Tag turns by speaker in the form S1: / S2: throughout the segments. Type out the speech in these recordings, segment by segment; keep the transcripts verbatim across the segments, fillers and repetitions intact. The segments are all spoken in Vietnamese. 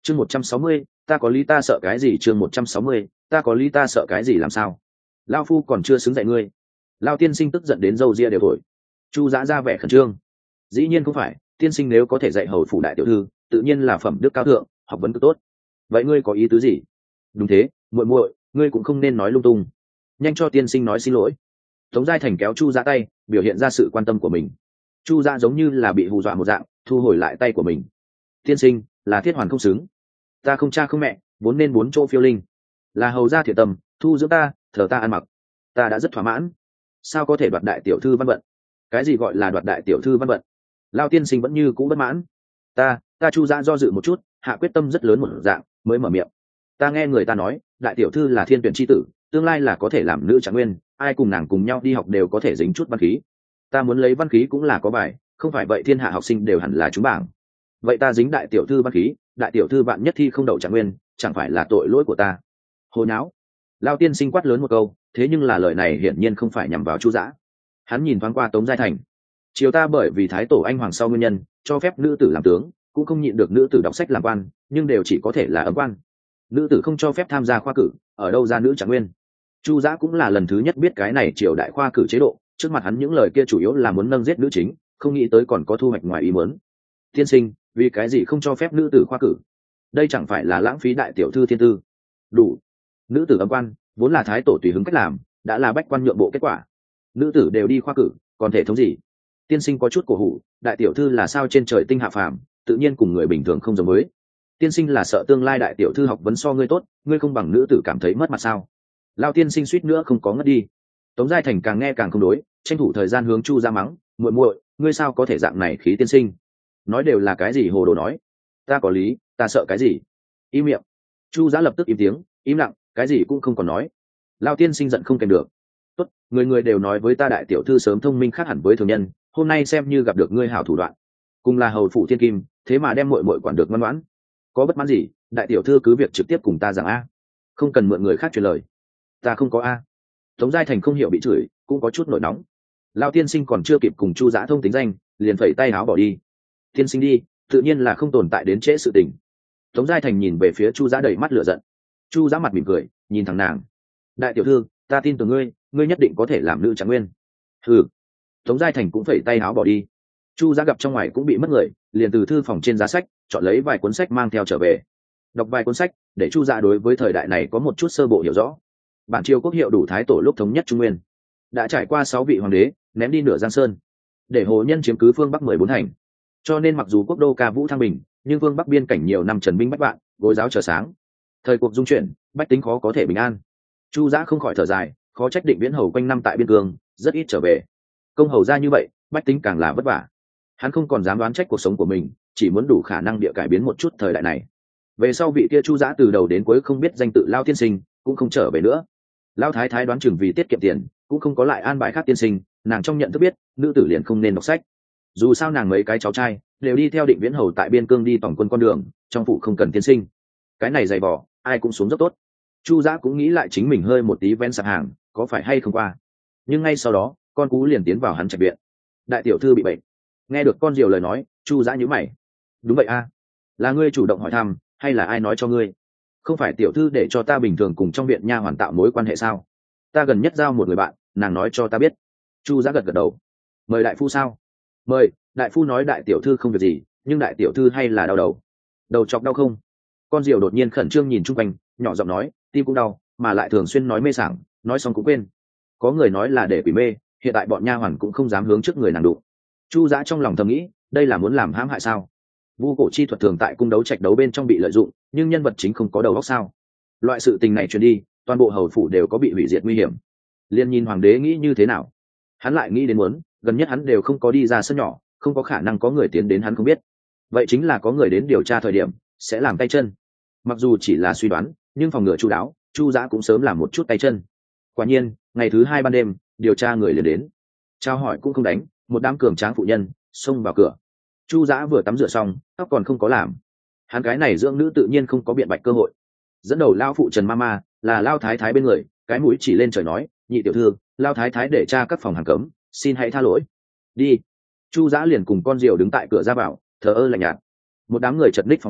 S1: chương một trăm sáu mươi, ta có lý ta sợ cái gì? Chương một trăm sáu mươi, ta có lý ta sợ cái gì? Làm sao lao phu còn chưa xứng dạy ngươi? Lao tiên sinh tức giận đến râu ria đều thổi. Chu Giã ra vẻ khẩn trương. Dĩ nhiên không phải, tiên sinh nếu có thể dạy hầu phủ đại tiểu thư, tự nhiên là phẩm đức cao thượng, học vấn cực tốt. Vậy ngươi có ý tứ gì? Đúng thế, muội muội, ngươi cũng không nên nói lung tung. Nhanh cho tiên sinh nói xin lỗi. Tống Giai Thành kéo Chu Giã tay, biểu hiện ra sự quan tâm của mình. Chu Giã giống như là bị hù dọa một dạng, thu hồi lại tay của mình. Tiên sinh, là thiết hoàn không xứng. Ta không cha không mẹ, vốn nên bốn chỗ phiêu linh. Là hầu gia thiện tâm, thu dưỡng ta, thờ ta ăn mặc. Ta đã rất thỏa mãn. Sao có thể đoạt đại tiểu thư văn vận? Cái gì gọi là đoạt đại tiểu thư văn vận? Lao tiên sinh vẫn như cũ bất mãn. Ta, ta Chu Giã do dự một chút, hạ quyết tâm rất lớn một dạng, mới mở miệng. Ta nghe người ta nói, đại tiểu thư là thiên tuyển chi tử, tương lai là có thể làm nữ trạng nguyên, ai cùng nàng cùng nhau đi học đều có thể dính chút văn khí. Ta muốn lấy văn khí cũng là có bài, không phải vậy thiên hạ học sinh đều hẳn là trúng bảng. Vậy ta dính đại tiểu thư văn khí, đại tiểu thư bạn nhất thi không đậu trạng nguyên, chẳng phải là tội lỗi của ta? Hồ nháo. Lao tiên sinh quát lớn một câu, thế nhưng là lời này hiển nhiên không phải nhằm vào Chu Giã. Hắn nhìn thoáng qua Tống Giai Thành. Chiều ta bởi vì thái tổ anh hoàng sau nguyên nhân cho phép nữ tử làm tướng, cũng không nhịn được nữ tử đọc sách làm quan, nhưng đều chỉ có thể là ấm quan. Nữ tử không cho phép tham gia khoa cử, ở đâu ra nữ trạng nguyên? Chu Giã cũng là lần thứ nhất biết cái này triều đại khoa cử chế độ, trước mặt hắn những lời kia chủ yếu là muốn nâng giết nữ chính, không nghĩ tới còn có thu hoạch ngoài ý muốn. Tiên sinh, vì cái gì không cho phép nữ tử khoa cử? Đây chẳng phải là lãng phí đại tiểu thư thiên tư? Đủ. Nữ tử âm quan vốn là thái tổ tùy hứng cách làm, đã là bách quan nhượng bộ kết quả. Nữ tử đều đi khoa cử, còn thể thống gì? Tiên sinh có chút cổ hủ, đại tiểu thư là sao trên trời tinh hạ phàm, tự nhiên cùng người bình thường không giống với. Tiên sinh là sợ tương lai đại tiểu thư học vấn so ngươi tốt, ngươi không bằng nữ tử cảm thấy mất mặt sao? Lao tiên sinh suýt nữa không có ngất đi. Tống Giai Thành càng nghe càng không đối, tranh thủ thời gian hướng Chu Giã mắng, muội muội, ngươi sao có thể dạng này khí tiên sinh? Nói đều là cái gì hồ đồ nói? Ta có lý, ta sợ cái gì? Im miệng. Chu Giã lập tức im tiếng, im lặng, cái gì cũng không còn nói. Lao tiên sinh giận không kèm được. Tốt, người người đều nói với ta đại tiểu thư sớm thông minh khác hẳn với thường nhân, hôm nay xem như gặp được ngươi hảo thủ đoạn. Cùng là hầu phủ thiên kim, thế mà đem muội muội quản được ngoan ngoãn. Có bất mãn gì, đại tiểu thư cứ việc trực tiếp cùng ta rằng a, không cần mượn người khác truyền lời. Ta không có a. Tống Giai Thành không hiểu bị chửi, cũng có chút nổi nóng. Lao tiên sinh còn chưa kịp cùng Chu Giã thông tính danh, liền phẩy tay áo bỏ đi. Tiên sinh đi, tự nhiên là không tồn tại đến trễ sự tình. Tống Giai Thành nhìn về phía Chu Giã đầy mắt lửa giận. Chu Giã mặt mỉm cười, nhìn thẳng nàng. Đại tiểu thư, ta tin tưởng ngươi, ngươi nhất định có thể làm nữ trạng nguyên. Ừ. Tống Giai Thành cũng phẩy tay áo bỏ đi. Chu Giã gặp trong ngoài cũng bị mất người, liền từ thư phòng trên giá sách chọn lấy vài cuốn sách mang theo trở về. Đọc vài cuốn sách để Chu Giã đối với thời đại này có một chút sơ bộ hiểu rõ. Bản triều quốc hiệu đủ thái tổ lúc thống nhất Trung Nguyên, đã trải qua sáu vị hoàng đế, ném đi nửa Giang Sơn, để hồ nhân chiếm cứ phương Bắc mười bốn thành. Cho nên mặc dù quốc đô ca vũ thăng bình, nhưng phương Bắc biên cảnh nhiều năm trần binh bách vạn, gối giáo chờ sáng. Thời cuộc dung chuyển, bách tính khó có thể bình an. Chu Giã không khỏi thở dài, khó trách Định Viễn hầu quanh năm tại biên cương, rất ít trở về. Công hầu ra như vậy, bách tính càng là vất vả. Hắn không còn dám đoán trách cuộc sống của mình, chỉ muốn đủ khả năng địa cải biến một chút thời đại này. Về sau vị kia Chu Giã từ đầu đến cuối không biết danh tự Lao tiên sinh, cũng không trở về nữa. Lao thái thái đoán chừng vì tiết kiệm tiền, cũng không có lại an bài khác tiên sinh, nàng trong nhận thức biết nữ tử liền không nên đọc sách. Dù sao nàng mấy cái cháu trai đều đi theo Định Viễn hầu tại biên cương đi tổng quân con đường, trong phủ không cần tiên sinh. Cái này dày vỏ, ai cũng xuống rất tốt. Chu Giã cũng nghĩ lại chính mình hơi một tí ven sạp hàng, có phải hay không qua. Nhưng ngay sau đó, con cú liền tiến vào hắn trạch viện. Đại tiểu thư bị bệnh. Nghe được con diều lời nói, Chu Giã nhíu mày. Đúng vậy a, là ngươi chủ động hỏi thăm, hay là ai nói cho ngươi? Không phải tiểu thư để cho ta bình thường cùng trong viện nha hoàn tạo mối quan hệ sao? Ta gần nhất giao một người bạn, nàng nói cho ta biết. Chu Giã gật gật đầu. Mời đại phu sao? Mời. Đại phu nói đại tiểu thư không việc gì, nhưng đại tiểu thư hay là đau đầu. Đầu chọc đau không? Con diều đột nhiên khẩn trương nhìn chung quanh, nhỏ giọng nói, tim cũng đau, mà lại thường xuyên nói mê sảng, nói xong cũng quên. Có người nói là để quỷ mê, hiện tại bọn nha hoàn cũng không dám hướng trước người nàng đụng. Chu Giã trong lòng thầm nghĩ, đây là muốn làm hãm hại sao? Vu cổ chi thuật thường tại cung đấu trạch đấu bên trong bị lợi dụng, nhưng nhân vật chính không có đầu óc sao? Loại sự tình này truyền đi, toàn bộ hầu phủ đều có bị hủy diệt nguy hiểm. Liên nhìn hoàng đế nghĩ như thế nào? Hắn lại nghĩ đến muốn, gần nhất hắn đều không có đi ra sân nhỏ, không có khả năng có người tiến đến hắn không biết. Vậy chính là có người đến điều tra thời điểm, sẽ làm tay chân. Mặc dù chỉ là suy đoán, nhưng phòng ngừa chu đáo, Chu Giã cũng sớm làm một chút tay chân. Quả nhiên, ngày thứ hai ban đêm, điều tra người liền đến. Trao hỏi cũng không đánh, một đám cường tráng phụ nhân xông vào cửa. Chu Giã vừa tắm rửa xong, tóc còn không có làm. Hắn cái này dưỡng nữ tự nhiên không có biện bạch cơ hội. Dẫn đầu lao phụ Trần Mama là lao thái thái bên người, cái mũi chỉ lên trời nói, nhị tiểu thư, lao thái thái để tra các phòng hàng cấm, xin hãy tha lỗi. Đi. Chu Giã liền cùng con diều đứng tại cửa ra vào, thờ ơ lạnh nhạt. Một đám người chật ních phòng ở,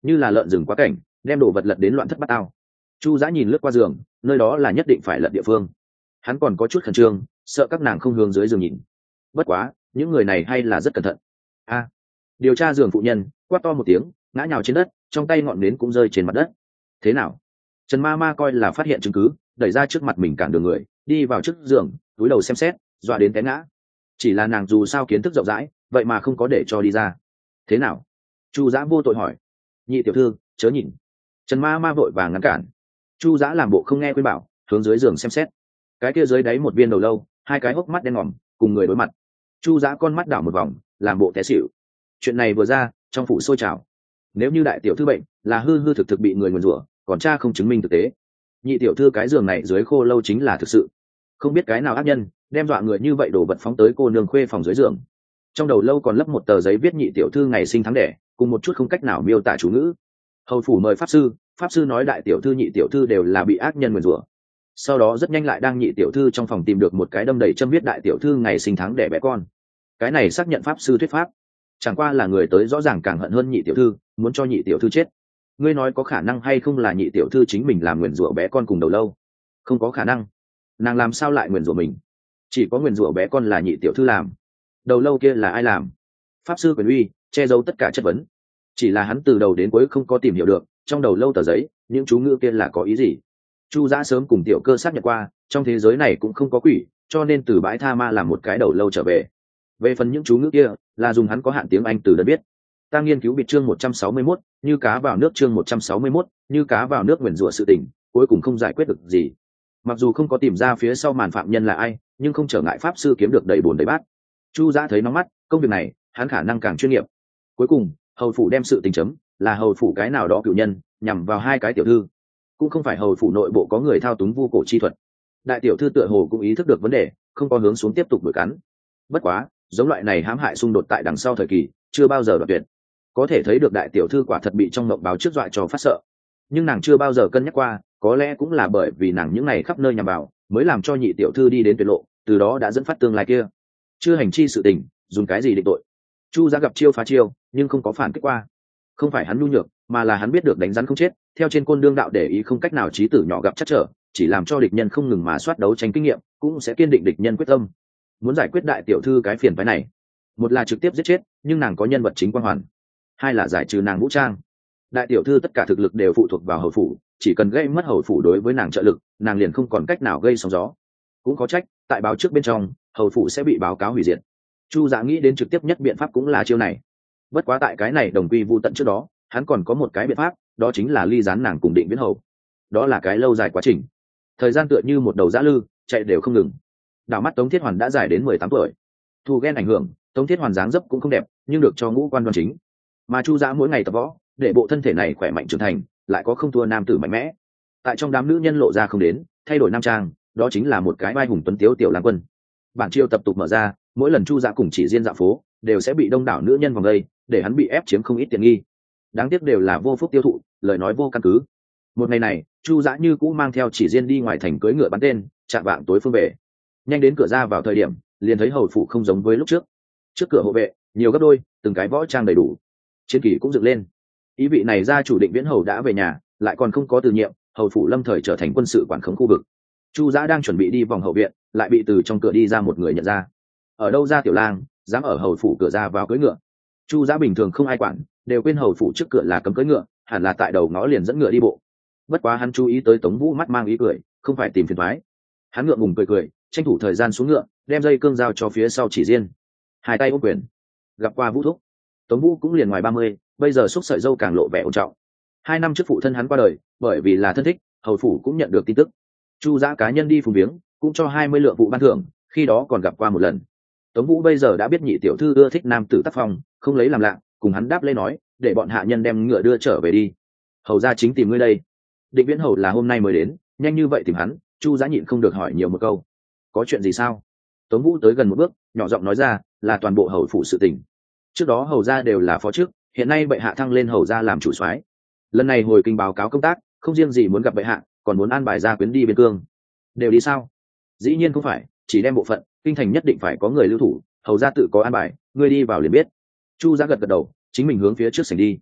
S1: như là lợn rừng quá cảnh, đem đồ vật lật đến loạn thất bát ao. Chu Dã nhìn lướt qua giường, nơi đó là nhất định phải lật địa phương. Hắn còn có chút khẩn trương, sợ các nàng không hướng dưới giường nhìn. Bất quá, những người này hay là rất cẩn thận. A, điều tra giường phụ nhân quát to một tiếng, ngã nhào trên đất, trong tay ngọn nến cũng rơi trên mặt đất. Thế nào? Trần ma ma coi là phát hiện chứng cứ, đẩy ra trước mặt mình cản đường người, đi vào trước giường, túi đầu xem xét, dọa đến té ngã. Chỉ là nàng dù sao kiến thức rộng rãi, vậy mà không có để cho đi ra. Thế nào? Chu Dã vô tội hỏi. Nhị tiểu thư, chớ nhìn. Trần ma ma vội vàng ngăn cản. Chu Dã làm bộ không nghe khuyên bảo, hướng dưới giường xem xét. Cái kia dưới đáy một viên đầu lâu, hai cái hốc mắt đen ngòm, cùng người đối mặt. Chu Dã con mắt đảo một vòng, làm bộ té xỉu. Chuyện này vừa ra, trong phủ sôi trào. Nếu như đại tiểu thư bệnh là hư hư thực thực bị người nguyền rủa, còn cha không chứng minh thực tế, nhị tiểu thư cái giường này dưới khô lâu chính là thực sự. Không biết cái nào ác nhân đem dọa người như vậy đổ vật phóng tới cô nương khuê phòng dưới giường. Trong đầu lâu còn lấp một tờ giấy viết nhị tiểu thư ngày sinh tháng đẻ, cùng một chút không cách nào miêu tả chú ngữ. Hầu phủ mời pháp sư, pháp sư nói đại tiểu thư nhị tiểu thư đều là bị ác nhân nguyền rủa. Sau đó rất nhanh lại đang nhị tiểu thư trong phòng tìm được một cái đâm đầy châm viết đại tiểu thư ngày sinh tháng đẻ bé con. Cái này xác nhận pháp sư thuyết pháp, chẳng qua là người tới rõ ràng càng hận hơn nhị tiểu thư, muốn cho nhị tiểu thư chết. Ngươi nói có khả năng hay không là nhị tiểu thư chính mình làm nguyền rủa bé con cùng đầu lâu? Không có khả năng. Nàng làm sao lại nguyền rủa mình? Chỉ có nguyền rủa bé con là nhị tiểu thư làm. Đầu lâu kia là ai làm? Pháp sư quyền uy che giấu tất cả chất vấn, chỉ là hắn từ đầu đến cuối không có tìm hiểu được trong đầu lâu tờ giấy những chú ngữ kia là có ý gì. Chu Dã sớm cùng tiểu cơ xác nhận qua, trong thế giới này cũng không có quỷ, cho nên từ bãi tha ma làm một cái đầu lâu trở về. Về phần những chú ngữ kia là dùng hắn có hạn tiếng Anh từ đất biết. Ta nghiên cứu biệt chương một trăm sáu mươi mốt, như cá vào nước chương một trăm sáu mươi mốt, như cá vào nước nguyền rủa sự tình, cuối cùng không giải quyết được gì. Mặc dù không có tìm ra phía sau màn phạm nhân là ai, nhưng không trở ngại pháp sư kiếm được đầy bồn đầy bát. Chu Dã thấy nóng mắt, công việc này hắn khả năng càng chuyên nghiệp. Cuối cùng hầu phủ đem sự tình chấm, là hầu phủ cái nào đó cựu nhân nhằm vào hai cái tiểu thư, cũng không phải hầu phủ nội bộ có người thao túng vu cổ chi thuật. Đại tiểu thư tựa hồ cũng ý thức được vấn đề, không có hướng xuống tiếp tục đuổi cắn. Bất quá giống loại này hãm hại xung đột tại đằng sau thời kỳ chưa bao giờ đoạt tuyệt, có thể thấy được đại tiểu thư quả thật bị trong mộng báo trước dọa cho phát sợ. Nhưng nàng chưa bao giờ cân nhắc qua, có lẽ cũng là bởi vì nàng những ngày khắp nơi nhằm vào, mới làm cho nhị tiểu thư đi đến tuyệt lộ, từ đó đã dẫn phát tương lai kia. Chưa hành chi sự tình, dùng cái gì định tội? Chu Dã gặp chiêu phá chiêu, nhưng không có phản kích qua. Không phải hắn nhu nhược, mà là hắn biết được đánh rắn không chết, theo trên côn đương đạo để ý không cách nào chí tử nhỏ gặp chắc trở, chỉ làm cho địch nhân không ngừng mà soát đấu tranh kinh nghiệm, cũng sẽ kiên định địch nhân quyết tâm. Muốn giải quyết đại tiểu thư cái phiền phái này, một là trực tiếp giết chết, nhưng nàng có nhân vật chính quan hoàn; hai là giải trừ nàng vũ trang. Đại tiểu thư tất cả thực lực đều phụ thuộc vào hầu phủ, chỉ cần gây mất hầu phủ đối với nàng trợ lực, nàng liền không còn cách nào gây sóng gió. Cũng có trách, tại báo trước bên trong, hầu phủ sẽ bị báo cáo hủy diệt. Chu Dã nghĩ đến trực tiếp nhất biện pháp cũng là chiêu này. Bất quá tại cái này đồng quy vu tận trước đó, hắn còn có một cái biện pháp, đó chính là ly gián nàng cùng Định Viễn Hầu. Đó là cái lâu dài quá trình, thời gian tựa như một đầu dã lư, chạy đều không ngừng. Đảo mắt Tống Thiết Hoàn đã dài đến mười tám tuổi. Thu ghen ảnh hưởng, Tống Thiết Hoàn dáng dấp cũng không đẹp, nhưng được cho ngũ quan đoan chính. Mà Chu Dã mỗi ngày tập võ, để bộ thân thể này khỏe mạnh trưởng thành, lại có không thua nam tử mạnh mẽ. Tại trong đám nữ nhân lộ ra không đến, thay đổi nam trang, đó chính là một cái vai hùng tuấn tiếu tiểu lang quân. Bản chiêu tập tục mở ra, mỗi lần Chu Dã cùng Chỉ Diên dạo phố, đều sẽ bị đông đảo nữ nhân vòng đây, để hắn bị ép chiếm không ít tiện nghi. Đáng tiếc đều là vô phúc tiêu thụ, lời nói vô căn cứ. Một ngày này, Chu Dã như cũ mang theo Chỉ Diên đi ngoài thành cưỡi ngựa bắn tên, chạm vạng tối phương về. Nhanh đến cửa ra vào thời điểm, liền thấy hầu phủ không giống với lúc trước. Trước cửa hộ vệ nhiều gấp đôi, từng cái võ trang đầy đủ, chiến kỳ cũng dựng lên. Ý vị này gia chủ Định Viễn Hầu đã về nhà, lại còn không có từ nhiệm, hầu phủ lâm thời trở thành quân sự quản khống khu vực. Chu Dã đang chuẩn bị đi vòng hậu viện, lại bị từ trong cửa đi ra một người nhận ra. Ở đâu ra tiểu lang, dám ở hầu phủ cửa ra vào cưỡi ngựa? Chu Dã bình thường không ai quản, đều quên hầu phủ trước cửa là cấm cưỡi ngựa, hẳn là tại đầu ngõ liền dẫn ngựa đi bộ. Bất quá hắn chú ý tới Tống Vũ mắt mang ý cười, không phải tìm phiền toái. Hắn ngượng ngùng cười cười, tranh thủ thời gian xuống ngựa, đem dây cương giao cho phía sau Chỉ Diên, hai tay ôm quyền. Gặp qua Vũ thúc. Tống Vũ cũng liền ngoài ba mươi, bây giờ xúc sợi dâu càng lộ vẻ ổn trọng. Hai năm trước phụ thân hắn qua đời, bởi vì là thân thích, hầu phủ cũng nhận được tin tức. Chu Dã cá nhân đi phùng viếng, cũng cho hai mươi lượng vụ ban thưởng, khi đó còn gặp qua một lần. Tống Vũ bây giờ đã biết nhị tiểu thư ưa thích nam tử tác phong, không lấy làm lạ, cùng hắn đáp lễ nói, để bọn hạ nhân đem ngựa đưa trở về đi. Hầu gia chính tìm ngươi đây. Định Viễn Hầu là hôm nay mới đến, nhanh như vậy tìm hắn, Chu Dã nhịn không được hỏi nhiều một câu. Có chuyện gì sao? Tống Vũ tới gần một bước, nhỏ giọng nói ra, là toàn bộ hầu phủ sự tình. Trước đó hầu gia đều là phó chức, hiện nay bệ hạ thăng lên hầu gia làm chủ soái. Lần này hồi kinh báo cáo công tác, không riêng gì muốn gặp bệ hạ, còn muốn an bài gia quyến đi biên cương. Đều đi sao? Dĩ nhiên không phải, chỉ đem bộ phận, kinh thành nhất định phải có người lưu thủ, hầu gia tự có an bài, ngươi đi vào liền biết. Chu Dã gật gật đầu, chính mình hướng phía trước sảnh đi.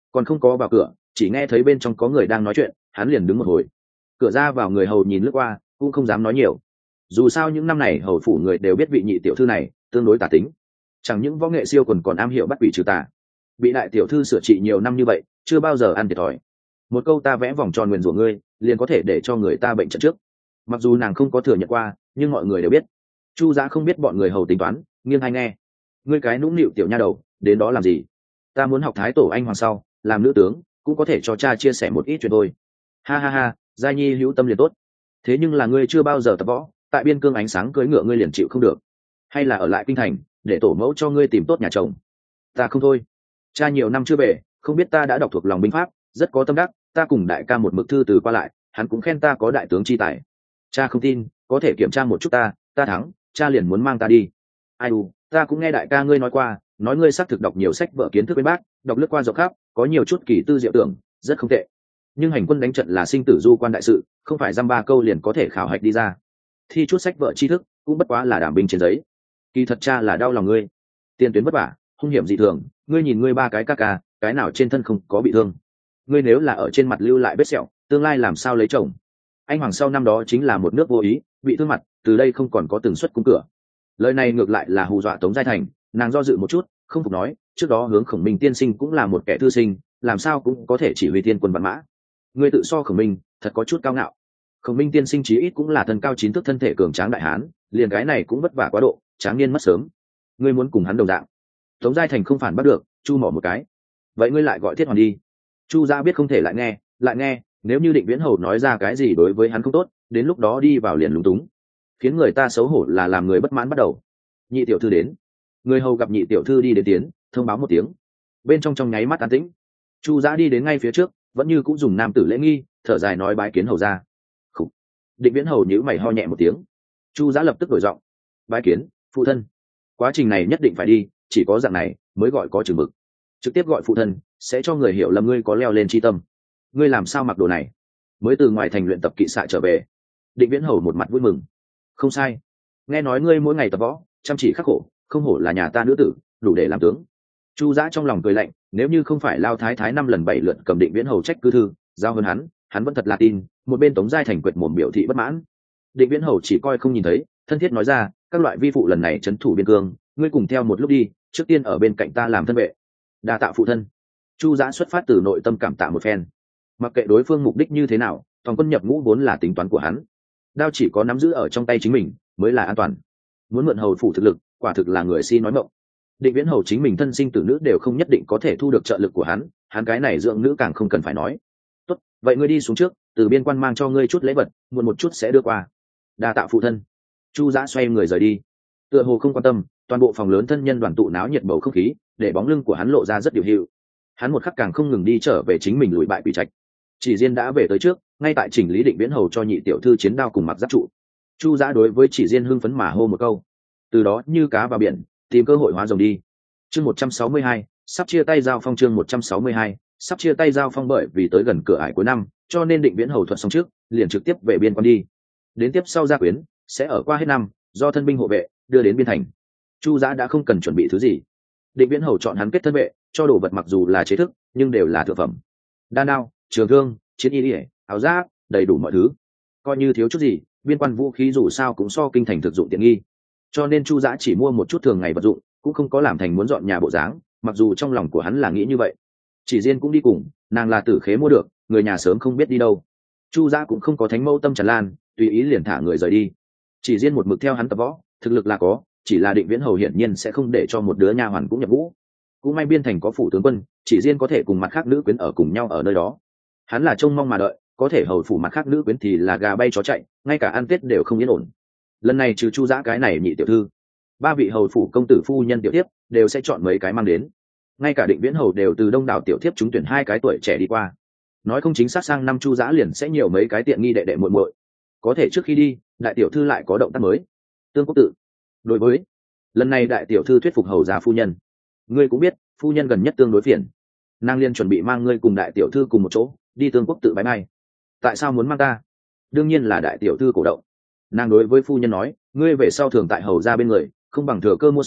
S1: còn không có vào cửa, chỉ nghe thấy bên trong có người đang nói chuyện, hắn liền đứng một hồi. Cửa ra vào người hầu nhìn lướt qua, cũng không dám nói nhiều. Dù sao những năm này hầu phủ người đều biết vị nhị tiểu thư này tương đối tà tính, chẳng những võ nghệ siêu quần còn am hiểu bắt quỷ trừ tà. Bị đại tiểu thư sửa trị nhiều năm như vậy, chưa bao giờ ăn thiệt thòi. Một câu ta vẽ vòng tròn nguyền rủa ngươi, liền có thể để cho người ta bệnh trận trước. Mặc dù nàng không có thừa nhận qua, nhưng mọi người đều biết. Chu Giã không biết bọn người hầu tính toán, nghiêng hay nghe. Ngươi cái nũng nịu tiểu nha đầu, đến đó làm gì? Ta muốn học thái tổ anh hoàng sau, làm nữ tướng, cũng có thể cho cha chia sẻ một ít chuyện thôi. Ha ha ha, Giai Nhi hữu tâm liền tốt. Thế nhưng là ngươi chưa bao giờ tập võ, tại biên cương ánh sáng cưỡi ngựa ngươi liền chịu không được. Hay là ở lại kinh thành, để tổ mẫu cho ngươi tìm tốt nhà chồng. Ta không thôi. Cha nhiều năm chưa về, không biết ta đã đọc thuộc lòng binh pháp, rất có tâm đắc. Ta cùng đại ca một mực thư từ qua lại, hắn cũng khen ta có đại tướng chi tài. Cha không tin, có thể kiểm tra một chút ta, ta thắng, cha liền muốn mang ta đi. Ai u, ta cũng nghe đại ca ngươi nói qua, nói ngươi xác thực đọc nhiều sách vở kiến thức bên bác, đọc lướt qua rộng khắp, có nhiều chút kỳ tư diệu tưởng, rất không tệ. Nhưng hành quân đánh trận là sinh tử du quan đại sự, không phải dăm ba câu liền có thể khảo hạch đi ra. Thi chút sách vở tri thức cũng bất quá là đảm binh trên giấy. Kỳ thật cha là đau lòng ngươi, tiền tuyến vất vả, hung hiểm dị thường, ngươi nhìn ngươi ba cái ca ca, cái nào trên thân không có bị thương. Ngươi nếu là ở trên mặt lưu lại vết sẹo, tương lai làm sao lấy chồng? Anh hoàng sau năm đó chính là một nước vô ý, bị thương mặt, từ đây không còn có từng suất cung cửa. Lời này ngược lại là hù dọa Tống Giai Thành, nàng do dự một chút, không phục nói, trước đó hướng Khổng Minh tiên sinh cũng là một kẻ thư sinh, làm sao cũng có thể chỉ huy thiên quân vạn mã. Ngươi tự so Khổng Minh, thật có chút cao ngạo. Khổng Minh tiên sinh chí ít cũng là thân cao chín thước thân thể cường tráng đại hán, liền cái này cũng vất vả quá độ, tráng niên mất sớm. Ngươi muốn cùng hắn đồng dạng. Tống Giai Thành không phản bắt được, chu mỏ một cái. Vậy ngươi lại gọi Thiết Hoàn đi. Chu Gia biết không thể lại nghe, lại nghe, nếu như Định Viễn Hầu nói ra cái gì đối với hắn không tốt, đến lúc đó đi vào liền lúng túng, khiến người ta xấu hổ là làm người bất mãn bắt đầu. Nhị tiểu thư đến. Người hầu gặp nhị tiểu thư đi đến tiến, thông báo một tiếng. Bên trong trong nháy mắt an tĩnh. Chu Giã đi đến ngay phía trước, vẫn như cũng dùng nam tử lễ nghi, thở dài nói bái kiến hầu ra. Khủ. Định Viễn Hầu nhíu mày ho nhẹ một tiếng. Chu Giã lập tức đổi giọng. Bái kiến phụ thân. Quá trình này nhất định phải đi, chỉ có dạng này mới gọi có chừng mực. Trực tiếp gọi phụ thân sẽ cho người hiểu lầm ngươi có leo lên chi tâm. Ngươi làm sao mặc đồ này? Mới từ ngoài thành luyện tập kỵ xạ trở về. Định Viễn Hầu một mặt vui mừng. Không sai, nghe nói ngươi mỗi ngày tập võ, chăm chỉ khắc khổ, không hổ là nhà ta nữ tử, đủ để làm tướng. Chu Giã trong lòng cười lạnh, nếu như không phải Lao Thái Thái năm lần bảy lượt cầm Định Viễn Hầu trách cứ thư, giao hơn hắn, hắn vẫn thật là tin. Một bên Tống Giai Thành quệt mồm biểu thị bất mãn. Định Viễn Hầu chỉ coi không nhìn thấy, thân thiết nói ra, các loại vi phụ lần này trấn thủ biên cương, ngươi cùng theo một lúc đi, trước tiên ở bên cạnh ta làm thân vệ. Đa tạ phụ thân. Chu Giã xuất phát từ nội tâm cảm tạ một phen. Mặc kệ đối phương mục đích như thế nào, toàn quân nhập ngũ vốn là tính toán của hắn. Đao chỉ có nắm giữ ở trong tay chính mình mới là an toàn. Muốn mượn hầu phủ thực lực, quả thực là người si nói mộng. Định Viễn Hầu chính mình thân sinh tử nữ đều không nhất định có thể thu được trợ lực của hắn, hắn cái này dưỡng nữ càng không cần phải nói. Tốt, vậy ngươi đi xuống trước, từ biên quan mang cho ngươi chút lễ vật, muộn một chút sẽ đưa qua. Đa tạ phụ thân. Chu Giã xoay người rời đi. Tựa hồ không quan tâm, toàn bộ phòng lớn thân nhân đoàn tụ náo nhiệt bầu không khí, để bóng lưng của hắn lộ ra rất điều hiệu. Hắn một khắc càng không ngừng đi trở về chính mình lùi bại bị trạch. Chỉ Diên đã về tới trước, ngay tại chỉnh lý Định Viễn Hầu cho nhị tiểu thư chiến đao cùng mặc giáp trụ. Chu Giã đối với Chỉ Diên hưng phấn mà hô một câu, từ đó như cá vào biển, tìm cơ hội hóa rồng đi. Chương một trăm sáu mươi hai, sắp chia tay giao phong. Chương một trăm sáu mươi hai, sắp chia tay giao phong. Bởi vì tới gần cửa ải cuối năm, cho nên Định Viễn Hầu thuận xong trước, liền trực tiếp về biên quan đi. Đến tiếp sau gia quyến sẽ ở qua hết năm, do thân binh hộ vệ đưa đến biên thành. Chu Giã đã không cần chuẩn bị thứ gì. Định Viễn Hầu chọn hắn kết thân vệ, cho đồ vật mặc dù là chế thức, nhưng đều là thượng phẩm. Đan đao, trường thương, chiến y ỉa, áo giáp, đầy đủ mọi thứ. Coi như thiếu chút gì, biên quan vũ khí dù sao cũng so kinh thành thực dụng tiện nghi. Cho nên Chu Giã chỉ mua một chút thường ngày vật dụng, cũng không có làm thành muốn dọn nhà bộ dáng, mặc dù trong lòng của hắn là nghĩ như vậy. Chỉ Diên cũng đi cùng, nàng là tử khế mua được, người nhà sớm không biết đi đâu. Chu Giã cũng không có thánh mâu tâm tràn lan, tùy ý liền thả người rời đi. Chỉ Diên một mực theo hắn tập võ, thực lực là có, chỉ là Định Viễn Hầu hiển nhiên sẽ không để cho một đứa nha hoàn cũng nhập ngũ. Cũng may biên thành có phủ tướng quân, Chỉ Diên có thể cùng mặt khác nữ quyến ở cùng nhau ở nơi đó. Hắn là trông mong mà đợi, có thể hầu phủ mặt khác nữ quyến thì là gà bay chó chạy, ngay cả ăn tết đều không yên ổn. Lần này trừ Chu Giã cái này nhị tiểu thư, ba vị hầu phủ công tử phu nhân tiểu thiếp đều sẽ chọn mấy cái mang đến. Ngay cả Định Viễn Hầu đều từ đông đảo tiểu thiếp trúng tuyển hai cái tuổi trẻ đi qua. Nói không chính xác sang năm Chu Giã liền sẽ nhiều mấy cái tiện nghi đệ đệ muội muội. Có thể trước khi đi, đại tiểu thư lại có động tác mới. Tương Quốc Tự. Đối với lần này đại tiểu thư thuyết phục hầu gia phu nhân, ngươi cũng biết phu nhân gần nhất tương đối phiền, nàng liên chuẩn bị mang ngươi cùng đại tiểu thư cùng một chỗ đi Tương Quốc Tự bái mai. Tại sao muốn mang ta? Đương nhiên là đại tiểu thư cổ động. Nàng đối với phu nhân nói, ngươi về sau thường tại hầu gia bên người, không bằng thừa cơ mua xong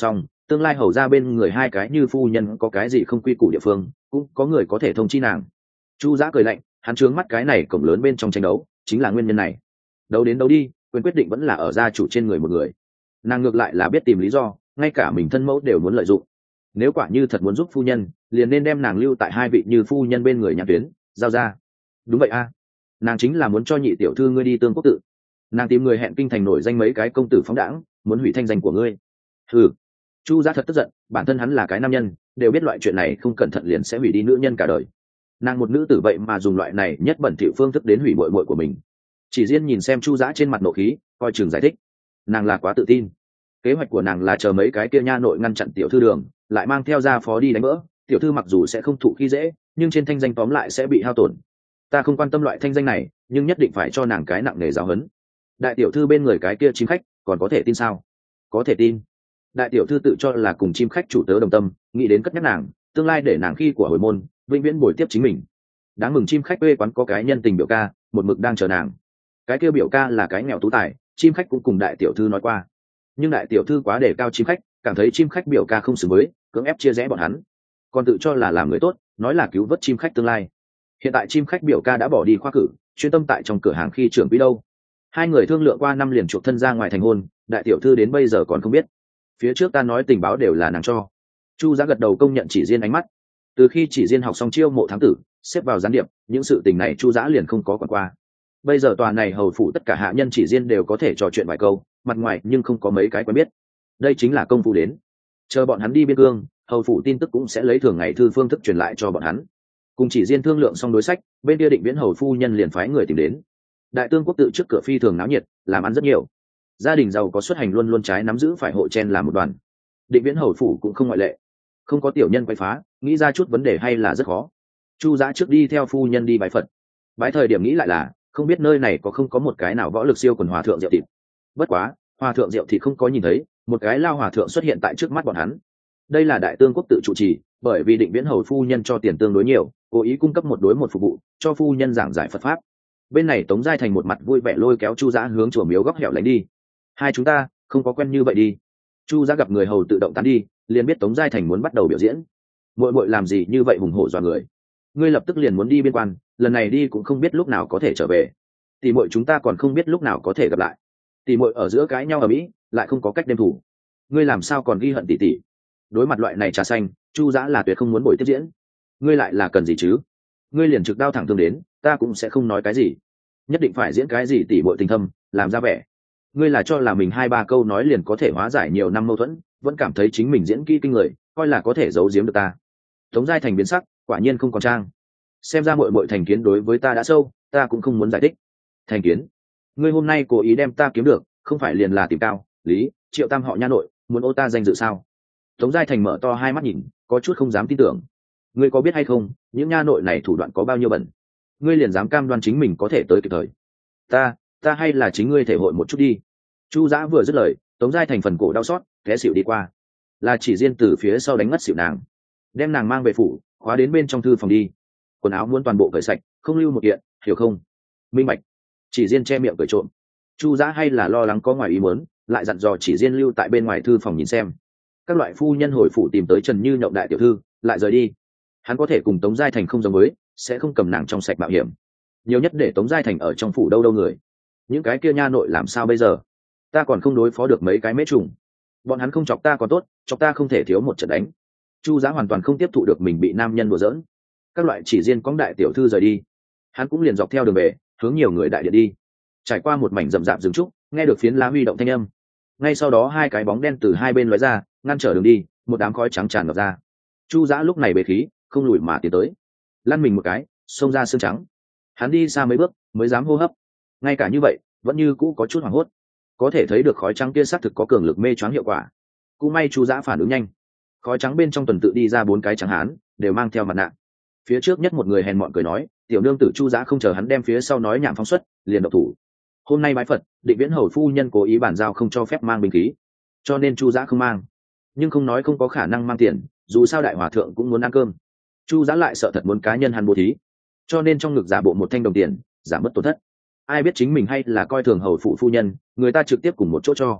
S1: tương lai hầu ra bên người hai cái như phu nhân có cái gì không quy củ địa phương, cũng có người có thể thông chi nàng. Chu Giã cười lạnh, hắn trướng mắt cái này cổng lớn bên trong tranh đấu, chính là nguyên nhân này. Đấu đến đấu đi, quyền quyết định vẫn là ở gia chủ trên người một người. Nàng ngược lại là biết tìm lý do, ngay cả mình thân mẫu đều muốn lợi dụng. Nếu quả như thật muốn giúp phu nhân, liền nên đem nàng lưu tại hai vị như phu nhân bên người nhãn tuyến, giao ra. Đúng vậy a, nàng chính là muốn cho nhị tiểu thư ngươi đi Tương Quốc tự. Nàng tìm người hẹn kinh thành nổi danh mấy cái công tử phóng đãng, muốn hủy thanh danh của ngươi. Ừ. Chu Giã thật tức giận, bản thân hắn là cái nam nhân, đều biết loại chuyện này không cẩn thận liền sẽ hủy đi nữ nhân cả đời. Nàng một nữ tử vậy mà dùng loại này nhất bẩn thỉu phương thức đến hủy muội muội của mình. Chỉ Diên nhìn xem Chu Giã trên mặt nộ khí, coi chừng giải thích. Nàng là quá tự tin. Kế hoạch của nàng là chờ mấy cái kia nha nội ngăn chặn tiểu thư Đường, lại mang theo gia phó đi đánh vỡ. Tiểu thư mặc dù sẽ không thụ khi dễ, nhưng trên thanh danh tóm lại sẽ bị hao tổn. Ta không quan tâm loại thanh danh này, nhưng nhất định phải cho nàng cái nặng nề giáo huấn. Đại tiểu thư bên người cái kia chim khách, còn có thể tin sao? Có thể tin. Đại tiểu thư tự cho là cùng chim khách chủ tớ đồng tâm, nghĩ đến cất nhắc nàng, tương lai để nàng khi của hồi môn, vĩnh viễn bồi tiếp chính mình. Đáng mừng chim khách quê quán có cái nhân tình biểu ca, một mực đang chờ nàng. Cái kia biểu ca là cái nghèo tú tài, chim khách cũng cùng đại tiểu thư nói qua. Nhưng đại tiểu thư quá đề cao chim khách, cảm thấy chim khách biểu ca không xứng với, cưỡng ép chia rẽ bọn hắn. Còn tự cho là làm người tốt, nói là cứu vớt chim khách tương lai. Hiện tại chim khách biểu ca đã bỏ đi khoa cử, chuyên tâm tại trong cửa hàng khi trưởng quỹ đâu. Hai người thương lượng qua năm liền chuộc thân ra ngoài thành hôn, đại tiểu thư đến bây giờ còn không biết. Phía trước ta nói tình báo đều là nàng cho. Chu Giã gật đầu công nhận Chỉ Diên ánh mắt. Từ khi Chỉ Diên học xong chiêu mộ thám tử, xếp vào gián điệp, những sự tình này Chu Giã liền không có quản qua. Bây giờ tòa này hầu phủ tất cả hạ nhân Chỉ Diên đều có thể trò chuyện vài câu, mặt ngoài nhưng không có mấy cái quen biết. Đây chính là công phu đến. Chờ bọn hắn đi biên cương, hầu phủ tin tức cũng sẽ lấy thường ngày thư phương thức truyền lại cho bọn hắn. Cùng Chỉ Diên thương lượng xong đối sách, bên kia Định Viễn hầu phu nhân liền phái người tìm đến. Đại Tương Quốc tự trước cửa phi thường náo nhiệt, làm ăn rất nhiều. Gia đình giàu có xuất hành luôn luôn trái nắm giữ phải hộ chen làm một đoàn. Định Viễn hầu phủ cũng không ngoại lệ. Không có tiểu nhân quay phá, nghĩ ra chút vấn đề hay là rất khó. Chu Giã trước đi theo phu nhân đi bái Phật. Bái thời điểm nghĩ lại là, không biết nơi này có không có một cái nào võ lực siêu quần hòa thượng Diệu Thịt. Bất quá, hòa thượng Diệu Thịt không có nhìn thấy, một cái lao hòa thượng xuất hiện tại trước mắt bọn hắn. Đây là Đại Tương Quốc tự trụ trì, bởi vì Định Viễn hầu phu nhân cho tiền tương đối nhiều, cố ý cung cấp một đối một phục vụ, cho phu nhân giảng giải Phật pháp. Bên này Tống Giai Thành một mặt vui vẻ lôi kéo Chu Giã hướng chùa miếu góc hẻo lánh đi. Hai chúng ta không có quen như vậy đi. Chu Giã gặp người hầu tự động tán đi, liền biết Tống Giai Thành muốn bắt đầu biểu diễn. Muội muội làm gì như vậy hùng hổ dọa người? Ngươi lập tức liền muốn đi biên quan, lần này đi cũng không biết lúc nào có thể trở về. Tỷ muội chúng ta còn không biết lúc nào có thể gặp lại. Tỷ muội ở giữa cãi nhau ở mỹ, lại không có cách đem thủ. Ngươi làm sao còn ghi hận tỷ tỷ? Đối mặt loại này trà xanh, Chu Giã là tuyệt không muốn bồi tiếp diễn. Ngươi lại là cần gì chứ? Ngươi liền trực đao thẳng thương đến, ta cũng sẽ không nói cái gì. Nhất định phải diễn cái gì tỷ muội tình thâm, làm ra vẻ. Ngươi là cho là mình hai ba câu nói liền có thể hóa giải nhiều năm mâu thuẫn, vẫn cảm thấy chính mình diễn kỹ kinh người, coi là có thể giấu giếm được ta. Tống Giai Thành biến sắc, quả nhiên không còn trang. Xem ra muội muội thành kiến đối với ta đã sâu, ta cũng không muốn giải thích. Thành kiến? Ngươi hôm nay cố ý đem ta kiếm được, không phải liền là tìm Cao, Lý, Triệu Tam họ nha nội, muốn ô ta danh dự sao? Tống Giai Thành mở to hai mắt nhìn, có chút không dám tin tưởng. Ngươi có biết hay không, những nha nội này thủ đoạn có bao nhiêu bẩn? Ngươi liền dám cam đoan chính mình có thể tới kịp thời? Ta, ta hay là chính ngươi thể hội một chút đi. Chu Giã vừa dứt lời, Tống Giai Thành phần cổ đau xót, té xỉu đi qua. Là Chỉ Diên từ phía sau đánh ngất xỉu nàng, đem nàng mang về phủ, khóa đến bên trong thư phòng đi. Quần áo muốn toàn bộ cởi sạch, không lưu một kiện, hiểu không? Minh bạch. Chỉ Diên che miệng cởi trộm. Chu Giã hay là lo lắng có ngoài ý muốn, lại dặn dò Chỉ Diên lưu tại bên ngoài thư phòng nhìn xem. Các loại phu nhân hồi phủ tìm tới Trần Như Nhộng đại tiểu thư, lại rời đi. Hắn có thể cùng Tống Giai Thành không giống với, sẽ không cầm nàng trong sạch mạo hiểm. Nhiều nhất để Tống Giai Thành ở trong phủ đâu đâu người. Những cái kia nha nội làm sao bây giờ? Ta còn không đối phó được mấy cái mễ trùng. Bọn hắn không chọc ta còn tốt, chọc ta không thể thiếu một trận đánh. Chu Giã hoàn toàn không tiếp thụ được mình bị nam nhân đùa giỡn. Các loại Chỉ Diên cõng đại tiểu thư rời đi, hắn cũng liền dọc theo đường về, hướng nhiều người đại điện đi. Trải qua một mảnh rậm rạp rừng trúc, nghe được phiến lá huy động thanh âm. Ngay sau đó hai cái bóng đen từ hai bên lóe ra, ngăn trở đường đi, một đám khói trắng tràn ngập ra. Chu Giã lúc này bề khí, không lùi mà tiến tới, lăn mình một cái, xông ra xương trắng. Hắn đi xa mấy bước, mới dám hô hấp. Ngay cả như vậy, vẫn như cũ có chút hoảng hốt. Có thể thấy được khói trắng kia xác thực có cường lực mê choáng hiệu quả. Cũng may Chu Giã phản ứng nhanh. Khói trắng bên trong tuần tự đi ra bốn cái trắng hán, đều mang theo mặt nạ. Phía trước nhất một người hèn mọn cười nói, tiểu nương tử Chu Giã không chờ hắn đem phía sau nói nhảm phóng xuất, liền độc thủ. Hôm nay bái Phật, Định Viễn hầu phu nhân cố ý bàn giao không cho phép mang binh khí, cho nên Chu Giã không mang. Nhưng không nói không có khả năng mang tiền, dù sao đại hòa thượng cũng muốn ăn cơm. Chu Giã lại sợ thật muốn cá nhân hắn bố thí, cho nên trong ngực giả bộ một thanh đồng tiền, giảm mất tổn thất. Ai biết chính mình hay là coi thường hầu phụ phu nhân, người ta trực tiếp cùng một chỗ cho.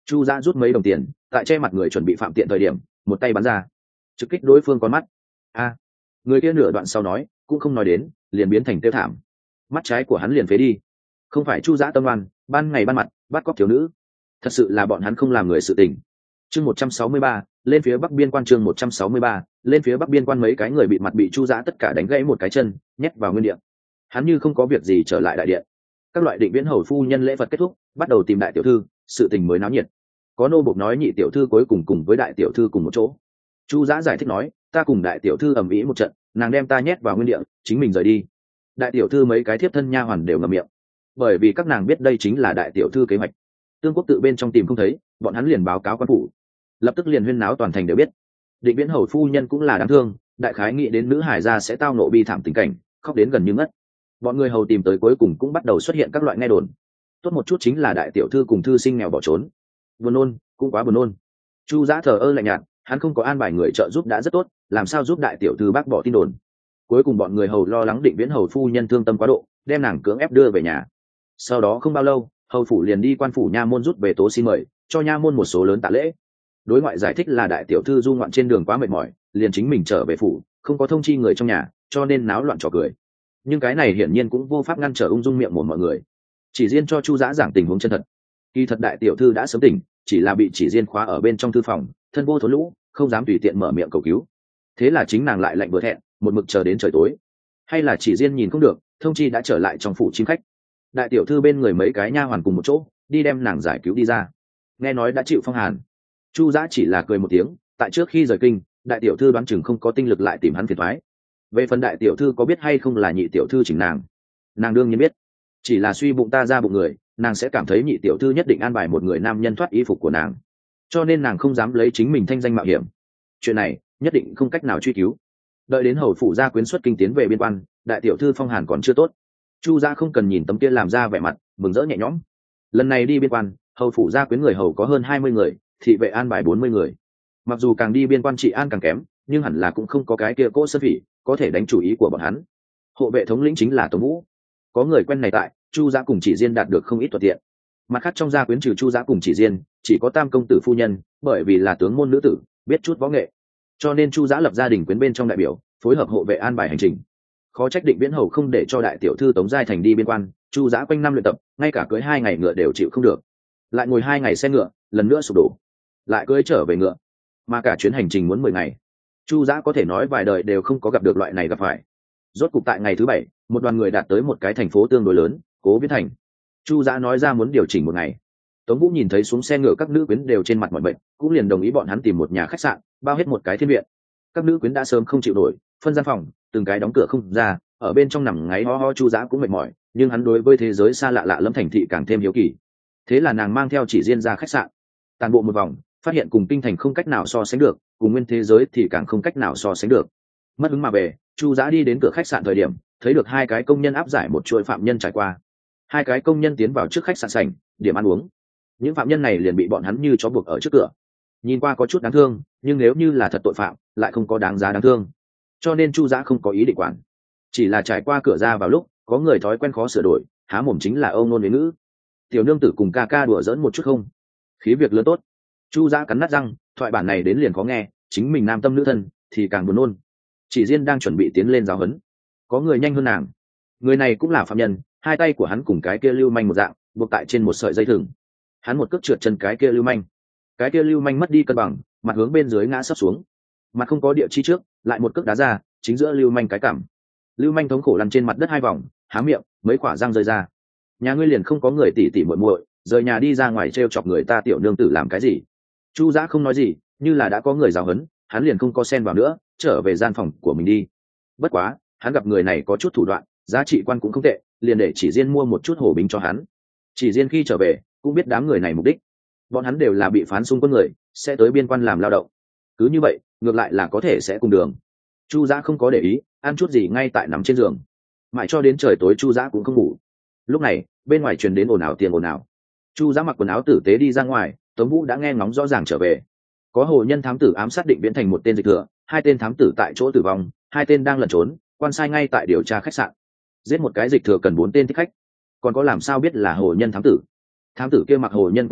S1: Chu Giã rút mấy đồng tiền tại che mặt người chuẩn bị phạm tiện thời điểm, một tay bắn ra trực kích đối phương con mắt. A, người kia nửa đoạn sau nói cũng không nói đến, liền biến thành tiêu thảm, mắt trái của hắn liền phế đi. Không phải Chu Giã tâm oan, ban ngày ban mặt bắt cóc thiếu nữ, thật sự là bọn hắn không làm người sự tình. Chương một trăm sáu mươi ba, lên phía bắc biên quan. Chương một trăm sáu mươi ba, lên phía bắc biên quan. Mấy cái người bị mặt bị Chu Giã tất cả đánh gãy một cái chân, nhét vào nguyên địa. Hắn như không có việc gì trở lại đại điện. Các loại định viễn hầu phu nhân lễ vật kết thúc, bắt đầu tìm đại tiểu thư, sự tình mới náo nhiệt. Có nô bộc nói nhị tiểu thư cuối cùng cùng với đại tiểu thư cùng một chỗ. Chu Giã giải thích nói, ta cùng đại tiểu thư ầm ĩ một trận, nàng đem ta nhét vào nguyên địa, chính mình rời đi. Đại tiểu thư mấy cái thiếp thân nha hoàn đều ngậm miệng, bởi vì các nàng biết đây chính là đại tiểu thư kế hoạch. Tương Quốc tự bên trong tìm không thấy, bọn hắn liền báo cáo quan phủ, lập tức liền huyên náo toàn thành đều biết. Định viễn hầu phu nhân cũng là đáng thương, đại khái nghĩ đến nữ hải gia sẽ tao nộ bi thảm tình cảnh, khóc đến gần như ngất. Bọn người hầu tìm tới cuối cùng cũng bắt đầu xuất hiện các loại nghe đồn. Tốt một chút chính là đại tiểu thư cùng thư sinh nghèo bỏ trốn. Buồn nôn, cũng quá buồn nôn. Chu Giã thờ ơ lạnh nhạt, hắn không có an bài người trợ giúp đã rất tốt, làm sao giúp đại tiểu thư bác bỏ tin đồn. Cuối cùng bọn người hầu lo lắng định viễn hầu phu nhân thương tâm quá độ, đem nàng cưỡng ép đưa về nhà. Sau đó không bao lâu, hầu phủ liền đi quan phủ nha môn rút về tố xin mời, cho nha môn một số lớn tạ lễ. Đối ngoại giải thích là đại tiểu thư du ngoạn trên đường quá mệt mỏi, liền chính mình trở về phủ, không có thông chi người trong nhà, cho nên náo loạn trò cười. Nhưng cái này hiển nhiên cũng vô pháp ngăn trở ung dung miệng một mọi người. Chỉ riêng cho Chu Giã giảng tình huống chân thật. Kỳ thật đại tiểu thư đã sớm tỉnh, chỉ là bị chỉ riêng khóa ở bên trong thư phòng, thân vô thốn lũ, không dám tùy tiện mở miệng cầu cứu. Thế là chính nàng lại lạnh vừa thẹn, một mực chờ đến trời tối. Hay là chỉ riêng nhìn không được, thông chi đã trở lại trong phủ chim khách. Đại tiểu thư bên người mấy cái nha hoàn cùng một chỗ đi đem nàng giải cứu đi ra. Nghe nói đã chịu phong hàn, Chu Giã chỉ là cười một tiếng. Tại trước khi rời kinh, đại tiểu thư đoán chừng không có tinh lực lại tìm hắn phiền thoái. Về phần đại tiểu thư có biết hay không là nhị tiểu thư chỉnh nàng, nàng đương nhiên biết. Chỉ là suy bụng ta ra bụng người, nàng sẽ cảm thấy nhị tiểu thư nhất định an bài một người nam nhân thoát y phục của nàng, cho nên nàng không dám lấy chính mình thanh danh mạo hiểm. Chuyện này nhất định không cách nào truy cứu. Đợi đến hầu phủ gia quyến xuất kinh tiến về biên quan, đại tiểu thư phong hàn còn chưa tốt. Chu Giã không cần nhìn tấm kia làm ra vẻ mặt mừng rỡ nhẹ nhõm. Lần này đi biên quan, hầu phủ gia quyến người hầu có hơn hai mươi người, thị vệ an bài bốn mươi người. Mặc dù càng đi biên quan trị an càng kém, nhưng hẳn là cũng không có cái kia cỗ sơn phỉ có thể đánh chủ ý của bọn hắn. Hộ vệ thống lĩnh chính là Tống Vũ. Có người quen này tại, Chu Giã cùng Chỉ Diên đạt được không ít thuận tiện. Mặt khác trong gia quyến trừ Chu Giã cùng Chỉ Diên, chỉ có Tam công tử phu nhân, bởi vì là tướng môn nữ tử, biết chút võ nghệ, cho nên Chu Giã lập gia đình quyến bên trong đại biểu, phối hợp hộ vệ an bài hành trình. Khó trách định viễn hầu không để cho đại tiểu thư Tống Giai Thành đi biên quan. Chu Giã quanh năm luyện tập, ngay cả cưới hai ngày ngựa đều chịu không được, lại ngồi hai ngày xe ngựa, lần nữa sụp đổ, lại cưới trở về ngựa, mà cả chuyến hành trình muốn mười ngày. Chu Giã có thể nói vài đời đều không có gặp được loại này gặp phải. Rốt cục tại ngày thứ bảy, một đoàn người đạt tới một cái thành phố tương đối lớn, Cố Viễn Thành. Chu Giã nói ra muốn điều chỉnh một ngày. Tống Vũ nhìn thấy xuống xe ngựa các nữ quyến đều trên mặt mọi bệnh, cũng liền đồng ý bọn hắn tìm một nhà khách sạn, bao hết một cái thiên viện. Các nữ quyến đã sớm không chịu nổi, phân gian phòng, từng cái đóng cửa không ra, ở bên trong nằm ngáy ho ho. Chu Giã cũng mệt mỏi, nhưng hắn đối với thế giới xa lạ lạ lẫm thành thị càng thêm hiếu kỳ. Thế là nàng mang theo Chỉ Diên ra khách sạn, toàn bộ một vòng, phát hiện cùng kinh thành không cách nào so sánh được, cùng nguyên thế giới thì càng không cách nào so sánh được. Mất hứng mà về, Chu Giã đi đến cửa khách sạn thời điểm, thấy được hai cái công nhân áp giải một chuỗi phạm nhân trải qua. Hai cái công nhân tiến vào trước khách sạn sảnh, điểm ăn uống. Những phạm nhân này liền bị bọn hắn như chó buộc ở trước cửa. Nhìn qua có chút đáng thương, nhưng nếu như là thật tội phạm, lại không có đáng giá đáng thương. Cho nên Chu Giã không có ý định quản, chỉ là trải qua cửa ra vào lúc, có người thói quen khó sửa đổi, há mồm chính là âu nôn huế ngữ. Tiểu nương tử cùng ca ca đùa giỡn một chút không? Khí việc lớn tốt. Chu Giã cắn nát răng, thoại bản này đến liền khó nghe, chính mình nam tâm nữ thân thì càng buồn nôn. Chỉ Diên đang chuẩn bị tiến lên giáo huấn, có người nhanh hơn nàng. Người này cũng là phạm nhân, hai tay của hắn cùng cái kia lưu manh một dạng, buộc tại trên một sợi dây thừng. Hắn một cước trượt chân cái kia lưu manh, cái kia lưu manh mất đi cân bằng, mặt hướng bên dưới ngã sấp xuống. Mặt không có địa chi trước, lại một cước đá ra, chính giữa lưu manh cái cằm. Lưu manh thống khổ lăn trên mặt đất hai vòng, há miệng, mấy quả răng rơi ra. Nhà ngươi liền không có người tỉ tỉ muội muội, rời nhà đi ra ngoài trêu chọc người ta tiểu nương tử làm cái gì? Chu Giã không nói gì, như là đã có người giáo huấn, hắn liền không có xen vào nữa, trở về gian phòng của mình đi. Bất quá, hắn gặp người này có chút thủ đoạn, giá trị quan cũng không tệ, liền để Chỉ Diên mua một chút hổ binh cho hắn. Chỉ Diên khi trở về, cũng biết đám người này mục đích. Bọn hắn đều là bị phán xung quân người, sẽ tới biên quan làm lao động. Cứ như vậy, ngược lại là có thể sẽ cùng đường. Chu Giã không có để ý, ăn chút gì ngay tại nằm trên giường. Mãi cho đến trời tối Chu Giã cũng không ngủ. Lúc này, bên ngoài truyền đến ồn ào tiền ồn ào. Chu Giã mặc quần áo tử tế đi ra ngoài, Tống Vũ đã nghe ngóng rõ ràng trở về. Có hồ nhân thám tử ám sát định Viễn Thành một tên dịch thừa, hai tên thám tử tại chỗ tử vong, hai tên đang lẩn trốn, quan sai ngay tại điều tra khách sạn. Giết một cái dịch thừa cần bốn tên thích khách, còn có làm sao biết là hồ nhân thám tử? Thám tử kia mặc hồ nhân quần áo,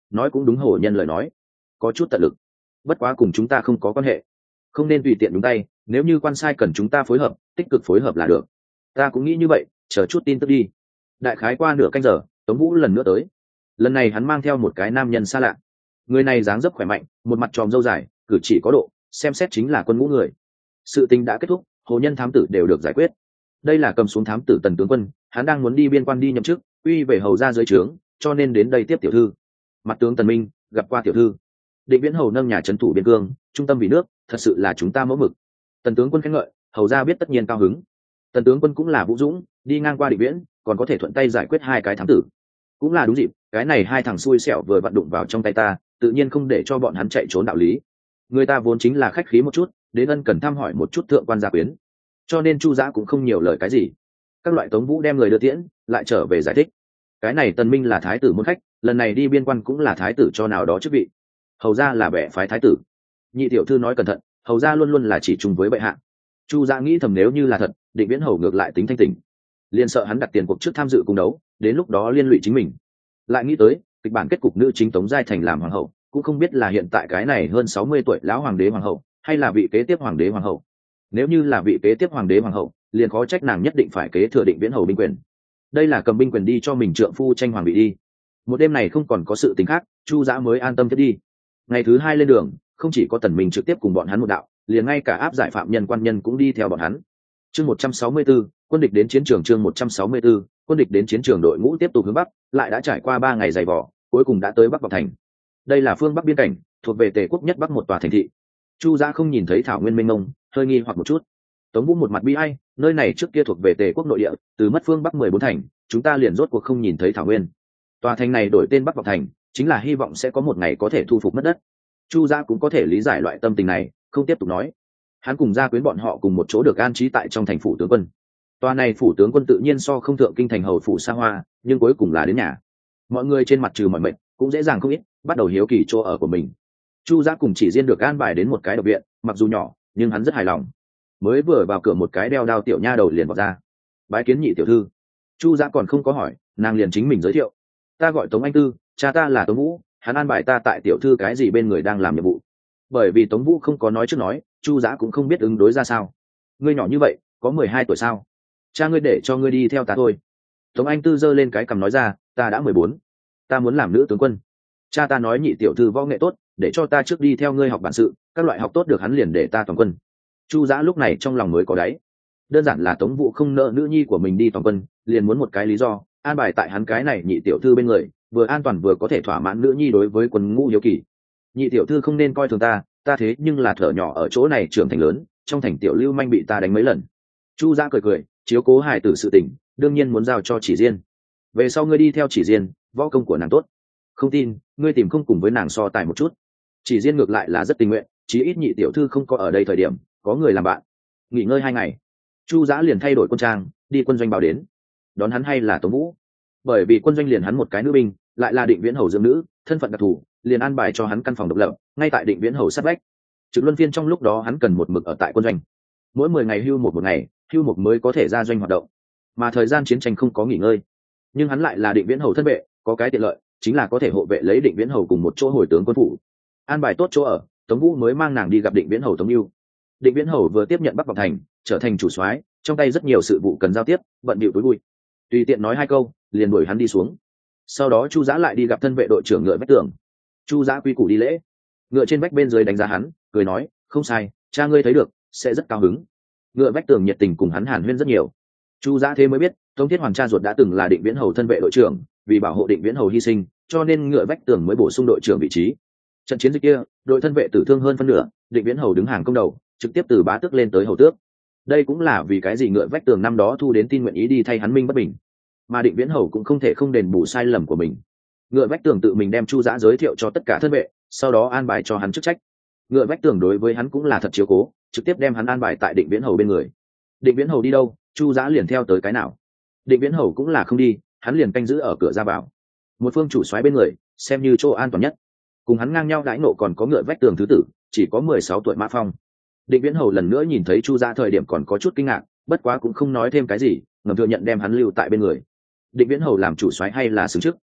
S1: nói cũng đúng hổ nhân lời nói, có chút tận lực, bất quá cùng chúng ta không có quan hệ, không nên tùy tiện đúng tay, nếu như quan sai cần chúng ta phối hợp, tích cực phối hợp là được. Ta cũng nghĩ như vậy, chờ chút tin tức đi. Đại khái qua nửa canh giờ, Tống Vũ lần nữa tới. Lần này hắn mang theo một cái nam nhân xa lạ. Người này dáng dấp khỏe mạnh, một mặt tròm râu dài, cử chỉ có độ, xem xét chính là quân ngũ người. Sự tình đã kết thúc, hồ nhân thám tử đều được giải quyết. Đây là cầm xuống thám tử Tần tướng quân, hắn đang muốn đi biên quan đi nhậm chức, uy về hầu ra dưới trướng, cho nên đến đây tiếp tiểu thư. Mặt tướng Tần Minh gặp qua tiểu thư. Định Viễn hầu nâng nhà trấn thủ biên cương, trung tâm vì nước, thật sự là chúng ta mẫu mực. Tần tướng quân khen ngợi, hầu ra biết tất nhiên cao hứng. Tần tướng quân cũng là vũ dũng, đi ngang qua Định Viễn, còn có thể thuận tay giải quyết hai cái thám tử, cũng là đúng dịp. Cái này hai thằng xui xẻo vừa vặn đụng vào trong tay ta, tự nhiên không để cho bọn hắn chạy trốn đạo lý. Người ta vốn chính là khách khí một chút, đến ân cần thăm hỏi một chút thượng quan gia quyến, cho nên Chu Giã cũng không nhiều lời cái gì. Các loại Tống Vũ đem người đưa tiễn, lại trở về giải thích. Cái này Tần Minh là thái tử môn khách, lần này đi biên quan cũng là thái tử cho nào đó chức vị. Hầu ra là bệ phái thái tử. Nhị tiểu thư nói cẩn thận, hầu ra luôn luôn là chỉ chung với bệ hạ. Chu Giã nghĩ thầm nếu như là thật, Định Viễn hầu ngược lại tính thanh tỉnh, liền sợ hắn đặt tiền cuộc trước tham dự cung đấu, đến lúc đó liên lụy chính mình. Lại nghĩ tới kịch bản kết cục nữ chính Tống Giai Thành làm hoàng hậu, cũng không biết là hiện tại cái này hơn sáu mươi tuổi lão hoàng đế hoàng hậu, hay là vị kế tiếp hoàng đế hoàng hậu. Nếu như là vị kế tiếp hoàng đế hoàng hậu, liền khó trách nàng nhất định phải kế thừa Định Viễn hầu binh quyền. Đây là cầm binh quyền đi cho mình trượng phu tranh hoàng vị đi. Một đêm này không còn có sự tình khác, Chu Giã mới an tâm tiếp đi. Ngày thứ hai lên đường, không chỉ có Tần Minh trực tiếp cùng bọn hắn một đạo, liền ngay cả áp giải phạm nhân quan nhân cũng đi theo bọn hắn. Chương một trăm sáu mươi tư, quân địch đến chiến trường. Chương một trăm sáu mươi tư, quân địch đến chiến trường. Đội ngũ tiếp tục hướng bắc, lại đã trải qua ba ngày dày vò, cuối cùng đã tới Bắc Vọng Thành. Đây là phương bắc biên cảnh, thuộc về Tề quốc nhất bắc một tòa thành thị. Chu Giã không nhìn thấy thảo nguyên mênh mông, hơi nghi hoặc một chút. Tống Vũ một mặt bi ai, nơi này trước kia thuộc về Tề quốc nội địa, từ mất phương bắc mười bốn thành, chúng ta liền rốt cuộc không nhìn thấy thảo nguyên. Tòa thành này đổi tên Bắc Vọng Thành, chính là hy vọng sẽ có một ngày có thể thu phục mất đất. Chu Giã cũng có thể lý giải loại tâm tình này, không tiếp tục nói. Hắn cùng gia quyến bọn họ cùng một chỗ được an trí tại trong thành phủ tướng quân. Tòa này phủ tướng quân tự nhiên so không thượng kinh thành hầu phủ xa hoa, nhưng cuối cùng là đến nhà. Mọi người trên mặt trừ mọi mệnh, cũng dễ dàng không ít, bắt đầu hiếu kỳ chỗ ở của mình. Chu Giã cùng Chỉ Diên được an bài đến một cái độc viện, mặc dù nhỏ, nhưng hắn rất hài lòng. Mới vừa vào cửa một cái đeo đao tiểu nha đầu liền vọt ra. Bái kiến nhị tiểu thư. Chu Giã còn không có hỏi, nàng liền chính mình giới thiệu. Ta gọi Tống Anh Tư, cha ta là Tống Vũ, hắn an bài ta tại tiểu thư cái gì bên người đang làm nhiệm vụ. Bởi vì Tống Vũ không có nói trước nói, Chu Giã cũng không biết ứng đối ra sao. Ngươi nhỏ như vậy, có mười hai tuổi sao? Cha ngươi để cho ngươi đi theo ta thôi. Tống Anh Tư giơ lên cái cằm nói ra, ta đã mười bốn, ta muốn làm nữ tướng quân. Cha ta nói nhị tiểu thư võ nghệ tốt, để cho ta trước đi theo ngươi học bản sự, các loại học tốt được hắn liền để ta toàn quân. Chu Giã lúc này trong lòng mới có đáy. Đơn giản là Tống Vũ không nợ nữ nhi của mình đi toàn quân, liền muốn một cái lý do, an bài tại hắn cái này nhị tiểu thư bên người, vừa an toàn vừa có thể thỏa mãn nữ nhi đối với quân ngũ hiếu kỳ. Nhị tiểu thư không nên coi thường ta, ta thế nhưng là thở nhỏ ở chỗ này trưởng thành lớn, trong thành tiểu lưu manh bị ta đánh mấy lần. Chu Giã cười cười, chiếu cố hài tử sự tình, đương nhiên muốn giao cho Chỉ Diên. Về sau ngươi đi theo Chỉ Diên, võ công của nàng tốt. Không tin, ngươi tìm không cùng với nàng so tài một chút. Chỉ Diên ngược lại là rất tình nguyện, chí ít nhị tiểu thư không có ở đây thời điểm, có người làm bạn. Nghỉ ngơi hai ngày, Chu Giã liền thay đổi quân trang, đi quân doanh báo đến. Đón hắn hay là Tống Vũ, bởi vì quân doanh liền hắn một cái nữ binh, lại là Định Viễn hầu dưỡng nữ, thân phận đặc thù, liền an bài cho hắn căn phòng độc lập, ngay tại Định Viễn hầu sát vách. Trực luân phiên trong lúc đó hắn cần một mực ở tại quân doanh, mỗi mười ngày hưu một một ngày, hưu một mới có thể ra doanh hoạt động, mà thời gian chiến tranh không có nghỉ ngơi. Nhưng hắn lại là Định Viễn hầu thân vệ, có cái tiện lợi, chính là có thể hộ vệ lấy Định Viễn hầu cùng một chỗ hồi tướng quân phủ. An bài tốt chỗ ở, Tống Vũ mới mang nàng đi gặp Định Viễn hầu Tống Ưu. Định Viễn hầu vừa tiếp nhận Bắc Vọng Thành, trở thành chủ soái, trong tay rất nhiều sự vụ cần giao tiếp, bận bịu tối bụi. Tùy tiện nói hai câu, liền đuổi hắn đi xuống. Sau đó Chu Giã lại đi gặp thân vệ đội trưởng Ngựa Vách Tường. Chu Giã quy củ đi lễ, ngựa trên vách bên dưới đánh giá hắn, cười nói, không sai, cha ngươi thấy được sẽ rất cao hứng. Ngựa Vách Tường nhiệt tình cùng hắn hàn huyên rất nhiều. Chu Giã thế mới biết, Tống Thiết Hoàng cha ruột đã từng là Định Viễn hầu thân vệ đội trưởng, vì bảo hộ Định Viễn hầu hy sinh, cho nên Ngựa Vách Tường mới bổ sung đội trưởng vị trí. Trận chiến dịch kia, đội thân vệ tử thương hơn phân nửa, Định Viễn hầu đứng hàng công đầu, trực tiếp từ bá tước lên tới hầu tước. Đây cũng là vì cái gì Ngựa Vách Tường năm đó thu đến tin nguyện ý đi thay hắn minh bất bình, mà Định Viễn hầu cũng không thể không đền bù sai lầm của mình. Ngựa Vách Tường tự mình đem Chu Giã giới thiệu cho tất cả thân vệ, sau đó an bài cho hắn chức trách. Ngựa Vách Tường đối với hắn cũng là thật chiếu cố, trực tiếp đem hắn an bài tại Định Viễn hầu bên người. Định Viễn hầu đi đâu, Chu Giã liền theo tới cái nào. Định Viễn hầu cũng là không đi, hắn liền canh giữ ở cửa ra vào, một phương chủ soái bên người, xem như chỗ an toàn nhất. Cùng hắn ngang nhau đãi nộ còn có Ngựa Vách Tường thứ tử, chỉ có mười sáu tuổi Mã Phong. Định Viễn hầu lần nữa nhìn thấy Chu Giã thời điểm còn có chút kinh ngạc, bất quá cũng không nói thêm cái gì, ngầm thừa nhận đem hắn lưu tại bên người. Định Viễn hầu làm chủ soái hay là xứng chức.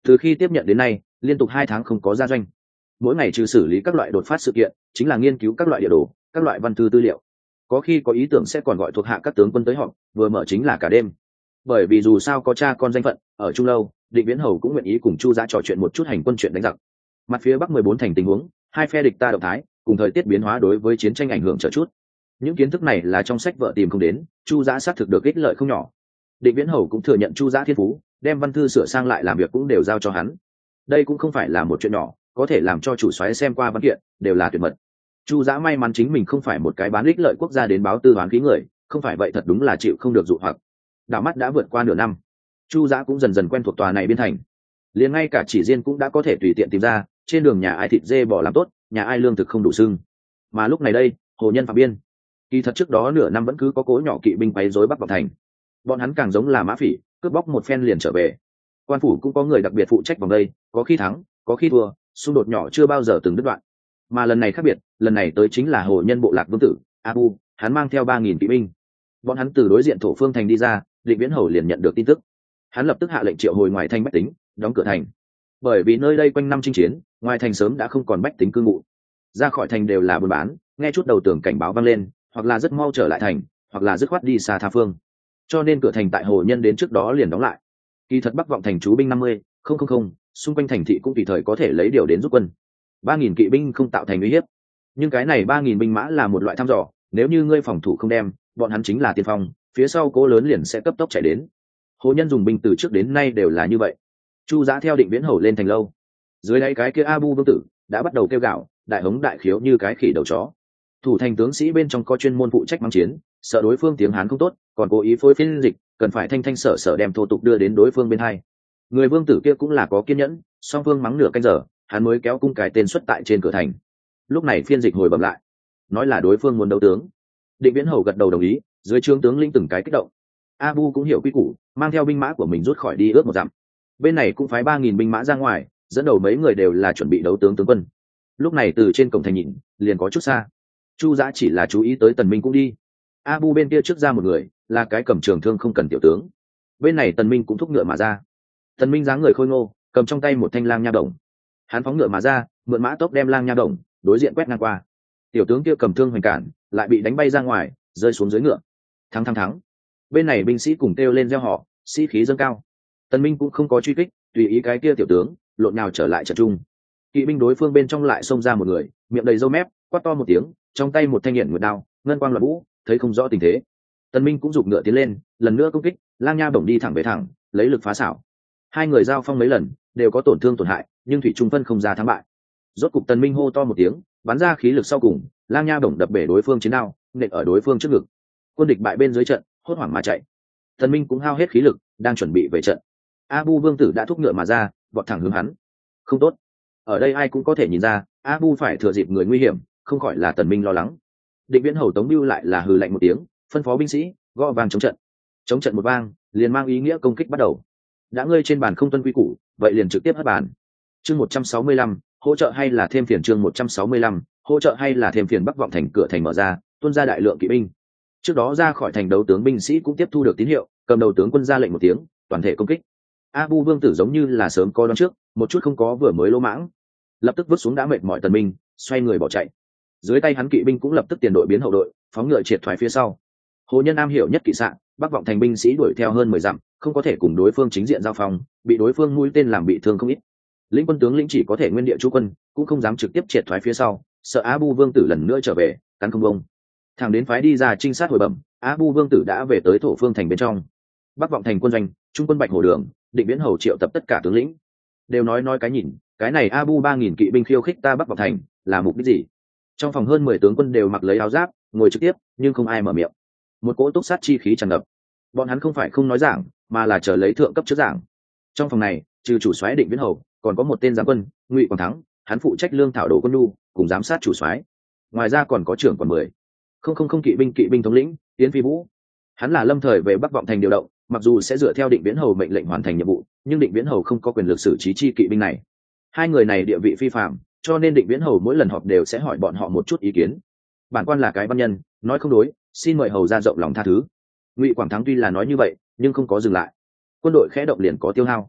S1: Từ khi tiếp nhận đến nay liên tục hai tháng không có ra doanh, mỗi ngày trừ xử lý các loại đột phát sự kiện chính là nghiên cứu các loại địa đồ, các loại văn thư tư liệu, có khi có ý tưởng sẽ còn gọi thuộc hạ các tướng quân tới họp, vừa mở chính là cả đêm. Bởi vì dù sao có cha con danh phận ở Trung Lâu, Định Viễn Hầu cũng nguyện ý cùng Chu Giã trò chuyện một chút hành quân chuyện đánh giặc, mặt phía bắc mười bốn thành tình huống, hai phe địch ta động thái cùng thời tiết biến hóa đối với chiến tranh ảnh hưởng trở chút. Những kiến thức này là trong sách vợ tìm không đến, Chu Giã xác thực được ích lợi không nhỏ. Định Viễn Hầu cũng thừa nhận Chu Giã thiên phú, đem văn thư sửa sang lại làm việc cũng đều giao cho hắn. Đây cũng không phải là một chuyện nhỏ, có thể làm cho chủ soái xem qua văn kiện đều là tuyệt mật. Chu Giã may mắn chính mình không phải một cái bán ích lợi quốc gia đến báo tư toán khí người, không phải vậy thật đúng là chịu không được dụ hoặc. Đảo mắt đã vượt qua nửa năm, Chu Giã cũng dần dần quen thuộc tòa này biên thành, liền ngay cả chỉ riêng cũng đã có thể tùy tiện tìm ra trên đường nhà ai thịt dê bò làm tốt, nhà ai lương thực không đủ sưng. Mà lúc này đây hồ nhân phạm biên, kỳ thật trước đó nửa năm vẫn cứ có cố nhỏ kỵ binh quấy rối bắc vào thành, bọn hắn càng giống là mã phỉ, cướp bóc một phen liền trở về. Quan phủ cũng có người đặc biệt phụ trách vòng đây, có khi thắng có khi thua, xung đột nhỏ chưa bao giờ từng đứt đoạn. Mà lần này khác biệt, lần này tới chính là hồ nhân bộ lạc vương tử Abu, hắn mang theo ba nghìn kỵ binh. Bọn hắn từ đối diện thổ phương thành đi ra, Định Viễn Hầu liền nhận được tin tức, hắn lập tức hạ lệnh triệu hồi ngoài thành bách tính đóng cửa thành, bởi vì nơi đây quanh năm chinh chiến, ngoài thành sớm đã không còn bách tính cư ngụ, ra khỏi thành đều là buôn bán, nghe chút đầu tường cảnh báo vang lên, hoặc là rất mau trở lại thành, hoặc là dứt khoát đi xa tha phương. Cho nên cửa thành tại hồ nhân đến trước đó liền đóng lại. Kỳ thật bắc vọng thành chú binh năm mươi không không không, xung quanh thành thị cũng tùy thời có thể lấy điều đến giúp quân. Ba nghìn kỵ binh không tạo thành uy hiếp, nhưng cái này ba nghìn binh mã là một loại thăm dò, nếu như ngươi phòng thủ không đem, bọn hắn chính là tiên phong, phía sau cố lớn liền sẽ cấp tốc chạy đến. Hồ nhân dùng binh từ trước đến nay đều là như vậy. Chu Giã theo Định Viễn Hầu lên thành lâu, dưới đáy cái kia Abu vương tử đã bắt đầu kêu gào, đại hống đại khiếu như cái khỉ đầu chó. Thủ thành tướng sĩ bên trong có chuyên môn phụ trách mang chiến, sợ đối phương tiếng Hán không tốt, còn cố ý phối phiên dịch, cần phải thanh thanh sở sở đem thô tục đưa đến đối phương bên hai. Người vương tử kia cũng là có kiên nhẫn, song phương mắng nửa canh giờ, hắn mới kéo cung cài tên xuất tại trên cửa thành. Lúc này phiên dịch hồi bẩm lại, nói là đối phương muốn đấu tướng. Định Viễn Hầu gật đầu đồng ý, dưới trướng tướng linh từng cái kích động. Abu cũng hiểu quy củ, mang theo binh mã của mình rút khỏi đi ước một dặm. Bên này cũng phái ba nghìn binh mã ra ngoài, dẫn đầu mấy người đều là chuẩn bị đấu tướng tướng quân. Lúc này từ trên cổng thành nhìn, liền có chút xa. Chu Giã chỉ là chú ý tới Tần Minh cũng đi. Abu bên kia trước ra một người, là cái cầm trường thương không cần tiểu tướng. Bên này Tần Minh cũng thúc ngựa mà ra. Tần Minh dáng người khôi ngô, cầm trong tay một thanh lang nha đồng. Hắn phóng ngựa mà ra, mượn mã tốc đem lang nha đồng đối diện quét ngang qua. Tiểu tướng kia cầm thương hoành cản, lại bị đánh bay ra ngoài, rơi xuống dưới ngựa. Thắng thắng thắng. Bên này binh sĩ cùng kêu lên reo hò, sĩ khí dâng cao. Tần Minh cũng không có truy kích, tùy ý cái kia tiểu tướng lộn nhào trở lại trận trung. Kỵ binh đối phương bên trong lại xông ra một người, miệng đầy râu mép, quát to một tiếng, trong tay một thanh nghiện nguyệt đao, ngân quang loạn vũ, thấy không rõ tình thế. Tần Minh cũng giục ngựa tiến lên, lần nữa công kích, lang nha bổng đi thẳng về thẳng, lấy lực phá xảo. Hai người giao phong mấy lần, đều có tổn thương tổn hại, nhưng thủy trung phân không ra thắng bại. Rốt cục Tần Minh hô to một tiếng, bắn ra khí lực sau cùng, lang nha bổng đập bể đối phương chiến đao, nện ở đối phương trước ngực. Quân địch bại bên dưới trận, hốt hoảng mà chạy. Tần Minh cũng hao hết khí lực, đang chuẩn bị về trận. Abu vương tử đã thúc ngựa mà ra, vọt thẳng hướng hắn. Không tốt. Ở đây ai cũng có thể nhìn ra, Abu phải thừa dịp người nguy hiểm, không khỏi là Tần Minh lo lắng. Định Viễn Hầu Tống Bưu lại là hừ lạnh một tiếng, phân phó binh sĩ gõ vang chống trận. Chống trận một vang, liền mang ý nghĩa công kích bắt đầu. Đã ngươi trên bàn không tuân quy củ, vậy liền trực tiếp hất bàn. Chương một trăm sáu mươi lăm, hỗ trợ hay là thêm phiền chương một trăm sáu mươi lăm, hỗ trợ hay là thêm phiền bắc vọng thành cửa thành mở ra, tuôn ra đại lượng kỵ binh. Trước đó ra khỏi thành đấu tướng binh sĩ cũng tiếp thu được tín hiệu, cầm đầu tướng quân ra lệnh một tiếng, toàn thể công kích. Abu vương tử giống như là sớm có đoán trước, một chút không có vừa mới lỗ mãng, lập tức vứt xuống đã mệt mỏi Tần Minh, xoay người bỏ chạy. Dưới tay hắn kỵ binh cũng lập tức tiền đội biến hậu đội, phóng ngựa triệt thoái phía sau. Hồ nhân am hiểu nhất kỵ xạ, bắc vọng thành binh sĩ đuổi theo hơn mười dặm, không có thể cùng đối phương chính diện giao phong, bị đối phương mũi tên làm bị thương không ít. Lĩnh quân tướng lĩnh chỉ có thể nguyên địa trú quân, cũng không dám trực tiếp triệt thoái phía sau, sợ Abu vương tử lần nữa trở về, cắn không bông. Thằng đến phái đi ra trinh sát hồi bẩm, Abu vương tử đã về tới thổ phương thành bên trong. Bắc vọng thành quân doanh, trung quân Bạch Hồ Đường, Định Viễn Hầu triệu tập tất cả tướng lĩnh, đều nói nói cái nhìn, cái này Abu ba nghìn kỵ binh khiêu khích ta Bắc vọng thành, là mục đích gì? Trong phòng hơn mười tướng quân đều mặc lấy áo giáp, ngồi trực tiếp, nhưng không ai mở miệng. Một cỗ túc sát chi khí tràn ngập. Bọn hắn không phải không nói giảng, mà là chờ lấy thượng cấp trước giảng. Trong phòng này, trừ chủ soái Định Viễn Hầu, còn có một tên giám quân, Ngụy Quảng Thắng, hắn phụ trách lương thảo đồ quân nhu, cùng giám sát chủ soái. Ngoài ra còn có trưởng quản mười không không không kỵ binh kỵ binh thống lĩnh Tiến Phi Vũ. Hắn là lâm thời về Bắc vọng thành điều động, mặc dù sẽ dựa theo Định Viễn Hầu mệnh lệnh hoàn thành nhiệm vụ, nhưng Định Viễn Hầu không có quyền lực xử trí chi kỵ binh này. Hai người này địa vị phi phạm, cho nên Định Viễn Hầu mỗi lần họp đều sẽ hỏi bọn họ một chút ý kiến. Bản quan là cái văn nhân, nói không đối, xin mời hầu ra rộng lòng tha thứ. Ngụy Quảng Thắng tuy là nói như vậy, nhưng không có dừng lại. Quân đội khẽ động liền có tiêu hao.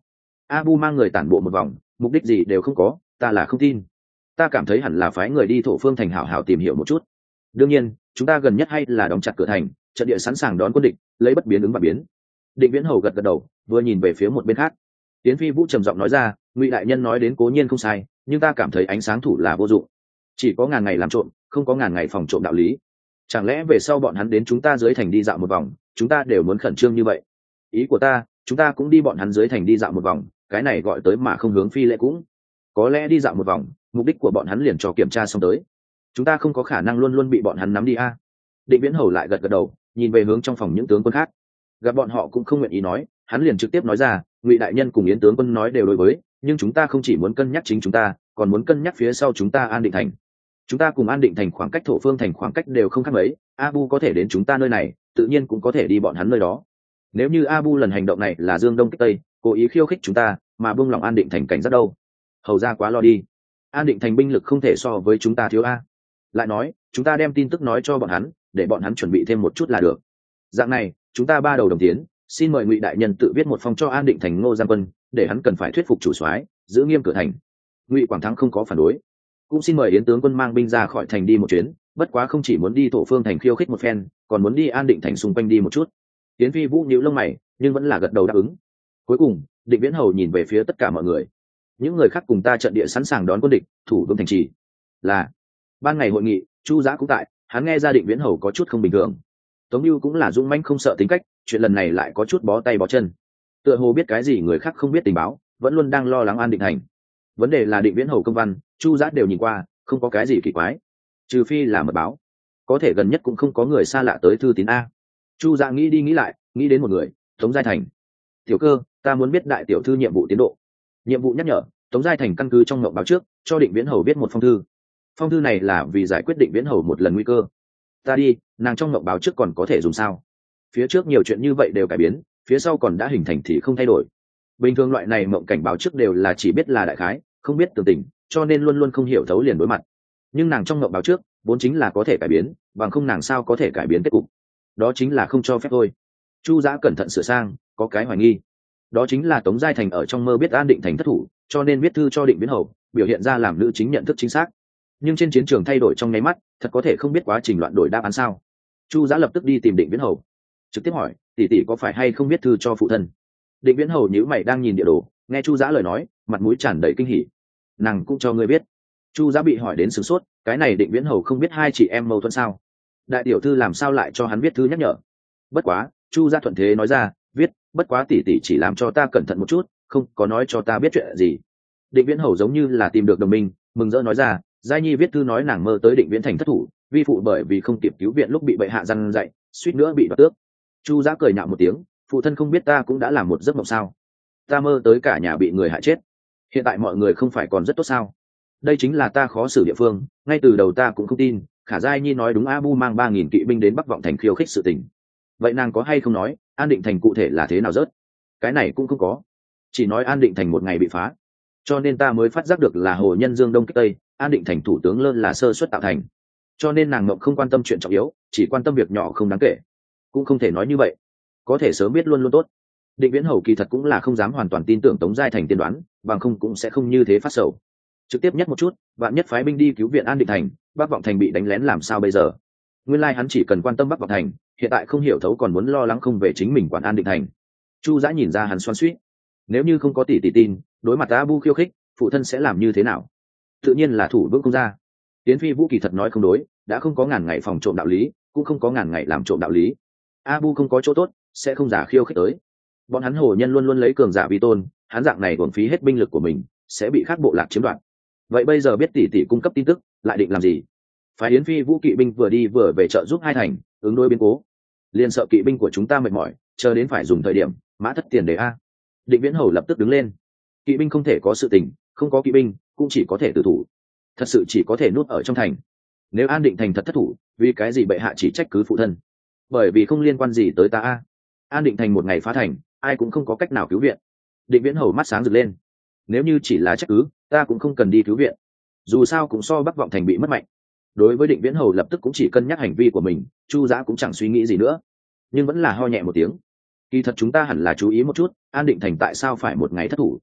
S1: Abu mang người tản bộ một vòng, mục đích gì đều không có, ta là không tin. Ta cảm thấy hẳn là phái người đi thổ phương thành hảo hảo tìm hiểu một chút. Đương nhiên chúng ta gần nhất hay là đóng chặt cửa thành, trận địa sẵn sàng đón quân địch, lấy bất biến ứng và biến. Định Viễn Hầu gật gật đầu, vừa nhìn về phía một bên khác. Tiến Phi Vũ trầm giọng nói ra, Ngụy đại nhân nói đến cố nhiên không sai, nhưng ta cảm thấy ánh sáng thủ là vô dụng. Chỉ có ngàn ngày làm trộm, không có ngàn ngày phòng trộm đạo lý. Chẳng lẽ về sau bọn hắn đến chúng ta dưới thành đi dạo một vòng, chúng ta đều muốn khẩn trương như vậy? Ý của ta, chúng ta cũng đi bọn hắn dưới thành đi dạo một vòng, cái này gọi tới mà không hướng phi lễ cũng. Có lẽ đi dạo một vòng, mục đích của bọn hắn liền cho kiểm tra xong tới. Chúng ta không có khả năng luôn luôn bị bọn hắn nắm đi a. Định Viễn Hầu lại gật gật đầu, nhìn về hướng trong phòng những tướng quân khác. Gặp bọn họ cũng không nguyện ý nói, hắn liền trực tiếp nói ra, Ngụy đại nhân cùng Yến tướng quân nói đều đối với, nhưng chúng ta không chỉ muốn cân nhắc chính chúng ta, còn muốn cân nhắc phía sau chúng ta An Định thành. Chúng ta cùng An Định thành khoảng cách thổ phương thành khoảng cách đều không khác mấy, Abu có thể đến chúng ta nơi này, tự nhiên cũng có thể đi bọn hắn nơi đó. Nếu như Abu lần hành động này là dương đông kích tây, cố ý khiêu khích chúng ta, mà buông lòng An Định thành cảnh giác đâu? Hầu ra quá lo đi. An Định thành binh lực không thể so với chúng ta thiếu a. Lại nói, chúng ta đem tin tức nói cho bọn hắn, để bọn hắn chuẩn bị thêm một chút là được. Dạng này, chúng ta ba đầu đồng tiến, xin mời Ngụy đại nhân tự viết một phong cho An Định thành Ngô Giang Quân, để hắn cần phải thuyết phục chủ soái, giữ nghiêm cửa thành. Ngụy Quảng Thắng không có phản đối. Cũng xin mời Yến tướng quân mang binh ra khỏi thành đi một chuyến, bất quá không chỉ muốn đi thổ phương thành khiêu khích một phen, còn muốn đi An Định thành xung quanh đi một chút. Yến Phi Vũ nhíu lông mày, nhưng vẫn là gật đầu đáp ứng. Cuối cùng, Định Viễn Hầu nhìn về phía tất cả mọi người. Những người khác cùng ta trận địa sẵn sàng đón quân địch, thủ vương thành trì. Là. Ban ngày hội nghị, Chu Giã cũng tại, hắn nghe ra Định Viễn Hầu có chút không bình thường. Tống Nưu cũng là dũng mãnh không sợ tính cách, chuyện lần này lại có chút bó tay bó chân. Tựa hồ biết cái gì người khác không biết tình báo, vẫn luôn đang lo lắng An Định thành. Vấn đề là Định Viễn Hầu công văn, Chu Giã đều nhìn qua, không có cái gì kỳ quái, trừ phi là mật báo. Có thể gần nhất cũng không có người xa lạ tới thư tín a. Chu Giã nghĩ đi nghĩ lại, nghĩ đến một người, Tống Giai Thành. Tiểu cơ, ta muốn biết đại tiểu thư nhiệm vụ tiến độ. Nhiệm vụ nhắc nhở, Tống Giai Thành căn cứ trong mộng báo trước, cho Định Viễn Hầu viết một phong thư. Phong thư này là vì giải quyết Định Viễn Hầu một lần nguy cơ. Ta đi, nàng trong mộng báo trước còn có thể dùng sao? Phía trước nhiều chuyện như vậy đều cải biến, phía sau còn đã hình thành thì không thay đổi. Bình thường loại này mộng cảnh báo trước đều là chỉ biết là đại khái, không biết tường tình, cho nên luôn luôn không hiểu thấu liền đối mặt. Nhưng nàng trong mộng báo trước, vốn chính là có thể cải biến, bằng không nàng sao có thể cải biến kết cục. Đó chính là không cho phép thôi. Chu Giã cẩn thận sửa sang, có cái hoài nghi. Đó chính là Tống Giai Thành ở trong mơ biết An Định thành thất thủ, cho nên viết thư cho Định Viễn Hầu, biểu hiện ra làm nữ chính nhận thức chính xác. Nhưng trên chiến trường thay đổi trong nháy mắt, thật có thể không biết quá trình loạn đổi đáp án sao? Chu Giã lập tức đi tìm Định Viễn Hầu, trực tiếp hỏi, tỷ tỷ có phải hay không viết thư cho phụ thân? Định Viễn Hầu nhíu mày đang nhìn địa đồ, nghe Chu Giã lời nói, mặt mũi tràn đầy kinh hỉ. Nàng cũng cho ngươi biết. Chu Giã bị hỏi đến sửng sốt, cái này Định Viễn Hầu không biết hai chị em mâu thuẫn sao? Đại tiểu thư làm sao lại cho hắn viết thư nhắc nhở? Bất quá, Chu Giã thuận thế nói ra, viết, bất quá tỷ tỷ chỉ làm cho ta cẩn thận một chút, không có nói cho ta biết chuyện gì. Định Viễn Hầu giống như là tìm được đồng minh, mừng rỡ nói ra, Giai Nhi viết thư nói nàng mơ tới Định Viễn thành thất thủ, vi phụ bởi vì không kịp cứu viện lúc bị bệ hạ răn dạy, suýt nữa bị đoạt tước. Chu Giã cười nhạo một tiếng, phụ thân không biết ta cũng đã làm một giấc mộng sao? Ta mơ tới cả nhà bị người hại chết. Hiện tại mọi người không phải còn rất tốt sao? Đây chính là ta khó xử địa phương, ngay từ đầu ta cũng không tin, Khả Giai Nhi nói đúng Abu mang ba nghìn kỵ binh đến Bắc Vọng thành khiêu khích sự tình. Vậy nàng có hay không nói, An Định thành cụ thể là thế nào rớt? Cái này cũng không có. Chỉ nói An Định thành một ngày bị phá. Cho nên ta mới phát giác được là Hồ Nhân Dương Đông kích Tây, An Định thành thủ tướng lơ là sơ suất tạo thành. Cho nên nàng ngậm không quan tâm chuyện trọng yếu, chỉ quan tâm việc nhỏ không đáng kể. Cũng không thể nói như vậy. Có thể sớm biết luôn luôn tốt. Định Viễn Hầu kỳ thật cũng là không dám hoàn toàn tin tưởng Tống Giai Thành tiên đoán, bằng không cũng sẽ không như thế phát sầu. Trực tiếp nhất một chút, vạn nhất phái binh đi cứu viện An Định thành, Bắc Vọng thành bị đánh lén làm sao bây giờ? Nguyên lai like hắn chỉ cần quan tâm Bắc Vọng thành, hiện tại không hiểu thấu còn muốn lo lắng không về chính mình quản An Định thành. Chu Giã nhìn ra hắn xoắn xuýt. Nếu như không có tỷ tỷ tin, đối mặt Abu khiêu khích, phụ thân sẽ làm như thế nào? Tự nhiên là thủ vững không ra. Tiến Phi Vũ kỳ thật nói không đối, đã không có ngàn ngày phòng trộm đạo lý, cũng không có ngàn ngày làm trộm đạo lý. Abu không có chỗ tốt, sẽ không giả khiêu khích tới. Bọn hắn Hồ Nhân luôn luôn lấy cường giả vi tôn, hắn dạng này uổng phí hết binh lực của mình, sẽ bị khác bộ lạc chiếm đoạt. Vậy bây giờ biết tỷ tỷ cung cấp tin tức, lại định làm gì? Phái Yến Phi Vũ kỵ binh vừa đi vừa về trợ giúp hai thành, ứng đối biến cố. Liên sợ kỵ binh của chúng ta mệt mỏi, chờ đến phải dùng thời điểm, mã thất tiền đề a. Định Viễn Hầu lập tức đứng lên. Kỵ binh không thể có sự tình, không có kỵ binh, cũng chỉ có thể tự thủ. Thật sự chỉ có thể núp ở trong thành. Nếu An Định thành thật thất thủ, vì cái gì bệ hạ chỉ trách cứ phụ thân? Bởi vì không liên quan gì tới ta a. An Định thành một ngày phá thành, ai cũng không có cách nào cứu viện. Định Viễn Hầu mắt sáng rực lên. Nếu như chỉ là trách cứ, ta cũng không cần đi cứu viện. Dù sao cũng so Bắc Vọng thành bị mất mạnh. Đối với Định Viễn Hầu lập tức cũng chỉ cân nhắc hành vi của mình, Chu Giã cũng chẳng suy nghĩ gì nữa, nhưng vẫn là ho nhẹ một tiếng. Kỳ thật chúng ta hẳn là chú ý một chút, An Định thành tại sao phải một ngày thất thủ?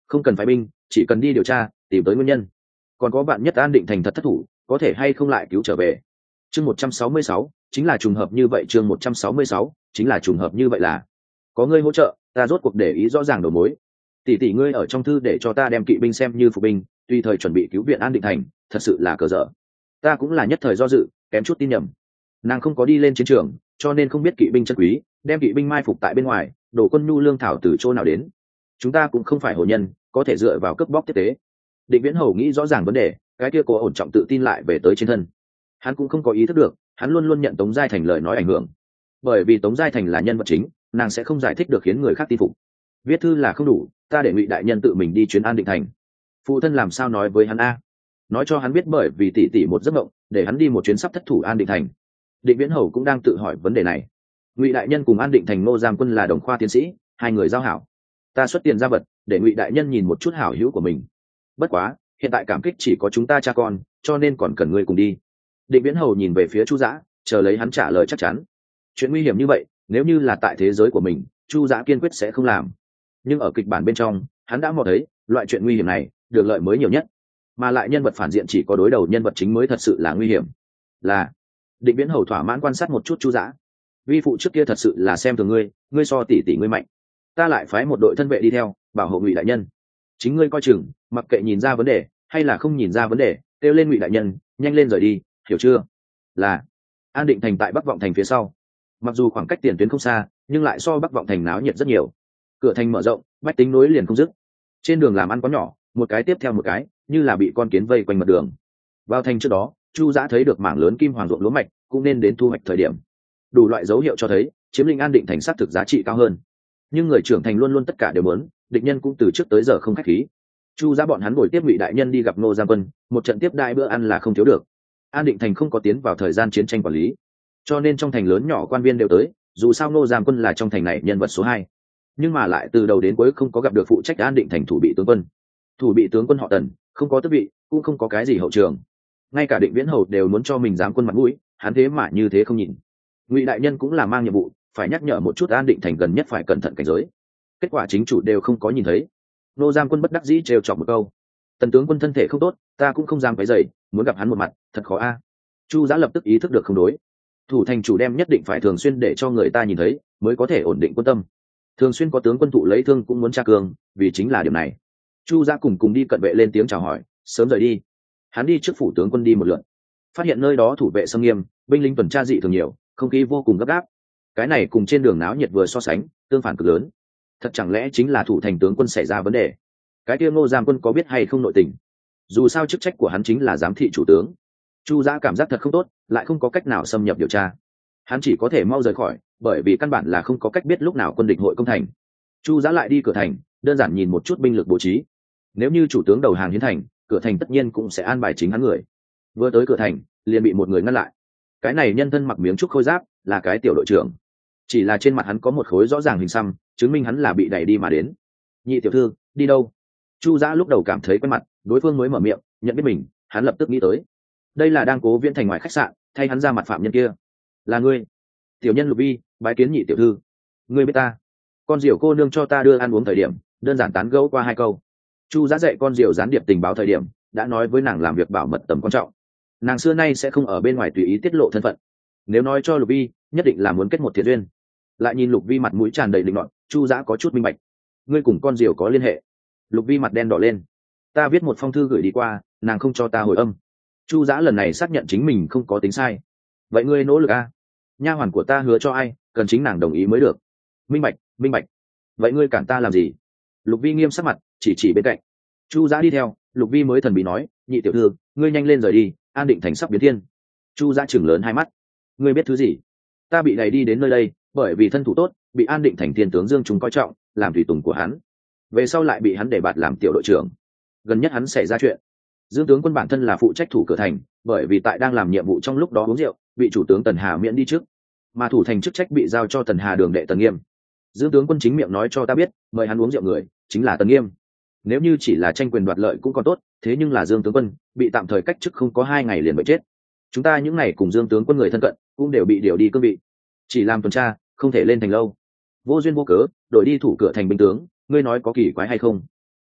S1: không cần phái binh, chỉ cần đi điều tra tìm tới nguyên nhân, còn có bạn nhất An Định Thành thật thất thủ có thể hay không lại cứu trở về. Chương một trăm sáu mươi sáu chính là trùng hợp như vậy, chương một trăm sáu mươi sáu chính là trùng hợp như vậy, là có ngươi hỗ trợ ta rốt cuộc để ý rõ ràng đầu mối. Tỷ tỷ ngươi ở trong thư để cho ta đem kỵ binh xem như phục binh, tùy thời chuẩn bị cứu viện An Định Thành, thật sự là cờ dở. Ta cũng là nhất thời do dự, kém chút tin nhầm. Nàng không có đi lên chiến trường, cho nên không biết kỵ binh chân quý, đem kỵ binh mai phục tại bên ngoài, đổ quân nhu lương thảo từ chỗ nào đến. Chúng ta cũng không phải hồ nhân, có thể dựa vào cướp bóc tiếp tế. Định Viễn Hầu nghĩ rõ ràng vấn đề, cái kia cố ổn trọng tự tin lại về tới trên thân. Hắn cũng không có ý thức được, hắn luôn luôn nhận Tống Giai Thành lời nói ảnh hưởng, bởi vì Tống Giai Thành là nhân vật chính, nàng sẽ không giải thích được khiến người khác tin phục. Viết thư là không đủ, ta để Ngụy đại nhân tự mình đi chuyến An Định Thành. Phụ thân làm sao nói với hắn a? Nói cho hắn biết bởi vì tỷ tỷ một giấc mộng, để hắn đi một chuyến sắp thất thủ An Định Thành. Định Viễn Hầu cũng đang tự hỏi vấn đề này. Ngụy đại nhân cùng An Định Thành Ngô Giang Quân là đồng khoa tiến sĩ, hai người giao hảo. Ta xuất tiền ra vật để Ngụy đại nhân nhìn một chút hảo hữu của mình. Bất quá, hiện tại cảm kích chỉ có chúng ta cha con, cho nên còn cần ngươi cùng đi. Định Viễn Hầu nhìn về phía Chu Dã, chờ lấy hắn trả lời chắc chắn. Chuyện nguy hiểm như vậy, nếu như là tại thế giới của mình, Chu Dã kiên quyết sẽ không làm. Nhưng ở kịch bản bên trong, hắn đã mò thấy, loại chuyện nguy hiểm này, được lợi mới nhiều nhất. Mà lại nhân vật phản diện chỉ có đối đầu nhân vật chính mới thật sự là nguy hiểm. Là Định Viễn Hầu thỏa mãn quan sát một chút Chu Dã. Vi phụ trước kia thật sự là xem thường ngươi, ngươi so tỷ tỷ ngươi mạnh. Ta lại phái một đội thân vệ đi theo, bảo hộ Ngụy đại nhân. Chính ngươi coi chừng, mặc kệ nhìn ra vấn đề hay là không nhìn ra vấn đề, kêu lên Ngụy đại nhân, nhanh lên rời đi, hiểu chưa? Là An Định Thành tại Bắc Vọng Thành phía sau. Mặc dù khoảng cách tiền tuyến không xa, nhưng lại so Bắc Vọng Thành náo nhiệt rất nhiều. Cửa thành mở rộng, bách tính nối liền không dứt. Trên đường làm ăn có nhỏ, một cái tiếp theo một cái, như là bị con kiến vây quanh mặt đường. Vào thành trước đó, Chu Dã thấy được mảng lớn kim hoàng ruộng lúa mạch, cũng nên đến thu hoạch thời điểm. Đủ loại dấu hiệu cho thấy, chiếm lĩnh An Định Thành xác thực giá trị cao hơn. Nhưng người trưởng thành luôn luôn tất cả đều muốn, địch nhân cũng từ trước tới giờ không khách khí. Chu Dã bọn hắn buổi tiếp Ngụy đại nhân đi gặp Ngô Giang Quân, một trận tiếp đại bữa ăn là không thiếu được. An Định Thành không có tiến vào thời gian chiến tranh quản lý, cho nên trong thành lớn nhỏ quan viên đều tới, dù sao Ngô Giang Quân là trong thành này nhân vật số hai, nhưng mà lại từ đầu đến cuối không có gặp được phụ trách An Định Thành thủ bị tướng quân. Thủ bị tướng quân họ Tần, không có tước vị, cũng không có cái gì hậu trường, ngay cả Định Viễn Hầu đều muốn cho mình giáng quân mặt mũi, hắn thế mà như thế không nhìn. Ngụy đại nhân cũng là mang nhiệm vụ, phải nhắc nhở một chút An Định Thành gần nhất phải cẩn thận cảnh giới. Kết quả chính chủ đều không có nhìn thấy. Ngô Giang Quân bất đắc dĩ trêu chọc một câu: Tần tướng quân thân thể không tốt, ta cũng không dám cái dày, muốn gặp hắn một mặt, thật khó a. Chu Dã lập tức ý thức được không đối. Thủ thành chủ đem nhất định phải thường xuyên để cho người ta nhìn thấy, mới có thể ổn định quân tâm. Thường xuyên có tướng quân thụ lấy thương cũng muốn tra cường, vì chính là điểm này. Chu Dã cùng cùng đi cận vệ lên tiếng chào hỏi, sớm rời đi. Hắn đi trước phủ tướng quân đi một lượt, phát hiện nơi đó thủ vệ xâm nghiêm, binh lính tuần tra dị thường nhiều, không khí vô cùng gấp gáp. Cái này cùng trên đường náo nhiệt vừa so sánh, tương phản cực lớn. Thật chẳng lẽ chính là thủ thành tướng quân xảy ra vấn đề? Cái kia Ngô Giang Quân có biết hay không nội tình? Dù sao chức trách của hắn chính là giám thị chủ tướng. Chu Dã cảm giác thật không tốt, lại không có cách nào xâm nhập điều tra. Hắn chỉ có thể mau rời khỏi, bởi vì căn bản là không có cách biết lúc nào quân địch hội công thành. Chu Dã lại đi cửa thành, đơn giản nhìn một chút binh lực bố trí. Nếu như chủ tướng đầu hàng hiến thành, cửa thành tất nhiên cũng sẽ an bài chính hắn người. Vừa tới cửa thành, liền bị một người ngăn lại. Cái này nhân thân mặc miếng trúc khôi giáp, là cái tiểu đội trưởng. Chỉ là trên mặt hắn có một khối rõ ràng hình xăm, chứng minh hắn là bị đẩy đi mà đến. Nhị tiểu thư, đi đâu? Chu Dã lúc đầu cảm thấy quen mặt, đối phương mới mở miệng, nhận biết mình, hắn lập tức nghĩ tới. Đây là đang Cố Viễn thành ngoài khách sạn, thay hắn ra mặt phạm nhân kia. Là ngươi? Tiểu nhân Lục Vi, bái kiến nhị tiểu thư. Ngươi biết ta? Con diều cô nương cho ta đưa ăn uống thời điểm, đơn giản tán gẫu qua hai câu. Chu Dã dạy con diều gián điệp tình báo thời điểm, đã nói với nàng làm việc bảo mật tầm quan trọng. Nàng xưa nay sẽ không ở bên ngoài tùy ý tiết lộ thân phận. Nếu nói cho Lục Vi, nhất định là muốn kết một thiện duyên. Lại nhìn Lục Vi mặt mũi tràn đầy định luận, Chu Dã có chút minh bạch. Ngươi cùng con diều có liên hệ? Lục Vi mặt đen đỏ lên. Ta viết một phong thư gửi đi qua, nàng không cho ta hồi âm. Chu Dã lần này xác nhận chính mình không có tính sai. Vậy ngươi nỗ lực a. Nha hoàn của ta hứa cho ai, cần chính nàng đồng ý mới được. Minh bạch, minh bạch. Vậy ngươi cản ta làm gì? Lục Vi nghiêm sắc mặt, chỉ chỉ bên cạnh. Chu Dã đi theo, Lục Vi mới thần bí nói, nhị tiểu thư, ngươi nhanh lên rời đi, An Định Thành sắp biến thiên. Chu Dã chừng lớn hai mắt. Ngươi biết thứ gì? Ta bị đẩy đi đến nơi đây, bởi vì thân thủ tốt, bị An Định Thành thiên tướng Dương chúng coi trọng, làm tùy tùng của hắn. Về sau lại bị hắn để bạt làm tiểu đội trưởng. Gần nhất hắn xảy ra chuyện. Dương tướng quân bản thân là phụ trách thủ cửa thành, bởi vì tại đang làm nhiệm vụ trong lúc đó uống rượu, bị chủ tướng Tần Hà miễn đi trước, mà thủ thành chức trách bị giao cho Tần Hà đường đệ Tần Nghiêm. Dương tướng quân chính miệng nói cho ta biết, mời hắn uống rượu người chính là Tần Nghiêm. Nếu như chỉ là tranh quyền đoạt lợi cũng còn tốt, thế nhưng là Dương tướng quân bị tạm thời cách chức không có hai ngày liền bị chết. Chúng ta những ngày cùng Dương tướng quân người thân cận cũng đều bị điều đi cương vị, chỉ làm tuần tra, không thể lên thành lâu. Vô duyên vô cớ đổi đi thủ cửa thành binh tướng, ngươi nói có kỳ quái hay không?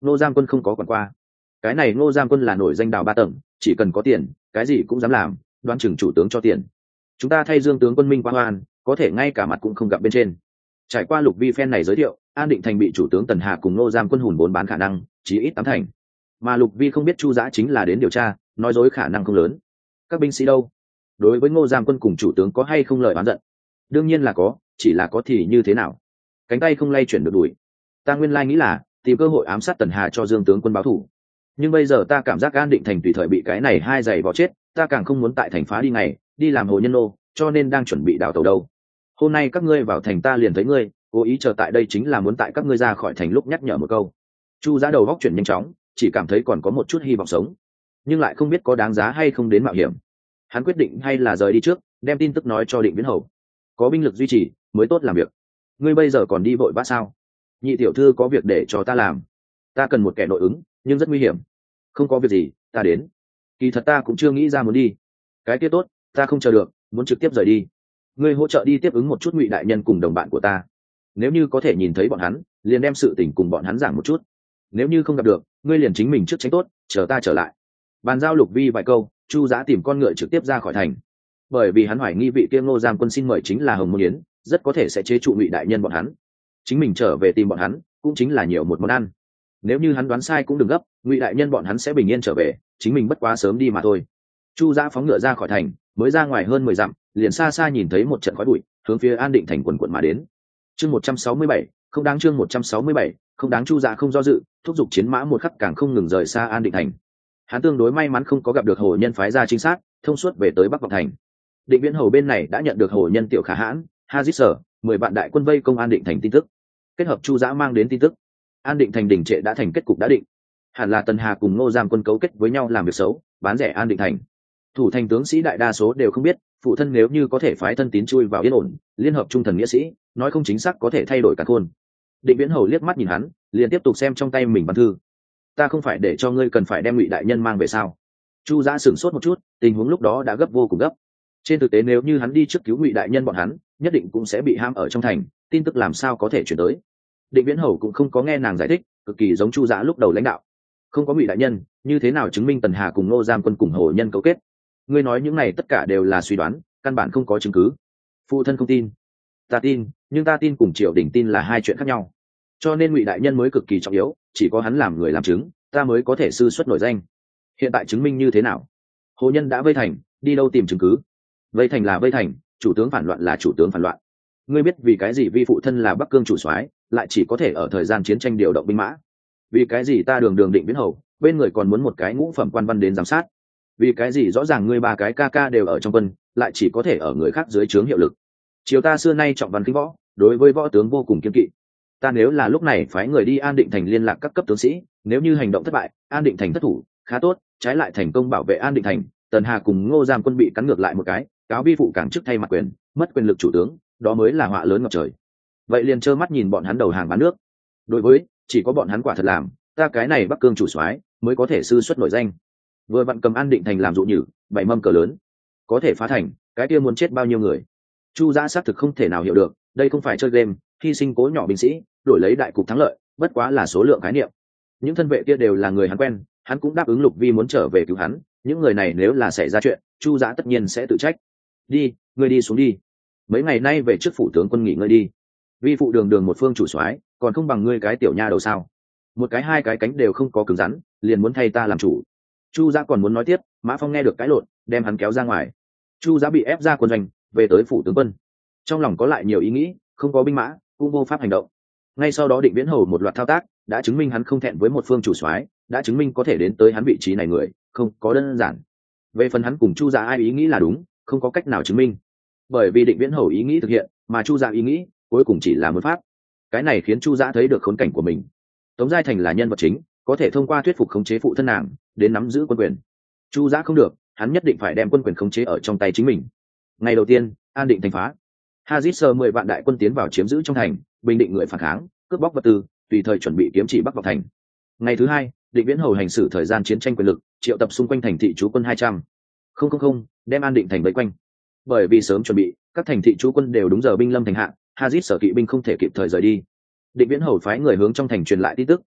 S1: Ngô Giam Quân không có quản qua. Cái này Ngô Giam Quân là nổi danh đào ba tầng, chỉ cần có tiền cái gì cũng dám làm, đoán chừng chủ tướng cho tiền chúng ta thay Dương tướng quân minh qua hoan, có thể ngay cả mặt cũng không gặp bên trên. Trải qua Lục Vi phen này giới thiệu, An Định Thành bị chủ tướng Tần Hà cùng Ngô Giam Quân hùn bốn bán khả năng chí ít tám thành, mà Lục Vi không biết Chu Dã chính là đến điều tra, nói dối khả năng không lớn. Các binh sĩ đâu? Đối với Ngô Giam Quân cùng chủ tướng có hay không lời oán giận? Đương nhiên là có, chỉ là có thì như thế nào? Cánh tay không lay chuyển được đuổi. Ta nguyên lai nghĩ là tìm cơ hội ám sát Tần Hà cho Dương tướng quân báo thù, nhưng bây giờ ta cảm giác An Định Thành tùy thời bị cái này hai giày vò chết, ta càng không muốn tại thành phá đi ngày đi làm hồ nhân nô, cho nên đang chuẩn bị đào tàu đâu. Hôm nay các ngươi vào thành ta liền thấy ngươi, cố ý chờ tại đây chính là muốn tại các ngươi ra khỏi thành lúc nhắc nhở một câu. Chu Dã đầu góc chuyển nhanh chóng, chỉ cảm thấy còn có một chút hy vọng sống, nhưng lại không biết có đáng giá hay không đến mạo hiểm. Hắn quyết định hay là rời đi trước, đem tin tức nói cho Định Viễn Hầu, có binh lực duy trì mới tốt làm việc. Ngươi bây giờ còn đi vội vã sao? Nhị tiểu thư có việc để cho ta làm, ta cần một kẻ nội ứng, nhưng rất nguy hiểm. Không có việc gì, ta đến. Kỳ thật ta cũng chưa nghĩ ra muốn đi. Cái kia tốt, ta không chờ được, muốn trực tiếp rời đi. Ngươi hỗ trợ đi tiếp ứng một chút Ngụy đại nhân cùng đồng bạn của ta, nếu như có thể nhìn thấy bọn hắn liền đem sự tình cùng bọn hắn giảng một chút, nếu như không gặp được ngươi liền chính mình trước tránh tốt, chờ ta trở lại. Bàn giao Lục Vi vài câu, Chu Dã tìm con ngựa trực tiếp ra khỏi thành, bởi vì hắn hoài nghi vị kia Ngô Giam Quân xin mời chính là Hồng Môn Yến, rất có thể sẽ chế trụ Ngụy đại nhân bọn hắn. Chính mình trở về tìm bọn hắn cũng chính là nhiều một món ăn, nếu như hắn đoán sai cũng đừng gấp, Ngụy đại nhân bọn hắn sẽ bình yên trở về, chính mình bất quá sớm đi mà thôi. Chu Dã phóng ngựa ra khỏi thành, mới ra ngoài hơn mười dặm, liền xa xa nhìn thấy một trận khói bụi hướng phía An Định Thành quần quận mà đến. Chương một trăm sáu mươi bảy, không đáng chương một trăm sáu mươi bảy, không đáng. Chu Dã không do dự, thúc giục chiến mã một khắc càng không ngừng rời xa An Định Thành. Hắn tương đối may mắn không có gặp được hồ nhân phái ra chính xác, thông suốt về tới Bắc Vọng Thành. Định Viễn Hầu bên này đã nhận được hồ nhân Tiểu Khả Hãn, Hazit Sở, mười vạn đại quân vây công An Định Thành tin tức, kết hợp Chu Dã mang đến tin tức, An Định Thành đình trệ đã thành kết cục đã định. Hẳn là Tần Hà cùng Ngô Giam Quân cấu kết với nhau làm việc xấu, bán rẻ An Định Thành. Thủ thành tướng sĩ đại đa số đều không biết, phụ thân nếu như có thể phái thân tín chui vào yên ổn, liên hợp trung thần nghĩa sĩ, nói không chính xác có thể thay đổi cả khôn. Định Viễn Hầu liếc mắt nhìn hắn, liền tiếp tục xem trong tay mình văn thư. Ta không phải để cho ngươi cần phải đem Ngụy đại nhân mang về sao? Chu Dã sửng sốt một chút, tình huống lúc đó đã gấp vô cùng gấp. Trên thực tế nếu như hắn đi trước cứu Ngụy đại nhân bọn hắn, nhất định cũng sẽ bị ham ở trong thành, tin tức làm sao có thể chuyển tới. Định Viễn Hầu cũng không có nghe nàng giải thích, cực kỳ giống Chu Dã lúc đầu lãnh đạo. Không có Ngụy đại nhân, như thế nào chứng minh Tần Hà cùng Ngô Giam Quân cùng hồ nhân cấu kết? Ngươi nói những này tất cả đều là suy đoán, căn bản không có chứng cứ. Phụ thân không tin, ta tin, nhưng ta tin cùng triều đình tin là hai chuyện khác nhau. Cho nên Ngụy đại nhân mới cực kỳ trọng yếu, chỉ có hắn làm người làm chứng, ta mới có thể sư xuất nổi danh. Hiện tại chứng minh như thế nào? Hồ nhân đã vây thành, đi đâu tìm chứng cứ? Vây thành là vây thành, chủ tướng phản loạn là chủ tướng phản loạn. Ngươi biết vì cái gì vi phụ thân là Bắc Cương chủ soái lại chỉ có thể ở thời gian chiến tranh điều động binh mã? Vì cái gì ta đường đường Định Viễn Hầu bên người còn muốn một cái ngũ phẩm quan văn đến giám sát? Vì cái gì rõ ràng ngươi ba cái ca ca đều ở trong quân, lại chỉ có thể ở người khác dưới trướng hiệu lực? Triều ta xưa nay trọng văn khinh võ, đối với võ tướng vô cùng kiêng kỵ. Ta nếu là lúc này phái người đi An Định Thành liên lạc các cấp tướng sĩ, nếu như hành động thất bại, An Định Thành thất thủ, khá tốt, trái lại thành công bảo vệ An Định Thành, Tần Hà cùng Ngô Giam Quân bị cắn ngược lại một cái, cáo vi phụ cảng chức thay mặt quyền, mất quyền lực chủ tướng, đó mới là họa lớn ngập trời. Vậy liền trơ mắt nhìn bọn hắn đầu hàng bán nước. Đối với chỉ có bọn hắn quả thật làm, ta cái này Bắc Cương chủ soái mới có thể sư xuất nổi danh. Vừa vặn cầm An Định Thành làm dụ nhử, bảy mâm cờ lớn, có thể phá thành, cái kia muốn chết bao nhiêu người? Chu Dã xác thực không thể nào hiểu được, đây không phải chơi game, hy sinh cố nhỏ binh sĩ, đổi lấy đại cục thắng lợi, bất quá là số lượng khái niệm. Những thân vệ kia đều là người hắn quen, hắn cũng đáp ứng Lục Vi muốn trở về cứu hắn, những người này nếu là xảy ra chuyện, Chu Dã tất nhiên sẽ tự trách. Đi, ngươi đi xuống đi. Mấy ngày nay về trước phủ tướng quân nghỉ ngơi đi. Vi phụ đường đường một phương chủ soái, còn không bằng ngươi cái tiểu nha đầu sao? Một cái hai cái cánh đều không có cứng rắn, liền muốn thay ta làm chủ. Chu Dã còn muốn nói tiếp, Mã Phong nghe được cái lộn, đem hắn kéo ra ngoài. Chu Dã bị ép ra quân doanh, về tới phủ tướng quân. Trong lòng có lại nhiều ý nghĩ, không có binh mã, cũng vô pháp hành động. Ngay sau đó Định Viễn Hầu một loạt thao tác, đã chứng minh hắn không thẹn với một phương chủ soái, đã chứng minh có thể đến tới hắn vị trí này người, không có đơn giản. Về phần hắn cùng Chu Dã ai ý nghĩ là đúng, không có cách nào chứng minh. Bởi vì Định Viễn Hầu ý nghĩ thực hiện, mà Chu Dã ý nghĩ cuối cùng chỉ là một pháp. Cái này khiến Chu Dã thấy được khốn cảnh của mình. Tống Giai Thành là nhân vật chính, có thể thông qua thuyết phục khống chế phụ thân nàng, đến nắm giữ quân quyền. Chu Dã không được, hắn nhất định phải đem quân quyền khống chế ở trong tay chính mình. Ngày đầu tiên, An Định thành phá. Hazit Sơ mười vạn đại quân tiến vào chiếm giữ trong thành, bình định người phản kháng, cướp bóc vật tư, tùy thời chuẩn bị kiếm chỉ Bắc vào thành. Ngày thứ hai, Định Viễn Hầu hành xử thời gian chiến tranh quyền lực, triệu tập xung quanh thành thị trú quân hai trăm. Không không không, đem An Định thành vây quanh. Bởi vì sớm chuẩn bị, các thành thị trú quân đều đúng giờ binh lâm thành hạ, Hazit Sở kỵ binh không thể kịp thời rời đi. Định Viễn Hầu phái người hướng trong thành truyền lại tin tức,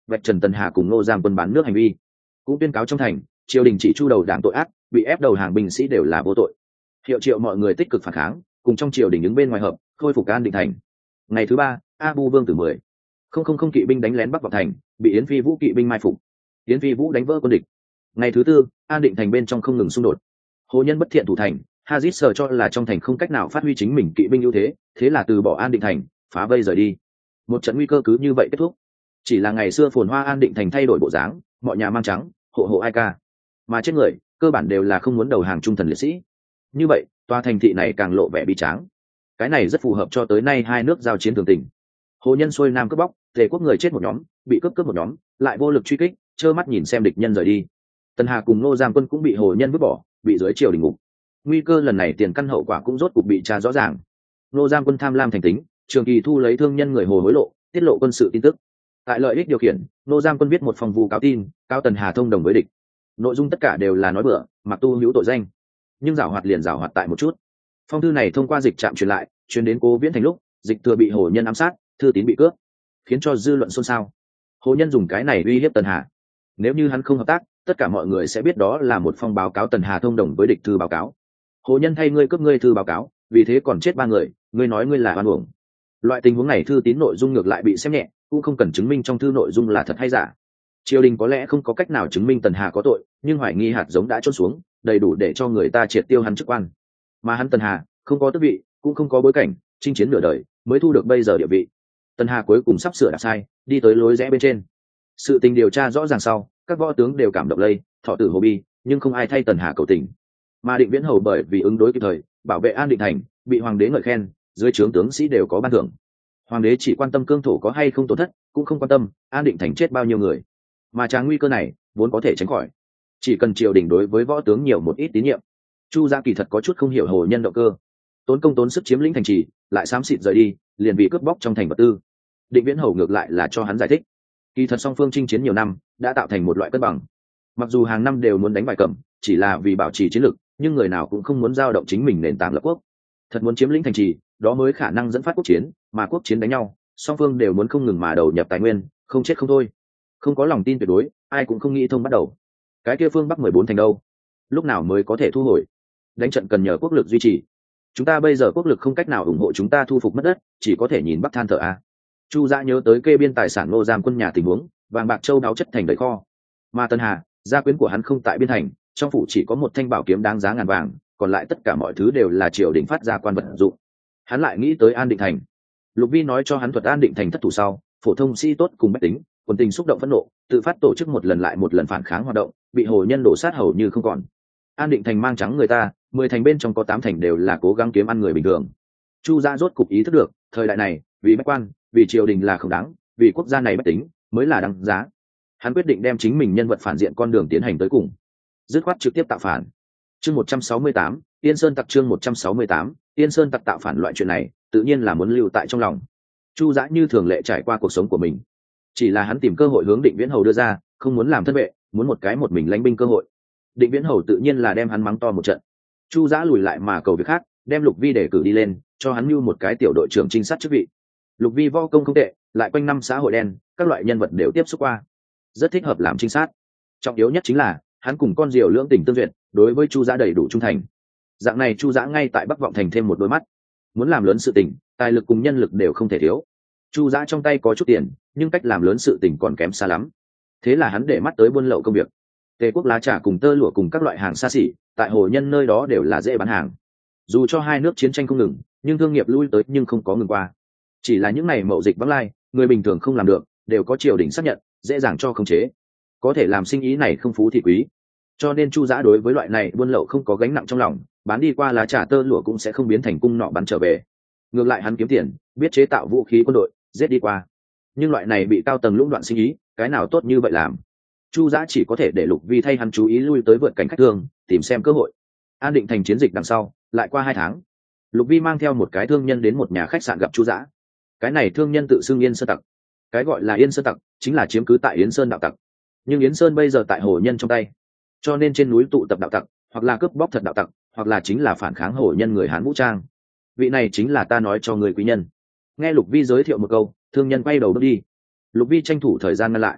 S1: vạch trần Tần Hà cùng Ngô Giang Quân bán nước hành vi, cũng tuyên cáo trong thành triều đình chỉ chu đầu đảng tội ác, bị ép đầu hàng binh sĩ đều là vô tội. Hiệu triệu mọi người tích cực phản kháng, cùng trong triều đình đứng bên ngoài hợp, khôi phục an định thành. Ngày thứ ba, Abu Vương tử mười không không không kỵ binh đánh lén Bắc vào thành, bị Yến Phi Vũ kỵ binh mai phục. Yến Phi Vũ đánh vỡ quân địch. Ngày thứ tư, an định thành bên trong không ngừng xung đột. Hồ Nhân bất thiện thủ thành, Hazit sợ cho là trong thành không cách nào phát huy chính mình kỵ binh ưu thế, thế là từ bỏ an định thành, phá vây rời đi. Một trận nguy cơ cứ như vậy kết thúc. Chỉ là ngày xưa phồn hoa an định thành thay đổi bộ dáng, mọi nhà mang trắng, hộ hộ ai ca, mà chết người cơ bản đều là không muốn đầu hàng trung thần liệt sĩ. Như vậy, tòa thành thị này càng lộ vẻ bi tráng. Cái này rất phù hợp cho tới nay hai nước giao chiến thường tình. Hồ Nhân xuôi nam cướp bóc, Tề quốc người chết một nhóm, bị cướp cướp một nhóm, lại vô lực truy kích, trơ mắt nhìn xem địch nhân rời đi. Tần Hà cùng Ngô Giang Quân cũng bị Hồ Nhân vứt bỏ, bị dưới triều đình ngục. Nguy cơ lần này tiền căn hậu quả cũng rốt cục bị tra rõ ràng. Ngô Giang Quân tham lam thành tính, trường kỳ thu lấy thương nhân người Hồ hối lộ, tiết lộ quân sự tin tức. Tại lợi ích điều khiển, Ngô Giang Quân viết một phòng vu cáo tin, cáo Tần Hà thông đồng với địch. Nội dung tất cả đều là nói bừa, mặc tu hữu tội danh. Nhưng giảo hoạt liền giảo hoạt tại một chút. Phong thư này thông qua dịch trạm truyền lại, truyền đến Cố Viễn Thành lúc, dịch thừa bị Hồ Nhân ám sát, thư tín bị cướp, khiến cho dư luận xôn xao. Hồ Nhân dùng cái này uy hiếp Tần Hà, nếu như hắn không hợp tác, tất cả mọi người sẽ biết đó là một phong báo cáo Tần Hà thông đồng với địch thư báo cáo. Hồ Nhân thay ngươi cướp ngươi thư báo cáo, vì thế còn chết ba người, ngươi nói ngươi là oan uổng. Loại tình huống này thư tín nội dung ngược lại bị xem nhẹ, cũng không cần chứng minh trong thư nội dung là thật hay giả. Triều đình có lẽ không có cách nào chứng minh Tần Hà có tội, nhưng hoài nghi hạt giống đã chôn xuống, đầy đủ để cho người ta triệt tiêu hắn chức quan. Mà hắn Tần Hà không có tước vị, cũng không có bối cảnh, chinh chiến nửa đời mới thu được bây giờ địa vị. Tần Hà cuối cùng sắp sửa đạp sai, đi tới lối rẽ bên trên. Sự tình điều tra rõ ràng sau, các võ tướng đều cảm động lây, thọ tử hồ bi, nhưng không ai thay Tần Hà cầu tình. Mà Định Viễn Hầu bởi vì ứng đối kịp thời, bảo vệ an định thành, bị hoàng đế ngợi khen, dưới trướng tướng sĩ đều có ban thưởng. Hoàng đế chỉ quan tâm cương thổ có hay không tổn thất, cũng không quan tâm an định thành chết bao nhiêu người. Mà tráng nguy cơ này vốn có thể tránh khỏi, chỉ cần triều đình đối với võ tướng nhiều một ít tín nhiệm. Chu Gia kỳ thật có chút không hiểu Hồ Nhân động cơ, tốn công tốn sức chiếm lĩnh thành trì, lại xám xịt rời đi, liền vì cướp bóc trong thành vật tư. Định Viễn Hầu ngược lại là cho hắn giải thích, kỳ thật song phương chinh chiến nhiều năm đã tạo thành một loại cân bằng. Mặc dù hàng năm đều muốn đánh bại Cẩm, chỉ là vì bảo trì chiến lực, nhưng người nào cũng không muốn giao động chính mình nền tảng lập quốc. Thật muốn chiếm lĩnh thành trì, đó mới khả năng dẫn phát quốc chiến, mà quốc chiến đánh nhau, song phương đều muốn không ngừng mà đầu nhập tài nguyên, không chết không thôi. Không có lòng tin tuyệt đối, ai cũng không nghĩ thông bắt đầu. Cái kia phương Bắc mười bốn thành đâu? Lúc nào mới có thể thu hồi? Đánh trận cần nhờ quốc lực duy trì. Chúng ta bây giờ quốc lực không cách nào ủng hộ chúng ta thu phục mất đất, chỉ có thể nhìn Bắc than thở a. Chu Gia nhớ tới kê biên tài sản Ngô Giang Quân nhà tình huống, vàng bạc châu đáo chất thành đầy kho. Mà Tân Hà, gia quyến của hắn không tại biên thành, trong phủ chỉ có một thanh bảo kiếm đáng giá ngàn vàng, còn lại tất cả mọi thứ đều là triều đình phát ra quan vật dụng. Hắn lại nghĩ tới an định thành. Lục Vi nói cho hắn thuật an định thành thất thủ sau, phổ thông sĩ tốt cùng bách tính, quân tình xúc động phẫn nộ, tự phát tổ chức một lần lại một lần phản kháng hoạt động, bị Hồ Nhân đổ sát hầu như không còn. An định thành mang trắng người ta, mười thành bên trong có tám thành đều là cố gắng kiếm ăn người bình thường. Chu Gia rốt cục ý thức được, thời đại này, vì bách quan, vì triều đình là không đáng, vì quốc gia này bất tính mới là đáng giá. Hắn quyết định đem chính mình nhân vật phản diện con đường tiến hành tới cùng, dứt khoát trực tiếp tạo phản. Chương một trăm sáu mươi tám, Yên Sơn tặc chương một trăm sáu mươi tám, Yên Sơn tặc tạo phản loại chuyện này, tự nhiên là muốn lưu tại trong lòng. Chu Dã như thường lệ trải qua cuộc sống của mình, chỉ là hắn tìm cơ hội hướng Định Viễn Hầu đưa ra, không muốn làm thân vệ, muốn một cái một mình lãnh binh cơ hội. Định Viễn Hầu tự nhiên là đem hắn mắng to một trận. Chu Dã lùi lại mà cầu việc khác, đem Lục Vi để cử đi lên, cho hắn mưu một cái tiểu đội trưởng trinh sát chức vị. Lục Vi võ công không tệ, lại quanh năm xã hội đen, các loại nhân vật đều tiếp xúc qua, rất thích hợp làm trinh sát. Trọng yếu nhất chính là hắn cùng con diều lưỡng tình tương duyệt, đối với Chu Dã đầy đủ trung thành. Dạng này Chu Dã ngay tại Bắc Vọng Thành thêm một đôi mắt, muốn làm lớn sự tình, tài lực cùng nhân lực đều không thể thiếu. Chu Dã trong tay có chút tiền, nhưng cách làm lớn sự tình còn kém xa lắm. Thế là hắn để mắt tới buôn lậu công việc. Tề quốc lá trà cùng tơ lụa cùng các loại hàng xa xỉ, tại Hồ Nhân nơi đó đều là dễ bán hàng. Dù cho hai nước chiến tranh không ngừng, nhưng thương nghiệp lui tới nhưng không có ngừng qua. Chỉ là những này mậu dịch vắng lai, người bình thường không làm được, đều có triều đình xác nhận, dễ dàng cho khống chế. Có thể làm sinh ý này không phú thì quý. Cho nên Chu Dã đối với loại này buôn lậu không có gánh nặng trong lòng, bán đi qua lá trà tơ lụa cũng sẽ không biến thành cung nọ bắn trở về. Ngược lại hắn kiếm tiền, biết chế tạo vũ khí quân đội, giết đi qua. Nhưng loại này bị cao tầng lũng đoạn sinh ý, cái nào tốt như vậy làm? Chu Dã chỉ có thể để Lục Vi thay hắn chú ý lui tới vượt cảnh khách thương, tìm xem cơ hội. An định thành chiến dịch đằng sau, lại qua hai tháng, Lục Vi mang theo một cái thương nhân đến một nhà khách sạn gặp Chu Dã. Cái này thương nhân tự xưng Yên Sơn tặc. Cái gọi là Yên Sơn tặc, chính là chiếm cứ tại Yến Sơn đạo tặc. Nhưng Yến Sơn bây giờ tại Hồ Nhân trong tay, cho nên trên núi tụ tập đạo tặc, hoặc là cướp bóc thật đạo tặc, hoặc là chính là phản kháng Hồ Nhân người Hán vũ trang. Vị này chính là ta nói cho người quý nhân. Nghe Lục Vi giới thiệu một câu, thương nhân quay đầu bước đi. Lục Vi tranh thủ thời gian ngăn lại.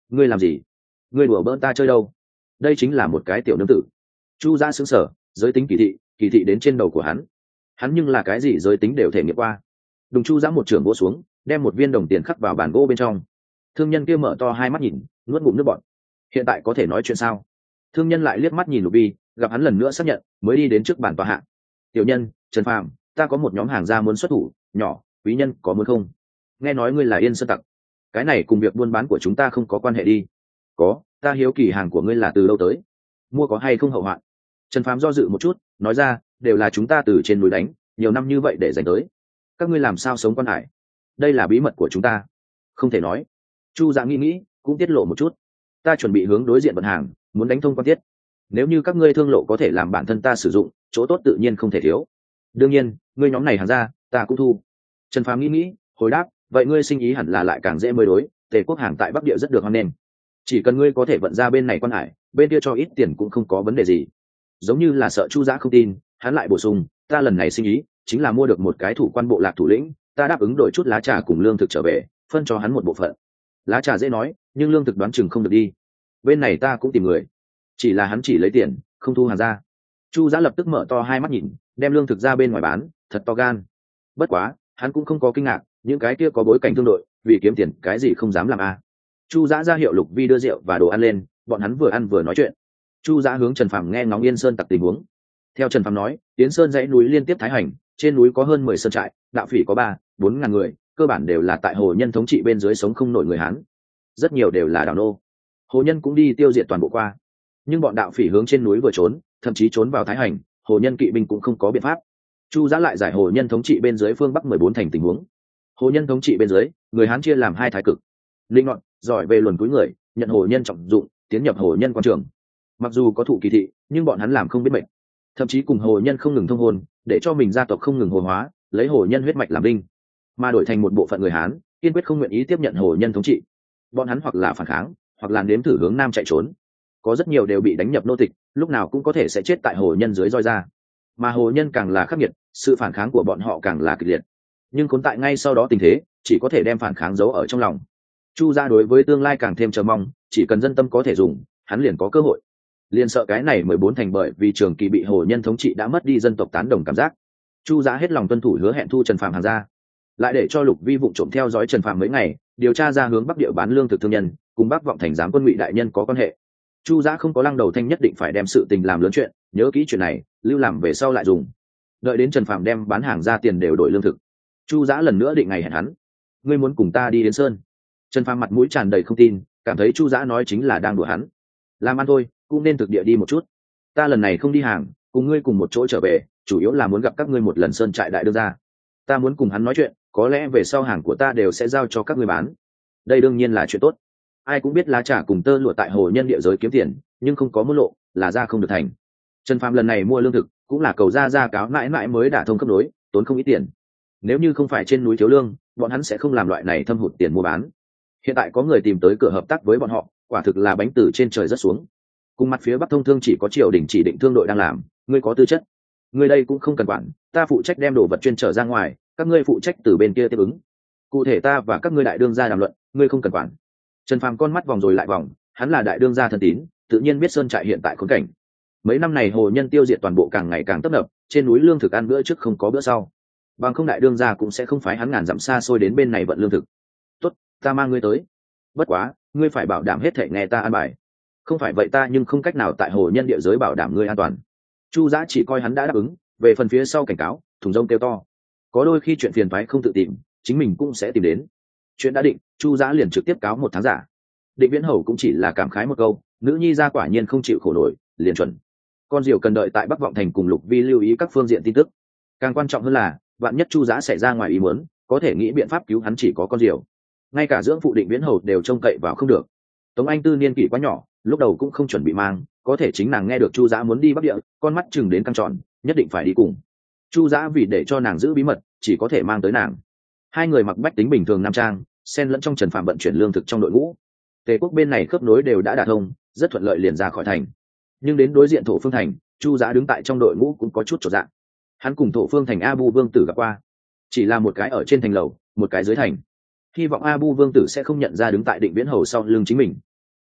S1: ngươi làm gì? Ngươi đùa bỡn ta chơi đâu? Đây chính là một cái tiểu nương tử. Chu Giã sững sờ, giới tính kỳ thị, kỳ thị đến trên đầu của hắn. Hắn nhưng là cái gì giới tính đều thể nghiệm qua. Đùng Chu Giã một trường vỗ xuống, đem một viên đồng tiền khắc vào bàn gỗ bên trong. Thương nhân kia mở to hai mắt nhìn, nuốt ngụm nước bọt. Hiện tại có thể nói chuyện sao? Thương nhân lại liếc mắt nhìn Lục Vi, gặp hắn lần nữa xác nhận, mới đi đến trước bàn tòa hạ. Tiểu nhân, Trần Phàm, ta có một nhóm hàng gia muốn xuất thủ, nhỏ, quý nhân có muốn không? Nghe nói ngươi là Yên Sơn tặc, cái này cùng việc buôn bán của chúng ta không có quan hệ đi. Có, ta hiếu kỳ hàng của ngươi là từ đâu tới, mua có hay không hậu hoạn. Trần Phàm do dự một chút, nói ra, đều là chúng ta từ trên núi đánh, nhiều năm như vậy để dành tới. Các ngươi làm sao sống quan hải? Đây là bí mật của chúng ta, không thể nói. Chu Dạ nghĩ nghĩ, cũng tiết lộ một chút. Ta chuẩn bị hướng đối diện vận hàng, muốn đánh thông quan tiết. Nếu như các ngươi thương lộ có thể làm bản thân ta sử dụng, chỗ tốt tự nhiên không thể thiếu. Đương nhiên, ngươi nhóm này hàng ra, ta cũng thu. Trần Phàm nghĩ nghĩ, hồi đáp, vậy ngươi sinh ý hẳn là lại càng dễ mới đối. Tề quốc hàng tại Bắc Địa rất được hoan nghênh, chỉ cần ngươi có thể vận ra bên này quan hải, bên kia cho ít tiền cũng không có vấn đề gì. Giống như là sợ Chu Giã không tin, hắn lại bổ sung, ta lần này sinh ý chính là mua được một cái thủ quan bộ lạc thủ lĩnh, ta đáp ứng đổi chút lá trà cùng lương thực trở về, phân cho hắn một bộ phận. Lá trà dễ nói, nhưng lương thực đoán chừng không được đi. Bên này ta cũng tìm người, chỉ là hắn chỉ lấy tiền, không thu hàng ra. Chu Giã lập tức mở to hai mắt nhìn, đem lương thực ra bên ngoài bán, thật to gan. Bất quá, hắn cũng không có kinh ngạc, những cái kia có bối cảnh thương đội, vì kiếm tiền cái gì không dám làm a. À. Chu Giã ra hiệu Lục Vi đưa rượu và đồ ăn lên, bọn hắn vừa ăn vừa nói chuyện. Chu Giã hướng Trần Phàm nghe ngóng Yên Sơn tặc tình huống. Theo Trần Phàm nói, Yến Sơn dãy núi liên tiếp thái hành, trên núi có hơn mười sơn trại, đạo phỉ có ba, bốn ngàn người, cơ bản đều là tại Hồ Nhân thống trị bên dưới sống không nổi người Hán. Rất nhiều đều là đảo nô. Hồ Nhân cũng đi tiêu diệt toàn bộ qua. Nhưng bọn đạo phỉ hướng trên núi vừa trốn, thậm chí trốn vào thái hành, Hồ Nhân kỵ binh cũng không có biện pháp. Chu Giã lại giải Hồ Nhân thống trị bên dưới phương Bắc mười bốn thành tình huống. Hồ Nhân thống trị bên dưới, người Hán chia làm hai thái cực. Linh ngọn, giỏi về luồn túi người, nhận Hồ Nhân trọng dụng, tiến nhập Hồ Nhân quan trường. Mặc dù có thụ kỳ thị, nhưng bọn hắn làm không biết mệnh, thậm chí cùng Hồ Nhân không ngừng thông hôn, để cho mình gia tộc không ngừng hồ hóa, lấy Hồ Nhân huyết mạch làm linh, mà đổi thành một bộ phận người Hán, kiên quyết không nguyện ý tiếp nhận Hồ Nhân thống trị. Bọn hắn hoặc là phản kháng, hoặc là nếm thử hướng nam chạy trốn. Có rất nhiều đều bị đánh nhập nô tịch, lúc nào cũng có thể sẽ chết tại Hồ Nhân dưới roi ra. Mà Hồ Nhân càng là khắc nghiệt, sự phản kháng của bọn họ càng là kịch liệt. Nhưng khốn tại ngay sau đó tình thế, chỉ có thể đem phản kháng giấu ở trong lòng. Chu Gia đối với tương lai càng thêm chờ mong, chỉ cần dân tâm có thể dùng, hắn liền có cơ hội. Liền sợ cái này mười bốn thành bởi vì trường kỳ bị Hồ Nhân thống trị đã mất đi dân tộc tán đồng cảm giác. Chu Gia hết lòng tuân thủ hứa hẹn thu Trần Phàm hàng ra, lại để cho Lục Vi vụng trộm theo dõi Trần Phàm mấy ngày, điều tra ra hướng Bắc Địa bán lương thực thương nhân, cùng Bắc Vọng thành giám quân Ngụy đại nhân có quan hệ. Chu Gia không có lăng đầu thanh nhất định phải đem sự tình làm lớn chuyện, nhớ kỹ chuyện này, lưu làm về sau lại dùng. Đợi đến Trần Phàm đem bán hàng ra tiền đều đổi lương thực, Chu Gia lần nữa định ngày hẹn hắn. Ngươi muốn cùng ta đi đến Sơn? Trần Phàm mặt mũi tràn đầy không tin, cảm thấy Chu Gia nói chính là đang đùa hắn. Làm ăn thôi, cũng nên thực địa đi một chút. Ta lần này không đi hàng, cùng ngươi cùng một chỗ trở về, chủ yếu là muốn gặp các ngươi một lần Sơn trại đại đưa ra. Ta muốn cùng hắn nói chuyện, có lẽ về sau hàng của ta đều sẽ giao cho các ngươi bán. Đây đương nhiên là chuyện tốt. Ai cũng biết lá trà cùng tơ lụa tại Hồ Nhân địa giới kiếm tiền, nhưng không có môn lộ, là ra không được thành. Trần Phàm lần này mua lương thực, cũng là cầu ra ra cáo mãi mãi mới đả thông cấp nối, tốn không ít tiền. Nếu như không phải trên núi thiếu lương, bọn hắn sẽ không làm loại này thâm hụt tiền mua bán. Hiện tại có người tìm tới cửa hợp tác với bọn họ, quả thực là bánh từ trên trời rớt xuống. Cùng mặt phía Bắc thông thương chỉ có triều đình chỉ định thương đội đang làm, ngươi có tư chất, ngươi đây cũng không cần quản, ta phụ trách đem đồ vật chuyên trở ra ngoài, các ngươi phụ trách từ bên kia tiếp ứng. Cụ thể ta và các ngươi đại đương gia đàm luận, ngươi không cần quản. Trần Phàm con mắt vòng rồi lại vòng, hắn là đại đương gia thân tín, tự nhiên biết sơn trại hiện tại khốn cảnh. Mấy năm này Hồ Nhân tiêu diệt toàn bộ càng ngày càng tấp nập, trên núi lương thực ăn bữa trước không có bữa sau. Bằng không đại đương gia cũng sẽ không phái hắn ngàn dặm xa xôi đến bên này vận lương thực. Tốt, ta mang ngươi tới. Bất quá, ngươi phải bảo đảm hết thảy nghe ta an bài. Không phải vậy ta nhưng không cách nào tại Hồ Nhân địa giới bảo đảm ngươi an toàn. Chu Giã chỉ coi hắn đã đáp ứng, về phần phía sau cảnh cáo, thùng rông kêu to. Có đôi khi chuyện phiền toái không tự tìm, chính mình cũng sẽ tìm đến. Chuyện đã định, Chu Giã liền trực tiếp cáo một tháng giả. Định Viễn Hầu cũng chỉ là cảm khái một câu, nữ nhi gia quả nhiên không chịu khổ nổi, liền chuẩn. Con diều cần đợi tại Bắc Vọng thành cùng Lục Vi lưu ý các phương diện tin tức. Càng quan trọng hơn là, vạn nhất Chu Giã xảy ra ngoài ý muốn, có thể nghĩ biện pháp cứu hắn chỉ có con diều. Ngay cả dưỡng phụ Định Viễn Hầu đều trông cậy vào không được. Tống Anh Tư niên kỷ quá nhỏ, lúc đầu cũng không chuẩn bị mang, có thể chính nàng nghe được Chu Giã muốn đi Bắc Địa, con mắt chừng đến căng tròn, nhất định phải đi cùng. Chu Giã vì để cho nàng giữ bí mật, chỉ có thể mang tới nàng. Hai người mặc bách tính bình thường nam trang, xen lẫn trong Trần Phàm vận chuyển lương thực trong đội ngũ. Tề quốc bên này khớp nối đều đã đả thông, rất thuận lợi liền ra khỏi thành. Nhưng đến đối diện Thổ Phương thành, Chu Giã đứng tại trong đội ngũ cũng có chút chột dạ. Hắn cùng Thổ Phương thành Abu Vương tử gặp qua, chỉ là một cái ở trên thành lầu, một cái dưới thành. Hy vọng Abu Vương tử sẽ không nhận ra đứng tại Định Viễn Hầu sau lưng chính mình,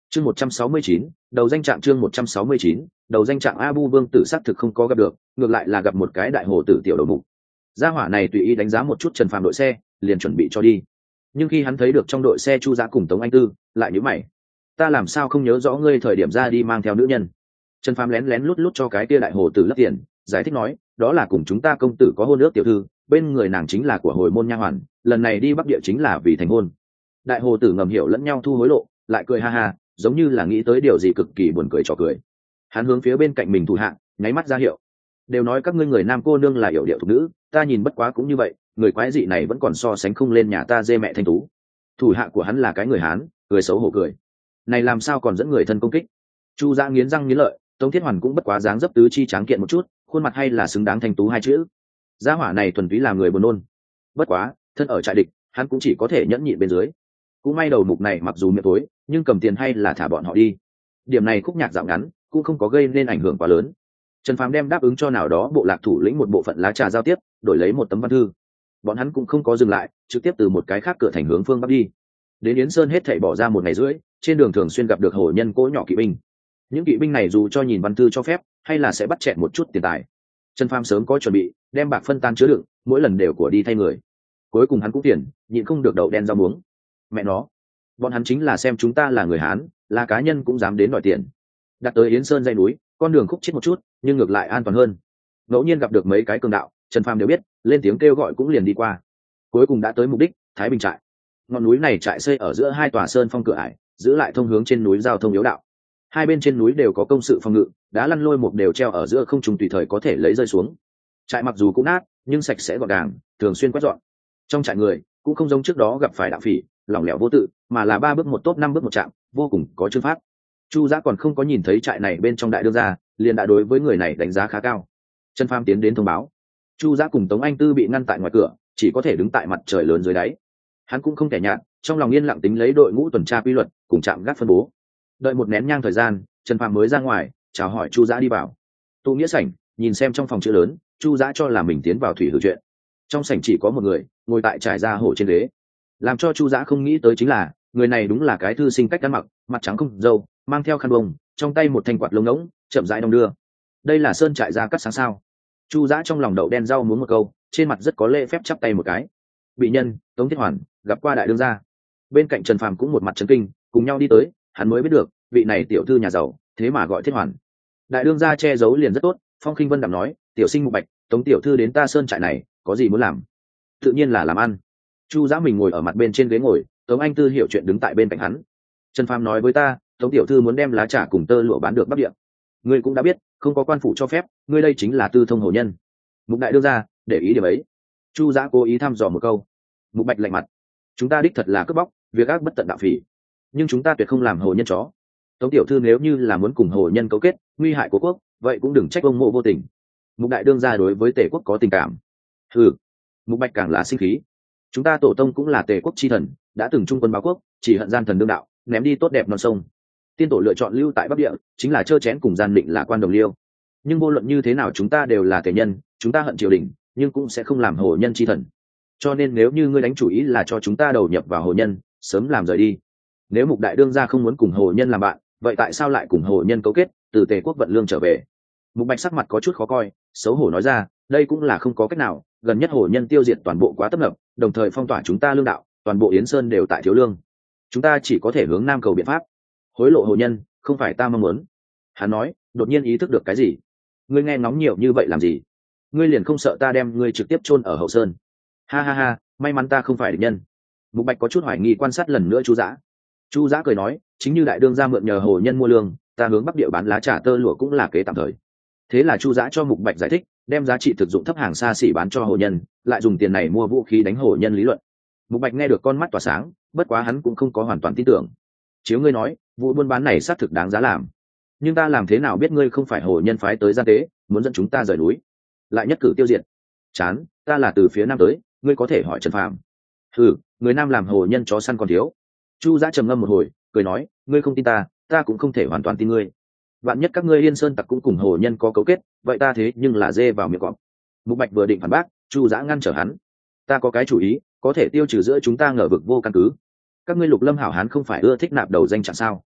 S1: chương một trăm sáu mươi chín, đầu danh trạng chương một trăm sáu mươi chín, đầu danh trạng Abu Vương tử xác thực không có gặp được, ngược lại là gặp một cái đại hồ tử tiểu đầu mục. Gia hỏa này tùy ý đánh giá một chút Trần Phàm đội xe, liền chuẩn bị cho đi. Nhưng khi hắn thấy được trong đội xe Chu Giã cùng Tống Anh Tư, lại nhíu mày. Ta làm sao không nhớ rõ ngươi thời điểm ra đi mang theo nữ nhân? Trần Phàm lén lén lút lút cho cái kia đại hồ tử lấp tiền, giải thích nói, đó là cùng chúng ta công tử có hôn ước tiểu thư, bên người nàng chính là của hồi môn nha hoàn, lần này đi Bắc Địa chính là vì thành hôn. Đại hồ tử ngầm hiểu lẫn nhau thu hối lộ, lại cười ha ha, giống như là nghĩ tới điều gì cực kỳ buồn cười trò cười. Hắn hướng phía bên cạnh mình thủ hạ, nháy mắt ra hiệu. Đều nói các ngươi người nam cô nương là yểu điệu thục nữ, ta nhìn bất quá cũng như vậy, người quái dị này vẫn còn so sánh không lên nhà ta dê mẹ thanh tú. Thủ hạ của hắn là cái người Hán, cười xấu hổ cười. Này làm sao còn dẫn người thân công kích? Chu Giã nghiến răng nghiến lợi, Tống Thiết Hoàn cũng bất quá dáng dấp tứ chi tráng kiện một chút, khuôn mặt hay là xứng đáng thanh tú hai chữ. Gia hỏa này thuần túy làm người buồn nôn. Bất quá, thân ở trại địch, hắn cũng chỉ có thể nhẫn nhịn bên dưới. Cũng may đầu mục này mặc dù miệng tối, nhưng cầm tiền hay là thả bọn họ đi. Điểm này khúc nhạc dạo ngắn, cũng không có gây nên ảnh hưởng quá lớn. Trần Phàm đem đáp ứng cho nào đó bộ lạc thủ lĩnh một bộ phận lá trà giao tiếp, đổi lấy một tấm văn thư. Bọn hắn cũng không có dừng lại, trực tiếp từ một cái khác cửa thành hướng phương bắc đi. Đến Yến Sơn hết thảy bỏ ra một ngày rưỡi, trên đường thường xuyên gặp được hồ nhân cỗ nhỏ kỵ binh. Những kỵ binh này dù cho nhìn văn thư cho phép, hay là sẽ bắt chẹn một chút tiền tài. Trần Phàm sớm có chuẩn bị, đem bạc phân tan chứa đựng, mỗi lần đều của đi thay người. Cuối cùng hắn cũng tiền, nhịn không được đậu đen rau muống. Mẹ nó, bọn hắn chính là xem chúng ta là người Hán, là cá nhân cũng dám đến đòi tiền. Đặt tới Yến Sơn dãy núi, con đường khúc chết một chút, nhưng ngược lại an toàn hơn. Ngẫu nhiên gặp được mấy cái cường đạo, Trần Phàm đều biết, lên tiếng kêu gọi cũng liền đi qua. Cuối cùng đã tới mục đích, Thái Bình trại. Ngọn núi này trại xây ở giữa hai tòa sơn phong cửa ải, giữ lại thông hướng trên núi giao thông yếu đạo. Hai bên trên núi đều có công sự phòng ngự, đá lăn lôi một đều treo ở giữa không trung tùy thời có thể lấy rơi xuống. Trại mặc dù cũng nát, nhưng sạch sẽ gọn gàng, thường xuyên quét dọn. Trong trại người cũng không giống trước đó gặp phải đạo phỉ, lỏng lẻo vô tự, mà là ba bước một tốt năm bước một chạm, vô cùng có chương pháp. Chu Giã còn không có nhìn thấy trại này bên trong đại đương gia, liền đã đối với người này đánh giá khá cao. Trần Phàm tiến đến thông báo, Chu Giã cùng Tống Anh Tư bị ngăn tại ngoài cửa, chỉ có thể đứng tại mặt trời lớn dưới đáy. Hắn cũng không kẻ nhạt, trong lòng yên lặng tính lấy đội ngũ tuần tra quy luật, cùng trạm gác phân bố. Đợi một nén nhang thời gian, Trần Phàm mới ra ngoài, chào hỏi Chu Giã đi vào. Tụ nghĩa sảnh, nhìn xem trong phòng chữ lớn, Chu Giã cho là mình tiến vào thủy hử chuyện. Trong sảnh chỉ có một người, ngồi tại trải ra hổ trên ghế. Làm cho Chu Giã không nghĩ tới chính là, người này đúng là cái thư sinh cách ăn mặc, mặt trắng không râu, mang theo khăn bông, trong tay một thanh quạt lông ngỗng, chậm rãi đong đưa. Đây là sơn trại ra cắt sáng sao? Chu Giã trong lòng đậu đen rau muốn một câu, trên mặt rất có lễ phép chắp tay một cái. Bị nhân, Tống Thiết Hoàn, gặp qua đại đương gia. Bên cạnh Trần Phàm cũng một mặt chấn kinh, cùng nhau đi tới, hắn mới biết được, vị này tiểu thư nhà giàu, thế mà gọi Thiết Hoàn. Đại đương gia che giấu liền rất tốt, Phong Khinh Vân đạm nói, tiểu sinh Mục Bạch, Tống tiểu thư đến ta sơn trại này, có gì muốn làm? Tự nhiên là làm ăn. Chu Giã mình ngồi ở mặt bên trên ghế ngồi, Tống Anh Tư hiểu chuyện đứng tại bên cạnh hắn. Trần Phàm nói với ta, Tống tiểu thư muốn đem lá trà cùng tơ lụa bán được Bắc Địa. Ngươi cũng đã biết, không có quan phủ cho phép, ngươi đây chính là tư thông hồ nhân. Mục đại đương gia, để ý điểm ấy. Chu Giã cố ý thăm dò một câu. Mục Bạch lạnh mặt, chúng ta đích thật là cướp bóc, việc ác bất tận đạo phỉ, nhưng chúng ta tuyệt không làm hồ nhân chó. Tống tiểu thư nếu như là muốn cùng hồ nhân cấu kết, nguy hại của quốc, vậy cũng đừng trách ông mộ vô tình. Mục đại đương gia đối với Tề quốc có tình cảm. Ừ, Mục Bạch càng là sinh khí. Chúng ta tổ tông cũng là Tề quốc chi thần, đã từng trung quân báo quốc, chỉ hận gian thần đương đạo, ném đi tốt đẹp non sông. Tiên tổ lựa chọn lưu tại Bắc Địa, chính là trơ chén cùng gian định là quan đồng liêu. Nhưng vô luận như thế nào chúng ta đều là Tề nhân, chúng ta hận triều đình, nhưng cũng sẽ không làm hồ nhân chi thần. Cho nên nếu như ngươi đánh chủ ý là cho chúng ta đầu nhập vào hồ nhân, sớm làm rời đi. Nếu Mục đại đương gia không muốn cùng hồ nhân làm bạn, vậy tại sao lại cùng hồ nhân cấu kết, từ Tề quốc vận lương trở về? Mục Bạch sắc mặt có chút khó coi, xấu hổ nói ra, đây cũng là không có cách nào, gần nhất hồ nhân tiêu diệt toàn bộ quá tấp nập, đồng thời phong tỏa chúng ta lương đạo, toàn bộ Yến Sơn đều tại thiếu lương. Chúng ta chỉ có thể hướng nam cầu biện pháp. Hối lộ hồ nhân, không phải ta mong muốn. Hắn nói, đột nhiên ý thức được cái gì. Ngươi nghe ngóng nhiều như vậy làm gì? Ngươi liền không sợ ta đem ngươi trực tiếp chôn ở hậu sơn? Ha ha ha, may mắn ta không phải địch nhân. Mục Bạch có chút hoài nghi quan sát lần nữa Chu Giã. Chu Giã cười nói, chính như đại đương gia mượn nhờ hồ nhân mua lương, ta hướng Bắc Địa bán lá trà tơ lụa cũng là kế tạm thời. Thế là Chu Giã cho Mục Bạch giải thích, đem giá trị thực dụng thấp hàng xa xỉ bán cho hồ nhân, lại dùng tiền này mua vũ khí đánh hồ nhân lý luận. Mục Bạch nghe được con mắt tỏa sáng, bất quá hắn cũng không có hoàn toàn tin tưởng. Chiếu ngươi nói, vụ buôn bán này xác thực đáng giá làm, nhưng ta làm thế nào biết ngươi không phải hồ nhân phái tới gian tế, muốn dẫn chúng ta rời núi, lại nhất cử tiêu diệt? Chán, ta là từ phía nam tới, ngươi có thể hỏi Trần Phàm. Ừ, người nam làm hồ nhân chó săn còn thiếu. Chu Giã trầm ngâm một hồi, cười nói, ngươi không tin ta, ta cũng không thể hoàn toàn tin ngươi. Vạn nhất các ngươi Yên Sơn tặc cũng cùng hồ nhân có cấu kết, vậy ta thế nhưng là dê vào miệng cọp. Mục Bạch vừa định phản bác, Chu Giã ngăn trở hắn. Ta có cái chủ ý, có thể tiêu trừ giữa chúng ta ngờ vực vô căn cứ. Các ngươi Lục Lâm hảo hán không phải ưa thích nạp đầu danh chẳng sao?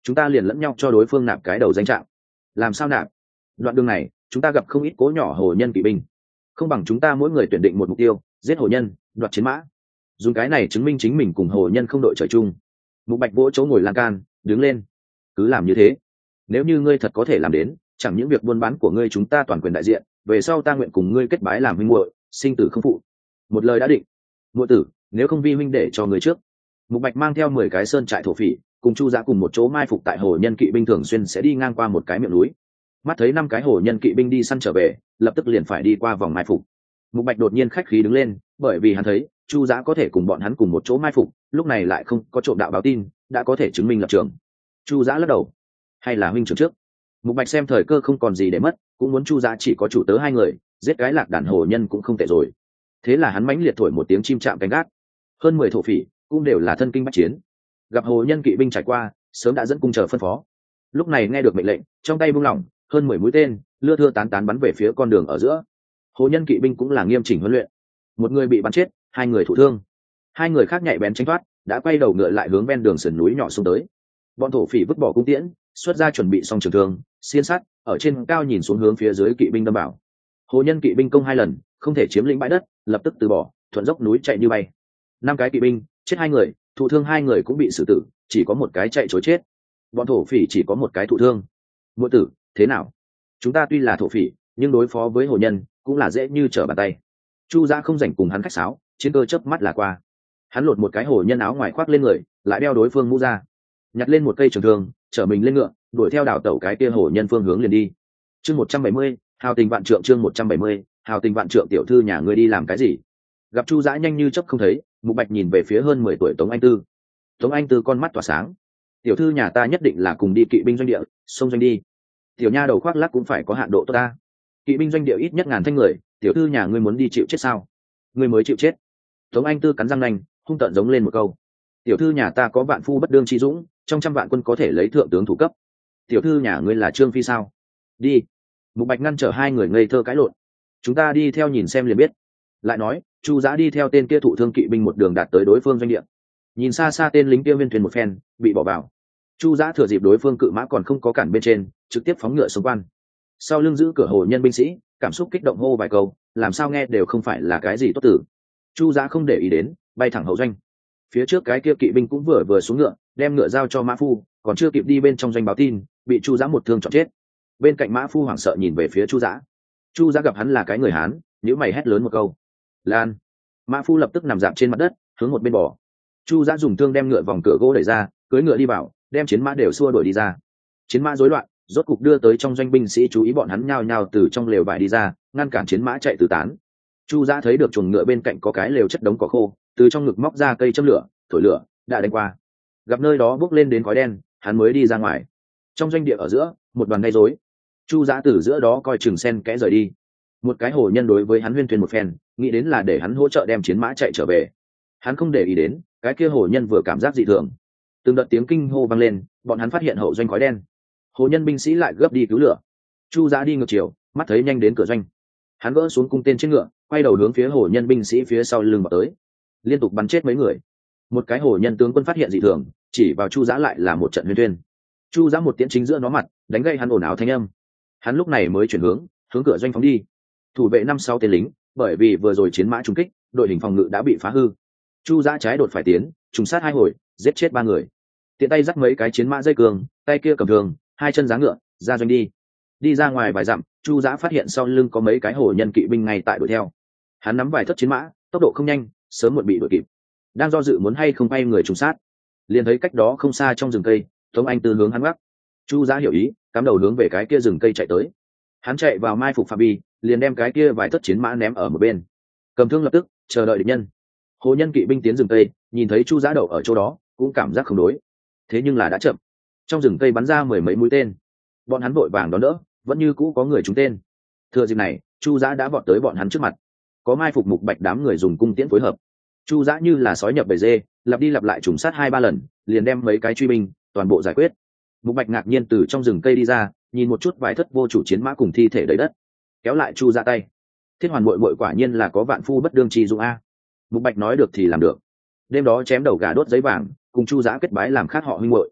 S1: chúng ta liền lẫn nhau cho đối phương nạp cái đầu danh trạng. Làm sao nạp? Đoạn đường này chúng ta gặp không ít cố nhỏ hồ nhân kỵ binh, không bằng chúng ta mỗi người tuyển định một mục tiêu, giết hồ nhân, đoạt chiến mã, dùng cái này chứng minh chính mình cùng hồ nhân không đội trời chung. Mục Bạch vỗ chỗ ngồi lan can, đứng lên. Cứ làm như thế. Nếu như ngươi thật có thể làm đến, chẳng những việc buôn bán của ngươi chúng ta toàn quyền đại diện, về sau ta nguyện cùng ngươi kết bái làm huynh muội, sinh tử không phụ. Một lời đã định. Muội tử, nếu không vi huynh để cho người trước. Mục Bạch mang theo mười cái sơn trại thổ phỉ, cùng Chu Giã cùng một chỗ mai phục tại hồ nhân kỵ binh thường xuyên sẽ đi ngang qua một cái miệng núi. Mắt thấy năm cái hồ nhân kỵ binh đi săn trở về, lập tức liền phải đi qua vòng mai phục. Mục Bạch đột nhiên khách khí đứng lên, bởi vì hắn thấy Chu Giã có thể cùng bọn hắn cùng một chỗ mai phục, lúc này lại không có trộm đạo báo tin, đã có thể chứng minh lập trường. Chu Giã lắc đầu, hay là huynh trưởng trước. Mục Bạch xem thời cơ không còn gì để mất, cũng muốn Chu Giã chỉ có chủ tớ hai người, giết cái lạc đàn hồ nhân cũng không tệ rồi. Thế là hắn mãnh liệt thổi một tiếng chim chạm cánh gác. Hơn mười thổ phỉ cũng đều là thân kinh bách chiến, gặp hồ nhân kỵ binh trải qua, sớm đã dẫn cung chờ phân phó. Lúc này nghe được mệnh lệnh, trong tay buông lỏng, hơn mười mũi tên lưa thưa tán tán bắn về phía con đường ở giữa. Hồ nhân kỵ binh cũng là nghiêm chỉnh huấn luyện, một người bị bắn chết, hai người thụ thương, hai người khác nhạy bén tránh thoát, đã quay đầu ngựa lại hướng ven đường sườn núi nhỏ xuống tới. Bọn thổ phỉ vứt bỏ cung tiễn, xuất ra chuẩn bị xong trường thương, xiên sắt, ở trên cao nhìn xuống hướng phía dưới kỵ binh đâm bảo. Hồ nhân kỵ binh công hai lần, không thể chiếm lĩnh bãi đất, lập tức từ bỏ, thuận dốc núi chạy như bay. Năm cái kỵ binh, chết hai người, thụ thương hai người cũng bị xử tử, chỉ có một cái chạy trối chết. Bọn thổ phỉ chỉ có một cái thụ thương. Muội tử, thế nào? Chúng ta tuy là thổ phỉ, nhưng đối phó với hồ nhân cũng là dễ như trở bàn tay. Chu Giã không rảnh cùng hắn khách sáo, chiến cơ chớp mắt là qua. Hắn lột một cái hồ nhân áo ngoài khoác lên người, lại đeo đối phương mũ ra, nhặt lên một cây trường thương, chở mình lên ngựa, đuổi theo đảo tẩu cái kia hồ nhân phương hướng liền đi. Chương một trăm bảy mươi, hào tình vạn trượng. Chương một trăm bảy mươi, hào tình vạn trượng. Tiểu thư nhà ngươi đi làm cái gì? Gặp Chu Giã nhanh như chớp không thấy, Mục Bạch nhìn về phía hơn mười tuổi Tống Anh Tư. Tống Anh Tư con mắt tỏa sáng. Tiểu thư nhà ta nhất định là cùng đi kỵ binh doanh địa, xông doanh đi. Tiểu nha đầu khoác lác cũng phải có hạn độ tốt ta. Kỵ binh doanh địa ít nhất ngàn thanh người, tiểu thư nhà ngươi muốn đi chịu chết sao? Ngươi mới chịu chết. Tống Anh Tư cắn răng nanh, hung tợn giống lên một câu. Tiểu thư nhà ta có vạn phu bất đương chi dũng, trong trăm vạn quân có thể lấy thượng tướng thủ cấp. Tiểu thư nhà ngươi là Trương Phi sao? Đi. Mục Bạch ngăn trở hai người ngây thơ cãi lộn. Chúng ta đi theo nhìn xem liền biết. Lại nói, Chu Giã đi theo tên kia thụ thương kỵ binh một đường đạt tới đối phương doanh địa. Nhìn xa xa tên lính kia viên thuyền một phen, bị bỏ vào. Chu Giã thừa dịp đối phương cự mã còn không có cản bên trên, trực tiếp phóng ngựa xung quan. Sau lưng giữ cửa hồ nhân binh sĩ, cảm xúc kích động hô vài câu, làm sao nghe đều không phải là cái gì tốt tử. Chu Giã không để ý đến, bay thẳng hậu doanh. Phía trước cái kia kỵ binh cũng vừa vừa xuống ngựa, đem ngựa giao cho mã phu, còn chưa kịp đi bên trong doanh báo tin, bị Chu Giã một thương chọn chết. Bên cạnh mã phu hoảng sợ nhìn về phía Chu Giã. Chu Giã gặp hắn là cái người Hán, nhíu mày hét lớn một câu: "Lan!" Mã phu lập tức nằm dạp trên mặt đất, hướng một bên bỏ. Chu Giã dùng thương đem ngựa vòng cửa gỗ đẩy ra, cưỡi ngựa đi vào, đem chiến mã đều xua đuổi đi ra. Chiến mã rối loạn, rốt cục đưa tới trong doanh binh sĩ chú ý, bọn hắn nhao nhao từ trong lều vải đi ra, ngăn cản chiến mã chạy tứ tán. Chu Giã thấy được chuồng ngựa bên cạnh có cái lều chất đống cỏ khô, từ trong ngực móc ra cây châm lửa, thổi lửa, đã đánh qua. Gặp nơi đó bốc lên đến khói đen, hắn mới đi ra ngoài. Trong doanh địa ở giữa, một đoàn gây rối. Chu Giã từ giữa đó coi chừng sen kẽ rời đi. Một cái hồ nhân đối với hắn huyên thuyên một phen, nghĩ đến là để hắn hỗ trợ đem chiến mã chạy trở về. Hắn không để ý đến, cái kia hồ nhân vừa cảm giác dị thường, từng đợt tiếng kinh hô vang lên, bọn hắn phát hiện hậu doanh khói đen. Hồ nhân binh sĩ lại gấp đi cứu lửa. Chu Giã đi ngược chiều, mắt thấy nhanh đến cửa doanh, hắn gỡ xuống cung tên trên ngựa, quay đầu hướng phía hồ nhân binh sĩ phía sau lưng vào tới, liên tục bắn chết mấy người. Một cái hồ nhân tướng quân phát hiện dị thường, chỉ vào Chu Giã lại là một trận huyên thuyên. Chu Giã một tiễn chính giữa nó mặt, đánh gây hắn ồn ào thanh âm. Hắn lúc này mới chuyển hướng, hướng cửa doanh phóng đi. Thủ vệ năm sáu tên lính, bởi vì vừa rồi chiến mã trúng kích, đội hình phòng ngự đã bị phá hư. Chu Giã trái đột phải tiến, trùng sát hai hồi, giết chết ba người. Tiện tay dắt mấy cái chiến mã dây cường, tay kia cầm thường, hai chân giáng ngựa, ra doanh đi. Đi ra ngoài vài dặm, Chu Giã phát hiện sau lưng có mấy cái hồ nhân kỵ binh ngay tại đuổi theo. Hắn nắm vài thất chiến mã, tốc độ không nhanh, sớm muộn bị đuổi kịp. Đang do dự muốn hay không bay người trùng sát, liền thấy cách đó không xa trong rừng cây, Tống Anh Tư hướng hắn gác. Chu Giã hiểu ý, cắm đầu hướng về cái kia rừng cây chạy tới. Hắn chạy vào mai phục phạm vi, liền đem cái kia vài thất chiến mã ném ở một bên, cầm thương lập tức chờ đợi địch nhân. Hồ nhân kỵ binh tiến rừng cây, nhìn thấy Chu Giã đậu ở chỗ đó, cũng cảm giác không đối. Thế nhưng là đã chậm, trong rừng cây bắn ra mười mấy mũi tên, bọn hắn vội vàng đón đỡ, vẫn như cũ có người trúng tên. Thừa dịp này, Chu Giã đã vọt tới bọn hắn trước mặt, có mai phục Mục Bạch đám người dùng cung tiễn phối hợp. Chu Giã như là sói nhập bầy dê, lặp đi lặp lại trùng sát hai ba lần, liền đem mấy cái truy binh toàn bộ giải quyết. Mục Bạch ngạc nhiên từ trong rừng cây đi ra, nhìn một chút vài thất vô chủ chiến mã cùng thi thể đầy đất, kéo lại Chu Giã tay. Thiết Hoàn muội muội quả nhiên là có vạn phu bất đương chi dụng a. Mục Bạch nói được thì làm được. Đêm đó chém đầu gà đốt giấy vàng, cùng Chu Giã kết bái làm khác họ huynh muội.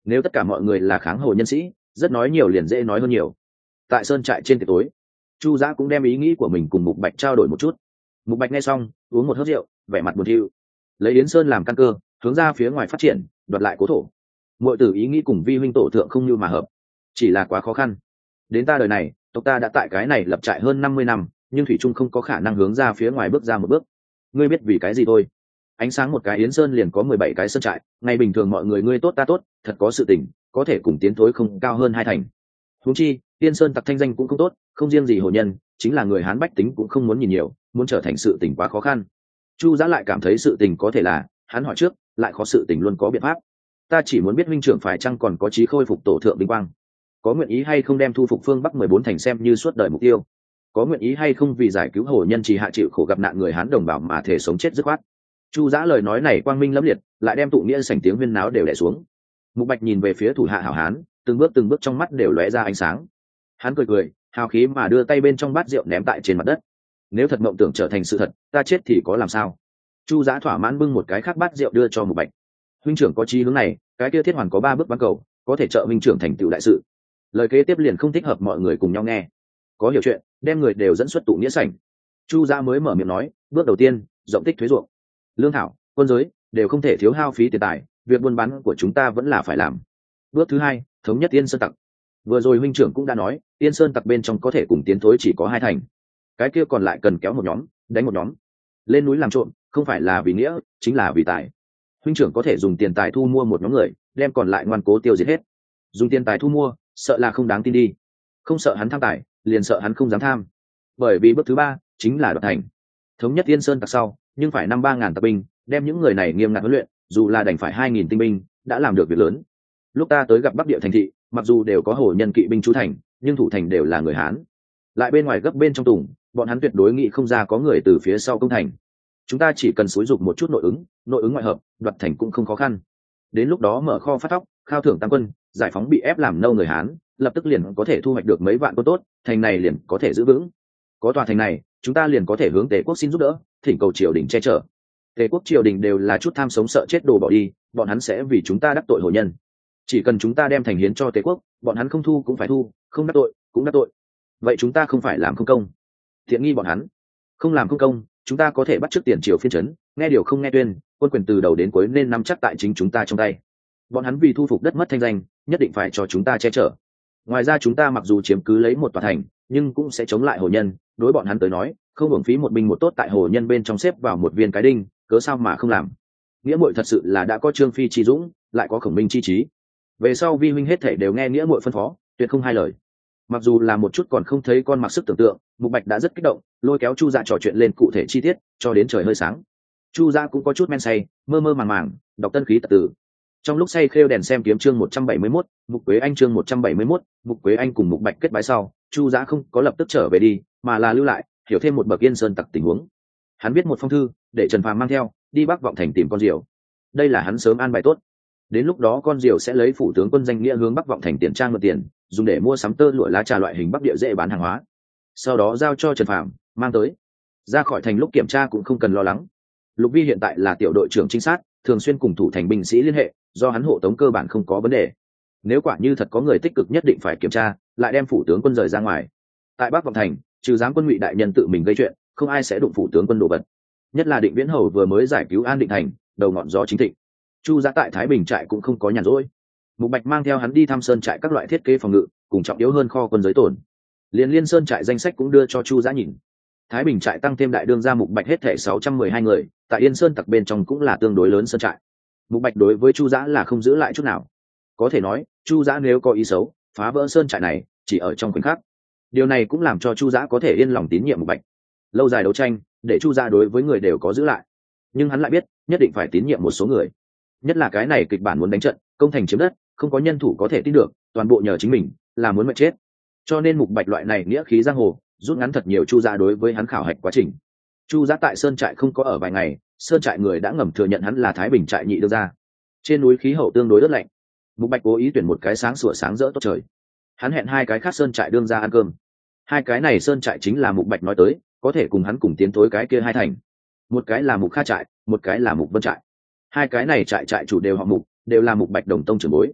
S1: Nếu tất cả mọi người là kháng hồ nhân sĩ, rất nói nhiều liền dễ nói hơn nhiều. Tại sơn trại trên tiệc tối, Chu Giã cũng đem ý nghĩ của mình cùng Mục Bạch trao đổi một chút. Mục Bạch nghe xong uống một hớp rượu, vẻ mặt buồn thiu, lấy Yến Sơn làm căn cơ, hướng ra phía ngoài phát triển, đoạt lại cố thổ. Mọi tử ý nghĩ cùng vi huynh tổ thượng không như mà hợp, chỉ là quá khó khăn. Đến ta đời này, tộc ta đã tại cái này lập trại hơn năm mươi năm, nhưng thủy trung không có khả năng hướng ra phía ngoài bước ra một bước. Ngươi biết vì cái gì thôi? Ánh sáng một cái Yến Sơn liền có mười bảy cái sơn trại, ngày bình thường mọi người ngươi tốt ta tốt, thật có sự tình, có thể cùng tiến thối không cao hơn hai thành. Huống chi, Tiên Sơn tặc thanh danh cũng không tốt, không riêng gì hồ nhân, chính là người Hán bách tính cũng không muốn nhìn nhiều, muốn trở thành sự tình quá khó khăn. Chu Giã lại cảm thấy sự tình có thể là, hắn hỏi trước, lại khó sự tình luôn có biện pháp. Ta chỉ muốn biết huynh trưởng phải chăng còn có chí khôi phục tổ thượng vinh quang, có nguyện ý hay không đem thu phục phương Bắc mười bốn thành xem như suốt đời mục tiêu, có nguyện ý hay không vì giải cứu hồ nhân trì hạ chịu khổ gặp nạn người Hán đồng bào mà thể sống chết dứt khoát. Chu Giã lời nói này quang minh lẫm liệt, lại đem tụ nghĩa sảnh tiếng huyên náo đều đè xuống. Mục Bạch nhìn về phía thủ hạ hảo hán, từng bước từng bước trong mắt đều lóe ra ánh sáng. Hắn cười cười, hào khí mà đưa tay bên trong bát rượu ném tại trên mặt đất. Nếu thật mộng tưởng trở thành sự thật, ta chết thì có làm sao? Chu Giã thỏa mãn bưng một cái khác bát rượu đưa cho Mục Bạch. Huynh trưởng có chí hướng này, cái kia thiết hoàn có ba bước bán cầu, có thể trợ huynh trưởng thành tựu đại sự. Lời kế tiếp liền không thích hợp mọi người cùng nhau nghe. Có hiểu chuyện, đem người đều dẫn xuất tụ nghĩa sảnh. Chu Giã mới mở miệng nói, bước đầu tiên, rộng tích thuế ruộng, lương thảo, quân giới đều không thể thiếu hao phí tiền tài, việc buôn bán của chúng ta vẫn là phải làm. Bước thứ hai, thống nhất Yên Sơn tặc. Vừa rồi huynh trưởng cũng đã nói, Yên Sơn tặc bên trong có thể cùng tiến thối chỉ có hai thành, cái kia còn lại cần kéo một nhóm, đánh một nhóm. Lên núi làm trộm, không phải là vì nghĩa, chính là vì tài. Huynh trưởng có thể dùng tiền tài thu mua một nhóm người, đem còn lại ngoan cố tiêu diệt hết. Dùng tiền tài thu mua, sợ là không đáng tin đi. Không sợ hắn tham tài, liền sợ hắn không dám tham. Bởi vì bước thứ ba chính là đoạt thành. Thống nhất Yên Sơn tặc sau, nhưng phải năm ba ngàn tặc binh, đem những người này nghiêm ngặt huấn luyện, dù là đành phải hai nghìn tinh binh, đã làm được việc lớn. Lúc ta tới gặp Bắc Địa thành thị, mặc dù đều có hồ nhân kỵ binh trú thành, nhưng thủ thành đều là người Hán. Lại bên ngoài gấp bên trong tùng, bọn hắn tuyệt đối nghĩ không ra có người từ phía sau công thành. Chúng ta chỉ cần xúi dục một chút nội ứng, nội ứng ngoại hợp, đoạt thành cũng không khó khăn. Đến lúc đó mở kho phát thóc, khao thưởng tăng quân, giải phóng bị ép làm nâu người Hán, lập tức liền có thể thu hoạch được mấy vạn quân tốt, thành này liền có thể giữ vững. Có tòa thành này, chúng ta liền có thể hướng Tề quốc xin giúp đỡ, thỉnh cầu triều đình che chở. Tề quốc triều đình đều là chút tham sống sợ chết đồ bỏ đi, bọn hắn sẽ vì chúng ta đắc tội hồ nhân. Chỉ cần chúng ta đem thành hiến cho Tề quốc, bọn hắn không thu cũng phải thu, không đắc tội cũng đắc tội. Vậy chúng ta không phải làm không công? Thiện nghi bọn hắn, không làm không công, chúng ta có thể bắt chước tiền triều phiên trấn, nghe điều không nghe tuyên, quân quyền từ đầu đến cuối nên nắm chắc tại chính chúng ta trong tay. Bọn hắn vì thu phục đất mất thanh danh, nhất định phải cho chúng ta che chở. Ngoài ra chúng ta mặc dù chiếm cứ lấy một tòa thành, nhưng cũng sẽ chống lại hồ nhân. Đối bọn hắn tới nói, không hưởng phí một binh một tốt tại hồ nhân bên trong xếp vào một viên cái đinh, cớ sao mà không làm? Nghĩa muội thật sự là đã có Trương Phi chi dũng, lại có Khổng Minh chi trí. Về sau vi huynh hết thể đều nghe nghĩa muội phân phó, tuyệt không hai lời. Mặc dù là một chút còn không thấy con mặc sức tưởng tượng, Mục Bạch đã rất kích động, lôi kéo Chu Dạ trò chuyện lên cụ thể chi tiết, cho đến trời hơi sáng. Chu Dạ cũng có chút men say, mơ mơ màng màng, đọc tân khí tật tử. Trong lúc say khêu đèn xem kiếm chương một trăm bảy mươi mốt, Mục Quế Anh chương một trăm bảy mươi mốt, Mục Quế Anh cùng Mục Bạch kết bái sau, Chu Dạ không có lập tức trở về đi, mà là lưu lại, hiểu thêm một bậc Yên Sơn tặc tình huống. Hắn viết một phong thư, để Trần Phàm mang theo, đi Bắc Vọng thành tìm con diều. Đây là hắn sớm an bài tốt. Đến lúc đó con diều sẽ lấy phủ tướng quân danh nghĩa hướng Bắc Vọng thành tiền trang mượn tiền, dùng để mua sắm tơ lụa lá trà loại hình bắc địa dễ bán hàng hóa. Sau đó giao cho Trần Phàm mang tới. Ra khỏi thành lúc kiểm tra cũng không cần lo lắng. Lục Vi hiện tại là tiểu đội trưởng trinh sát, thường xuyên cùng thủ thành binh sĩ liên hệ, do hắn hộ tống cơ bản không có vấn đề. Nếu quả như thật có người tích cực nhất định phải kiểm tra, lại đem phủ tướng quân rời ra ngoài. Tại Bắc Vọng thành, trừ giám quân Ngụy đại nhân tự mình gây chuyện, không ai sẽ đụng phủ tướng quân đồ vật. Nhất là Định Viễn Hầu vừa mới giải cứu An Định thành, đầu ngọn gió chính thịnh. Chu Giã tại Thái Bình trại cũng không có nhàn rỗi. Mục Bạch mang theo hắn đi thăm sơn trại các loại thiết kế phòng ngự, cùng trọng yếu hơn kho quân giới tổn. Liên Liên sơn trại danh sách cũng đưa cho Chu Giã nhìn. Thái Bình trại tăng thêm đại đương gia Mục Bạch hết thể sáu trăm mười hai người, tại Yên Sơn tặc bên trong cũng là tương đối lớn sơn trại. Mục Bạch đối với Chu Giã là không giữ lại chút nào. Có thể nói, Chu Giã nếu có ý xấu, phá vỡ sơn trại này, chỉ ở trong khoảnh khắc. Điều này cũng làm cho Chu Giã có thể yên lòng tín nhiệm Mục Bạch. Lâu dài đấu tranh, để Chu Giã đối với người đều có giữ lại. Nhưng hắn lại biết, nhất định phải tín nhiệm một số người. Nhất là cái này kịch bản muốn đánh trận, công thành chiếm đất, không có nhân thủ có thể tin được, toàn bộ nhờ chính mình, là muốn mệt chết. Cho nên Mục Bạch loại này nghĩa khí giang hồ, rút ngắn thật nhiều Chu Giã đối với hắn khảo hạch quá trình. Chu Giã tại sơn trại không có ở vài ngày, sơn trại người đã ngầm thừa nhận hắn là Thái Bình trại nhị đương gia. Trên núi khí hậu tương đối rất lạnh, Mục Bạch cố ý tuyển một cái sáng sủa sáng rỡ tốt trời. Hắn hẹn hai cái khác sơn trại đương gia ăn cơm. Hai cái này sơn trại chính là Mục Bạch nói tới, có thể cùng hắn cùng tiến thối cái kia hai thành. Một cái là Mục Kha trại, một cái là Mục Vân trại. Hai cái này trại trại chủ đều họ Mục, đều là Mục Bạch đồng tông trưởng bối.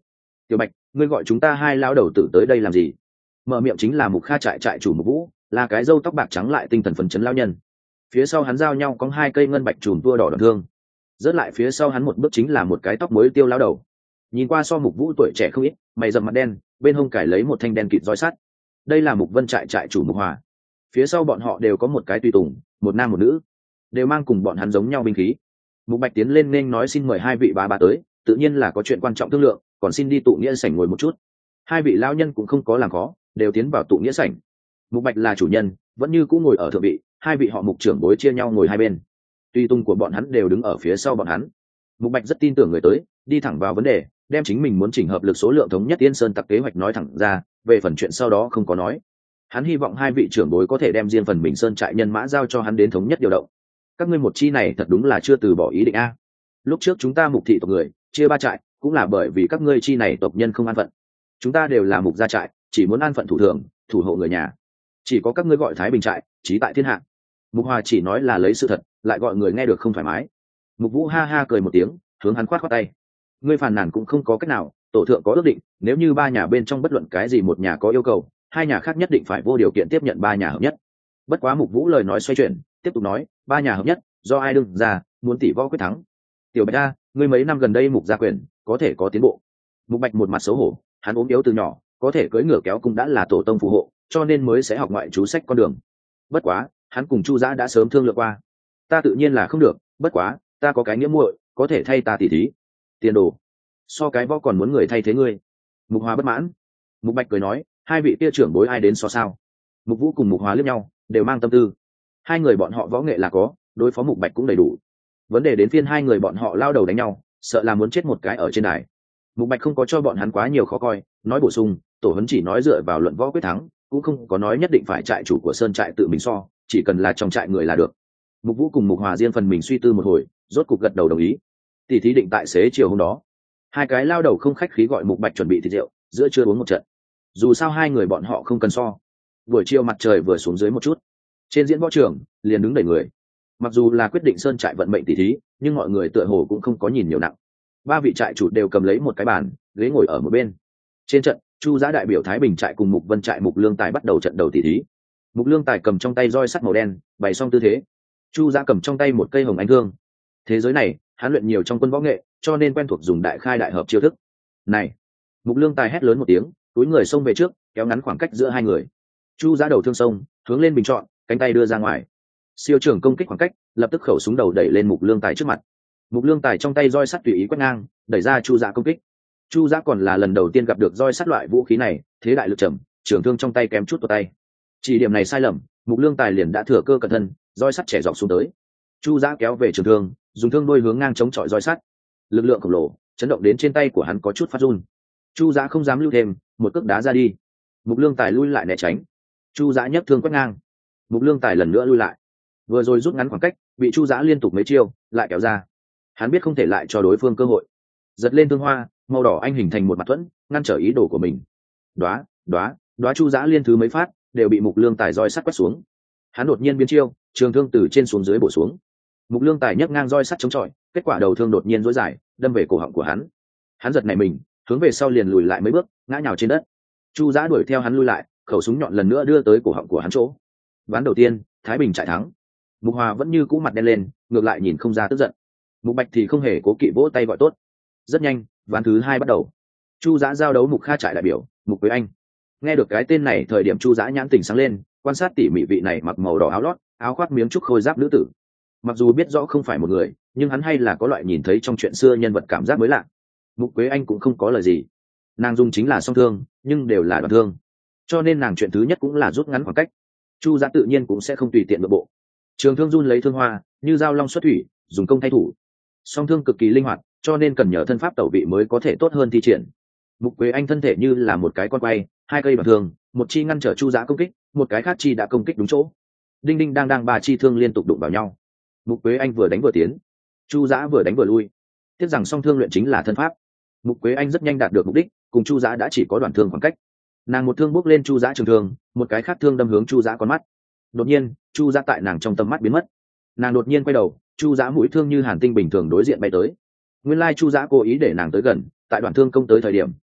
S1: Tiểu Bạch, ngươi gọi chúng ta hai lao đầu tử tới đây làm gì? Mở miệng chính là Mục Kha trại trại chủ Mục Vũ, là cái râu tóc bạc trắng lại tinh thần phấn chấn lao nhân. Phía sau hắn giao nhau có hai cây ngân bạch chùm tua đỏ đòn thương. Rớt lại phía sau hắn một bước chính là một cái tóc muối tiêu lao đầu. Nhìn qua so Mục Vũ tuổi trẻ không ít, mày rậm mặt đen, bên hông cải lấy một thanh đen kịt roi sắt. Đây là Mục Vân trại trại chủ Mục Hòa. Phía sau bọn họ đều có một cái tùy tùng, một nam một nữ, đều mang cùng bọn hắn giống nhau binh khí. Mục Bạch tiến lên nên nói xin mời hai vị bá bá tới, tự nhiên là có chuyện quan trọng thương lượng, còn xin đi tụ nghĩa sảnh ngồi một chút. Hai vị lão nhân cũng không có làm khó, đều tiến vào tụ nghĩa sảnh. Mục Bạch là chủ nhân, vẫn như cũ ngồi ở thượng vị, hai vị họ Mục trưởng bối chia nhau ngồi hai bên. Tùy tùng của bọn hắn đều đứng ở phía sau bọn hắn. Mục Bạch rất tin tưởng người tới, đi thẳng vào vấn đề, đem chính mình muốn chỉnh hợp lực số lượng thống nhất Tiên Sơn tặc kế hoạch nói thẳng ra, về phần chuyện sau đó không có nói. Hắn hy vọng hai vị trưởng bối có thể đem riêng phần mình Sơn trại nhân mã giao cho hắn đến thống nhất điều động. Các ngươi một chi này thật đúng là chưa từ bỏ ý định a. Lúc trước chúng ta Mục thị tộc người chia ba trại, cũng là bởi vì các ngươi chi này tộc nhân không an phận. Chúng ta đều là Mục gia trại, chỉ muốn an phận thủ thường, thủ hộ người nhà. Chỉ có các ngươi gọi Thái Bình trại, chí tại thiên hạ. Mục Hòa chỉ nói là lấy sự thật, lại gọi người nghe được không thoải mái. Mục Vũ ha ha cười một tiếng, hướng hắn khoát khoát tay. Ngươi phàn nàn cũng không có cách nào, tổ thượng có ước định, nếu như ba nhà bên trong bất luận cái gì một nhà có yêu cầu, hai nhà khác nhất định phải vô điều kiện tiếp nhận ba nhà hợp nhất. Bất quá Mục Vũ lời nói xoay chuyển, tiếp tục nói, ba nhà hợp nhất, do ai đương ra, muốn tỷ võ quyết thắng. Tiểu Bạch a, ngươi mấy năm gần đây Mục gia quyền, có thể có tiến bộ. Mục Bạch một mặt xấu hổ, hắn ốm yếu từ nhỏ, có thể cưỡi ngựa kéo cung đã là tổ tông phù hộ, cho nên mới sẽ học ngoại chú sách con đường. Bất quá, hắn cùng Chu Giã đã sớm thương lượng qua. Ta tự nhiên là không được, bất quá, ta có cái nghĩa muội, có thể thay ta tỉ thí. Tiền đồ. So cái võ còn muốn người thay thế ngươi. Mục Hòa bất mãn. Mục Bạch cười nói, hai vị kia trưởng bối ai đến so sao? Mục Vũ cùng Mục Hòa liếc nhau, đều mang tâm tư. Hai người bọn họ võ nghệ là có, đối phó Mục Bạch cũng đầy đủ. Vấn đề đến phiên hai người bọn họ lao đầu đánh nhau, sợ là muốn chết một cái ở trên đài. Mục Bạch không có cho bọn hắn quá nhiều khó coi, nói bổ sung, tổ huấn chỉ nói dựa vào luận võ quyết thắng, cũng không có nói nhất định phải trại chủ của Sơn trại tự mình so, chỉ cần là trong trại người là được. Mục Vũ cùng Mục Hòa riêng phần mình suy tư một hồi, rốt cục gật đầu đồng ý. Tỷ thí định tại xế chiều hôm đó. Hai cái lao đầu không khách khí gọi Mục Bạch chuẩn bị thịt rượu, giữa trưa uống một trận. Dù sao hai người bọn họ không cần so. Buổi chiều mặt trời vừa xuống dưới một chút, trên diễn võ trường liền đứng đầy người. Mặc dù là quyết định Sơn trại vận mệnh tỷ thí, nhưng mọi người tựa hồ cũng không có nhìn nhiều nặng. Ba vị trại chủ đều cầm lấy một cái bàn, ghế ngồi ở một bên. Trên trận, Chu Giã đại biểu Thái Bình trại cùng Mục Vân trại Mục Lương Tài bắt đầu trận đầu tỷ thí. Mục Lương Tài cầm trong tay roi sắt màu đen, bày xong tư thế. Chu Giã cầm trong tay một cây hồng ánh thương. Thế giới này, hắn luyện nhiều trong quân võ nghệ, cho nên quen thuộc dùng đại khai đại hợp chiêu thức. Này! Mục Lương Tài hét lớn một tiếng, túi người xông về trước, kéo ngắn khoảng cách giữa hai người. Chu Giã đầu thương sông, hướng lên bình chọn, cánh tay đưa ra ngoài. Siêu trường công kích khoảng cách, lập tức khẩu súng đầu đẩy lên Mục Lương Tài trước mặt. Mục Lương Tài trong tay roi sắt tùy ý quét ngang, đẩy ra Chu Giã công kích. Chu Giã còn là lần đầu tiên gặp được roi sắt loại vũ khí này, thế đại lực trầm, trường thương trong tay kém chút tuột tay. Chỉ điểm này sai lầm, Mục Lương Tài liền đã thừa cơ cẩn thân, roi sắt chẻ dọc xuống tới. Chu Giã kéo về trường thương, dùng thương đôi hướng ngang chống chọi roi sắt. Lực lượng khổng lồ chấn động đến trên tay của hắn có chút phát run. Chu Giã không dám lưu thêm, một cước đá ra đi. Mục Lương Tài lui lại né tránh. Chu Giã nhấc thương quét ngang. Mục Lương Tài lần nữa lui lại. Vừa rồi rút ngắn khoảng cách, bị Chu Giã liên tục mấy chiêu lại kéo ra. Hắn biết không thể lại cho đối phương cơ hội, giật lên thương hoa màu đỏ anh hình thành một mặt thuẫn, ngăn trở ý đồ của mình. Đóa, đóa, đóa Chu Giã liên thứ mấy phát đều bị Mục Lương Tài roi sắt quét xuống. Hắn đột nhiên biến chiêu, trường thương từ trên xuống dưới bổ xuống. Mục Lương Tài nhấc ngang roi sắt chống chọi, kết quả đầu thương đột nhiên rối dài, đâm về cổ họng của hắn. Hắn giật nảy mình, hướng về sau liền lùi lại mấy bước, ngã nhào trên đất. Chu Giã đuổi theo hắn lui lại, khẩu súng nhọn lần nữa đưa tới cổ họng của hắn chỗ. Ván đầu tiên, Thái Bình trại thắng. Mục Hòa vẫn như cũ mặt đen lên, ngược lại nhìn không ra tức giận. Mục Bạch thì không hề cố kỵ vỗ tay gọi tốt. Rất nhanh, ván thứ hai bắt đầu. Chu Giã giao đấu Mục Kha trại đại biểu, Mục Quế Anh. Nghe được cái tên này, thời điểm Chu Giã nhãn tình sáng lên, quan sát tỉ mỉ vị này mặc màu đỏ áo lót, áo khoác miếng trúc khôi giáp nữ tử. Mặc dù biết rõ không phải một người, nhưng hắn hay là có loại nhìn thấy trong chuyện xưa nhân vật cảm giác mới lạ. Mục Quế Anh cũng không có lời gì. Nàng dùng chính là song thương, nhưng đều là đoạn thương, cho nên nàng chuyện thứ nhất cũng là rút ngắn khoảng cách. Chu Giã tự nhiên cũng sẽ không tùy tiện nội bộ. Trường thương run lấy thương hoa, như dao long xuất thủy, dùng công thay thủ. Song thương cực kỳ linh hoạt, cho nên cần nhờ thân pháp tẩu vị mới có thể tốt hơn thi triển. Mục Quế Anh thân thể như là một cái con quay, hai cây đoạn thương, một chi ngăn trở Chu Giã công kích, một cái khác chi đã công kích đúng chỗ. Đinh đinh đang đang ba chi thương liên tục đụng vào nhau. Mục Quế Anh vừa đánh vừa tiến, Chu Giã vừa đánh vừa lui. Tiếc rằng song thương luyện chính là thân pháp. Mục Quế Anh rất nhanh đạt được mục đích, cùng Chu Giã đã chỉ có đoạn thương khoảng cách. Nàng một thương bước lên Chu Giã trường thương, một cái khác thương đâm hướng Chu Giã con mắt. Đột nhiên, Chu Giã tại nàng trong tầm mắt biến mất. Nàng đột nhiên quay đầu, Chu Giã mũi thương như hàn tinh bình thường đối diện bay tới. Nguyên lai Chu Giã cố ý để nàng tới gần, tại đoạn thương công tới thời điểm,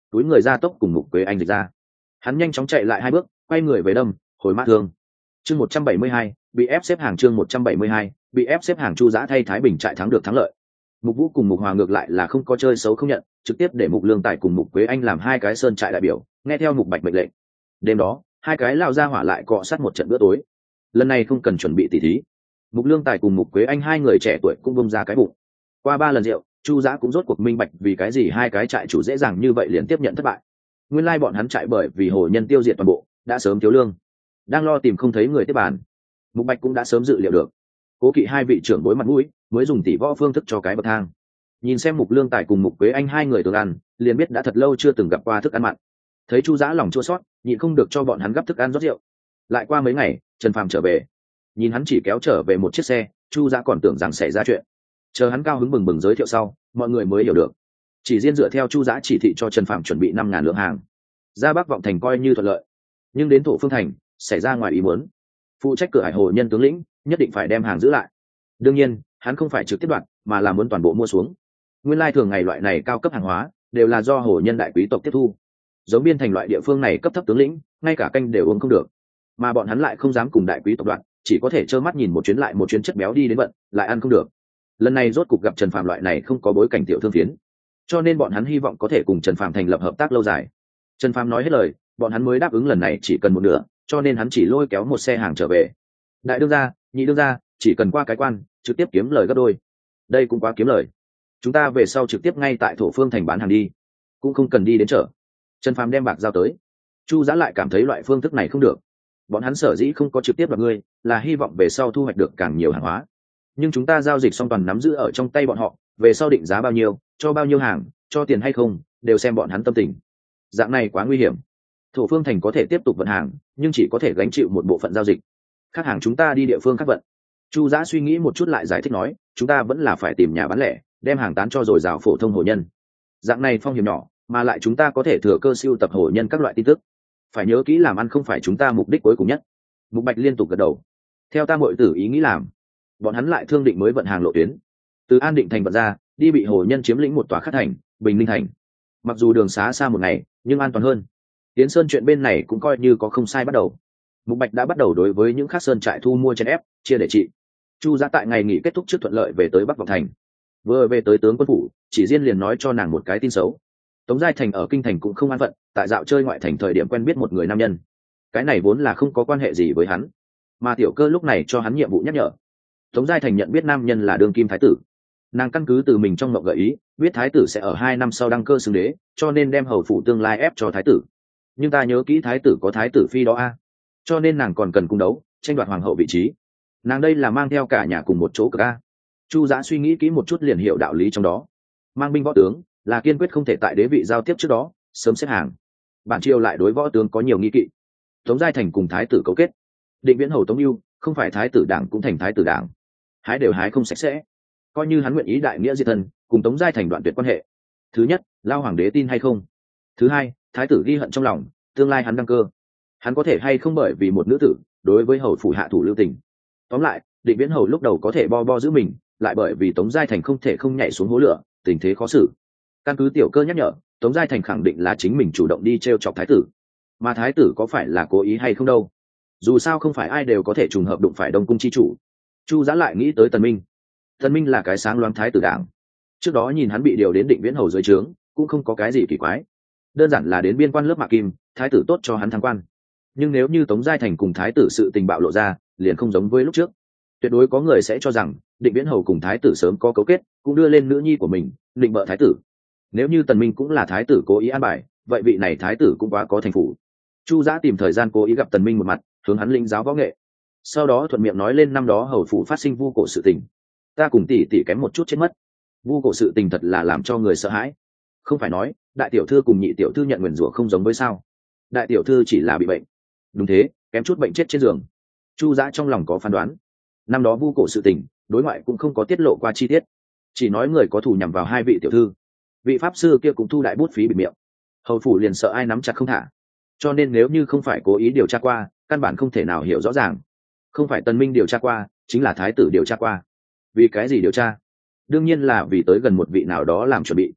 S1: túi người ra tốc cùng Mục Quế Anh dịch ra. Hắn nhanh chóng chạy lại hai bước, quay người về đâm, hồi mã thương. Chương một trăm bảy mươi hai, bị ép xếp hàng chương một trăm bảy mươi hai, bị ép xếp hàng. Chu Giã thay Thái Bình trại thắng được thắng lợi. Mục Vũ cùng Mục Hòa ngược lại là không có chơi xấu không nhận, trực tiếp để Mục Lương Tài cùng Mục Quế Anh làm hai cái sơn trại đại biểu, nghe theo Mục Bạch mệnh lệnh. Đêm đó, hai cái lao ra hỏa lại cọ sát một trận bữa tối. Lần này không cần chuẩn bị tỉ thí. Mục Lương Tài cùng Mục Quế Anh hai người trẻ tuổi cũng bông ra cái bụng. Qua ba lần rượu, Chu Giã cũng rốt cuộc minh bạch vì cái gì hai cái trại chủ dễ dàng như vậy liền tiếp nhận thất bại. Nguyên lai bọn hắn trại bởi vì hồ nhân tiêu diệt toàn bộ, đã sớm thiếu lương, đang lo tìm không thấy người tiếp bàn. Mục Bạch cũng đã sớm dự liệu được, cố kỵ hai vị trưởng bối mặt mũi, mới dùng tỷ võ phương thức cho cái bậc thang. Nhìn xem Mục Lương Tài cùng Mục Quế Anh hai người từng ăn, liền biết đã thật lâu chưa từng gặp qua thức ăn mặn. Thấy Chu Giã lòng chua xót, nhịn không được cho bọn hắn gấp thức ăn rót rượu. Lại qua mấy ngày, Trần Phàm trở về, nhìn hắn chỉ kéo trở về một chiếc xe, Chu Giã còn tưởng rằng xảy ra chuyện. Chờ hắn cao hứng bừng bừng giới thiệu sau, mọi người mới hiểu được, chỉ riêng dựa theo Chu Giã chỉ thị cho Trần Phàm chuẩn bị năm ngàn lượng hàng, ra Bắc Vọng Thành coi như thuận lợi, nhưng đến Thổ Phương Thành xảy ra ngoài ý muốn. Phụ trách cửa hải hồ nhân tướng lĩnh nhất định phải đem hàng giữ lại. Đương nhiên, hắn không phải trực tiếp đoạt, mà là muốn toàn bộ mua xuống. Nguyên lai thường ngày loại này cao cấp hàng hóa đều là do hồ nhân đại quý tộc tiếp thu, giống Biên Thành loại địa phương này cấp thấp tướng lĩnh ngay cả canh đều uống không được, mà bọn hắn lại không dám cùng đại quý tộc đoạt, chỉ có thể trơ mắt nhìn một chuyến lại một chuyến chất béo đi đến vận, lại ăn không được. Lần này rốt cục gặp Trần Phàm loại này không có bối cảnh tiểu thương phiến, cho nên bọn hắn hy vọng có thể cùng Trần Phàm thành lập hợp tác lâu dài. Trần Phàm nói hết lời, bọn hắn mới đáp ứng lần này chỉ cần một nửa, cho nên hắn chỉ lôi kéo một xe hàng trở về. Đại đương gia, nhị đương gia, chỉ cần qua cái quan, trực tiếp kiếm lời gấp đôi. Đây cũng quá kiếm lời. Chúng ta về sau trực tiếp ngay tại Thổ Phương Thành bán hàng đi, cũng không cần đi đến chợ. Trần Phàm đem bạc giao tới. Chu Giã lại cảm thấy loại phương thức này không được. Bọn hắn sở dĩ không có trực tiếp đoạt ngươi, là hy vọng về sau thu hoạch được càng nhiều hàng hóa. Nhưng chúng ta giao dịch xong toàn nắm giữ ở trong tay bọn họ, về sau định giá bao nhiêu, cho bao nhiêu hàng, cho tiền hay không, đều xem bọn hắn tâm tình. Dạng này quá nguy hiểm. Thổ Phương Thành có thể tiếp tục vận hàng, nhưng chỉ có thể gánh chịu một bộ phận giao dịch. Khác hàng chúng ta đi địa phương khác vận. Chu Giã suy nghĩ một chút lại giải thích nói, chúng ta vẫn là phải tìm nhà bán lẻ, đem hàng tán cho dồi dào phổ thông hồ nhân. Dạng này phong hiểm nhỏ, mà lại chúng ta có thể thừa cơ siêu tập hồ nhân các loại tin tức. Phải nhớ kỹ làm ăn không phải chúng ta mục đích cuối cùng nhất. Mục Bạch liên tục gật đầu. Theo ta muội tử ý nghĩ làm. Bọn hắn lại thương định mới vận hàng lộ tuyến, từ An Định Thành vận ra, đi bị hồ nhân chiếm lĩnh một tòa khác thành, Bình Ninh Thành. Mặc dù đường xá xa một ngày, nhưng an toàn hơn. Tiến Sơn chuyện bên này cũng coi như có không sai bắt đầu. Mục Bạch đã bắt đầu đối với những khác sơn trại thu mua chèn ép, chia để trị. Chu Giã tại ngày nghỉ kết thúc trước thuận lợi về tới Bắc Vọng Thành. Vừa về tới tướng quân phủ, chỉ riêng liền nói cho nàng một cái tin xấu. Tống Giai Thành ở kinh thành cũng không an phận, tại dạo chơi ngoại thành thời điểm quen biết một người nam nhân. Cái này vốn là không có quan hệ gì với hắn, mà Tiểu Cơ lúc này cho hắn nhiệm vụ nhắc nhở. Tống Giai Thành nhận biết nam nhân là đương kim thái tử. Nàng căn cứ từ mình trong mộng gợi ý, biết thái tử sẽ ở hai năm sau đăng cơ xưng đế, cho nên đem hầu phủ tương lai ép cho thái tử. Nhưng ta nhớ kỹ thái tử có thái tử phi đó a, cho nên nàng còn cần cung đấu, tranh đoạt hoàng hậu vị trí. Nàng đây là mang theo cả nhà cùng một chỗ cực a. Chu Giã suy nghĩ kỹ một chút liền hiểu đạo lý trong đó. Mang binh võ tướng là kiên quyết không thể tại đế vị giao tiếp trước đó sớm xếp hàng. Bản triều lại đối võ tướng có nhiều nghi kỵ. Tống Giai Thành cùng thái tử cấu kết, Định Viễn hầu Tống Ưu không phải thái tử đảng cũng thành thái tử đảng, hái đều hái không sạch sẽ. Coi như hắn nguyện ý đại nghĩa diệt thân, cùng Tống Giai Thành đoạn tuyệt quan hệ. Thứ nhất, lao hoàng đế tin hay không? Thứ hai, thái tử ghi hận trong lòng, tương lai hắn đăng cơ, hắn có thể hay không bởi vì một nữ tử đối với hầu phủ hạ thủ lưu tình. Tóm lại, Định Viễn hầu lúc đầu có thể bo bo giữ mình, lại bởi vì Tống Giai Thành không thể không nhảy xuống hố lửa, tình thế khó xử. Căn cứ Tiểu Cơ nhắc nhở, Tống Giai Thành khẳng định là chính mình chủ động đi t r e o chọc thái tử, mà thái tử có phải là cố ý hay không đâu. Dù sao không phải ai đều có thể trùng hợp đụng phải Đông cung chi chủ. Chu Giã lại nghĩ tới Tần Minh. Tần Minh là cái sáng loáng thái tử đảng, trước đó nhìn hắn bị điều đến Định Viễn hầu dưới trướng, cũng không có cái gì kỳ quái, đơn giản là đến biên quan lớp mạ kim, thái tử tốt cho hắn thăng quan. Nhưng nếu như Tống Giai Thành cùng thái tử sự tình bạo lộ ra, liền không giống với lúc trước. Tuyệt đối có người sẽ cho rằng Định Viễn hầu cùng thái tử sớm có cấu kết, cũng đưa lên nữ nhi của mình định bợ thái tử. Nếu như Tần Minh cũng là thái tử cố ý an bài, vậy vị này thái tử cũng quá có thành phủ. Chu Giã tìm thời gian cố ý gặp Tần Minh một mặt, hướng hắn lĩnh giáo võ nghệ, sau đó thuận miệng nói lên năm đó hầu phủ phát sinh vu cổ sự tình. Ta cùng tỷ tỷ kém một chút chết mất. Vu cổ sự tình thật là làm cho người sợ hãi. Không phải nói đại tiểu thư cùng nhị tiểu thư nhận nguyền rủa không giống với sao? Đại tiểu thư chỉ là bị bệnh. Đúng thế, kém chút bệnh chết trên giường. Chu Giã trong lòng có phán đoán. Năm đó vu cổ sự tình, đối ngoại cũng không có tiết lộ qua chi tiết, chỉ nói người có thù nhằm vào hai vị tiểu thư. Vị pháp sư kia cũng thu đại bút phí bịt miệng. Hầu phủ liền sợ ai nắm chặt không thả, cho nên nếu như không phải cố ý điều tra qua, căn bản không thể nào hiểu rõ ràng. Không phải Tần Minh điều tra qua, chính là thái tử điều tra qua. Vì cái gì điều tra? Đương nhiên là vì tới gần một vị nào đó làm chuẩn bị.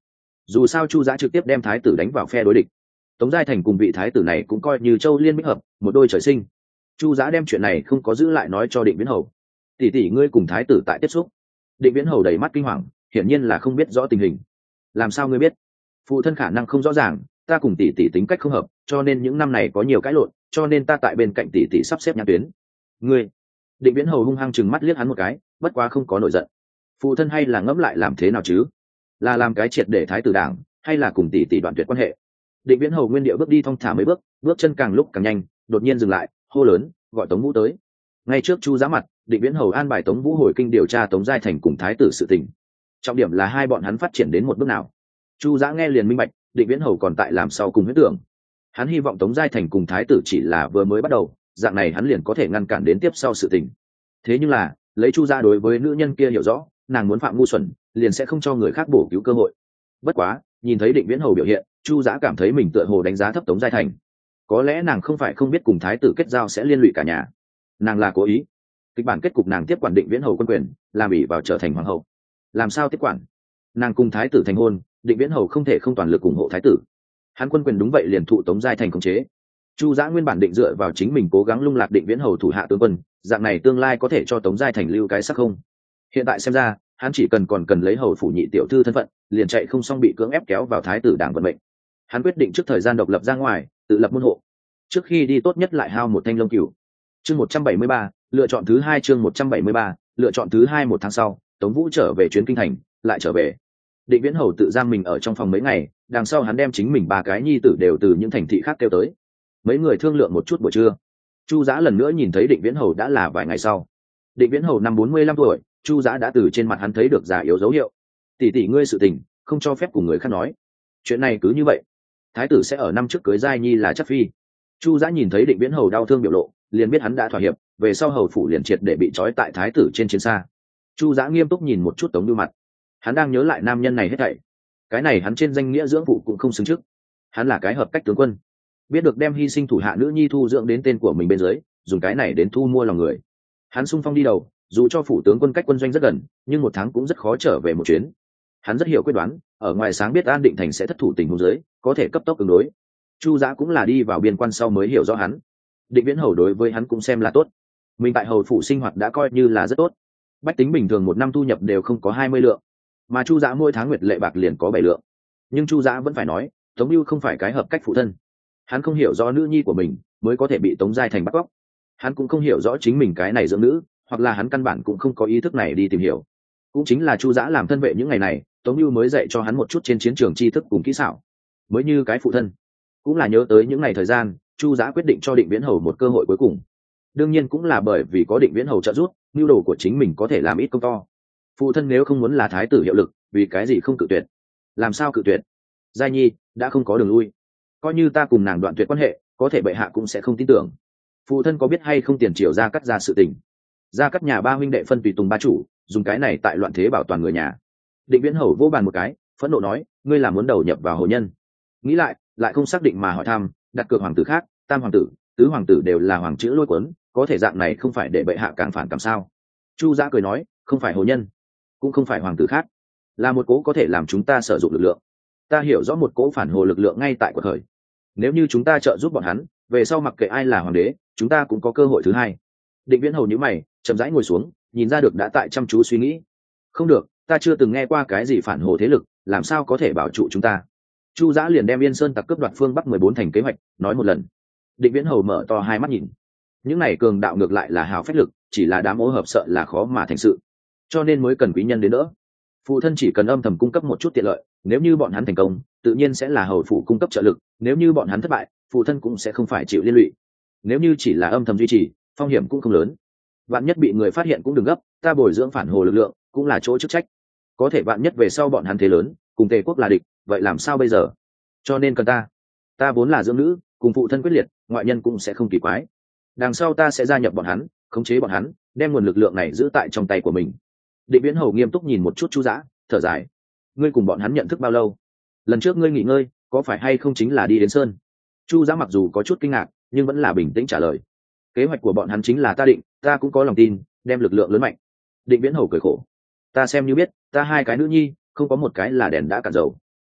S1: dù sao chu giã trực tiếp đem thái tử đánh vào phe đối địch. Tống Giai Thành cùng vị thái tử này cũng coi như châu liên bích hợp, một đôi trời sinh. Chu giã đem chuyện này không có giữ lại nói cho Định Viễn Hầu. Tỷ tỷ ngươi cùng thái tử tại tiếp xúc. Định Viễn Hầu đầy mắt kinh hoàng, hiển nhiên là không biết rõ tình hình. Làm sao ngươi biết? Phụ thân khả năng không rõ ràng, ta cùng tỷ tỷ tính cách không hợp, cho nên những năm này có nhiều cãi lộn, cho nên ta tại bên cạnh tỷ tỷ sắp xếp nhãn tuyến. Ngươi? Định Viễn Hầu hung hăng chừng mắt liếc hắn một cái, bất quá không có nổi giận. Phụ thân hay là ngẫm lại làm thế nào chứ? Là làm cái triệt để thái tử đảng, hay là cùng tỷ tỷ đoạn tuyệt quan hệ? Định Viễn Hầu nguyên địa bước đi thong thả mấy bước, bước chân càng lúc càng nhanh, đột nhiên dừng lại, hô lớn, gọi Tống Vũ tới. Ngay trước Chu Giã mặt, Định Viễn Hầu an bài Tống Vũ hồi kinh điều tra Tống Giai Thành cùng thái tử sự tình. Trọng điểm là hai bọn hắn phát triển đến một bước nào. Chu Giã nghe liền minh bạch, Định Viễn Hầu còn tại làm sau cùng huyết tưởng. Hắn hy vọng Tống Giai Thành cùng thái tử chỉ là vừa mới bắt đầu, dạng này hắn liền có thể ngăn cản đến tiếp sau sự tình. Thế nhưng là, lấy Chu Giã đối với nữ nhân kia hiểu rõ, nàng muốn phạm ngu xuẩn, liền sẽ không cho người khác bổ cứu cơ hội. Bất quá, nhìn thấy Định Viễn Hầu biểu hiện, Chu Giã cảm thấy mình tựa hồ đánh giá thấp Tống Giai Thành. Có lẽ nàng không phải không biết cùng thái tử kết giao sẽ liên lụy cả nhà, nàng là cố ý. Kịch bản kết cục nàng tiếp quản Định Viễn Hầu quân quyền, làm ỷ vào trở thành hoàng hậu. Làm sao tiếp quản? Nàng cùng thái tử thành hôn, Định Viễn Hầu không thể không toàn lực ủng hộ thái tử. Hắn quân quyền đúng vậy liền thụ Tống Giai Thành khống chế. Chu Giã nguyên bản định dựa vào chính mình cố gắng lung lạc Định Viễn Hầu thủ hạ tướng quân, dạng này tương lai có thể cho Tống Giai Thành lưu cái sắc không. Hiện tại xem ra, hắn chỉ cần còn cần lấy hầu phủ nhị tiểu thư thân phận, liền chạy không xong bị cưỡng ép kéo vào thái tử đảng vận mệnh. Hắn quyết định trước thời gian độc lập ra ngoài, tự lập môn hộ. Trước khi đi tốt nhất lại hao một thanh lông cừu. Chương một trăm bảy mươi ba, lựa chọn thứ hai chương một trăm bảy mươi ba, lựa chọn thứ hai một tháng sau, Tống Vũ trở về chuyến kinh thành, lại trở về. Định Viễn Hầu tự giam mình ở trong phòng mấy ngày, đằng sau hắn đem chính mình ba cái nhi tử đều từ những thành thị khác kêu tới. Mấy người thương lượng một chút buổi trưa. Chu Giã lần nữa nhìn thấy Định Viễn Hầu đã là vài ngày sau. Định Viễn Hầu năm bốn mươi lăm tuổi, Chu Giã đã từ trên mặt hắn thấy được già yếu dấu hiệu. Tỷ tỷ ngươi sự tình, không cho phép cùng người khác nói. Chuyện này cứ như vậy. Thái tử sẽ ở năm trước cưới Giai Nhi là chắc phi. Chu Giã nhìn thấy Định Viễn Hầu đau thương biểu lộ, liền biết hắn đã thỏa hiệp, về sau hầu phủ liền triệt để bị trói tại thái tử trên chiến xa. Chu Giã nghiêm túc nhìn một chút Tống Như mặt. Hắn đang nhớ lại nam nhân này hết thảy. Cái này hắn trên danh nghĩa dưỡng phụ cũng không xứng trước. Hắn là cái hợp cách tướng quân, biết được đem hy sinh thủ hạ nữ nhi thu dưỡng đến tên của mình bên dưới, dùng cái này đến thu mua lòng người. Hắn xung phong đi đầu, dù cho phủ tướng quân cách quân doanh rất gần, nhưng một tháng cũng rất khó trở về một chuyến. Hắn rất hiểu quyết đoán, ở ngoài sáng biết An Định Thành sẽ thất thủ tình huống dưới, có thể cấp tốc ứng đối. Chu Giã cũng là đi vào biên quan sau mới hiểu rõ hắn. Định Viễn Hầu đối với hắn cũng xem là tốt. Mình tại hầu phủ sinh hoạt đã coi như là rất tốt. Bách tính bình thường một năm thu nhập đều không có hai mươi lượng, mà Chu Giã mỗi tháng nguyệt lệ bạc liền có bảy lượng. Nhưng Chu Giã vẫn phải nói, Tống Bưu không phải cái hợp cách phụ thân. Hắn không hiểu rõ nữ nhi của mình, mới có thể bị Tống Giai Thành bắt cóc. Hắn cũng không hiểu rõ chính mình cái này dưỡng nữ, hoặc là hắn căn bản cũng không có ý thức này đi tìm hiểu. Cũng chính là Chu Giã làm thân vệ những ngày này, Tống Bưu mới dạy cho hắn một chút trên chiến trường tri thức cùng kỹ xảo, mới như cái phụ thân. Cũng là nhớ tới những ngày thời gian, Chu Giã quyết định cho Định Viễn Hầu một cơ hội cuối cùng. Đương nhiên cũng là bởi vì có Định Viễn Hầu trợ giúp, nhu đồ của chính mình có thể làm ít công to. Phụ thân nếu không muốn là thái tử hiệu lực, vì cái gì không cự tuyệt? Làm sao cự tuyệt? Giai Nhi đã không có đường lui, coi như ta cùng nàng đoạn tuyệt quan hệ, có thể bệ hạ cũng sẽ không tin tưởng. Phụ thân có biết hay không tiền triều Gia Cắt ra sự tình? Gia Cắt nhà ba huynh đệ phân tùy tùng ba chủ, dùng cái này tại loạn thế bảo toàn người nhà. Định Viễn Hầu vô bàn một cái, phẫn nộ nói, ngươi là muốn đầu nhập vào hồ nhân? Nghĩ lại, lại không xác định mà hỏi thăm, đặt cược hoàng tử khác, tam hoàng tử, tứ hoàng tử đều là hoàng chữ lôi cuốn, có thể dạng này không phải để bệ hạ càng phản cảm sao? Chu Giã cười nói, không phải hồ nhân, cũng không phải hoàng tử khác, là một cố có thể làm chúng ta sử dụng lực lượng. Ta hiểu rõ một cố phản hồ lực lượng ngay tại cuộc khởi. Nếu như chúng ta trợ giúp bọn hắn, về sau mặc kệ ai là hoàng đế, chúng ta cũng có cơ hội thứ hai. Định Viễn Hầu nhíu mày, chậm rãi ngồi xuống, nhìn ra được đã tại chăm chú suy nghĩ. Không được, ta chưa từng nghe qua cái gì phản hồ thế lực, làm sao có thể bảo trụ chúng ta? Chu Giã liền đem Yên Sơn tặc cướp đoạt phương Bắc mười bốn thành kế hoạch nói một lần. Định Viễn Hầu mở to hai mắt nhìn. Những này cường đạo ngược lại là hào phách lực, chỉ là đám ô hợp sợ là khó mà thành sự, cho nên mới cần quý nhân đến đỡ. Phụ thân chỉ cần âm thầm cung cấp một chút tiện lợi, nếu như bọn hắn thành công, tự nhiên sẽ là hầu phủ cung cấp trợ lực, nếu như bọn hắn thất bại, phụ thân cũng sẽ không phải chịu liên lụy. Nếu như chỉ là âm thầm duy trì, phong hiểm cũng không lớn. Vạn nhất bị người phát hiện cũng đừng gấp, ta bồi dưỡng phản hồ lực lượng, cũng là chỗ chức trách. Có thể vạn nhất về sau bọn hắn thế lớn, cùng Tề quốc là địch, vậy làm sao bây giờ? Cho nên cần ta. Ta vốn là dưỡng nữ, cùng phụ thân quyết liệt, ngoại nhân cũng sẽ không kỳ quái. Đằng sau ta sẽ gia nhập bọn hắn, khống chế bọn hắn, đem nguồn lực lượng này giữ tại trong tay của mình. Định Viễn Hầu nghiêm túc nhìn một chút Chu Giã, thở dài. Ngươi cùng bọn hắn nhận thức bao lâu? Lần trước ngươi nghỉ ngơi, có phải hay không chính là đi đến sơn? Chu Giã mặc dù có chút kinh ngạc, nhưng vẫn là bình tĩnh trả lời. Kế hoạch của bọn hắn chính là ta định, ta cũng có lòng tin, đem lực lượng lớn mạnh. Định Viễn Hầu cười khổ. Ta xem như biết, ta hai cái nữ nhi, không có một cái là đèn đã cạn dầu.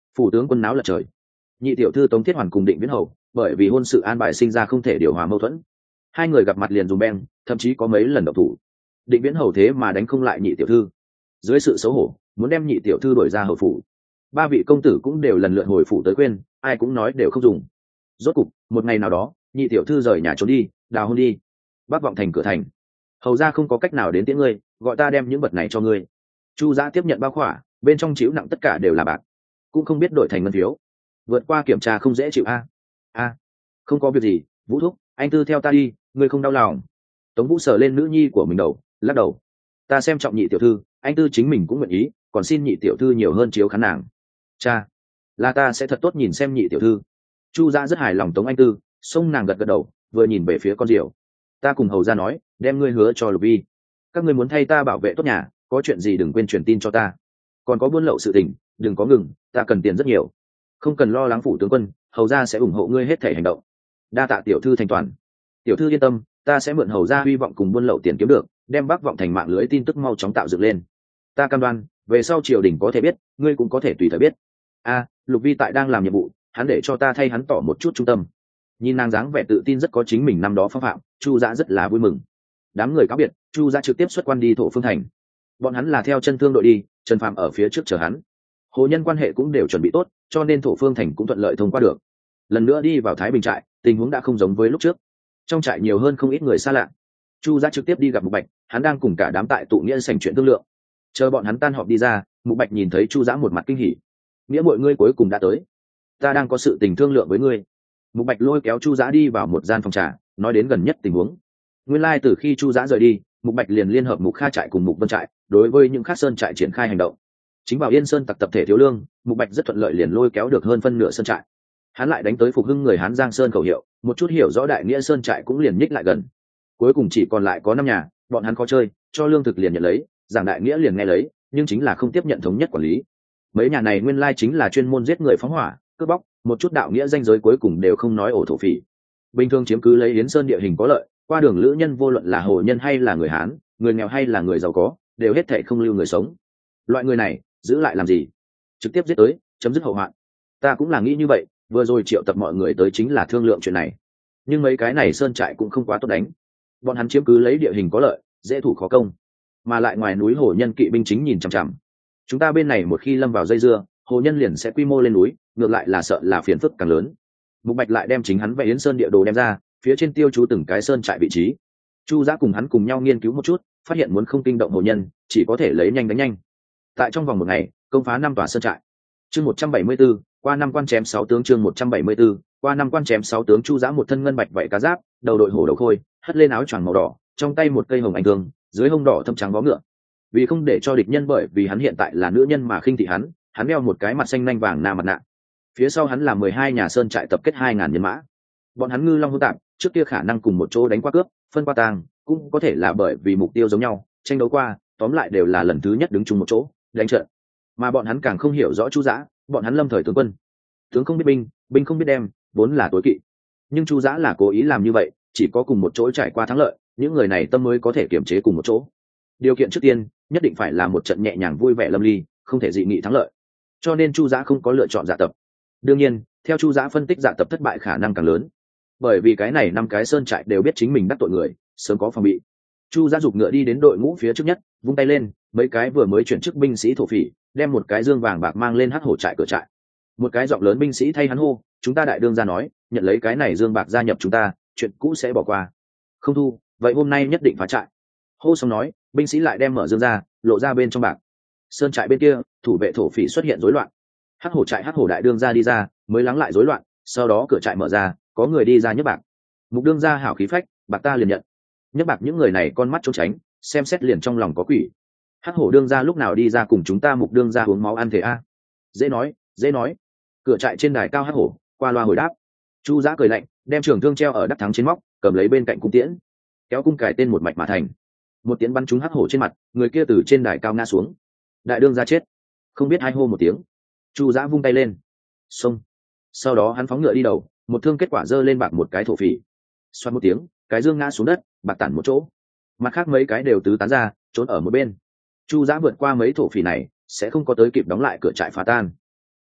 S1: Phủ tướng quân náo lật trời. Nhị tiểu thư Tống Thiết Hoàn cùng Định Viễn Hầu bởi vì hôn sự an bài sinh ra không thể điều hòa mâu thuẫn, hai người gặp mặt liền dùng beng, thậm chí có mấy lần độc thủ. Định Viễn Hầu thế mà đánh không lại nhị tiểu thư, dưới sự xấu hổ muốn đem nhị tiểu thư đuổi ra hầu phủ. Ba vị công tử cũng đều lần lượt hồi phủ tới khuyên, ai cũng nói đều không dùng. Rốt cục một ngày nào đó, nhị tiểu thư rời nhà trốn đi, đào hôn đi. Bắc vọng thành cửa thành, hầu ra không có cách nào đến tiễn ngươi, gọi ta đem những vật này cho ngươi. Chu Giã tiếp nhận bao khỏa, bên trong chịu nặng tất cả đều là bạc, cũng không biết đổi thành ngân phiếu. Vượt qua kiểm tra không dễ chịu a. A, không có việc gì, Vũ thúc, anh Tư theo ta đi, ngươi không đau lòng. Tống Vũ sờ lên nữ nhi của mình đầu, lắc đầu. Ta xem trọng nhị tiểu thư, anh Tư chính mình cũng nguyện ý, còn xin nhị tiểu thư nhiều hơn chiếu khán nàng. Cha, là ta sẽ thật tốt nhìn xem nhị tiểu thư. Chu Giã rất hài lòng Tống Anh Tư, xông nàng gật gật đầu, vừa nhìn về phía con diều. Ta cùng hầu ra nói, đem ngươi hứa cho Lục Vi, các ngươi muốn thay ta bảo vệ tốt nhà, có chuyện gì đừng quên truyền tin cho ta. Còn có buôn lậu sự tình, đừng có ngừng, ta cần tiền rất nhiều. Không cần lo lắng phủ tướng quân, hầu ra sẽ ủng hộ ngươi hết thể hành động. Đa tạ tiểu thư thành toàn. Tiểu thư yên tâm, ta sẽ mượn hầu ra hy vọng cùng buôn lậu tiền kiếm được, đem Bắc vọng thành mạng lưới tin tức mau chóng tạo dựng lên. Ta cam đoan, về sau triều đình có thể biết, ngươi cũng có thể tùy thời biết. A, Lục Vi tại đang làm nhiệm vụ, hắn để cho ta thay hắn tỏ một chút trung tâm. Nhìn nàng dáng vẻ tự tin rất có chính mình năm đó phong phạm, Chu Giã rất là vui mừng. Đám người cáo biệt, Chu Giã trực tiếp xuất quan đi Thổ Phương thành. Bọn hắn là theo chân thương đội đi, Trần Phàm ở phía trước chờ hắn. Hồ nhân quan hệ cũng đều chuẩn bị tốt, cho nên Thổ Phương thành cũng thuận lợi thông qua được. Lần nữa đi vào Thái Bình trại, tình huống đã không giống với lúc trước. Trong trại nhiều hơn không ít người xa lạ. Chu Giã trực tiếp đi gặp Mục Bạch, hắn đang cùng cả đám tại tụ nghĩa sảnh chuyện thương lượng. Chờ bọn hắn tan họp đi ra, Mục Bạch nhìn thấy Chu Giã một mặt kinh hỉ. Nghĩa mọi ngươi cuối cùng đã tới, ta đang có sự tình thương lượng với ngươi. Mục Bạch lôi kéo Chu Giã đi vào một gian phòng trà, nói đến gần nhất tình huống. Nguyên lai like từ khi Chu Giã rời đi, Mục Bạch liền liên hợp Mục Kha trại cùng Mục Vân trại, đối với những khác sơn trại triển khai hành động. Chính vào Yên Sơn tặc tập thể thiếu lương, Mục Bạch rất thuận lợi liền lôi kéo được hơn phân nửa sơn trại. Hắn lại đánh tới phục hưng người Hán Giang Sơn khẩu hiệu, một chút hiểu rõ đại nghĩa sơn trại cũng liền nhích lại gần. Cuối cùng chỉ còn lại có năm nhà, bọn hắn khó chơi, cho lương thực liền nhận lấy, giảng đại nghĩa liền nghe lấy, nhưng chính là không tiếp nhận thống nhất quản lý. Mấy nhà này nguyên lai chính là chuyên môn giết người phóng hỏa, cướp bóc, một chút đạo nghĩa danh giới cuối cùng đều không nói ổ thổ phỉ. Bình thường chiếm cứ lấy Yến Sơn địa hình có lợi, qua đường lữ nhân vô luận là hồ nhân hay là người Hán, người nghèo hay là người giàu có, đều hết thảy không lưu người sống. Loại người này giữ lại làm gì? Trực tiếp giết tới, chấm dứt hậu hoạn. Ta cũng là nghĩ như vậy, vừa rồi triệu tập mọi người tới chính là thương lượng chuyện này. Nhưng mấy cái này sơn trại cũng không quá tốt đánh. Bọn hắn chiếm cứ lấy địa hình có lợi, dễ thủ khó công, mà lại ngoài núi hồ nhân kỵ binh chính nhìn chằm chằm. Chúng ta bên này một khi lâm vào dây dưa, hồ nhân liền sẽ quy mô lên núi, ngược lại là sợ là phiền phức càng lớn. Mục Bạch lại đem chính hắn vẽ Yến Sơn địa đồ đem ra, phía trên tiêu chú từng cái sơn trại vị trí. Chu Giã cùng hắn cùng nhau nghiên cứu một chút, phát hiện muốn không kinh động hồ nhân, chỉ có thể lấy nhanh đánh nhanh. Tại trong vòng một ngày, công phá năm tòa sơn trại. Chương một trăm bảy mươi 174, qua năm quan chém sáu tướng chương một trăm bảy mươi 174, qua năm quan chém sáu tướng Chu Giã một thân ngân bạch vảy cá giáp, đầu đội hổ đầu khôi, hất lên áo choàng màu đỏ, trong tay một cây hồng ảnh thương, dưới hông đỏ thâm trắng vó ngựa. Vì không để cho địch nhân bởi vì hắn hiện tại là nữ nhân mà khinh thị hắn, hắn đeo một cái mặt xanh nanh vàng na mặt nạ. Phía sau hắn là mười hai nhà sơn trại tập kết hai ngàn nhân mã. Bọn hắn ngư long hỗn tạp, trước kia khả năng cùng một chỗ đánh qua cướp, phân qua tang, cũng có thể là bởi vì mục tiêu giống nhau, tranh đấu qua, tóm lại đều là lần thứ nhất đứng chung một chỗ, đánh trận. Mà bọn hắn càng không hiểu rõ Chu Giã, bọn hắn lâm thời tướng quân, tướng không biết binh, binh không biết đem, vốn là tối kỵ. Nhưng Chu Giã là cố ý làm như vậy, chỉ có cùng một chỗ trải qua thắng lợi, những người này tâm mới có thể kiềm chế cùng một chỗ. Điều kiện trước tiên, nhất định phải là một trận nhẹ nhàng vui vẻ lâm ly, không thể dị nghị thắng lợi. Cho nên Chu Giã không có lựa chọn dạ tập. Đương nhiên, theo Chu Giã phân tích dạ tập thất bại khả năng càng lớn, bởi vì cái này năm cái sơn trại đều biết chính mình đắc tội người, sớm có phòng bị. Chu Giã giục ngựa đi đến đội ngũ phía trước nhất, vung tay lên, mấy cái vừa mới chuyển chức binh sĩ thổ phỉ đem một cái dương vàng bạc mang lên hắc hổ trại cửa trại. Một cái giọng lớn binh sĩ thay hắn hô, chúng ta đại đương ra nói, nhận lấy cái này dương bạc gia nhập chúng ta, chuyện cũ sẽ bỏ qua. Không thu, vậy hôm nay nhất định phá trại. Hô xong nói, binh sĩ lại đem mở dương ra, lộ ra bên trong bạc. Sơn trại bên kia, thủ vệ thổ phỉ xuất hiện rối loạn. Hắc hổ trại hắc hổ đại đương ra đi ra, mới lắng lại rối loạn, sau đó cửa trại mở ra, có người đi ra nhấc bạc. Mục đương ra hảo khí phách, bạc ta liền nhận. Nhấc bạc những người này con mắt trốn tránh, xem xét liền trong lòng có quỷ. Hắc hổ đương ra lúc nào đi ra cùng chúng ta mục đương ra uống máu ăn thể a? Dễ nói, dễ nói. Cửa trại trên đài cao hắc hổ, qua loa hồi đáp. Chu Giã cười lạnh, đem trường thương treo ở đắc thắng trên móc, cầm lấy bên cạnh cung tiễn, kéo cung cài tên một mạch mà thành. Một tiễn bắn trúng hắc hổ trên mặt, người kia từ trên đài cao ngã xuống. Đại đương ra chết. Không biết hai hô một tiếng. Chu Giã vung tay lên, xông. Sau đó hắn phóng ngựa đi đầu, một thương kết quả giơ lên bạc một cái thổ phỉ. Xoát một tiếng, cái dương ngã xuống đất, bạc tản một chỗ. Mặt khác mấy cái đều tứ tán ra, trốn ở một bên. Chu Giã vượt qua mấy thổ phỉ này, sẽ không có tới kịp đóng lại cửa trại phá tan.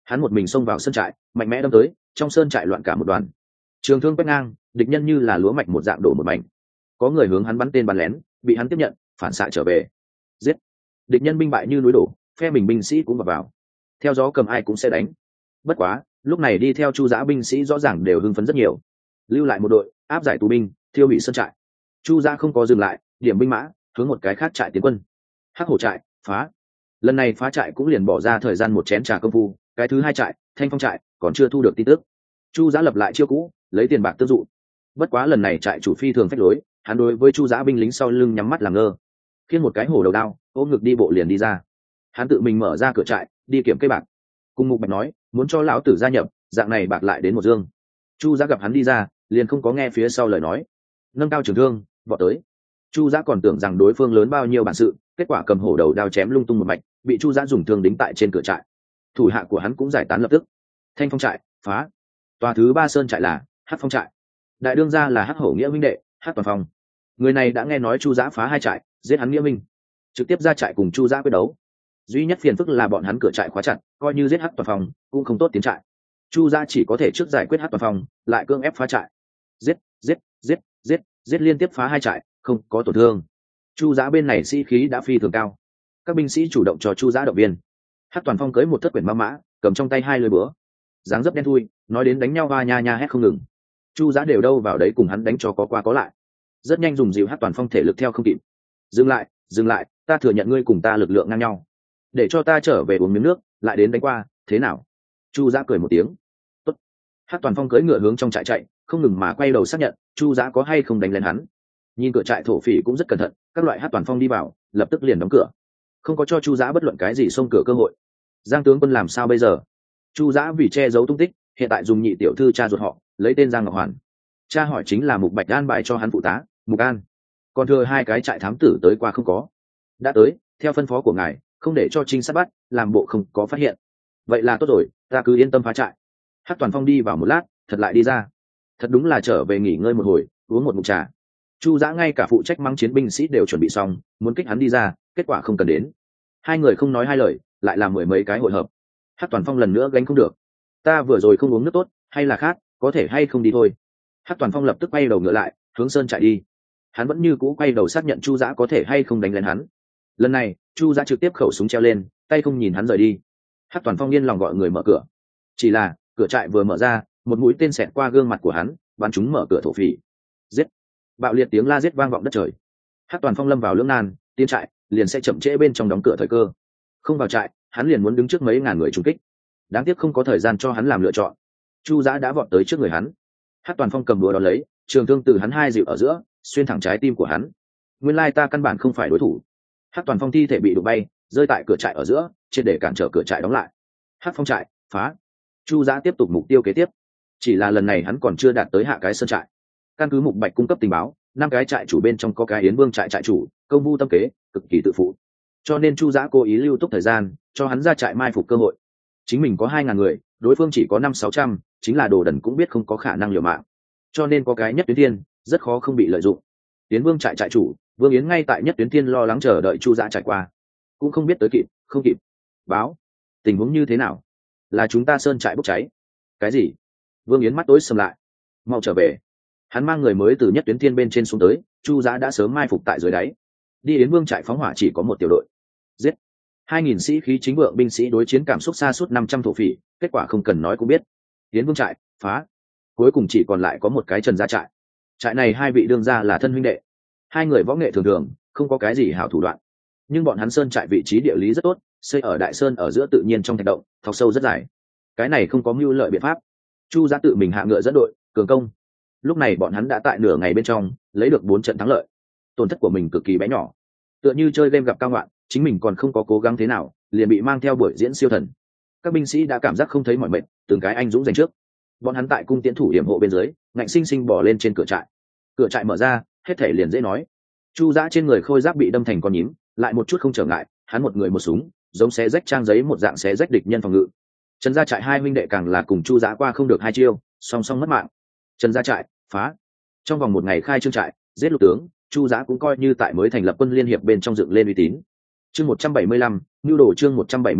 S1: hắn một mình xông vào sơn trại, mạnh mẽ đâm tới, trong sơn trại loạn cả một đoàn. Trường thương quét ngang, địch nhân như là lúa mạch một dạng đổ một mảnh. Có người hướng hắn bắn tên bắn lén, bị hắn tiếp nhận, phản xạ trở về. Giết! Địch nhân binh bại như núi đổ, phe mình binh sĩ cũng vào vào. Theo gió cầm ai cũng sẽ đánh. Bất quá, lúc này đi theo Chu Giã binh sĩ rõ ràng đều hưng phấn rất nhiều. Lưu lại một đội, áp giải tù binh, thiêu hủy sơn trại. Chu Giã không có dừng lại, điểm binh mã, hướng một cái khác trại tiến quân. Hắc Hổ trại, phá. Lần này phá trại cũng liền bỏ ra thời gian một chén trà công phu, cái thứ hai trại, Thanh Phong trại, còn chưa thu được tin tức. Chu Giã lập lại chiêu cũ, lấy tiền bạc tương dụ. Bất quá lần này trại chủ phi thường phách lối, hắn đối với Chu Giã binh lính sau lưng nhắm mắt làm ngơ, khiêng một cái hổ đầu đao, ôm ngực đi bộ liền đi ra. Hắn tự mình mở ra cửa trại, đi kiểm cây bạc. Cùng Mục Bạch nói, muốn cho lão tử gia nhập, dạng này bạc lại đến một dương. Chu Giã gặp hắn đi ra, liền không có nghe phía sau lời nói, nâng cao trường thương, vọt tới. Chu Giã còn tưởng rằng đối phương lớn bao nhiêu bản sự, kết quả cầm hổ đầu đao chém lung tung một mạch, bị Chu Giã dùng thương đính tại trên cửa trại. Thủ hạ của hắn cũng giải tán lập tức. Thanh Phong trại, phá. Tòa thứ ba sơn trại là Hắc Phong trại. Đại đương gia là Hắc Hổ nghĩa huynh đệ, Hắc Toàn Phong. Người này đã nghe nói Chu Giã phá hai trại, giết hắn nghĩa minh, trực tiếp ra trại cùng Chu Giã quyết đấu. Duy nhất phiền phức là bọn hắn cửa trại khóa chặt, coi như giết Hắc Toàn Phong cũng không tốt tiến trại. Chu Giã chỉ có thể trước giải quyết Hắc Toàn Phong, lại cưỡng ép phá trại. Giết, giết, giết, giết, giết liên tiếp phá hai trại, không có tổn thương. Chu Giã bên này sĩ khí đã phi thường cao, các binh sĩ chủ động cho Chu Giã động viên. Hắc Toàn Phong cưỡi một thất quyển ma mã, cầm trong tay hai lưỡi búa, dáng dấp đen thui, nói đến đánh nhau va nha nha hét không ngừng. Chu Giã đều đâu vào đấy cùng hắn đánh cho có qua có lại, rất nhanh dùng dịu Hắc Toàn Phong thể lực theo không kịp. Dừng lại, dừng lại, ta thừa nhận ngươi cùng ta lực lượng ngang nhau, để cho ta trở về uống miếng nước, lại đến đánh qua, thế nào? Chu Giã cười một tiếng. Tốt. Hắc Toàn Phong cưỡi ngựa hướng trong trại chạy, không ngừng mà quay đầu xác nhận Chu Giã có hay không đánh lên hắn. Nhìn cửa trại thổ phỉ cũng rất cẩn thận, các loại Hắc Toàn Phong đi vào, lập tức liền đóng cửa, không có cho Chu Giã bất luận cái gì xông cửa cơ hội. Giang tướng quân làm sao bây giờ? Chu Giã vì che giấu tung tích, hiện tại dùng nhị tiểu thư cha ruột họ, lấy tên Giang Ngọc Hoàn. Cha hỏi chính là Mục Bạch an bài cho hắn phụ tá, Mục An. Còn thừa hai cái trại thám tử tới qua không có? Đã tới, theo phân phó của ngài, không để cho trinh sát bắt, làm bộ không có phát hiện. Vậy là tốt rồi, ta cứ yên tâm phá trại. Hắc Toàn Phong đi vào một lát, thật lại đi ra. Thật đúng là trở về nghỉ ngơi một hồi, uống một ngụm trà. Chu Giã ngay cả phụ trách mắng chiến binh sĩ đều chuẩn bị xong, muốn kích hắn đi ra, kết quả không cần đến. Hai người không nói hai lời, lại làm mười mấy cái hội hợp. Hắc Toàn Phong lần nữa gánh không được. Ta vừa rồi không uống nước tốt, hay là khác, có thể hay không đi thôi. Hắc Toàn Phong lập tức quay đầu ngựa lại, hướng sơn chạy đi. Hắn vẫn như cũ quay đầu xác nhận Chu Giã có thể hay không đánh lên hắn. Lần này, Chu Giã trực tiếp khẩu súng treo lên, tay không nhìn hắn rời đi. Hắc Toàn Phong yên lòng gọi người mở cửa. Chỉ là, cửa trại vừa mở ra, một mũi tên xẹt qua gương mặt của hắn, bắn chúng mở cửa thổ phỉ. Giết! Bạo liệt tiếng la giết vang vọng đất trời. Hắc Toàn Phong lâm vào lưỡng nan, tiến trại liền sẽ chậm trễ bên trong đóng cửa thời cơ. Không vào trại, hắn liền muốn đứng trước mấy ngàn người trùng kích. Đáng tiếc không có thời gian cho hắn làm lựa chọn. Chu Giã đã vọt tới trước người hắn. Hắc Toàn Phong cầm búa đón lấy, trường thương từ hắn hai dịu ở giữa, xuyên thẳng trái tim của hắn. Nguyên lai ta căn bản không phải đối thủ. Hắc Toàn Phong thi thể bị đụng bay, rơi tại cửa trại ở giữa, triệt để cản trở cửa trại đóng lại. Hắc Phong trại phá. Chu Giã tiếp tục mục tiêu kế tiếp. Chỉ là lần này hắn còn chưa đạt tới hạ cái sơn trại. Căn cứ Mục Bạch cung cấp tình báo, năm cái trại chủ bên trong có cái Yến Vương trại trại chủ, công vu tâm kế, cực kỳ tự phụ. Cho nên Chu Giã cố ý lưu túc thời gian, cho hắn ra trại mai phục cơ hội. Chính mình có hai ngàn người, đối phương chỉ có năm sáu trăm, chính là đồ đần cũng biết không có khả năng liều mạng. Cho nên có cái nhất tuyến thiên, rất khó không bị lợi dụng. Yến Vương trại trại chủ, Vương Yến ngay tại nhất tuyến thiên lo lắng chờ đợi Chu Giã trải qua, cũng không biết tới kịp, không kịp. Báo, tình huống như thế nào? Là chúng ta sơn trại bốc cháy. Cái gì? Vương Yến mắt tối sầm lại. Mau trở về. Hắn mang người mới từ nhất tuyến thiên bên trên xuống tới, Chu Giã đã sớm mai phục tại dưới đáy. Đi Yến Vương trại phóng hỏa chỉ có một tiểu đội. Giết. Hai nghìn sĩ khí chính vượng binh sĩ đối chiến cảm xúc xa suốt năm trăm thổ phỉ, kết quả không cần nói cũng biết. Yến Vương trại phá. Cuối cùng chỉ còn lại có một cái Trần gia trại. Trại này hai vị đương gia là thân huynh đệ. Hai người võ nghệ thường thường, không có cái gì hảo thủ đoạn. Nhưng bọn hắn sơn trại vị trí địa lý rất tốt, xây ở đại sơn ở giữa tự nhiên trong thạch động, thọc sâu rất dài. Cái này không có mưu lợi biện pháp. Chu Giã tự mình hạ ngựa dẫn đội, cường công. Lúc này bọn hắn đã tại nửa ngày bên trong lấy được bốn trận thắng lợi. Tổn thất của mình cực kỳ bé nhỏ, tựa như chơi game gặp cao ngoạn, chính mình còn không có cố gắng thế nào, liền bị mang theo buổi diễn siêu thần. Các binh sĩ đã cảm giác không thấy mỏi mệt, từng cái anh dũng giành trước. Bọn hắn tại cung tiến thủ hiểm hộ bên dưới, ngạnh sinh sinh bỏ lên trên cửa trại. Cửa trại mở ra, hết thể liền dễ nói. Chu Giã trên người khôi giáp bị đâm thành con nhím, lại một chút không trở ngại, hắn một người một súng, giống xé rách trang giấy một dạng xé rách địch nhân phòng ngự. Trần gia trại hai huynh đệ càng là cùng Chu Giã qua không được hai chiêu, song song mất mạng. Trần gia trại phá. Trong vòng một ngày khai trương trại, giết lục tướng, Chu Giã cũng coi như tại mới thành lập quân liên hiệp bên trong dựng lên uy tín. Chương một trăm bảy mươi lăm, nhu đồ chương một trăm bảy mươi lăm,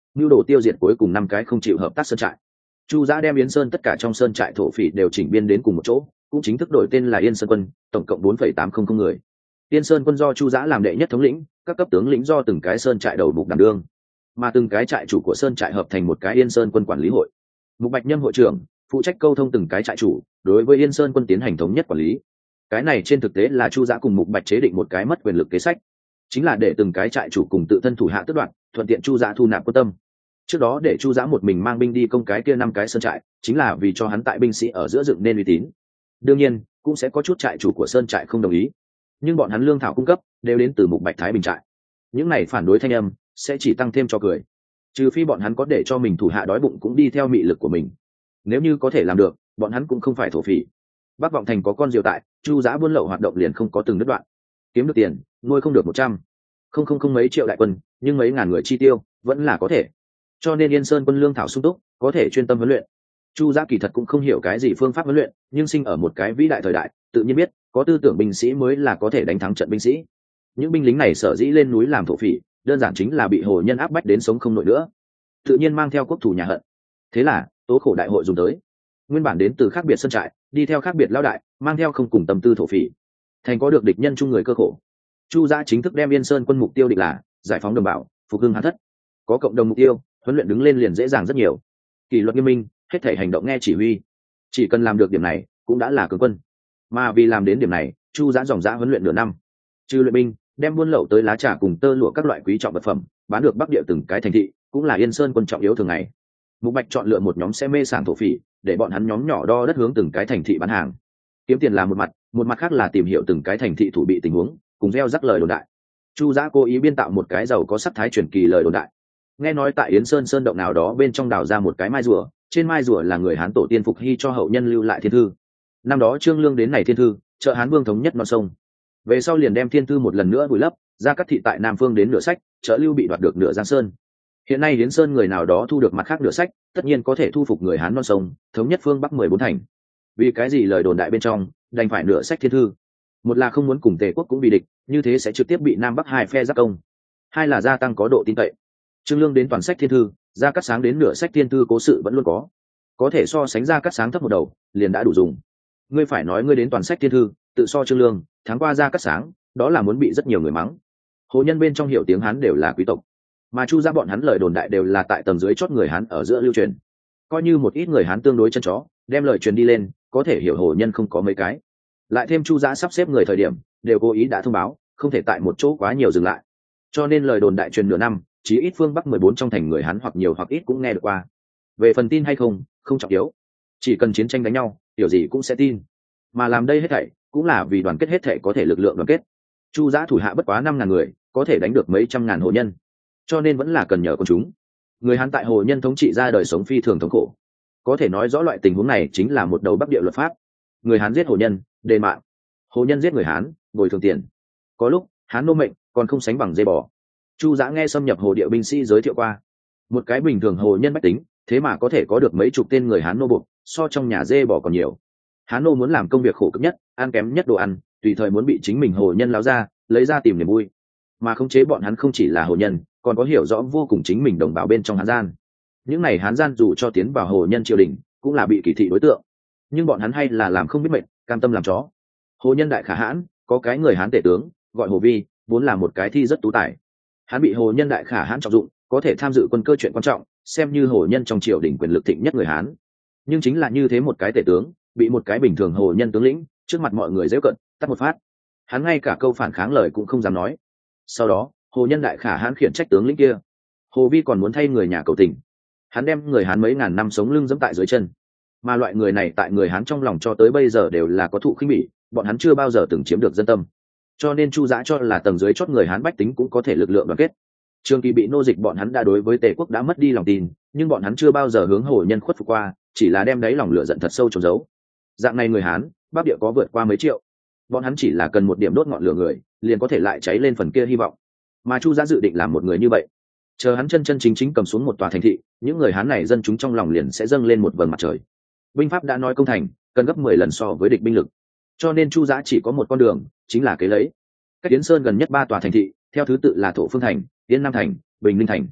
S1: nhu đồ tiêu diệt cuối cùng năm cái không chịu hợp tác sơn trại. Chu Giã đem Yến Sơn tất cả trong sơn trại thổ phỉ đều chỉnh biên đến cùng một chỗ, cũng chính thức đổi tên là Yên Sơn quân, tổng cộng bốn phẩy tám không không người. Yên Sơn quân do Chu Giã làm đệ nhất thống lĩnh, các cấp tướng lĩnh do từng cái sơn trại đầu mục đảm đương, mà từng cái trại chủ của sơn trại hợp thành một cái Yên Sơn quân quản lý hội. Mục Bạch Nhâm hội trưởng phụ trách câu thông từng cái trại chủ, đối với Yên Sơn quân tiến hành thống nhất quản lý. Cái này trên thực tế là Chu Giã cùng Mục Bạch chế định một cái mất quyền lực kế sách, chính là để từng cái trại chủ cùng tự thân thủ hạ tước đoạt, thuận tiện Chu Giã thu nạp quân tâm. Trước đó để Chu Giã một mình mang binh đi công cái kia năm cái sơn trại, chính là vì cho hắn tại binh sĩ ở giữa dựng nên uy tín. Đương nhiên, cũng sẽ có chút trại chủ của sơn trại không đồng ý, nhưng bọn hắn lương thảo cung cấp đều đến từ Mục Bạch Thái Bình trại. Những này phản đối thanh âm sẽ chỉ tăng thêm cho cười, trừ phi bọn hắn có để cho mình thủ hạ đói bụng cũng đi theo mị lực của mình. Nếu như có thể làm được, bọn hắn cũng không phải thổ phỉ. Bắc Vọng Thành có con diều tại, Chu Giã buôn lậu hoạt động liền không có từng đứt đoạn. Kiếm được tiền, nuôi không được một trăm, không không không mấy triệu đại quân, nhưng mấy ngàn người chi tiêu vẫn là có thể. Cho nên Yên Sơn quân lương thảo sung túc, có thể chuyên tâm huấn luyện. Chu Giã kỳ thật cũng không hiểu cái gì phương pháp huấn luyện, nhưng sinh ở một cái vĩ đại thời đại, tự nhiên biết có tư tưởng binh sĩ mới là có thể đánh thắng trận binh sĩ. Những binh lính này sở dĩ lên núi làm thổ phỉ, đơn giản chính là bị hồ nhân áp bách đến sống không nổi nữa, tự nhiên mang theo quốc thủ nhà hận. Thế là tố khổ đại hội dùng tới, nguyên bản đến từ khác biệt sơn trại, đi theo khác biệt lao đại, mang theo không cùng tâm tư thổ phỉ, thành có được địch nhân chung người cơ khổ. Chu Giã chính thức đem Yên Sơn quân mục tiêu định là giải phóng đồng bào, phục hưng hán thất. Có cộng đồng mục tiêu, huấn luyện đứng lên liền dễ dàng rất nhiều. Kỷ luật nghiêm minh, hết thảy hành động nghe chỉ huy. Chỉ cần làm được điểm này, cũng đã là cường quân. Mà vì làm đến điểm này, Chu Giã dòng dã huấn luyện nửa năm. Trừ luyện binh, đem buôn lậu tới lá trà cùng tơ lụa các loại quý trọng vật phẩm, bán được Bắc Địa từng cái thành thị, cũng là Yên Sơn quân trọng yếu thường ngày. Mục Bạch chọn lựa một nhóm xe mê sảng thổ phỉ, để bọn hắn nhóm nhỏ đo đất hướng từng cái thành thị bán hàng. Kiếm tiền là một mặt, một mặt khác là tìm hiểu từng cái thành thị thủ bị tình huống, cùng gieo rắc lời đồn đại. Chu Giã cố ý biên tạo một cái giàu có sắc thái truyền kỳ lời đồn đại. Nghe nói tại Yến Sơn sơn động nào đó bên trong đào ra một cái mai rùa, trên mai rùa là người Hán tổ tiên Phục Hy cho hậu nhân lưu lại thiên thư. Năm đó Trương Lương đến này thiên thư, trợ Hán Vương thống nhất non sông. Về sau liền đem thiên thư một lần nữa vùi lấp, ra cắt thị tại Nam Phương đến nửa sách, trợ Lưu bị đoạt được nửa Giang Sơn. Hiện nay Yến Sơn người nào đó thu được mặt khác nửa sách, tất nhiên có thể thu phục người Hán non sông, thống nhất phương Bắc mười bốn thành. Vì cái gì lời đồn đại bên trong đành phải nửa sách thiên thư? Một là không muốn cùng Tề quốc cũng bị địch, như thế sẽ trực tiếp bị Nam Bắc hai phe giáp công. Hai là gia tăng có độ tin cậy. Trương Lương đến toàn sách thiên thư, Gia Cát Sáng đến nửa sách thiên thư cố sự vẫn luôn có, có thể so sánh Gia Cát Sáng thấp một đầu, liền đã đủ dùng. Ngươi phải nói ngươi đến toàn sách thiên thư, tự so Trương Lương, tháng qua Gia Cát Sáng, đó là muốn bị rất nhiều người mắng. Hồ nhân bên trong hiểu tiếng Hán đều là quý tộc, mà Chu Gia bọn hắn lời đồn đại đều là tại tầng dưới chót người Hán ở giữa lưu truyền. Coi như một ít người Hán tương đối chân chó, đem lời truyền đi lên, có thể hiểu hồ nhân không có mấy cái. Lại thêm Chu Gia sắp xếp người thời điểm, đều cố ý đã thông báo, không thể tại một chỗ quá nhiều dừng lại. Cho nên lời đồn đại truyền nửa năm, chí ít phương Bắc mười bốn trong thành người Hán hoặc nhiều hoặc ít cũng nghe được qua. Về phần tin hay không, không trọng yếu, chỉ cần chiến tranh đánh nhau, điều gì cũng sẽ tin. Mà làm đây hết thảy, cũng là vì đoàn kết hết thảy có thể lực lượng đoàn kết. Chu Giã thủ hạ bất quá năm ngàn người, có thể đánh được mấy trăm ngàn hồ nhân, cho nên vẫn là cần nhờ con chúng. Người Hán tại hồ nhân thống trị ra đời sống phi thường thống khổ, có thể nói rõ loại tình huống này chính là một đầu Bắc Địa luật pháp. Người Hán giết hồ nhân, đền mạng; hồ nhân giết người Hán, bồi thường tiền. Có lúc Hán nô mệnh còn không sánh bằng dê bò. Chu Giã nghe xâm nhập hồ địa binh sĩ giới thiệu qua, một cái bình thường hồ nhân bách tính, thế mà có thể có được mấy chục tên người Hán nô buộc, so trong nhà dê bò còn nhiều. Hán nô muốn làm công việc khổ cực nhất, ăn kém nhất đồ ăn, tùy thời muốn bị chính mình hồ nhân láo ra, lấy ra tìm niềm vui. Mà khống chế bọn hắn không chỉ là hồ nhân, còn có hiểu rõ vô cùng chính mình đồng bào bên trong Hán gian. Những này Hán gian dù cho tiến vào hồ nhân triều đình, cũng là bị kỳ thị đối tượng, nhưng bọn hắn hay là làm không biết mệnh, cam tâm làm chó. Hồ nhân đại khả hãn, có cái người Hán tể tướng gọi Hồ Vi, vốn là một cái thi rất tú tài. Hắn bị hồ nhân đại khả hãn trọng dụng, có thể tham dự quân cơ chuyện quan trọng, xem như hồ nhân trong triều đình quyền lực thịnh nhất người Hán. Nhưng chính là như thế một cái tể tướng, bị một cái bình thường hồ nhân tướng lĩnh trước mặt mọi người giễu cận, tắt một phát. Hắn ngay cả câu phản kháng lời cũng không dám nói. Sau đó hồ nhân đại khả hãn khiển trách tướng lĩnh kia. Hồ Vi còn muốn thay người nhà cầu tình. Hắn đem người Hán mấy ngàn năm sống lưng dẫm tại dưới chân, mà loại người này tại người Hán trong lòng cho tới bây giờ đều là có thụ khinh bỉ, bọn hắn chưa bao giờ từng chiếm được dân tâm. Cho nên Chu Giã cho là tầng dưới chót người Hán bách tính cũng có thể lực lượng đoàn kết. Trường kỳ bị nô dịch, bọn hắn đã đối với Tề quốc đã mất đi lòng tin, nhưng bọn hắn chưa bao giờ hướng hồ nhân khuất phục qua, chỉ là đem đáy lòng lửa giận thật sâu trốn giấu. Dạng này người Hán, Bắc Địa có vượt qua mấy triệu, bọn hắn chỉ là cần một điểm đốt ngọn lửa người, liền có thể lại cháy lên phần kia hy vọng. Mà Chu Giã dự định làm một người như vậy, chờ hắn chân chân chính chính cầm xuống một tòa thành thị, những người Hán này dân chúng trong lòng liền sẽ dâng lên một vầng mặt trời. Binh pháp đã nói công thành cần gấp mười lần so với địch binh lực, cho nên Chu Giã chỉ có một con đường, chính là kế lấy cách Yến Sơn gần nhất ba tòa thành thị, theo thứ tự là Thổ Phương thành, Yến Nam thành, Bình Linh thành.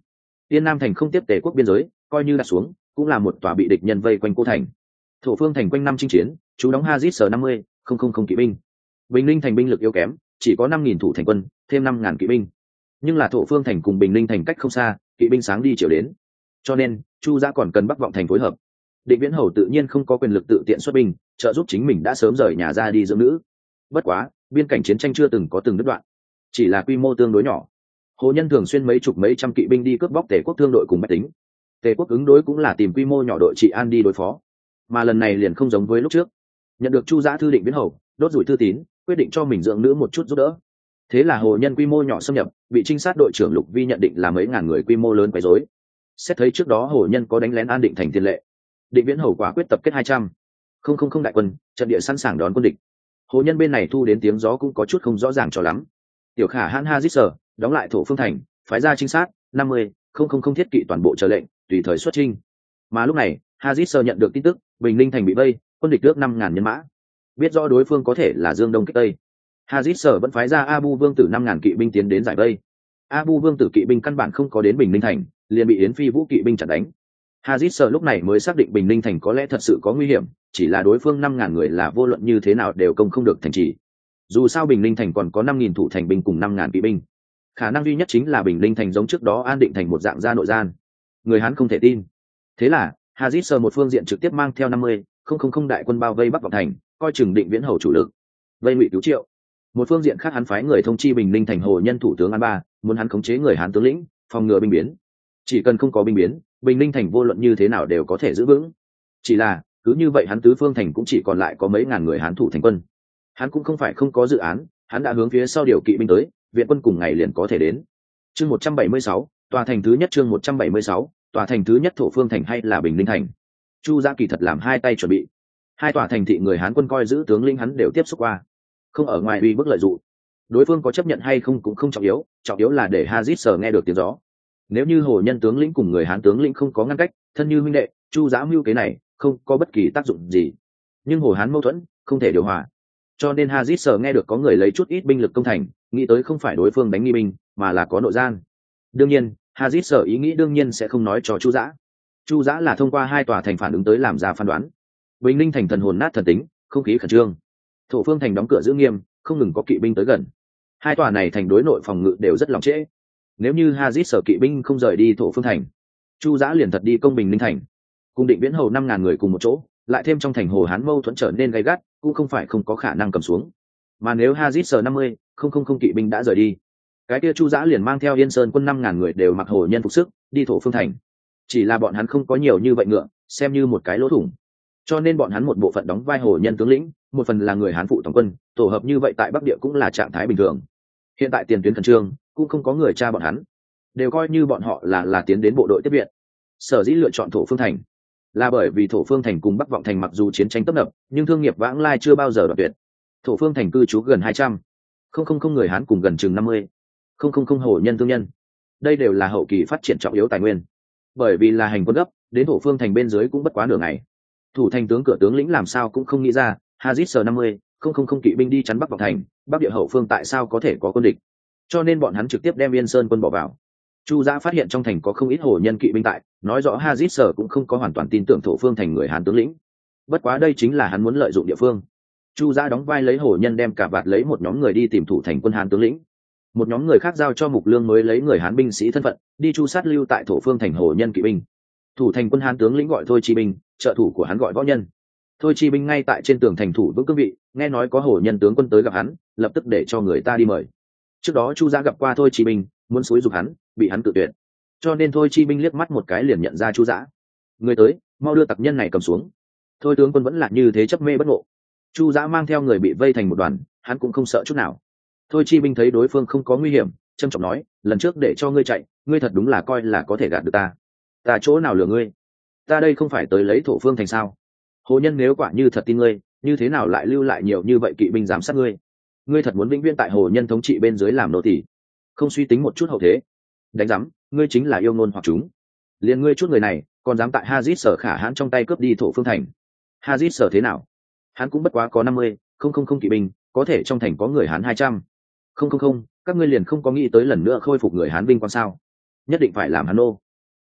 S1: Yên Nam thành không tiếp Tề quốc biên giới, coi như đặt xuống cũng là một tòa bị địch nhân vây quanh cô thành. Thổ Phương thành quanh năm chinh chiến, chú đóng Hazit năm mươi không không không kỵ binh. Bình Ninh thành binh lực yếu kém, chỉ có năm nghìn thủ thành quân, thêm năm ngàn kỵ binh. Nhưng là Thổ Phương thành cùng Bình Ninh thành cách không xa, kỵ binh sáng đi chiều đến. Cho nên, Chu Giã còn cần Bắc Vọng thành phối hợp. Định Viễn Hầu tự nhiên không có quyền lực tự tiện xuất binh, trợ giúp chính mình đã sớm rời nhà ra đi dưỡng nữ. Bất quá, biên cảnh chiến tranh chưa từng có từng đứt đoạn, chỉ là quy mô tương đối nhỏ. Hồ Nhân thường xuyên mấy chục mấy trăm kỵ binh đi cướp bóc Tề quốc thương đội cùng bách tính. Tề quốc ứng đối cũng là tìm quy mô nhỏ đội trị an đi đối phó, mà lần này liền không giống với lúc trước. Nhận được Chu Giã thư Định Viễn Hầu đốt rủi thư tín, quyết định cho mình dưỡng nữ một chút giúp đỡ. Thế là Hồ Nhân quy mô nhỏ xâm nhập, bị trinh sát đội trưởng Lục Vi nhận định là mấy ngàn người quy mô lớn quấy rối. Xét thấy trước đó Hồ Nhân có đánh lén An Định thành tiền lệ, Định Viễn Hầu quả quyết tập kết hai trăm không không không đại quân, trận địa sẵn sàng đón quân địch. Hồ Nhân bên này thu đến tiếng gió cũng có chút không rõ ràng cho lắm. Tiểu Khả Hãn Hazit đóng lại Thổ Phương thành, phái ra trinh sát năm mươi không không không thiết kỵ toàn bộ chờ lệnh, tùy thời xuất chinh. Mà lúc này, Hazit nhận được tin tức, Bình Ninh thành bị vây, quân địch ước năm ngàn nhân mã. Biết rõ đối phương có thể là Dương Đông kích Tây, Hazit vẫn phái ra Abu Vương tử năm ngàn kỵ binh tiến đến giải vây. Abu Vương tử kỵ binh căn bản không có đến Bình Ninh thành, liền bị Yến Phi Vũ kỵ binh chặn đánh. Hazit lúc này mới xác định Bình Ninh thành có lẽ thật sự có nguy hiểm, chỉ là đối phương năm ngàn người là vô luận như thế nào đều công không được thành trì. Dù sao Bình Ninh thành còn có năm nghìn thủ thành binh cùng năm ngàn kỵ binh, khả năng duy nhất chính là Bình Ninh thành giống trước đó An Định thành một dạng gia nội gian, người Hán không thể tin. Thế là Hazit một phương diện trực tiếp mang theo năm mươi không không không đại quân bao vây Bắc Vọng thành, coi chừng Định Viễn Hầu chủ lực, vây Ngụy Cứu Triệu. Một phương diện khác hắn phái người thông chi Bình Ninh thành Hồ Nhân thủ tướng An Ba, muốn hắn khống chế người Hán tướng lĩnh, phòng ngừa binh biến. Chỉ cần không có binh biến, Bình Ninh thành vô luận như thế nào đều có thể giữ vững. Chỉ là cứ như vậy hắn tứ phương thành cũng chỉ còn lại có mấy ngàn người Hán thủ thành quân. Hắn cũng không phải không có dự án, hắn đã hướng phía sau điều kỵ binh tới, viện quân cùng ngày liền có thể đến. Chương một trăm bảy mươi sáu, tòa thành thứ nhất chương một trăm bảy mươi sáu, tòa thành thứ nhất Thổ Phương thành hay là Bình Ninh thành. Chu Giã kỳ thật làm hai tay chuẩn bị. Hai tòa thành thị người Hán quân coi giữ tướng lĩnh hắn đều tiếp xúc qua, không ở ngoài uy bức lợi dụng. Đối phương có chấp nhận hay không cũng không trọng yếu, trọng yếu là để Hazit nghe được tiếng gió. Nếu như Hồ Nhân tướng lĩnh cùng người Hán tướng lĩnh không có ngăn cách, thân như huynh đệ, Chu Giã mưu kế này không có bất kỳ tác dụng gì. Nhưng Hồ Hán mâu thuẫn, không thể điều hòa. Cho nên Hazit nghe được có người lấy chút ít binh lực công thành, nghĩ tới không phải đối phương đánh nghi binh, mà là có nội gian. Đương nhiên, Hazit ý nghĩ đương nhiên sẽ không nói cho Chu Giã. Chu Giã là thông qua hai tòa thành phản ứng tới làm ra phán đoán. Bình Ninh thành thần hồn nát thần tính, không khí khẩn trương. Thổ Phương thành đóng cửa giữ nghiêm, không ngừng có kỵ binh tới gần. Hai tòa này thành đối nội phòng ngự đều rất lòng trễ. Nếu như Hazit kỵ binh không rời đi Thổ Phương thành, Chu Giã liền thật đi công Bình Ninh thành. Cùng Định Viễn Hầu năm ngàn người cùng một chỗ, lại thêm trong thành Hồ Hán mâu thuẫn trở nên gay gắt, cũng không phải không có khả năng cầm xuống. Mà nếu Hazit năm mươi không không không kỵ binh đã rời đi, cái kia Chu Giã liền mang theo Yên Sơn quân năm ngàn người đều mặc Hồ Nhân phục sức, đi Thổ Phương thành. Chỉ là bọn hắn không có nhiều như vậy ngựa, xem như một cái lỗ thủng. Cho nên bọn hắn một bộ phận đóng vai Hồ Nhân tướng lĩnh, một phần là người Hán phụ tổng quân, tổ hợp như vậy tại Bắc Địa cũng là trạng thái bình thường. Hiện tại tiền tuyến khẩn trương, cũng không có người tra bọn hắn, đều coi như bọn họ là là tiến đến bộ đội tiếp viện. Sở dĩ lựa chọn Thổ Phương thành, là bởi vì Thổ Phương thành cùng Bắc Vọng thành mặc dù chiến tranh tấp nập, nhưng thương nghiệp vãng lai chưa bao giờ đoạn tuyệt. Thổ Phương thành cư trú gần hai trăm không không không người Hán cùng gần chừng năm mươi không không không Hồ Nhân thương nhân. Đây đều là hậu kỳ phát triển trọng yếu tài nguyên. Bởi vì là hành quân gấp, đến Thổ Phương thành bên dưới cũng bất quá nửa ngày. Thủ thành tướng cửa tướng lĩnh làm sao cũng không nghĩ ra, Hazit năm mươi không không không kỵ binh đi chắn Bắc Vọng thành, Bắc Địa hậu phương tại sao có thể có quân địch? Cho nên bọn hắn trực tiếp đem Yên Sơn quân bỏ vào. Chu Giã phát hiện trong thành có không ít Hồ Nhân kỵ binh tại, nói rõ Hazit cũng không có hoàn toàn tin tưởng Thổ Phương thành người Hán tướng lĩnh. Bất quá đây chính là hắn muốn lợi dụng địa phương. Chu Giã đóng vai lấy Hồ Nhân đem cả vạt lấy một nhóm người đi tìm thủ thành quân Hán tướng lĩnh. Một nhóm người khác giao cho Mục Lương mới lấy người Hán binh sĩ thân phận, đi chu sát lưu tại Thổ Phương thành Hồ Nhân kỵ binh. Thủ thành quân Hán tướng lĩnh gọi Thôi Chi binh, trợ thủ của hắn gọi Võ Nhân. Thôi Chi binh ngay tại trên tường thành thủ vững cương vị, nghe nói có Hồ Nhân tướng quân tới gặp hắn, lập tức để cho người ta đi mời. Trước đó Chu Giã gặp qua Thôi Chi binh, muốn xúi giục hắn, bị hắn tự tuyệt. Cho nên Thôi Chi binh liếc mắt một cái liền nhận ra Chu Giã. Người tới, mau đưa tặc nhân này cầm xuống. Thôi tướng quân vẫn là như thế chấp mê bất ngộ. Chu Giã mang theo người bị vây thành một đoàn, hắn cũng không sợ chút nào. Thôi Chi binh thấy đối phương không có nguy hiểm, trầm trọng nói, lần trước để cho ngươi chạy, ngươi thật đúng là coi là có thể gạt được ta. Ta chỗ nào lừa ngươi? Ta đây không phải tới lấy Thổ Phương thành sao? Hồ Nhân nếu quả như thật tin ngươi, như thế nào lại lưu lại nhiều như vậy kỵ binh giám sát ngươi? Ngươi thật muốn vĩnh viễn tại Hồ Nhân thống trị bên dưới làm nô tỳ, không suy tính một chút hậu thế? Đánh giám, ngươi chính là yêu ngôn hoặc chúng. Liền ngươi chút người này, còn dám tại Hazit Khả Hãn trong tay cướp đi Thổ Phương thành. Hazit thế nào? Hắn cũng bất quá có năm mươi không không không kỵ binh, có thể trong thành có người Hán hai trăm không không không, các ngươi liền không có nghĩ tới lần nữa khôi phục người Hán binh quan sao? Nhất định phải làm hắn nô.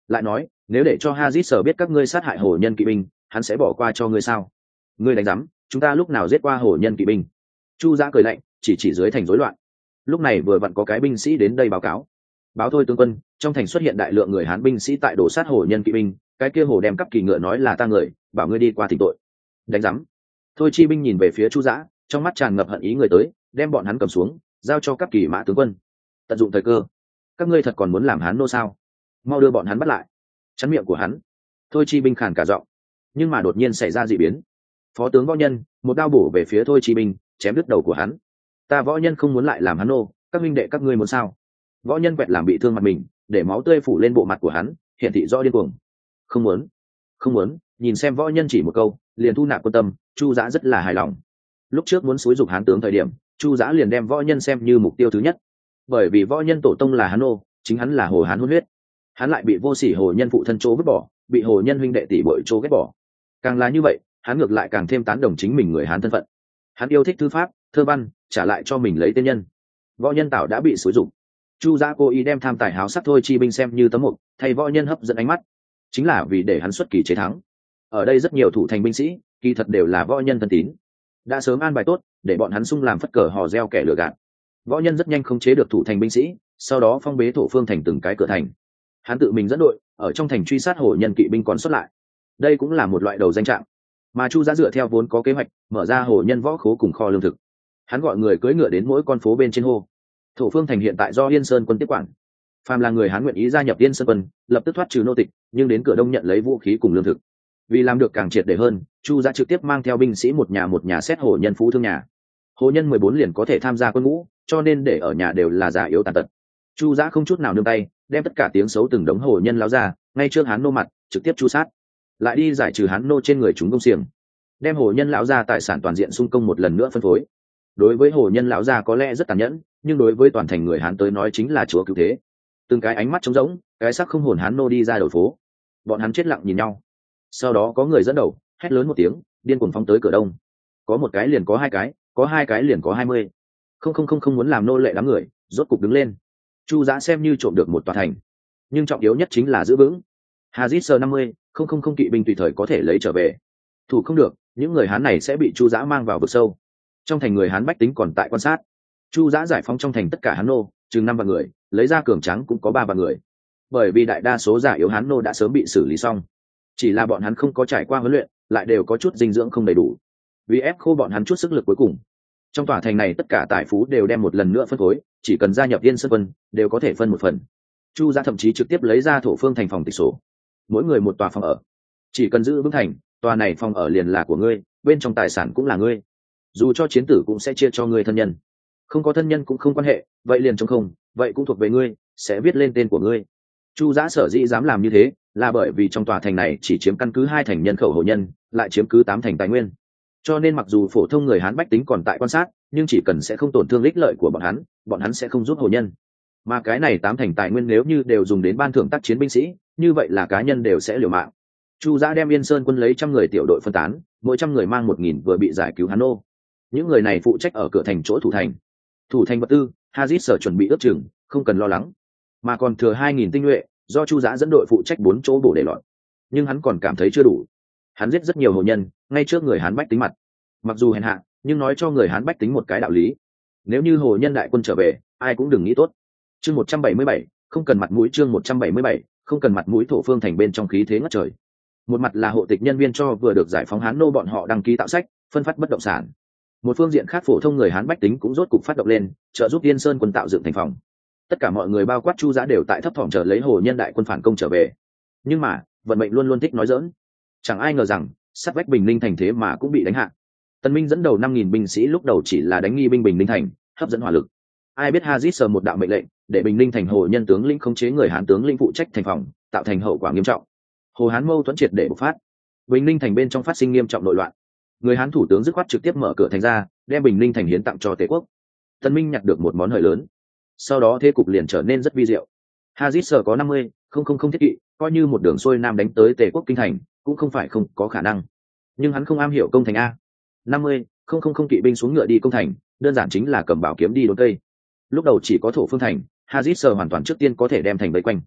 S1: lại nói nếu để cho Hazit sở biết các ngươi sát hại hồ nhân kỵ binh, hắn sẽ bỏ qua cho ngươi sao? Ngươi đánh rắm, chúng ta lúc nào giết qua hồ nhân kỵ binh? Chu Giã cười lạnh, chỉ chỉ dưới thành rối loạn. Lúc này vừa vặn có cái binh sĩ đến đây báo cáo. Báo thôi tướng quân, trong thành xuất hiện đại lượng người Hán binh sĩ tại đổ sát hồ nhân kỵ binh, cái kia hồ đem cắp kỳ ngựa nói là ta người, bảo ngươi đi qua thỉnh tội. Đánh rắm. Thôi chi binh nhìn về phía Chu Giã, trong mắt tràn ngập hận ý người tới, đem bọn hắn cầm xuống, giao cho cắp kỳ mã tướng quân. Tận dụng thời cơ. Các ngươi thật còn muốn làm Hán nô sao? Mau đưa bọn hắn bắt lại. Chắn miệng của hắn. Thôi chi binh khàn cả giọng. Nhưng mà đột nhiên xảy ra dị biến. Phó tướng Võ Nhân một đao bổ về phía Thôi chi binh, chém đứt đầu của hắn. Ta Võ Nhân không muốn lại làm hắn nô, các minh đệ các ngươi muốn sao? Võ Nhân quẹt làm bị thương mặt mình, để máu tươi phủ lên bộ mặt của hắn, hiển thị rõ điên cuồng. Không muốn, không muốn. Nhìn xem Võ Nhân chỉ một câu, liền thu nạp quân tâm. Chu Giã rất là hài lòng. Lúc trước muốn xúi dục Hán tướng thời điểm, Chu Giã liền đem Võ Nhân xem như mục tiêu thứ nhất, bởi vì Võ Nhân tổ tông là Hán nô, chính hắn là hồ Hán hôn huyết. Hắn lại bị vô sỉ hồ nhân phụ thân chỗ vứt bỏ, bị hồ nhân huynh đệ tỷ bội chỗ ghét bỏ. Càng là như vậy, hắn ngược lại càng thêm tán đồng chính mình người Hán thân phận. Hắn yêu thích thư pháp, thơ văn, trả lại cho mình lấy tên nhân. Võ Nhân Tảo đã bị xúi dục. Chu Giã cố ý đem tham tài háo sắc Thôi chi binh xem như tấm mục, thay Võ Nhân hấp dẫn ánh mắt, chính là vì để hắn xuất kỳ chế thắng. Ở đây rất nhiều thủ thành binh sĩ, kỳ thật đều là Võ Nhân thân tín, đã sớm an bài tốt để bọn hắn sung làm phất cờ hò reo kẻ lừa gạt. Võ Nhân rất nhanh khống chế được thủ thành binh sĩ, sau đó phong bế thổ phương thành từng cái cửa thành. Hắn tự mình dẫn đội ở trong thành truy sát hồ nhân kỵ binh còn xuất lại. Đây cũng là một loại đầu danh trạng, mà Chu Giã dựa theo vốn có kế hoạch mở ra hồ nhân võ khố cùng kho lương thực. Hắn gọi người cưỡi ngựa đến mỗi con phố bên trên hô. Thổ phương thành hiện tại do Yên Sơn quân tiếp quản, phàm là người Hán nguyện ý gia nhập Yên Sơn quân, lập tức thoát trừ nô tịch, nhưng đến cửa đông nhận lấy vũ khí cùng lương thực. Vì làm được càng triệt để hơn, Chu Giã trực tiếp mang theo binh sĩ một nhà một nhà xét hồ nhân phú thương nhà. Hồ nhân mười bốn liền có thể tham gia quân ngũ, cho nên để ở nhà đều là già yếu tàn tật. Chu Giã không chút nào nương tay, đem tất cả tiếng xấu từng đống hồ nhân láo ra, ngay trước Hán nô mặt trực tiếp chu sát, lại đi giải trừ Hán nô trên người chúng công xiềng, đem hồ nhân lão gia tài sản toàn diện xung công một lần nữa phân phối. Đối với hồ nhân lão gia có lẽ rất tàn nhẫn, nhưng đối với toàn thành người Hán tới nói chính là chúa cứu thế. Từng cái ánh mắt trống rỗng, cái sắc không hồn Hán nô đi ra đầu phố, bọn hắn chết lặng nhìn nhau. Sau đó có người dẫn đầu hét lớn một tiếng, điên cuồng phóng tới cửa đông. Có một cái liền có hai cái, có hai cái liền có hai mươi. Không không không không muốn làm nô lệ đám người, rốt cục đứng lên. Chu Giã xem như trộm được một tòa thành, nhưng trọng yếu nhất chính là giữ vững. Hazit sơ năm mươi, không không không kỵ binh tùy thời có thể lấy trở về. Thủ không được, những người Hán này sẽ bị Chu Giã mang vào vực sâu. Trong thành người Hán bách tính còn tại quan sát. Chu Giã giải phóng trong thành tất cả Hán nô, chừng năm vạn người, lấy ra cường tráng cũng có ba vạn người. Bởi vì đại đa số giả yếu Hán nô đã sớm bị xử lý xong, chỉ là bọn hắn không có trải qua huấn luyện, lại đều có chút dinh dưỡng không đầy đủ. Vì ép khô bọn hắn chút sức lực cuối cùng, trong tòa thành này tất cả tài phú đều đem một lần nữa phân phối, chỉ cần gia nhập Yên Sơn quân đều có thể phân một phần. Chu Giã thậm chí trực tiếp lấy ra thổ phương thành phòng tịch sổ, mỗi người một tòa phòng ở, chỉ cần giữ vững thành, tòa này phòng ở liền là của ngươi, bên trong tài sản cũng là ngươi, dù cho chiến tử cũng sẽ chia cho ngươi thân nhân, không có thân nhân cũng không quan hệ, vậy liền trong không, vậy cũng thuộc về ngươi, sẽ viết lên tên của ngươi. Chu Giã sở dĩ dám làm như thế, là bởi vì trong tòa thành này chỉ chiếm căn cứ hai thành nhân khẩu hồ nhân, lại chiếm cứ tám thành tài nguyên. Cho nên mặc dù phổ thông người Hán bách tính còn tại quan sát, nhưng chỉ cần sẽ không tổn thương ích lợi của bọn hắn, bọn hắn sẽ không giúp hồ nhân. Mà cái này tám thành tài nguyên nếu như đều dùng đến ban thưởng tác chiến binh sĩ, như vậy là cá nhân đều sẽ liều mạng. Chu Giã đem Yên Sơn quân lấy trăm người tiểu đội phân tán, mỗi trăm người mang một nghìn vừa bị giải cứu Hán nô. Những người này phụ trách ở cửa thành chỗ thủ thành. Thủ thành vật tư, Hazit sở chuẩn bị ước chừng, không cần lo lắng. Mà còn thừa hai nghìn tinh nhuệ, do Chu Giã dẫn đội phụ trách bốn chỗ bổ để lọt. Nhưng hắn còn cảm thấy chưa đủ. Hắn giết rất nhiều hồ nhân, ngay trước người Hán bách tính mặt. Mặc dù hèn hạ, nhưng nói cho người Hán bách tính một cái đạo lý. Nếu như hồ nhân đại quân trở về, ai cũng đừng nghĩ tốt. Chương một trăm bảy mươi bảy, không cần mặt mũi. Chương một trăm bảy mươi bảy, không cần mặt mũi. Thổ phương thành bên trong khí thế ngất trời. Một mặt là hộ tịch nhân viên cho vừa được giải phóng Hán nô bọn họ đăng ký tạo sách, phân phát bất động sản. Một phương diện khác phổ thông người Hán bách tính cũng rốt cục phát động lên, trợ giúp Yên Sơn quân tạo dựng thành phòng. Tất cả mọi người bao quát Chu Giã đều tại thấp thỏm chờ lấy hồ nhân đại quân phản công trở về. Nhưng mà vận mệnh luôn luôn thích nói dỡn, chẳng ai ngờ rằng sát vách Bình Ninh thành thế mà cũng bị đánh hạ. Tần Minh dẫn đầu năm nghìn binh sĩ lúc đầu chỉ là đánh nghi binh Bình Ninh thành, hấp dẫn hỏa lực. Ai biết Hazit sờ một đạo mệnh lệnh, để Bình Ninh thành hồ nhân tướng lĩnh khống chế người Hán tướng lĩnh phụ trách thành phòng, tạo thành hậu quả nghiêm trọng. Hồ Hán mâu thuẫn triệt để bộc phát. Bình Ninh thành bên trong phát sinh nghiêm trọng nội loạn. Người Hán thủ tướng dứt khoát trực tiếp mở cửa thành ra, đem Bình Ninh thành hiến tặng cho Tề quốc. Tần Minh nhặt được một món hời lớn. Sau đó thế cục liền trở nên rất vi diệu. Hazit sở có năm mươi, không không không thiết kỵ, coi như một đường xuôi nam đánh tới Tề quốc kinh thành, cũng không phải không có khả năng. Nhưng hắn không am hiểu công thành a. năm mươi, không không không kỵ binh xuống ngựa đi công thành, đơn giản chính là cầm bảo kiếm đi đốn cây. Lúc đầu chỉ có thổ phương thành, Hazit sở hoàn toàn trước tiên có thể đem thành vây quanh.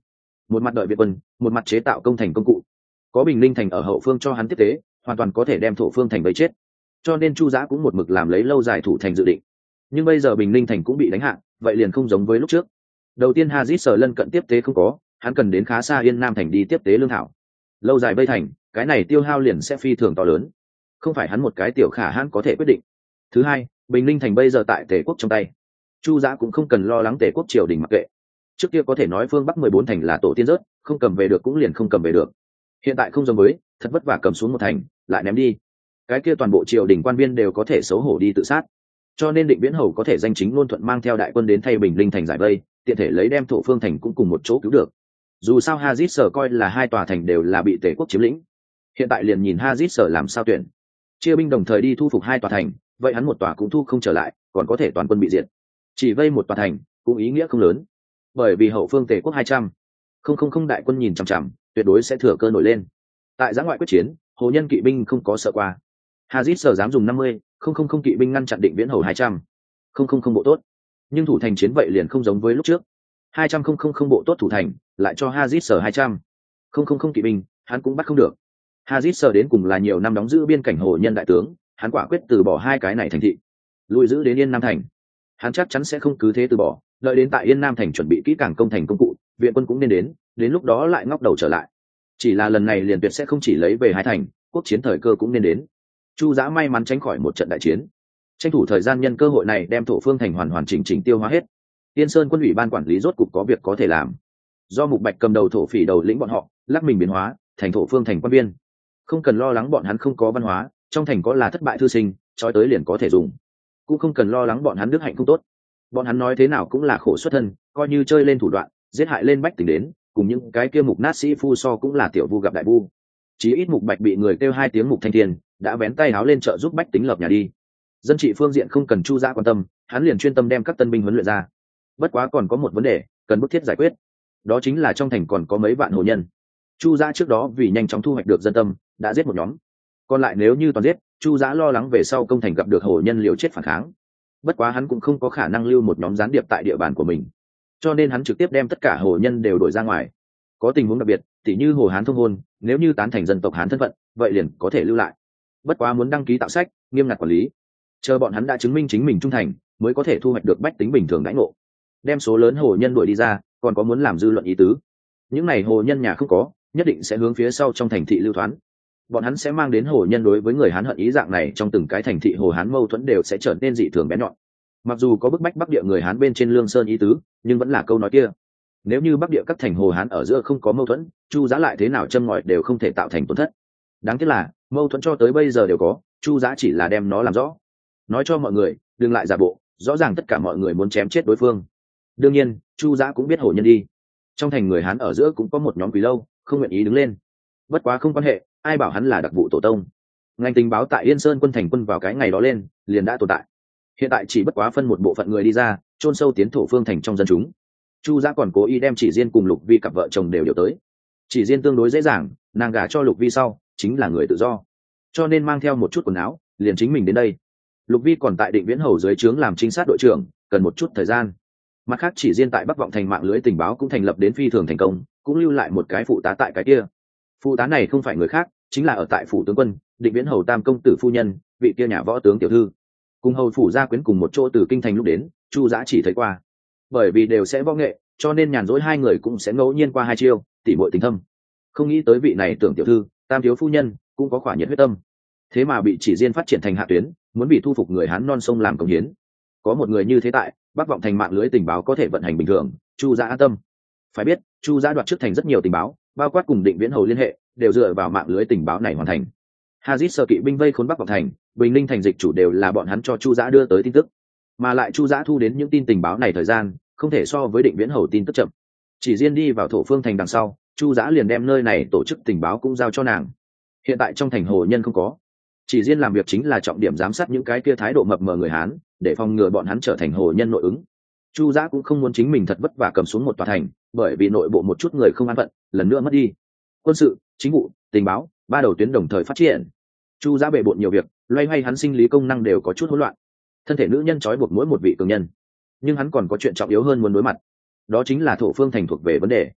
S1: một mặt đợi viện quân, một mặt chế tạo công thành công cụ. Có Bình Linh thành ở hậu phương cho hắn tiếp tế, hoàn toàn có thể đem thổ phương thành bấy chết. Cho nên Chu Giã cũng một mực làm lấy lâu dài thủ thành dự định. Nhưng bây giờ Bình Linh thành cũng bị đánh hạ, vậy liền không giống với lúc trước. Đầu tiên Hazit sở lân cận tiếp tế không có, hắn cần đến khá xa Yên Nam thành đi tiếp tế lương thảo. Lâu dài vây thành, cái này tiêu hao liền sẽ phi thường to lớn, không phải hắn một cái tiểu khả hãn có thể quyết định. Thứ hai, Bình Linh thành bây giờ tại Tề quốc trong tay, Chu Giã cũng không cần lo lắng Tề quốc triều đình mặc kệ. Trước kia có thể nói phương Bắc mười bốn thành là tổ tiên rớt, không cầm về được cũng liền không cầm về được. Hiện tại không giống với, thật vất vả cầm xuống một thành, lại ném đi. Cái kia toàn bộ triều đình quan viên đều có thể xấu hổ đi tự sát. Cho nên Định Viễn Hầu có thể danh chính ngôn thuận mang theo đại quân đến thay Bình Linh thành giải vây, tiện thể lấy đem thổ phương thành cũng cùng một chỗ cứu được. Dù sao Hazit sở coi là hai tòa thành đều là bị Tề quốc chiếm lĩnh, hiện tại liền nhìn Hazit sở làm sao tuyển. Chia binh đồng thời đi thu phục hai tòa thành, vậy hắn một tòa cũng thu không trở lại, còn có thể toàn quân bị diệt. Chỉ vây một tòa thành cũng ý nghĩa không lớn, bởi vì hậu phương Tề quốc hai trăm không không không đại quân nhìn chằm chằm, tuyệt đối sẽ thừa cơ nổi lên. Tại giã ngoại quyết chiến, hồ nhân kỵ binh không có sợ qua. Hazit sở dám dùng năm mươi không không không kỵ binh ngăn chặn Định Viễn Hầu hai trăm không không không bộ tốt, nhưng thủ thành chiến vậy liền không giống với lúc trước. hai trăm không không không bộ tốt thủ thành, lại cho Hazit sở hai trăm không không không kỵ binh, hắn cũng bắt không được. Hazit sở đến cùng là nhiều năm đóng giữ biên cảnh hồ nhân đại tướng, hắn quả quyết từ bỏ hai cái này thành thị, lùi giữ đến Yên Nam thành. Hắn chắc chắn sẽ không cứ thế từ bỏ, đợi đến tại Yên Nam thành chuẩn bị kỹ càng công thành công cụ, viện quân cũng nên đến, đến lúc đó lại ngóc đầu trở lại. Chỉ là lần này liền tuyệt sẽ không chỉ lấy về hai thành, quốc chiến thời cơ cũng nên đến. Chu Giã may mắn tránh khỏi một trận đại chiến, tranh thủ thời gian nhân cơ hội này đem thổ phương thành hoàn hoàn chỉnh chỉnh tiêu hóa hết. Tiên Sơn quân ủy ban quản lý rốt cục có việc có thể làm. Do Mục Bạch cầm đầu thổ phỉ đầu lĩnh bọn họ, lắc mình biến hóa thành thổ phương thành quan viên. Không cần lo lắng bọn hắn không có văn hóa, trong thành có là thất bại thư sinh, trói tới liền có thể dùng. Cũng không cần lo lắng bọn hắn đức hạnh không tốt. Bọn hắn nói thế nào cũng là khổ xuất thân, coi như chơi lên thủ đoạn, giết hại lên bách tính đến, cùng những cái kia mục nát sĩ phu so cũng là tiểu vu gặp đại vu. Chí ít Mục Bạch bị người kêu hai tiếng Mục Thanh Thiên, đã vén tay áo lên trợ giúp bách tính lập nhà đi. Dân trị phương diện không cần Chu Giã quan tâm, hắn liền chuyên tâm đem các tân binh huấn luyện ra. Bất quá còn có một vấn đề cần bức thiết giải quyết, đó chính là trong thành còn có mấy vạn hồ nhân. Chu Giã trước đó vì nhanh chóng thu hoạch được dân tâm, đã giết một nhóm, còn lại nếu như toàn giết, Chu Giã lo lắng về sau công thành gặp được hồ nhân liều chết phản kháng. Bất quá hắn cũng không có khả năng lưu một nhóm gián điệp tại địa bàn của mình, cho nên hắn trực tiếp đem tất cả hồ nhân đều đổi ra ngoài. Có tình huống đặc biệt, tỉ như hồ Hán thông hôn, nếu như tán thành dân tộc Hán thân phận, vậy liền có thể lưu lại. Bất quá muốn đăng ký tạo sách, nghiêm ngặt quản lý, chờ bọn hắn đã chứng minh chính mình trung thành, mới có thể thu hoạch được bách tính bình thường đãi ngộ. Đem số lớn hồ nhân đuổi đi ra, còn có muốn làm dư luận ý tứ. Những này hồ nhân nhà không có, nhất định sẽ hướng phía sau trong thành thị lưu thoán. Bọn hắn sẽ mang đến hồ nhân đối với người Hán hận ý dạng này, trong từng cái thành thị hồ Hán mâu thuẫn đều sẽ trở nên dị thường bén nhọn. Mặc dù có bức bách Bắc địa người Hán bên trên Lương Sơn ý tứ, nhưng vẫn là câu nói kia. Nếu như Bắc địa các thành hồ Hán ở giữa không có mâu thuẫn, Chu Giã lại thế nào châm ngòi đều không thể tạo thành tổn thất. Đáng tiếc là mâu thuẫn cho tới bây giờ đều có, Chu Giã chỉ là đem nó làm rõ, nói cho mọi người đừng lại giả bộ, rõ ràng tất cả mọi người muốn chém chết đối phương. Đương nhiên Chu Giã cũng biết hồ nhân đi, trong thành người Hán ở giữa cũng có một nhóm quỳ lâu không nguyện ý đứng lên. Bất quá không quan hệ, ai bảo hắn là đặc vụ tổ tông. Ngành tình báo tại Yên Sơn quân thành quân vào cái ngày đó lên liền đã tồn tại, hiện tại chỉ bất quá phân một bộ phận người đi ra chôn sâu tiến thổ phương thành trong dân chúng. Chu Giã còn cố ý đem Chỉ Diên cùng Lục Vi cặp vợ chồng đều điều tới. Chỉ Diên tương đối dễ dàng, nàng gả cho Lục Vi sau chính là người tự do, cho nên mang theo một chút quần áo liền chính mình đến đây. Lục Vi còn tại Định Viễn Hầu dưới trướng làm trinh sát đội trưởng, cần một chút thời gian. Mặt khác Chỉ Diên tại Bắc Vọng thành mạng lưới tình báo cũng thành lập đến phi thường thành công, cũng lưu lại một cái phụ tá tại cái kia. Phụ tá này không phải người khác, chính là ở tại phủ tướng quân Định Viễn Hầu tam công tử phu nhân, vị kia nhà võ tướng tiểu thư. Cùng hầu phủ gia quyến cùng một chỗ từ kinh thành lúc đến, Chu Giã chỉ thấy qua. Bởi vì đều sẽ võ nghệ, cho nên nhàn rỗi hai người cũng sẽ ngẫu nhiên qua hai chiêu, tỉ muội tình thâm. Không nghĩ tới vị này tưởng tiểu thư, tam thiếu phu nhân cũng có khỏa nhiệt huyết tâm, thế mà bị Chỉ Diên phát triển thành hạ tuyến, muốn bị thu phục người Hán non sông làm công hiến. Có một người như thế tại Bắc Vọng thành mạng lưới tình báo có thể vận hành bình thường, Chu Giã an tâm. Phải biết Chu Giã đoạt trước thành rất nhiều tình báo, bao quát cùng Định Viễn Hầu liên hệ, đều dựa vào mạng lưới tình báo này hoàn thành. Hazit sở kỵ binh vây khốn Bắc Vọng thành, Bình Ninh thành dịch chủ đều là bọn hắn cho Chu Giã đưa tới tin tức, mà lại Chu Giã thu đến những tin tình báo này thời gian không thể so với Định Viễn Hầu tin tức chậm. Chỉ Diên đi vào thổ phương thành đằng sau, Chu Giã liền đem nơi này tổ chức tình báo cũng giao cho nàng. Hiện tại trong thành hồ nhân không có, Chỉ Diên làm việc chính là trọng điểm giám sát những cái kia thái độ mập mờ người Hán, để phòng ngừa bọn hắn trở thành hồ nhân nội ứng. Chu Giã cũng không muốn chính mình thật vất vả cầm xuống một tòa thành, bởi vì nội bộ một chút người không an phận, lần nữa mất đi. Quân sự, chính vụ, tình báo, ba đầu tuyến đồng thời phát triển. Chu Giã bề bộn nhiều việc, loay hoay hắn sinh lý công năng đều có chút hỗn loạn. Thân thể nữ nhân trói buộc mỗi một vị cường nhân, nhưng hắn còn có chuyện trọng yếu hơn muốn đối mặt, đó chính là thổ phương thành thuộc về vấn đề.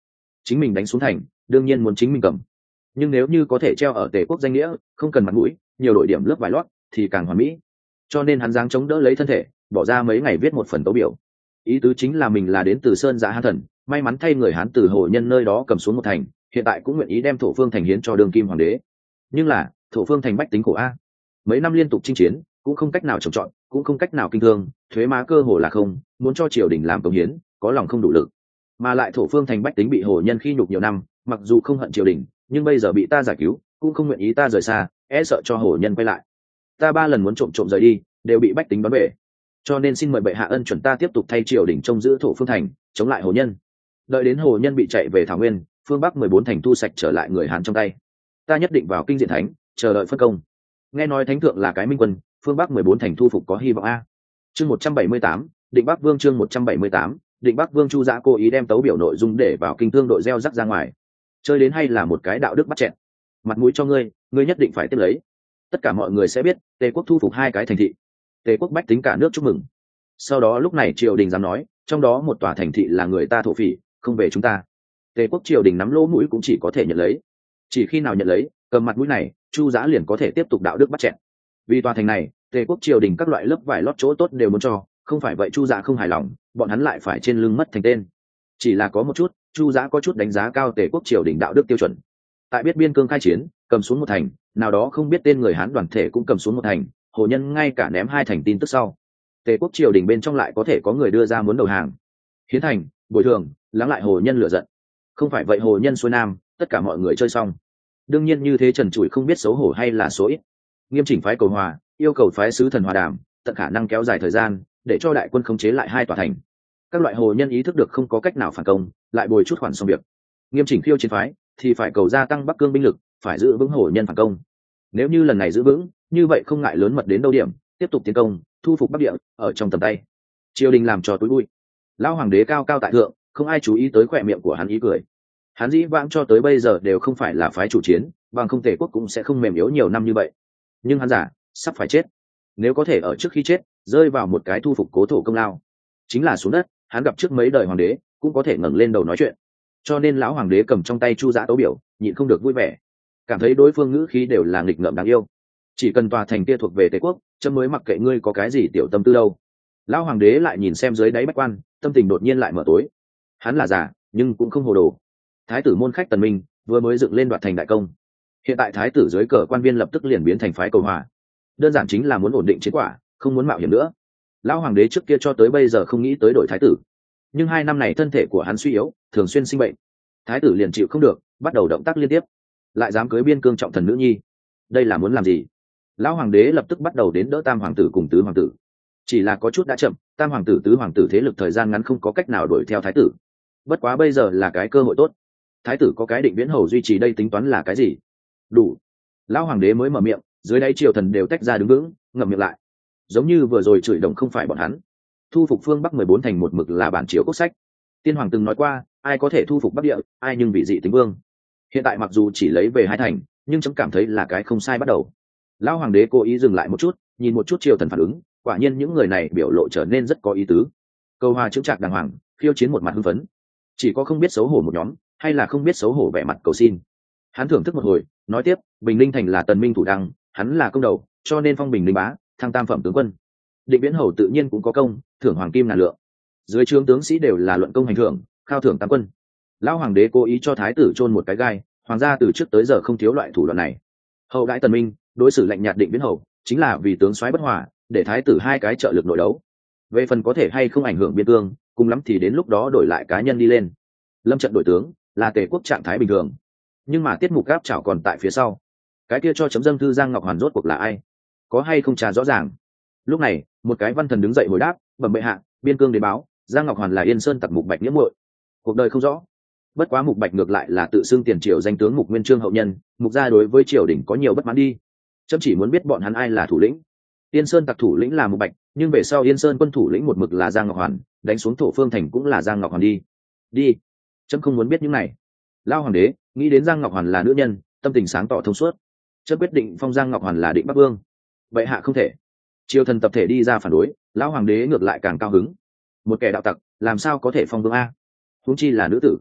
S1: chính mình đánh xuống thành đương nhiên muốn chính mình cầm, nhưng nếu như có thể treo ở tề quốc danh nghĩa, không cần mặt mũi, nhiều đội điểm lớp vải lót thì càng hoàn mỹ. Cho nên hắn giáng chống đỡ lấy thân thể, bỏ ra mấy ngày viết một phần tấu biểu, ý tứ chính là mình là đến từ sơn giã hán thần, may mắn thay người hán từ hồ nhân nơi đó cầm xuống một thành, hiện tại cũng nguyện ý đem thổ phương thành hiến cho đương kim hoàng đế. Nhưng là thổ phương thành bách tính khổ a, mấy năm liên tục chinh chiến cũng không cách nào trồng trọt, cũng không cách nào kinh thương, thuế má cơ hồ là không, muốn cho triều đình làm công hiến có lòng không đủ lực, mà lại thổ phương thành bách tính bị hồ nhân khi nhục nhiều năm, mặc dù không hận triều đình, nhưng bây giờ bị ta giải cứu cũng không nguyện ý ta rời xa, e sợ cho hồ nhân quay lại. Ta ba lần muốn trộm trộm rời đi đều bị bách tính đón về, cho nên xin mời bệ hạ ân chuẩn ta tiếp tục thay triều đình trông giữ thổ phương thành, chống lại hồ nhân. Đợi đến hồ nhân bị chạy về thảo nguyên, phương bắc mười bốn thành thu sạch trở lại người hán trong tay, ta nhất định vào kinh diện thánh chờ đợi phân công. Nghe nói thánh thượng là cái minh quân, phương bắc mười bốn thành thu phục có hy vọng a. Chương một trăm bảy mươi tám, định bắc vương. Chương một trăm bảy mươi tám, định bắc vương. Chu Giã cố ý đem tấu biểu nội dung để vào kinh thương đội gieo rắc ra ngoài, chơi đến hay là một cái đạo đức bắt chẹn, mặt mũi cho ngươi, ngươi nhất định phải tiếp lấy. Tất cả mọi người sẽ biết tề quốc thu phục hai cái thành thị, tề quốc bách tính cả nước chúc mừng. Sau đó lúc này triều đình dám nói trong đó một tòa thành thị là người ta thổ phỉ, không về chúng ta. Tề quốc triều đình nắm lỗ mũi cũng chỉ có thể nhận lấy, chỉ khi nào nhận lấy cầm mặt mũi này, Chu Giã liền có thể tiếp tục đạo đức bắt chẹn. Vì tòa thành này tề quốc triều đình các loại lớp vải lót chỗ tốt đều muốn cho, không phải vậy Chu Giã không hài lòng, bọn hắn lại phải trên lưng mất thành tên. Chỉ là có một chút, Chu Giã có chút đánh giá cao tề quốc triều đình đạo đức tiêu chuẩn. Tại biết biên cương khai chiến cầm xuống một thành, nào đó không biết tên người hán đoàn thể cũng cầm xuống một thành, hồ nhân ngay cả ném hai thành tin tức sau, tề quốc triều đình bên trong lại có thể có người đưa ra muốn đầu hàng, hiến thành, bồi thường, lắng lại hồ nhân lửa giận. Không phải vậy hồ nhân xuôi nam, tất cả mọi người chơi xong. Đương nhiên như thế trần trụi không biết xấu hổ hay là số ít. Nghiêm chỉnh phái cầu hòa, yêu cầu phái sứ thần hòa đàm, tận khả năng kéo dài thời gian để cho đại quân khống chế lại hai tòa thành. Các loại hồ nhân ý thức được không có cách nào phản công, lại bồi chút khoản xong việc. Nghiêm chỉnh khiêu chiến phái thì phải cầu gia tăng bắc cương binh lực, phải giữ vững hồ nhân phản công. Nếu như lần này giữ vững, như vậy không ngại lớn mật đến đâu điểm, tiếp tục tiến công, thu phục bắc địa ở trong tầm tay. Triều đình làm trò túi bụi, lão hoàng đế cao cao tại thượng, không ai chú ý tới khỏe miệng của hắn ý cười. Hắn dĩ vãng cho tới bây giờ đều không phải là phái chủ chiến, bằng không tề quốc cũng sẽ không mềm yếu nhiều năm như vậy. Nhưng hắn giả sắp phải chết, nếu có thể ở trước khi chết rơi vào một cái thu phục cố thổ công lao, chính là xuống đất hắn gặp trước mấy đời hoàng đế cũng có thể ngẩng lên đầu nói chuyện. Cho nên lão hoàng đế cầm trong tay Chu Giã tấu biểu, nhịn không được vui vẻ, cảm thấy đối phương ngữ khí đều là nghịch ngợm đáng yêu. Chỉ cần tòa thành kia thuộc về tề quốc, chấm mới mặc kệ ngươi có cái gì tiểu tâm tư đâu. Lão hoàng đế lại nhìn xem dưới đáy bách quan, tâm tình đột nhiên lại mở tối. Hắn là giả nhưng cũng không hồ đồ. Thái tử môn khách Tần Minh vừa mới dựng lên đoạt thành đại công, hiện tại thái tử dưới cờ quan viên lập tức liền biến thành phái cầu hòa, đơn giản chính là muốn ổn định chiến quả, không muốn mạo hiểm nữa. Lão hoàng đế trước kia cho tới bây giờ không nghĩ tới đổi thái tử, nhưng hai năm này thân thể của hắn suy yếu, thường xuyên sinh bệnh, thái tử liền chịu không được, bắt đầu động tác liên tiếp, lại dám cưới biên cương trọng thần nữ nhi, đây là muốn làm gì? Lão hoàng đế lập tức bắt đầu đến đỡ tam hoàng tử cùng tứ hoàng tử, chỉ là có chút đã chậm, tam hoàng tử tứ hoàng tử thế lực thời gian ngắn không có cách nào đuổi theo thái tử. Bất quá bây giờ là cái cơ hội tốt, thái tử có cái định viễn hầu duy trì, đây tính toán là cái gì? Đủ. Lão hoàng đế mới mở miệng, dưới đáy triều thần đều tách ra đứng vững, ngậm miệng lại, giống như vừa rồi chửi đồng không phải bọn hắn. Thu phục phương bắc mười bốn thành một mực là bản chiếu cốt sách, tiên hoàng từng nói qua ai có thể thu phục bắc địa, ai nhưng vị dị tính vương. Hiện tại mặc dù chỉ lấy về hai thành, nhưng chấm cảm thấy là cái không sai bắt đầu. Lão hoàng đế cố ý dừng lại một chút, nhìn một chút triều thần phản ứng, quả nhiên những người này biểu lộ trở nên rất có ý tứ. Câu hòa chững chạc đàng hoàng, khiêu chiến một mặt hưng phấn, chỉ có không biết xấu hổ một nhóm, hay là không biết xấu hổ vẻ mặt cầu xin. Hắn thưởng thức một hồi, nói tiếp, Bình Linh thành là Tần Minh thủ đăng, hắn là công đầu, cho nên phong Bình Linh bá, thăng tam phẩm tướng quân. Định Viễn hầu tự nhiên cũng có công, thưởng hoàng kim ngàn lượng. Dưới trướng tướng sĩ đều là luận công hành thưởng, khao thưởng tam quân. Lão hoàng đế cố ý cho thái tử chôn một cái gai, hoàng gia từ trước tới giờ không thiếu loại thủ đoạn này. Hậu đãi Tần Minh, đối xử lạnh nhạt Định Viễn hầu, chính là vì tướng soái bất hòa, để thái tử hai cái trợ lực nội đấu. Về phần có thể hay không ảnh hưởng biên cương, cùng lắm thì đến lúc đó đổi lại cá nhân đi lên. Lâm trận đổi tướng là tề quốc trạng thái bình thường, nhưng mà tiết mục gáp chảo còn tại phía sau. Cái kia cho chấm dâng thư Giang Ngọc Hoàn rốt cuộc là ai, có hay không trà rõ ràng. Lúc này một cái văn thần đứng dậy hồi đáp, bẩm bệ hạ, biên cương đến báo Giang Ngọc Hoàn là Yên Sơn tặc Mục Bạch nghĩa muội, cuộc đời không rõ. Bất quá Mục Bạch ngược lại là tự xưng tiền triều danh tướng Mục Nguyên Trương hậu nhân, Mục gia đối với triều đình có nhiều bất mãn đi, chấm chỉ muốn biết bọn hắn ai là thủ lĩnh. Yên Sơn tặc thủ lĩnh là Mục Bạch, nhưng về sau Yên Sơn quân thủ lĩnh một mực là Giang Ngọc Hoàn, đánh xuống thổ phương thành cũng là Giang Ngọc Hoàn đi. Đi, chấm không muốn biết những này. Lao hoàng đế nghĩ đến Giang Ngọc Hoàn là nữ nhân, tâm tình sáng tỏ thông suốt, chấm quyết định phong Giang Ngọc Hoàn là định bắc vương. Bệ hạ không thể. Triều thần tập thể đi ra phản đối, lão hoàng đế ngược lại càng cao hứng. Một kẻ đạo tặc làm sao có thể phong vương a, huống chi là nữ tử.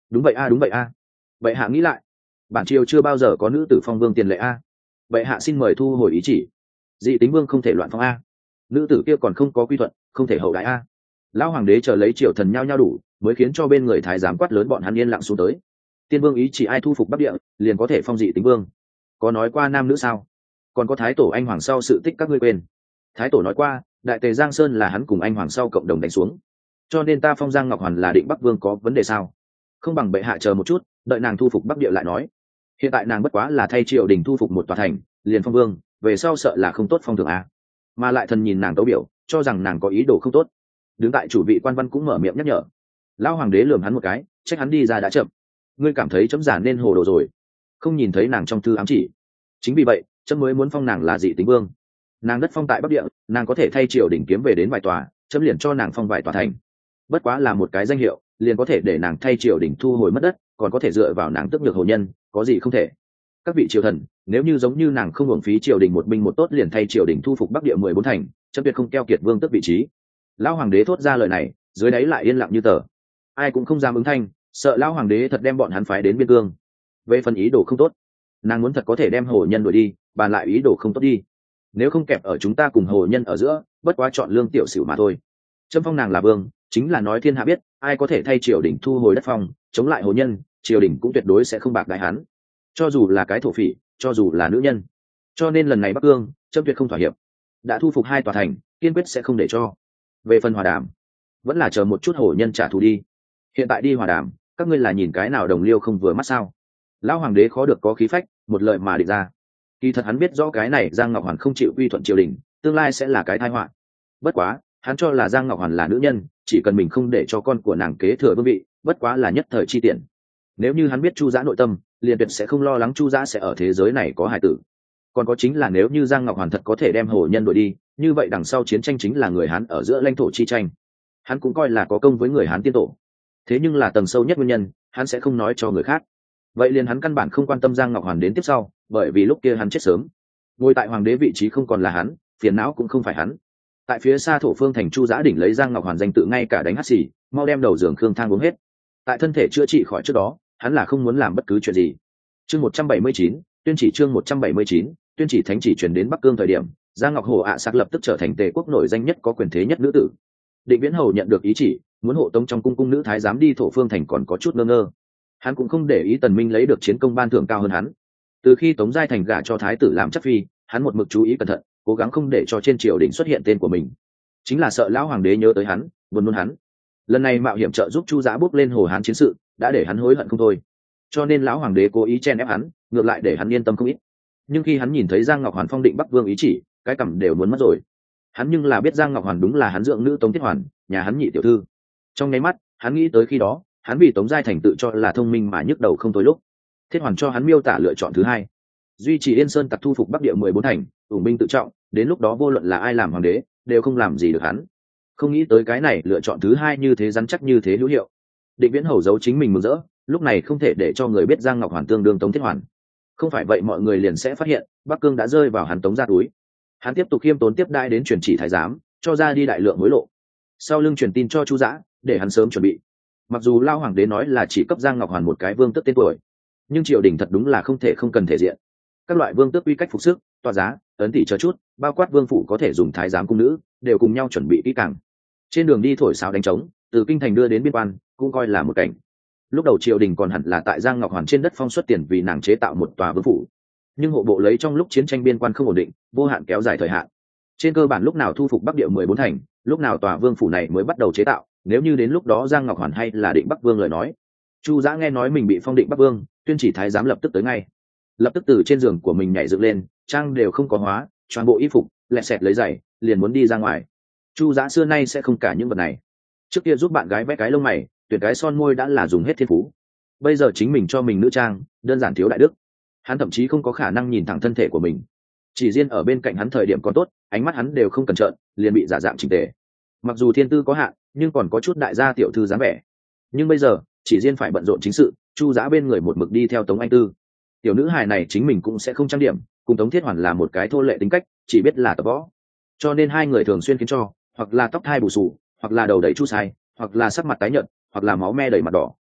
S1: Đúng vậy a, đúng vậy a. Vậy hạ nghĩ lại, bản triều chưa bao giờ có nữ tử phong vương tiền lệ a. Vậy hạ xin mời thu hồi ý chỉ. Dị tính vương không thể loạn phong a. Nữ tử kia còn không có quy thuận, không thể hậu đại a. Lão hoàng đế chờ lấy triều thần nhau nhau đủ, mới khiến cho bên người thái giám quát lớn bọn hắn yên lặng xuống tới. Tiên vương ý chỉ ai thu phục bắc địa, liền có thể phong dị tính vương. Có nói qua nam nữ sao? Còn có thái tổ anh hoàng sau sự tích các ngươi quên. Thái tổ nói qua, đại tề giang sơn là hắn cùng anh hoàng sau cộng đồng đánh xuống, cho nên ta phong giang ngọc hoàn là định bắc vương có vấn đề sao? Không bằng bệ hạ chờ một chút, đợi nàng thu phục bắc địa lại nói. Hiện tại nàng bất quá là thay triều đình thu phục một tòa thành, liền phong vương, về sau sợ là không tốt phong thưởng a. Mà lại thần nhìn nàng tấu biểu, cho rằng nàng có ý đồ không tốt. Đứng tại chủ vị quan văn cũng mở miệng nhắc nhở. Lão hoàng đế lườm hắn một cái, trách hắn đi ra đã chậm. Ngươi cảm thấy chấm giả nên hồ đồ rồi, không nhìn thấy nàng trong thư ám chỉ. Chính vì vậy, chấm mới muốn phong nàng là dị tính vương. Nàng đất phong tại bắc địa, nàng có thể thay triều đình kiếm về đến vài tòa, chấm liền cho nàng phong vài tòa thành. Bất quá là một cái danh hiệu, liền có thể để nàng thay triều đình thu hồi mất đất, còn có thể dựa vào nàng tức nhược hồ nhân, có gì không thể. Các vị triều thần, nếu như giống như nàng không hưởng phí triều đình một binh một tốt liền thay triều đình thu phục bắc địa mười bốn thành, chấm tuyệt không keo kiệt vương tức vị trí. Lão hoàng đế thốt ra lời này, dưới đáy lại yên lặng như tờ. Ai cũng không dám ứng thanh, sợ lão hoàng đế thật đem bọn hắn phái đến biên cương. Về phần ý đồ không tốt, nàng muốn thật có thể đem hồ nhân đuổi đi, bàn lại ý đồ không tốt đi. Nếu không kẹp ở chúng ta cùng hồ nhân ở giữa, bất quá chọn lương tiểu xỉu mà thôi. Chấm phong nàng là vương, chính là nói thiên hạ biết, ai có thể thay triều đình thu hồi đất phong, chống lại hồ nhân, triều đình cũng tuyệt đối sẽ không bạc đại hắn. Cho dù là cái thổ phỉ, cho dù là nữ nhân. Cho nên lần này Bắc Cương, chấm tuyệt không thỏa hiệp. Đã thu phục hai tòa thành, kiên quyết sẽ không để cho. Về phần hòa đàm, vẫn là chờ một chút hồ nhân trả thù đi. Hiện tại đi hòa đàm, các ngươi là nhìn cái nào đồng liêu không vừa mắt sao? Lão hoàng đế khó được có khí phách, một lời mà định ra. Kỳ thật hắn biết rõ cái này Giang Ngọc Hoàn không chịu quy thuận triều đình, tương lai sẽ là cái tai họa. Bất quá, hắn cho là Giang Ngọc Hoàn là nữ nhân, chỉ cần mình không để cho con của nàng kế thừa vương vị, bất quá là nhất thời chi tiện. Nếu như hắn biết Chu Giã nội tâm, liền tuyệt sẽ không lo lắng Chu Giã sẽ ở thế giới này có hài tử. Còn có chính là nếu như Giang Ngọc Hoàn thật có thể đem hồ nhân đuổi đi, như vậy đằng sau chiến tranh chính là người Hán ở giữa lãnh thổ chi tranh. Hắn cũng coi là có công với người Hán tiên tổ. Thế nhưng là tầng sâu nhất nguyên nhân, hắn sẽ không nói cho người khác. Vậy liền hắn căn bản không quan tâm Giang Ngọc Hoàn đến tiếp sau, bởi vì lúc kia hắn chết sớm. Ngồi tại hoàng đế vị trí không còn là hắn, phiền não cũng không phải hắn. Tại phía xa thổ phương thành Chu Giã đỉnh lấy Giang Ngọc Hoàn danh tự ngay cả đánh hắt xì, mau đem đầu giường khương thang uống hết. Tại thân thể chữa trị khỏi trước đó, hắn là không muốn làm bất cứ chuyện gì. Chương một trăm bảy mươi chín, tuyên chỉ chương một trăm bảy mươi chín, tuyên chỉ thánh chỉ truyền đến Bắc Cương thời điểm, Giang Ngọc Hồ ạ à sắc lập tức trở thành Tề quốc nổi danh nhất có quyền thế nhất nữ tử. Định Viễn Hầu nhận được ý chỉ, muốn hộ tống trong cung cung nữ thái giám đi thổ phương thành còn có chút ngơ ngơ. Hắn cũng không để ý Tần Minh lấy được chiến công ban thưởng cao hơn hắn. Từ khi Tống Giai Thành gả cho thái tử làm chất phi, hắn một mực chú ý cẩn thận, cố gắng không để cho trên triều đình xuất hiện tên của mình. Chính là sợ lão hoàng đế nhớ tới hắn, buồn nôn hắn. Lần này mạo hiểm trợ giúp Chu Giã bước lên Hồ Hán chiến sự, đã để hắn hối hận không thôi. Cho nên lão hoàng đế cố ý chen ép hắn, ngược lại để hắn yên tâm không ít. Nhưng khi hắn nhìn thấy Giang Ngọc Hoàn phong định Bắc Vương ý chỉ, cái cằm đều muốn mất rồi. Hắn nhưng là biết Giang Ngọc Hoàn đúng là hắn dưỡng nữ Tống Thiết Hoàn, nhà hắn nhị tiểu thư. Trong nháy mắt, hắn nghĩ tới khi đó, hắn vì Tống Giai Thành tự cho là thông minh mà nhức đầu không thôi lúc. Thiết Hoàn cho hắn miêu tả lựa chọn thứ hai, duy trì Yên Sơn tặc thu phục Bắc địa mười bốn thành, ủng binh tự trọng, đến lúc đó vô luận là ai làm hoàng đế, đều không làm gì được hắn. Không nghĩ tới cái này lựa chọn thứ hai như thế rắn chắc như thế hữu hiệu. Định Viễn Hầu giấu chính mình mừng rỡ, lúc này không thể để cho người biết Giang Ngọc Hoàn tương đương Tống Thiết Hoàn. Không phải vậy mọi người liền sẽ phát hiện Bắc Cương đã rơi vào hắn Tống gia túi. Hắn tiếp tục khiêm tốn tiếp đãi đến truyền chỉ thái giám, cho ra đi đại lượng hối lộ. Sau lưng truyền tin cho Chu Giã, để hắn sớm chuẩn bị. Mặc dù lao hoàng đế nói là chỉ cấp Giang Ngọc Hoàn một cái vương tước tên tuổi, nhưng triều đình thật đúng là không thể không cần thể diện. Các loại vương tước quy cách phục sức, tọa giá, ấn tỷ chờ chút, bao quát vương phủ có thể dùng thái giám cung nữ, đều cùng nhau chuẩn bị kỹ càng. Trên đường đi thổi sáo đánh trống, từ kinh thành đưa đến biên quan, cũng coi là một cảnh. Lúc đầu triều đình còn hẳn là tại Giang Ngọc Hoàn trên đất phong xuất tiền vì nàng chế tạo một tòa vương phủ, nhưng hộ bộ lấy trong lúc chiến tranh biên quan không ổn định, vô hạn kéo dài thời hạn. Trên cơ bản lúc nào thu phục Bắc địa mười bốn thành, lúc nào tòa vương phủ này mới bắt đầu chế tạo. Nếu như đến lúc đó Giang Ngọc Hoàn hay là định Bắc Vương lời nói, Chu Giã nghe nói mình bị phong định Bắc Vương, tuyên chỉ thái giám lập tức tới ngay. Lập tức từ trên giường của mình nhảy dựng lên, trang đều không có hóa, toàn bộ y phục, lẹ sẹt lấy giày, liền muốn đi ra ngoài. Chu Giã xưa nay sẽ không cả những vật này. Trước kia giúp bạn gái vẽ cái lông mày, tuyển cái son môi đã là dùng hết thiên phú. Bây giờ chính mình cho mình nữ trang, đơn giản thiếu đại đức. Hắn thậm chí không có khả năng nhìn thẳng thân thể của mình. Chỉ riêng ở bên cạnh hắn thời điểm còn tốt, ánh mắt hắn đều không cẩn trợn, liền bị giả dạng chỉnh tề. Mặc dù thiên tư có hạn, nhưng còn có chút đại gia tiểu thư dáng vẻ. Nhưng bây giờ, chỉ riêng phải bận rộn chính sự, Chu Giã bên người một mực đi theo Tống Anh Tư. Tiểu nữ hài này chính mình cũng sẽ không trang điểm, cùng Tống Thiết Hoàn là một cái thô lệ tính cách, chỉ biết là tập võ. Cho nên hai người thường xuyên khiến cho, hoặc là tóc thai bù xù, hoặc là đầu đầy chu sai, hoặc là sắc mặt tái nhợt, hoặc là máu me đầy mặt đỏ.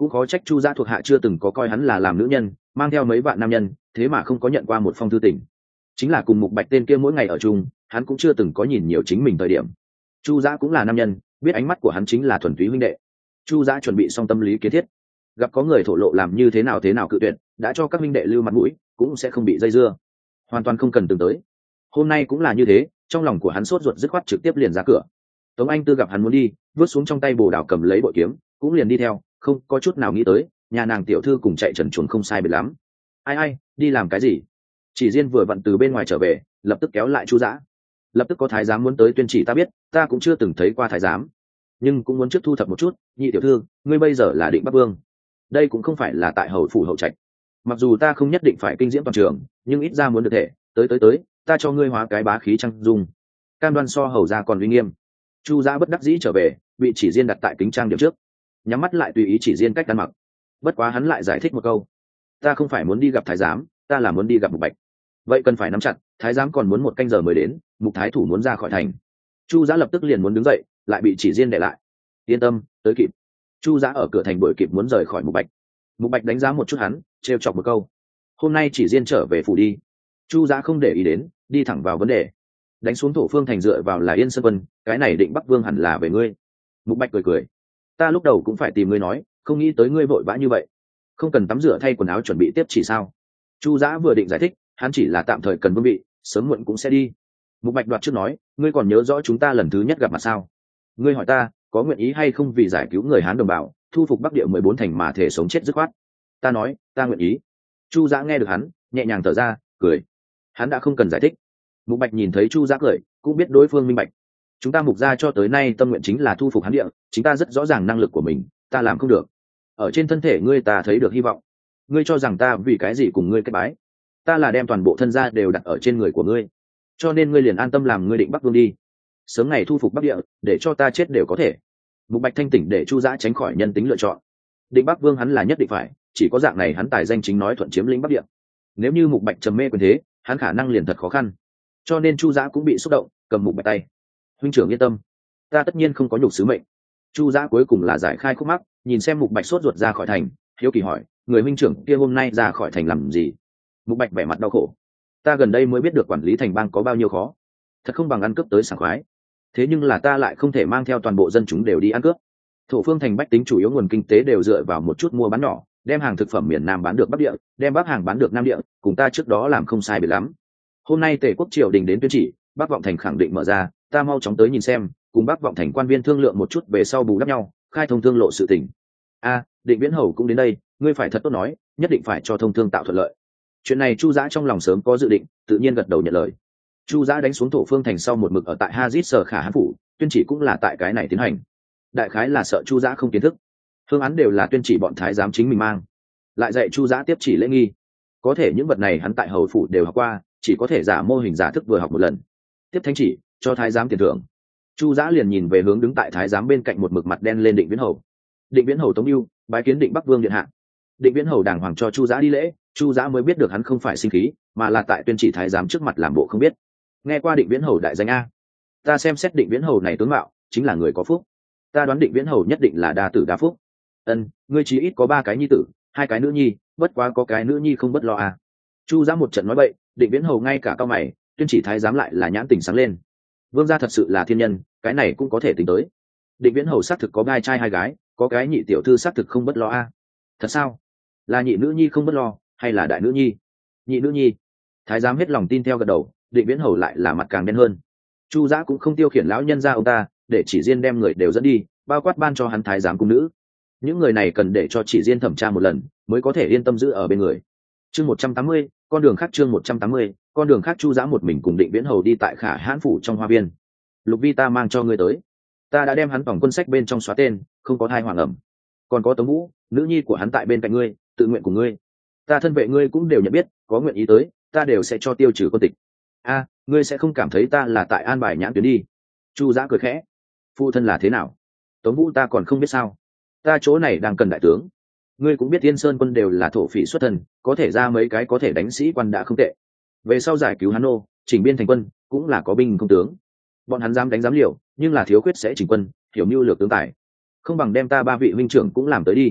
S1: cũng khó trách chu giã thuộc hạ chưa từng có coi hắn là làm nữ nhân, mang theo mấy vạn nam nhân, thế mà không có nhận qua một phong thư tình. Chính là cùng Mục Bạch tên kia mỗi ngày ở chung, hắn cũng chưa từng có nhìn nhiều chính mình thời điểm. Chu giã cũng là nam nhân, biết ánh mắt của hắn chính là thuần túy huynh đệ. Chu giã chuẩn bị xong tâm lý kiến thiết, gặp có người thổ lộ làm như thế nào thế nào cự tuyệt, đã cho các huynh đệ lưu mặt mũi, cũng sẽ không bị dây dưa, hoàn toàn không cần từng tới. Hôm nay cũng là như thế, trong lòng của hắn sốt ruột dứt khoát trực tiếp liền ra cửa. Tống Anh Tư gặp hắn muốn đi, vứt xuống trong tay bồ đào cầm lấy bội kiếm, cũng liền đi theo, không có chút nào nghĩ tới nhà nàng tiểu thư cùng chạy trần chuồng không sai biệt lắm. Ai ai, đi làm cái gì? Chỉ Diên vừa vặn từ bên ngoài trở về, lập tức kéo lại Chu Dã. Lập tức có thái giám muốn tới tuyên chỉ ta biết, ta cũng chưa từng thấy qua thái giám, nhưng cũng muốn trước thu thập một chút. Nhị tiểu thư, ngươi bây giờ là Định Bắc Vương, đây cũng không phải là tại hầu phủ hậu trạch. Mặc dù ta không nhất định phải kinh diễm toàn trường, nhưng ít ra muốn được thể, tới tới tới, ta cho ngươi hóa cái bá khí trang dung, cam đoan so hầu ra còn uy nghiêm. Chu Dã bất đắc dĩ trở về, bị Chỉ Diên đặt tại kính trang điểm trước, nhắm mắt lại tùy ý Chỉ Diên cách ăn mặc. Bất quá hắn lại giải thích một câu, ta không phải muốn đi gặp thái giám, ta là muốn đi gặp Mục Bạch. Vậy cần phải nắm chặt, thái giám còn muốn một canh giờ mới đến, Mục thái thủ muốn ra khỏi thành. Chu Dã lập tức liền muốn đứng dậy, lại bị Chỉ Diên đè lại. Yên tâm, tới kịp. Chu Dã ở cửa thành đuổi kịp muốn rời khỏi Mục Bạch. Mục Bạch đánh giá một chút hắn, trêu chọc một câu, hôm nay Chỉ Diên trở về phủ đi. Chu Dã không để ý đến, đi thẳng vào vấn đề. Đánh xuống Thổ Phương thành dựa vào là Yên Sơn Quân, cái này Định Bắc Vương hẳn là về ngươi. Mục Bạch cười cười, ta lúc đầu cũng phải tìm ngươi nói, không nghĩ tới ngươi vội vã như vậy, không cần tắm rửa thay quần áo chuẩn bị tiếp chỉ sao? Chu Dã vừa định giải thích, hắn chỉ là tạm thời cần vương vị, sớm muộn cũng sẽ đi. Mục Bạch đoạt trước nói, ngươi còn nhớ rõ chúng ta lần thứ nhất gặp mặt sao? Ngươi hỏi ta có nguyện ý hay không vì giải cứu người Hán đồng bào, thu phục Bắc Địa mười bốn thành mà thể sống chết dứt khoát. Ta nói, ta nguyện ý. Chu Dã nghe được hắn, nhẹ nhàng thở ra, cười. Hắn đã không cần giải thích. Mục Bạch nhìn thấy Chu Dã cười, cũng biết đối phương minh bạch. Chúng ta Mục gia cho tới nay tâm nguyện chính là thu phục Hán Địa, chính ta rất rõ ràng năng lực của mình, ta làm không được. Ở trên thân thể ngươi ta thấy được hy vọng. Ngươi cho rằng ta vì cái gì cùng ngươi kết bái? Ta là đem toàn bộ thân gia đều đặt ở trên người của ngươi, cho nên ngươi liền an tâm làm ngươi Định Bắc Vương đi, sớm ngày thu phục Bắc Địa, để cho ta chết đều có thể. Mục Bạch thanh tỉnh để Chu Dã tránh khỏi nhân tính lựa chọn. Định Bắc Vương hắn là nhất định phải, chỉ có dạng này hắn tài danh chính nói thuận chiếm lĩnh Bắc Địa. Nếu như Mục Bạch trầm mê quyền thế, hắn khả năng liền thật khó khăn. Cho nên Chu Dã cũng bị xúc động, cầm Mục Bạch tay. Huynh trưởng yên tâm, ta tất nhiên không có nhục sứ mệnh. Chu Dã cuối cùng là giải khai khúc mắc, nhìn xem Mục Bạch sốt ruột ra khỏi thành, hiếu kỳ hỏi, người huynh trưởng kia hôm nay ra khỏi thành làm gì? Mục Bạch vẻ mặt đau khổ, ta gần đây mới biết được quản lý thành bang có bao nhiêu khó, thật không bằng ăn cướp tới sảng khoái. Thế nhưng là ta lại không thể mang theo toàn bộ dân chúng đều đi ăn cướp. Thổ Phương thành bách tính chủ yếu nguồn kinh tế đều dựa vào một chút mua bán nhỏ, đem hàng thực phẩm miền Nam bán được Bắc Địa, đem Bắc hàng bán được Nam Địa, cùng ta trước đó làm không sai biệt lắm. Hôm nay Tề quốc triều đình đến tuyên chỉ, Bắc Vọng thành khẳng định mở ra, ta mau chóng tới nhìn xem, cùng Bắc Vọng thành quan viên thương lượng một chút về sau bù đắp nhau, khai thông thương lộ sự tình. A, Định Viễn hầu cũng đến đây, ngươi phải thật tốt nói, nhất định phải cho thông thương tạo thuận lợi. Chuyện này Chu Dã trong lòng sớm có dự định, tự nhiên gật đầu nhận lời. Chu Dã đánh xuống Thổ Phương thành sau một mực ở tại Hazit Sở Khả Hán phủ, tuyên chỉ cũng là tại cái này tiến hành. Đại khái là sợ Chu Dã không kiến thức, phương án đều là tuyên chỉ bọn thái giám chính mình mang, lại dạy Chu Dã tiếp chỉ lễ nghi. Có thể những vật này hắn tại hầu phủ đều học qua, chỉ có thể giả mô hình giả thức vừa học một lần. Tiếp thánh chỉ, cho thái giám tiền thưởng. Chu Dã liền nhìn về hướng đứng tại thái giám bên cạnh một mực mặt đen lên Định Viễn hầu. Định Viễn hầu Tống Ưu, bái kiến Định Bắc Vương điện hạ. Định Viễn hầu đàng hoàng cho Chu Dã đi lễ, Chu Dã mới biết được hắn không phải sinh khí, mà là tại tuyên chỉ thái giám trước mặt làm bộ không biết. Nghe qua Định Viễn hầu đại danh a, ta xem xét Định Viễn hầu này tướng mạo chính là người có phúc, ta đoán Định Viễn hầu nhất định là đa tử đa phúc. Ân, ngươi chí ít có ba cái nhi tử, hai cái nữ nhi, bất quá có cái nữ nhi không bất lo a. Chu Dã một trận nói bậy, Định Viễn hầu ngay cả cao mày, tuyên chỉ thái giám lại là nhãn tình sáng lên. Vương gia thật sự là thiên nhân, cái này cũng có thể tính tới. Định Viễn hầu xác thực có gai trai hai gái, có cái nhị tiểu thư xác thực không bất lo a. Thật sao? Là nhị nữ nhi không bất lo, hay là đại nữ nhi? Nhị nữ nhi. Thái giám hết lòng tin theo gật đầu. Định Viễn hầu lại là mặt càng đen hơn. Chu Dã cũng không tiêu khiển lão nhân gia ông ta, để Chỉ Diên đem người đều dẫn đi, bao quát ban cho hắn thái giám cung nữ. Những người này cần để cho Chỉ Diên thẩm tra một lần, mới có thể yên tâm giữ ở bên người. Chương một trăm tám mươi, con đường khác chương một trăm tám mươi, con đường khác. Chu Dã một mình cùng Định Viễn hầu đi tại Khả Hãn phủ trong hoa viên. Lục Vi ta mang cho ngươi tới, ta đã đem hắn tổng quân sách bên trong xóa tên, không có thai hoàng ẩm. Còn có Tống Vũ, nữ nhi của hắn tại bên cạnh ngươi, tự nguyện của ngươi, ta thân vệ ngươi cũng đều nhận biết, có nguyện ý tới, ta đều sẽ cho tiêu trừ quân tịch. A, ngươi sẽ không cảm thấy ta là tại an bài nhãn tuyến đi? Chu Dã cười khẽ, phụ thân là thế nào? Tống Vũ ta còn không biết sao, ta chỗ này đang cần đại tướng. Ngươi cũng biết Yên Sơn quân đều là thổ phỉ xuất thân, có thể ra mấy cái có thể đánh sĩ quan đã không tệ. Về sau giải cứu Hán Nô, chỉnh biên thành quân, cũng là có binh công tướng. Bọn hắn dám đánh dám liều, nhưng là thiếu khuyết sẽ chỉnh quân, hiểu mưu lược tướng tài. Không bằng đem ta ba vị huynh trưởng cũng làm tới đi.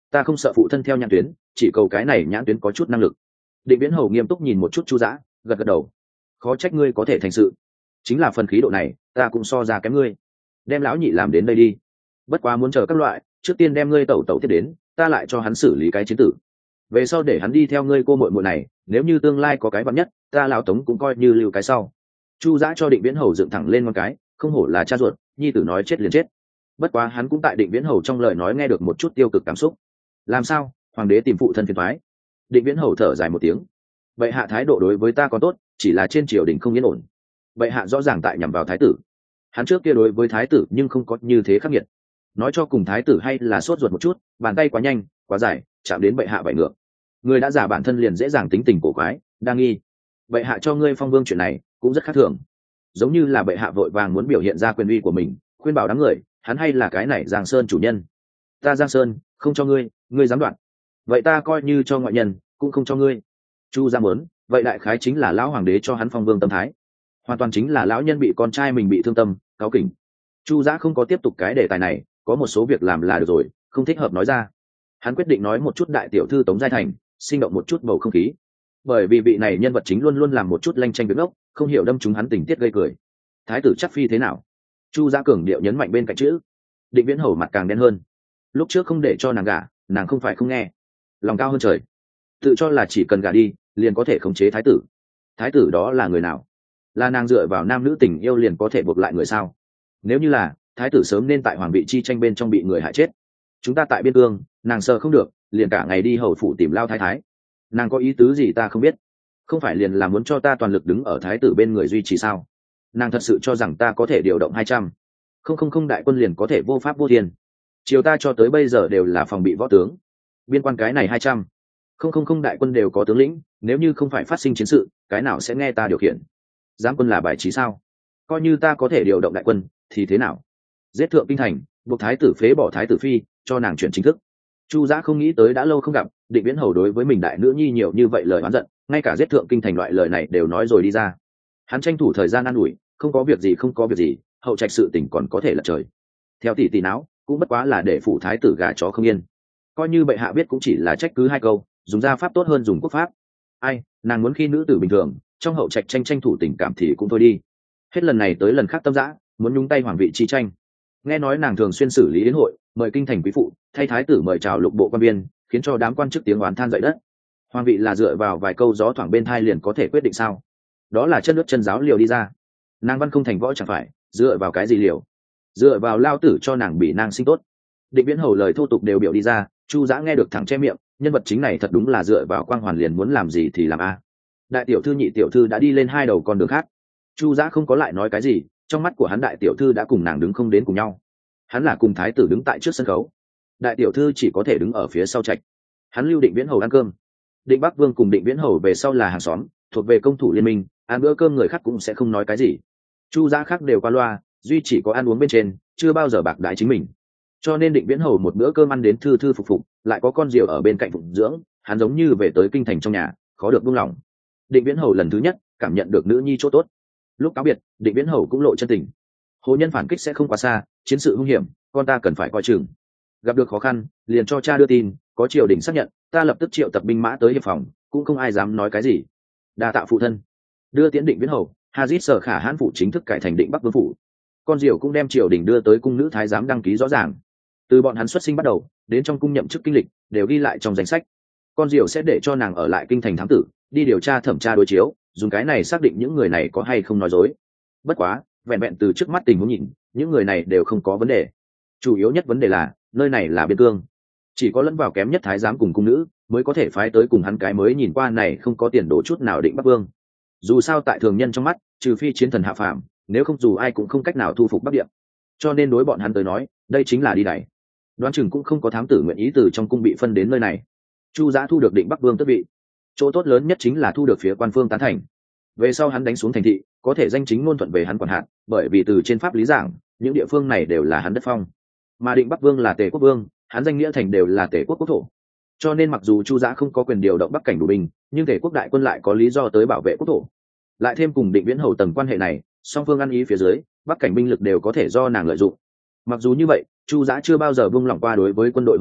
S1: ta không sợ phụ thân theo nhãn tuyến, chỉ cầu cái này nhãn tuyến có chút năng lực. Định Viễn Hầu nghiêm túc nhìn một chút Chu Dã, gật gật đầu. Khó trách ngươi có thể thành sự, chính là phần khí độ này ta cũng so ra kém ngươi. Đem lão nhị làm đến đây đi, bất quá muốn chờ các loại, trước tiên đem ngươi tẩu tẩu tiếp đến, ta lại cho hắn xử lý cái chiến tử, về sau để hắn đi theo ngươi cô muội muội này, nếu như tương lai có cái vặn nhất, ta lão Tống cũng coi như lưu cái sau. Chu Dã cho Định Viễn Hầu dựng thẳng lên một cái, không hổ là cha ruột, nhi tử nói chết liền chết. Bất quá hắn cũng tại Định Viễn Hầu trong lời nói nghe được một chút tiêu cực cảm xúc. Làm sao, hoàng đế tìm phụ thân phiền toái? Định Viễn Hầu thở dài một tiếng. Bệ hạ thái độ đối với ta còn tốt, chỉ là trên triều đình không yên ổn. Bệ hạ rõ ràng tại nhằm vào thái tử. Hắn trước kia đối với thái tử nhưng không có như thế khắc nghiệt. Nói cho cùng thái tử hay là sốt ruột một chút, bàn tay quá nhanh, quá dài, chạm đến bệ hạ vậy ngược. Người đã già bản thân liền dễ dàng tính tình cổ quái, đa nghi. Bệ hạ cho ngươi phong vương chuyện này cũng rất khác thường, giống như là bệ hạ vội vàng muốn biểu hiện ra quyền uy của mình, khuyên bảo đám người, hắn hay là cái này Giang Sơn chủ nhân. Ta Giang Sơn không cho ngươi, ngươi dám đoạn, vậy ta coi như cho ngoại nhân cũng không cho ngươi. Chu Gia muốn, vậy đại khái chính là lão hoàng đế cho hắn phong vương tâm thái, hoàn toàn chính là lão nhân bị con trai mình bị thương tâm, cáu kỉnh. Chu Giã không có tiếp tục cái đề tài này, có một số việc làm là được rồi, không thích hợp nói ra. Hắn quyết định nói một chút đại tiểu thư Tống Giai Thành, sinh động một chút bầu không khí, bởi vì vị này nhân vật chính luôn luôn làm một chút lanh tranh việc ngốc, không hiểu đâm chúng hắn tình tiết gây cười. Thái tử chắc phi thế nào? Chu Giã cường điệu nhấn mạnh bên cạnh chữ. Định Viễn Hầu mặt càng đen hơn. Lúc trước không để cho nàng gả, nàng không phải không nghe, lòng cao hơn trời, tự cho là chỉ cần gả đi liền có thể khống chế thái tử. Thái tử đó là người nào? Là nàng dựa vào nam nữ tình yêu liền có thể buộc lại người sao? Nếu như là, thái tử sớm nên tại hoàng vị chi tranh bên trong bị người hại chết. Chúng ta tại biên cương, nàng sợ không được, liền cả ngày đi hầu phủ tìm lao thái thái. Nàng có ý tứ gì ta không biết, không phải liền là muốn cho ta toàn lực đứng ở thái tử bên người duy trì sao? Nàng thật sự cho rằng ta có thể điều động hai trăm không không không đại quân liền có thể vô pháp vô thiên? Triều ta cho tới bây giờ đều là phòng bị võ tướng, biên quan cái này hai trăm không không không đại quân đều có tướng lĩnh, nếu như không phải phát sinh chiến sự, cái nào sẽ nghe ta điều khiển? Giám quân là bài trí sao? Coi như ta có thể điều động đại quân thì thế nào? Giết thượng kinh thành, buộc thái tử phế bỏ thái tử phi, cho nàng chuyển chính thức. Chu Giã không nghĩ tới đã lâu không gặp, Định Viễn Hầu đối với mình đại nữ nhi nhiều như vậy lời oán giận, ngay cả giết thượng kinh thành loại lời này đều nói rồi đi ra. Hắn tranh thủ thời gian an ủi, không có việc gì không có việc gì, hậu trạch sự tình còn có thể lật trời. Theo tỷ tỷ não, cũng bất quá là để phủ thái tử gà chó không yên. Coi như bệ hạ biết cũng chỉ là trách cứ hai câu, dùng gia pháp tốt hơn dùng quốc pháp. Ai, nàng muốn khi nữ tử bình thường, trong hậu trạch tranh tranh thủ tình cảm thì cũng thôi đi. Hết lần này tới lần khác tâm dã, muốn nhúng tay hoàng vị chi tranh. Nghe nói nàng thường xuyên xử lý yến hội, mời kinh thành quý phụ, thay thái tử mời chào lục bộ quan viên, khiến cho đám quan chức tiếng oán than dậy đất. Hoàng vị là dựa vào vài câu gió thoảng bên thai liền có thể quyết định sao? Đó là chân nước chân giáo liều đi ra. Nàng văn không thành võ chẳng phải, dựa vào cái gì liều? Dựa vào lao tử cho nàng bị nàng sinh tốt. Định Viễn Hầu lời thô tục đều biểu đi ra, Chu Giã nghe được thẳng che miệng, nhân vật chính này thật đúng là dựa vào quang hoàn liền muốn làm gì thì làm a. Đại tiểu thư nhị tiểu thư đã đi lên hai đầu con đường khác. Chu Giã không có lại nói cái gì, trong mắt của hắn đại tiểu thư đã cùng nàng đứng không đến cùng nhau. Hắn là cùng thái tử đứng tại trước sân khấu, đại tiểu thư chỉ có thể đứng ở phía sau trạch. Hắn lưu Định Viễn Hầu ăn cơm. Định Bắc Vương cùng Định Viễn Hầu về sau là hàng xóm, thuộc về công thủ liên minh, ăn bữa cơm người khác cũng sẽ không nói cái gì. Chu Giã khác đều qua loa, duy chỉ có ăn uống bên trên, chưa bao giờ bạc đái chính mình. Cho nên Định Viễn Hầu một bữa cơm ăn đến thư thư phục phục, lại có con diều ở bên cạnh phụng dưỡng, hắn giống như về tới kinh thành trong nhà, khó được buông lòng. Định Viễn Hầu lần thứ nhất cảm nhận được nữ nhi chỗ tốt. Lúc cáo biệt, Định Viễn Hầu cũng lộ chân tình. Hồ nhân phản kích sẽ không quá xa, chiến sự hung hiểm, con ta cần phải coi chừng. Gặp được khó khăn, liền cho cha đưa tin, có triều đình xác nhận, ta lập tức triệu tập binh mã tới hiệp phòng, cũng không ai dám nói cái gì. Đa tạ phụ thân. Đưa tiễn Định Viễn Hầu, Hazit Sở Khả Hãn phủ chính thức cải thành Định Bắc Vương phủ. Con diều cũng đem triều đình đưa tới cung nữ thái giám đăng ký rõ ràng. Từ bọn hắn xuất sinh bắt đầu, đến trong cung nhậm chức kinh lịch, đều ghi lại trong danh sách. Con diều sẽ để cho nàng ở lại kinh thành thám tử, đi điều tra thẩm tra đối chiếu, dùng cái này xác định những người này có hay không nói dối. Bất quá, vẹn vẹn từ trước mắt tình huống nhìn, những người này đều không có vấn đề. Chủ yếu nhất vấn đề là, nơi này là biên cương, chỉ có lẫn vào kém nhất thái giám cùng cung nữ mới có thể phái tới cùng hắn cái mới nhìn qua này không có tiền đồ chút nào Định Bắc Vương. Dù sao tại thường nhân trong mắt, trừ phi chiến thần hạ phàm, nếu không dù ai cũng không cách nào thu phục Bắc Địa. Cho nên đối bọn hắn tới nói, đây chính là đi đẩy. Đoán chừng cũng không có thám tử nguyện ý từ trong cung bị phân đến nơi này. Chu Giã thu được Định Bắc Vương tước vị, chỗ tốt lớn nhất chính là thu được phía quan phương tán thành. Về sau hắn đánh xuống thành thị, có thể danh chính ngôn thuận về hắn quản hạt, bởi vì từ trên pháp lý giảng, những địa phương này đều là hắn đất phong. Mà Định Bắc Vương là Tề quốc vương, hắn danh nghĩa thành đều là Tề quốc quốc thổ. Cho nên mặc dù Chu Giã không có quyền điều động Bắc cảnh đủ binh, nhưng Tề quốc đại quân lại có lý do tới bảo vệ quốc thổ. Lại thêm cùng Định Viễn Hầu tầng quan hệ này, song phương ăn ý phía dưới, Bắc cảnh binh lực đều có thể do nàng lợi dụng. Mặc dù như vậy, Chu Giã chưa bao giờ buông lỏng qua đối với quân đội huấn luyện,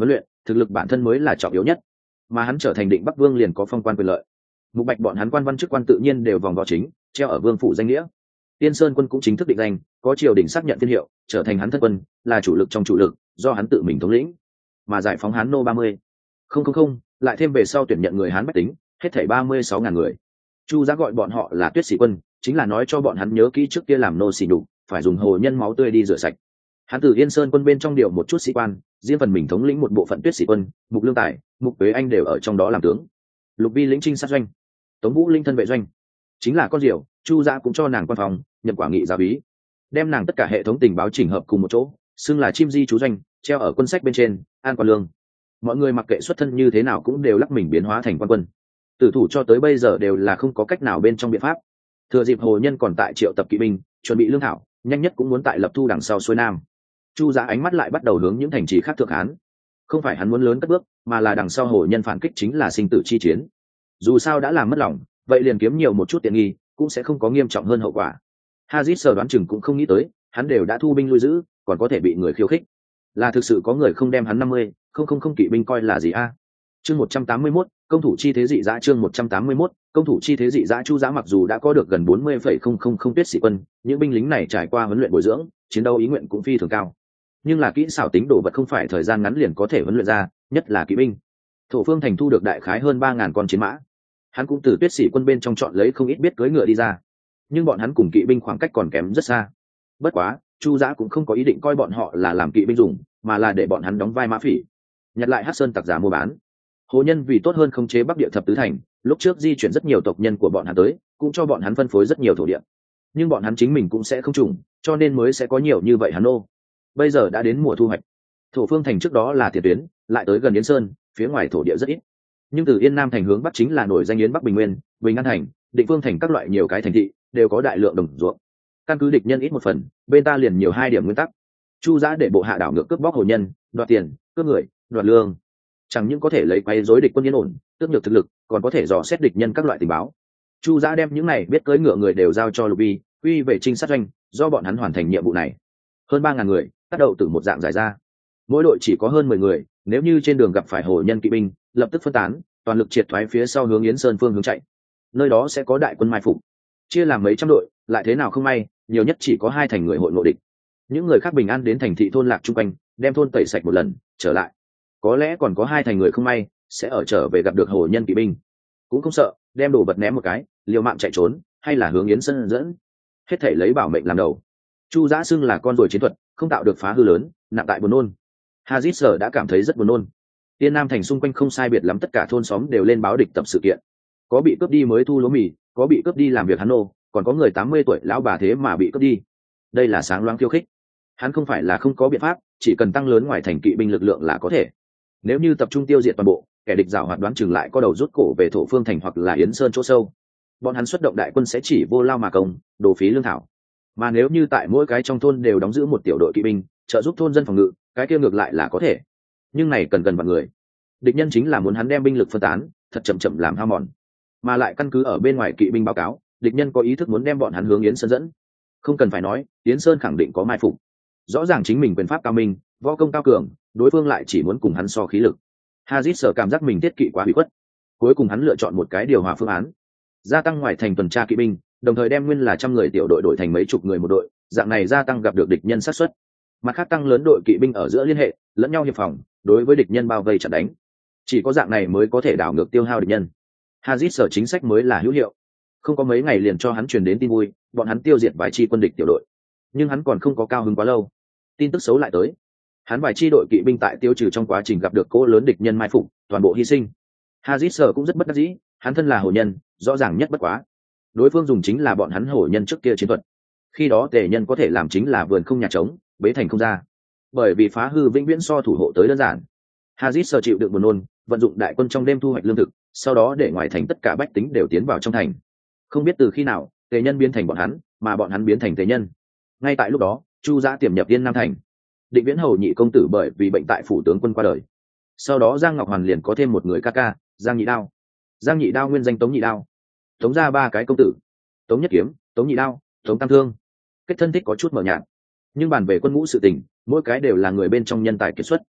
S1: thực lực bản thân mới là trọng yếu nhất, mà hắn trở thành định Bắc Vương liền có phong quan quyền lợi. Mục Bạch bọn hắn quan văn chức quan tự nhiên đều vòng vào chính, treo ở vương phủ danh nghĩa. Tiên Sơn quân cũng chính thức định danh, có triều đình xác nhận thiên hiệu, trở thành hắn thân quân, là chủ lực trong chủ lực, do hắn tự mình thống lĩnh. Mà giải phóng Hán nô ba mươi không không không, lại thêm về sau tuyển nhận người Hán bách tính, hết thảy ba mươi sáu ngàn người. Chu Giá gọi bọn họ là Tuyết Sĩ quân, chính là nói cho bọn hắn nhớ kỹ trước kia làm nô xỉ nhục, phải dùng hồ nhân máu tươi đi rửa sạch. Hắn từ Yên Sơn quân bên trong điều một chút sĩ quan, riêng phần mình thống lĩnh một bộ phận Tuyết Sĩ quân, Mục Lương Tài, Mục Quế Anh đều ở trong đó làm tướng. Lục Vi lĩnh trinh sát doanh, Tống Vũ linh thân vệ doanh, chính là con diều. Chu Giá cũng cho nàng quan phòng, nhận quả nghị giáo bí, đem nàng tất cả hệ thống tình báo chỉnh hợp cùng một chỗ, xưng là chim di chú doanh, treo ở quân sách bên trên, an quan lương. Mọi người mặc kệ xuất thân như thế nào cũng đều lắc mình biến hóa thành quan quân. Tử thủ cho tới bây giờ đều là không có cách nào bên trong biện pháp. Thừa dịp hồ nhân còn tại triệu tập kỵ binh, chuẩn bị lương thảo, nhanh nhất cũng muốn tại lập thu đằng sau xuôi nam. Chu Giá ánh mắt lại bắt đầu hướng những thành trì khác thượng hán. Không phải hắn muốn lớn cất bước, mà là đằng sau hồ nhân phản kích chính là sinh tử chi chiến. Dù sao đã làm mất lòng, vậy liền kiếm nhiều một chút tiện nghi, cũng sẽ không có nghiêm trọng hơn hậu quả. Hazit sở đoán chừng cũng không nghĩ tới, hắn đều đã thu binh lui giữ, còn có thể bị người khiêu khích. Là thực sự có người không đem hắn năm mươi không không không kỵ binh coi là gì a? Chương một trăm tám mươi mốt, công thủ chi thế dị dã. Chương một trăm tám mươi mốt, công thủ chi thế dị dã. Chu Giá mặc dù đã có được gần bốn mươi phẩy không không không Tuyết Sĩ quân, những binh lính này trải qua huấn luyện bồi dưỡng, chiến đấu ý nguyện cũng phi thường cao. Nhưng là kỹ xảo tính đồ vật không phải thời gian ngắn liền có thể huấn luyện ra, nhất là kỵ binh. Thổ Phương Thành thu được đại khái hơn ba ngàn con chiến mã. Hắn cũng từ Tuyết Sĩ quân bên trong chọn lấy không ít biết cưỡi ngựa đi ra. Nhưng bọn hắn cùng kỵ binh khoảng cách còn kém rất xa. Bất quá, Chu Giá cũng không có ý định coi bọn họ là làm kỵ binh dùng, mà là để bọn hắn đóng vai mã phỉ, nhặt lại Hắc Sơn tặc giả mua bán. Hồ nhân vì tốt hơn khống chế Bắc Địa thập tứ thành, lúc trước di chuyển rất nhiều tộc nhân của bọn hắn tới, cũng cho bọn hắn phân phối rất nhiều thổ địa. Nhưng bọn hắn chính mình cũng sẽ không trùng, cho nên mới sẽ có nhiều như vậy hắn nô. Bây giờ đã đến mùa thu hoạch. Thổ Phương Thành trước đó là tiền tuyến, lại tới gần Yến Sơn, phía ngoài thổ địa rất ít. Nhưng từ Yên Nam thành hướng bắc chính là nổi danh Yến Bắc Bình Nguyên, Bình An thành, Định Phương thành các loại nhiều cái thành thị, đều có đại lượng đồng ruộng. Căn cứ địch nhân ít một phần, bên ta liền nhiều hai điểm nguyên tắc. Chu Giá để bộ hạ đảo ngược cướp bóc hồ nhân, đoạt tiền, cướp người, đoạt lương. Chẳng những có thể lấy quấy rối địch quân yên ổn, tước nhược thực lực, còn có thể dò xét địch nhân các loại tình báo. Chu Giá đem những này biết cưỡi ngựa người đều giao cho Lục Vi, quy về trinh sát doanh, do bọn hắn hoàn thành nhiệm vụ này. Hơn ba ngàn người, tác động từ một dạng giải ra. Mỗi đội chỉ có hơn mười người, nếu như trên đường gặp phải hồ nhân kỵ binh, lập tức phân tán, toàn lực triệt thoái phía sau hướng Yến Sơn phương hướng chạy. Nơi đó sẽ có đại quân mai phục. Chia làm mấy trăm đội, lại thế nào không may, nhiều nhất chỉ có hai thành người hội nội địch. Những người khác bình an đến thành thị thôn lạc chung quanh, đem thôn tẩy sạch một lần, trở lại. Có lẽ còn có hai thành người không may, sẽ ở trở về gặp được hồ nhân kỵ binh. Cũng không sợ, đem đồ vật ném một cái, liều mạng chạy trốn, hay là hướng Yến Sơn dẫn. Hết thảy lấy bảo mệnh làm đầu. Chu Giá xưng là con rồi chiến thuật, không tạo được phá hư lớn, nặng tại buồn nôn. Hazit sở đã cảm thấy rất buồn nôn. Tiên Nam thành xung quanh không sai biệt lắm tất cả thôn xóm đều lên báo địch tập sự kiện. Có bị cướp đi mới thu lúa mì, có bị cướp đi làm việc hắn nô, còn có người tám mươi tuổi lão bà thế mà bị cướp đi. Đây là sáng loáng khiêu khích. Hắn không phải là không có biện pháp, chỉ cần tăng lớn ngoài thành kỵ binh lực lượng là có thể. Nếu như tập trung tiêu diệt toàn bộ, kẻ địch giảo hoạt đoán chừng lại có đầu rút cổ về Thổ Phương thành hoặc là Yến Sơn chỗ sâu. Bọn hắn xuất động đại quân sẽ chỉ vô lao mà công, đồ phí lương thảo. Mà nếu như tại mỗi cái trong thôn đều đóng giữ một tiểu đội kỵ binh, trợ giúp thôn dân phòng ngự, cái kia ngược lại là có thể. Nhưng này cần gần vạn người. Địch nhân chính là muốn hắn đem binh lực phân tán, thật chậm chậm làm hao mòn. Mà lại căn cứ ở bên ngoài kỵ binh báo cáo, địch nhân có ý thức muốn đem bọn hắn hướng Yến Sơn dẫn. Không cần phải nói, Yến Sơn khẳng định có mai phục. Rõ ràng chính mình quyền pháp cao minh, võ công cao cường, đối phương lại chỉ muốn cùng hắn so khí lực. Hazit sở cảm giác mình tiết kỵ quá bị khuất. Cuối cùng hắn lựa chọn một cái điều hòa phương án, gia tăng ngoài thành tuần tra kỵ binh, đồng thời đem nguyên là trăm người tiểu đội đổi thành mấy chục người một đội, dạng này gia tăng gặp được địch nhân sát xuất. Mặt khác tăng lớn đội kỵ binh ở giữa liên hệ, lẫn nhau hiệp phòng, đối với địch nhân bao vây chặn đánh. Chỉ có dạng này mới có thể đảo ngược tiêu hao địch nhân. Hazit sở chính sách mới là hữu hiệu. Không có mấy ngày liền cho hắn truyền đến tin vui, bọn hắn tiêu diệt vài chi quân địch tiểu đội. Nhưng hắn còn không có cao hứng quá lâu, tin tức xấu lại tới. Hắn vài chi đội kỵ binh tại tiêu trừ trong quá trình gặp được cỗ lớn địch nhân mai phục, toàn bộ hy sinh. Hazit sở cũng rất bất đắc dĩ, hắn thân là hổ nhân, rõ ràng nhất bất quá. Đối phương dùng chính là bọn hắn hổ nhân trước kia chiến thuật. Khi đó tề nhân có thể làm chính là vườn không nhà trống, bế thành không ra. Bởi vì phá hư vĩnh viễn so thủ hộ tới đơn giản. Hazit sở chịu đựng buồn nôn, vận dụng đại quân trong đêm thu hoạch lương thực, sau đó để ngoài thành tất cả bách tính đều tiến vào trong thành. Không biết từ khi nào, tề nhân biến thành bọn hắn, mà bọn hắn biến thành tề nhân. Ngay tại lúc đó, Chu Giá tiềm nhập Yên Nam thành. Định Viễn hầu nhị công tử bởi vì bệnh tại phủ tướng quân qua đời. Sau đó Giang Ngọc Hoàn liền có thêm một người ca ca, Giang Nhị Đao. Giang Nhị Đao nguyên danh Tống Nhị Đao. Tống ra ba cái công tử: Tống Nhất Kiếm, Tống Nhị Đao, Tống Tam Thương. Kết thân thích có chút mờ nhạt, nhưng bàn về quân ngũ sự tình, mỗi cái đều là người bên trong nhân tài kiệt xuất.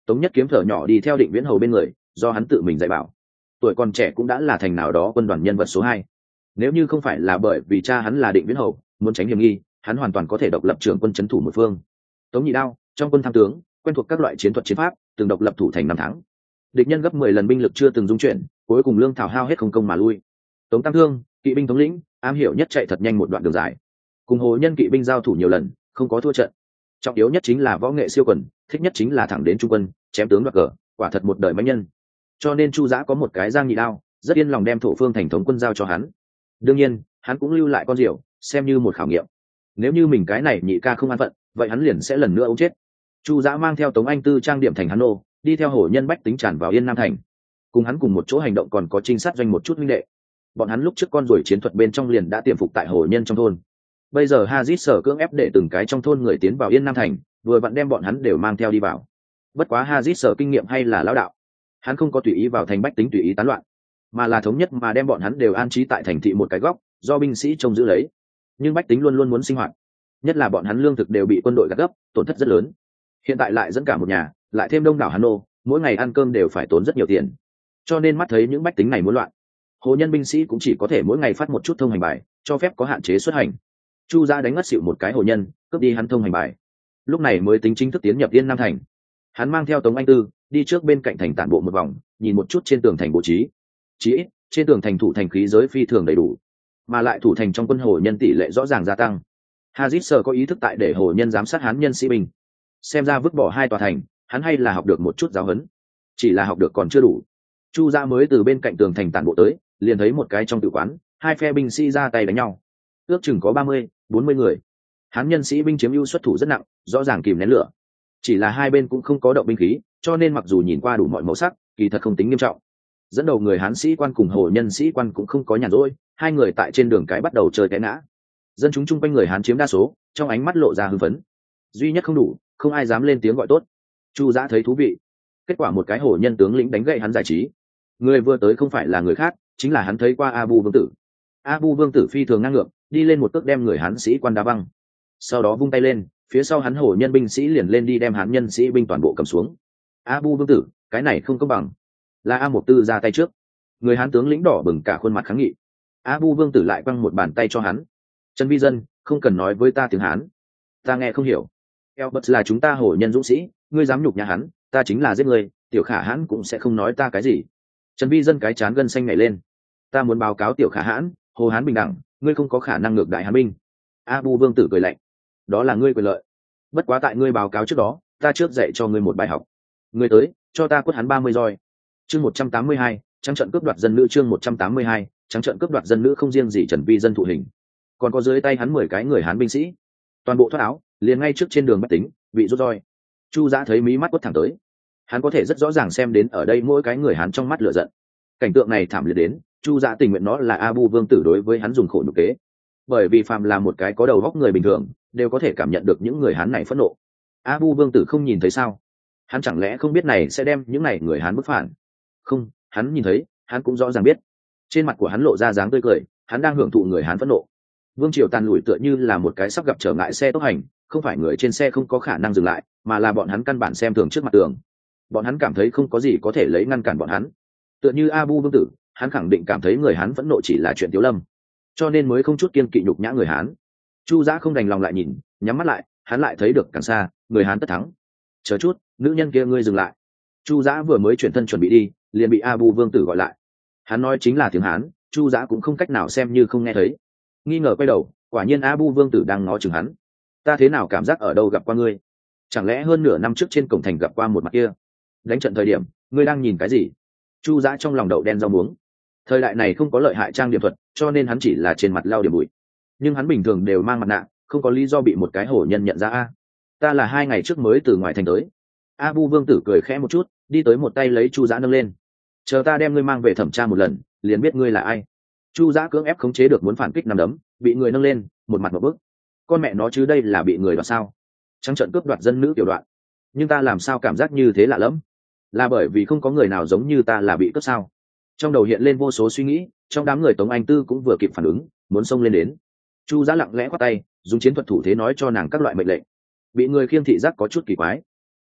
S1: Tống Nhất Kiếm thở nhỏ đi theo Định Viễn Hầu bên người, do hắn tự mình dạy bảo, tuổi còn trẻ cũng đã là thành nào đó quân đoàn nhân vật số hai. Nếu như không phải là bởi vì cha hắn là Định Viễn Hầu, muốn tránh hiểm nghi, hắn hoàn toàn có thể độc lập trưởng quân trấn thủ một phương. Tống Nhị Đao trong quân tham tướng, quen thuộc các loại chiến thuật chiến pháp, từng độc lập thủ thành năm tháng. Địch nhân gấp mười lần binh lực chưa từng dung chuyển, cuối cùng lương thảo hao hết không công mà lui. Tống Tam Thương, kỵ binh thống lĩnh, am hiểu nhất chạy thật nhanh một đoạn đường dài, cùng Hồ Nhân kỵ binh giao thủ nhiều lần, không có thua trận. Trọng yếu nhất chính là võ nghệ siêu quần, thích nhất chính là thẳng đến trung quân, chém tướng đoạt cờ, quả thật một đời mãnh nhân. Cho nên Chu Giã có một cái Giang Nhị Đao, rất yên lòng đem thổ phương thành thống quân giao cho hắn. Đương nhiên, hắn cũng lưu lại con rượu, xem như một khảo nghiệm. Nếu như mình cái này nhị ca không an phận, vậy hắn liền sẽ lần nữa ống chết. Chu Giã mang theo Tống Anh Tư trang điểm thành hắn nô, đi theo Hổ Nhân bách tính tràn vào Yên Nam thành. Cùng hắn cùng một chỗ hành động còn có trinh sát doanh một chút huynh đệ. Bọn hắn lúc trước con rồi chiến thuật bên trong liền đã tiềm phục tại Hổ Nhân trong thôn. Bây giờ Hazit sở cưỡng ép để từng cái trong thôn người tiến vào Yên Nam thành, vừa vặn đem bọn hắn đều mang theo đi vào. Bất quá Hazit sở kinh nghiệm hay là lão đạo, hắn không có tùy ý vào thành bách tính tùy ý tán loạn, mà là thống nhất mà đem bọn hắn đều an trí tại thành thị một cái góc, do binh sĩ trông giữ lấy. Nhưng bách tính luôn luôn muốn sinh hoạt, nhất là bọn hắn lương thực đều bị quân đội gạt gấp, tổn thất rất lớn. Hiện tại lại dẫn cả một nhà, lại thêm đông đảo Hán nô, mỗi ngày ăn cơm đều phải tốn rất nhiều tiền. Cho nên mắt thấy những bách tính này muốn loạn, Hồ Nhân binh sĩ cũng chỉ có thể mỗi ngày phát một chút thông hành bài, cho phép có hạn chế xuất hành. Chu Giã đánh ngất xỉu một cái Hồ Nhân, cướp đi hắn thông hành bài. Lúc này mới tính chính thức tiến nhập Yên Nam thành. Hắn mang theo Tống Anh Tư đi trước bên cạnh thành tản bộ một vòng, nhìn một chút trên tường thành bố trí. Chỉ ít, trên tường thành thủ thành khí giới phi thường đầy đủ, mà lại thủ thành trong quân Hồ Nhân tỷ lệ rõ ràng gia tăng. Hazit Sở có ý thức tại để Hồ Nhân giám sát Hán nhân sĩ binh. Xem ra vứt bỏ hai tòa thành, hắn hay là học được một chút giáo huấn, chỉ là học được còn chưa đủ. Chu Giã mới từ bên cạnh tường thành tản bộ tới, liền thấy một cái trong tử quán, hai phe binh sĩ ra tay đánh nhau, ước chừng có ba mươi, bốn mươi người. Hán nhân sĩ binh chiếm ưu xuất thủ rất nặng, rõ ràng kìm nén lửa. Chỉ là hai bên cũng không có động binh khí, cho nên mặc dù nhìn qua đủ mọi màu sắc, kỳ thật không tính nghiêm trọng. Dẫn đầu người Hán sĩ quan cùng Hồ Nhân sĩ quan cũng không có nhàn rỗi, hai người tại trên đường cái bắt đầu chơi té ngã. Dân chúng chung quanh người Hán chiếm đa số, trong ánh mắt lộ ra hưng phấn. Duy nhất không đủ, không ai dám lên tiếng gọi tốt. Chu Giã thấy thú vị, kết quả một cái Hồ Nhân tướng lĩnh đánh gậy hắn giải trí. Người vừa tới không phải là người khác, chính là hắn thấy qua Abu Vương Tử. Abu Vương Tử phi thường ngang ngược, đi lên một cước đem người Hán sĩ quan đá văng. Sau đó vung tay lên, phía sau hắn Hồ Nhân binh sĩ liền lên đi đem Hán nhân sĩ binh toàn bộ cầm xuống. Abu Vương Tử, cái này không công bằng. Là A Mộc Tư ra tay trước. Người Hán tướng lĩnh đỏ bừng cả khuôn mặt kháng nghị. Abu Vương Tử lại quăng một bàn tay cho hắn. Trần Vi Dân, không cần nói với ta tiếng Hán, ta nghe không hiểu. Elbert là chúng ta Hồ Nhân dũng sĩ, ngươi dám nhục nhã hắn, ta chính là giết ngươi, Tiểu Khả Hãn cũng sẽ không nói ta cái gì. Trần Vi Dân cái chán gân xanh nhảy lên. Ta muốn báo cáo Tiểu Khả Hãn, Hồ Hán bình đẳng, ngươi không có khả năng ngược đại Hán binh. Abu Vương Tử cười lạnh. Đó là ngươi quyền lợi. Bất quá tại ngươi báo cáo trước đó, ta trước dạy cho ngươi một bài học. Ngươi tới, cho ta quất hắn ba mươi roi. Chương một trăm tám mươi hai, trắng trận cướp đoạt dân nữ. Chương một trăm tám mươi hai, trắng trận cướp đoạt dân nữ. Không riêng gì Trần Vi Dân thụ hình, còn có dưới tay hắn mười cái người Hán binh sĩ, toàn bộ thoát áo, liền ngay trước trên đường bách tính bị rút roi. Chu Giã thấy mí mắt quất thẳng tới, hắn có thể rất rõ ràng xem đến ở đây mỗi cái người Hán trong mắt lửa giận. Cảnh tượng này thảm liệt đến Chu Giã tình nguyện nó là Abu Vương Tử đối với hắn dùng khổ nhục kế, bởi vì phàm là một cái có đầu óc người bình thường đều có thể cảm nhận được những người Hán này phẫn nộ. Abu Vương Tử không nhìn thấy sao? Hắn chẳng lẽ không biết này sẽ đem những này người Hán bức phản? Không, hắn nhìn thấy, hắn cũng rõ ràng biết. Trên mặt của hắn lộ ra dáng tươi cười, hắn đang hưởng thụ người Hán phẫn nộ. Vương triều tàn lùi tựa như là một cái sắp gặp trở ngại xe tốc hành, không phải người trên xe không có khả năng dừng lại, mà là bọn hắn căn bản xem thường trước mặt tường. Bọn hắn cảm thấy không có gì có thể lấy ngăn cản bọn hắn. Tựa như Abu Vương Tử, hắn khẳng định cảm thấy người Hán phẫn nộ chỉ là chuyện tiếu lâm, cho nên mới không chút kiên kỵ nhục nhã người Hán. Chu Giã không đành lòng lại nhìn, nhắm mắt lại, hắn lại thấy được càng xa, người Hán tất thắng. Chờ chút, nữ nhân kia ngươi dừng lại. Chu Giã vừa mới chuyển thân chuẩn bị đi, liền bị Abu Vương Tử gọi lại. Hắn nói chính là tiếng Hán, Chu Giã cũng không cách nào xem như không nghe thấy. Nghi ngờ quay đầu, quả nhiên Abu Vương Tử đang ngó chừng hắn. Ta thế nào cảm giác ở đâu gặp qua ngươi? Chẳng lẽ hơn nửa năm trước trên cổng thành gặp qua một mặt kia? Đánh trận thời điểm, ngươi đang nhìn cái gì? Chu Giã trong lòng đậu đen rau muống. Thời đại này không có lợi hại trang điểm thuật, cho nên hắn chỉ là trên mặt lau điểm bụi. Nhưng hắn bình thường đều mang mặt nạ, không có lý do bị một cái hổ nhân nhận ra. A, ta là hai ngày trước mới từ ngoài thành tới. Abu Vương Tử cười khẽ một chút, đi tới một tay lấy Chu Giã nâng lên. Chờ ta đem ngươi mang về thẩm tra một lần, liền biết ngươi là ai. Chu Giã cưỡng ép khống chế được muốn phản kích nằm đấm, bị người nâng lên, một mặt một bước. Con mẹ nó chứ đây là bị người đoạt sao? Trắng trợn cướp đoạt dân nữ tiểu đoạn. Nhưng ta làm sao cảm giác như thế lạ lẫm? Là bởi vì không có người nào giống như ta là bị cướp sao? Trong đầu hiện lên vô số suy nghĩ, trong đám người Tống Anh Tư cũng vừa kịp phản ứng, muốn xông lên đến. Chu Giã lặng lẽ quát tay, dùng chiến thuật thủ thế nói cho nàng các loại mệnh lệnh. Bị người khiêng thị giác có chút kỳ quái.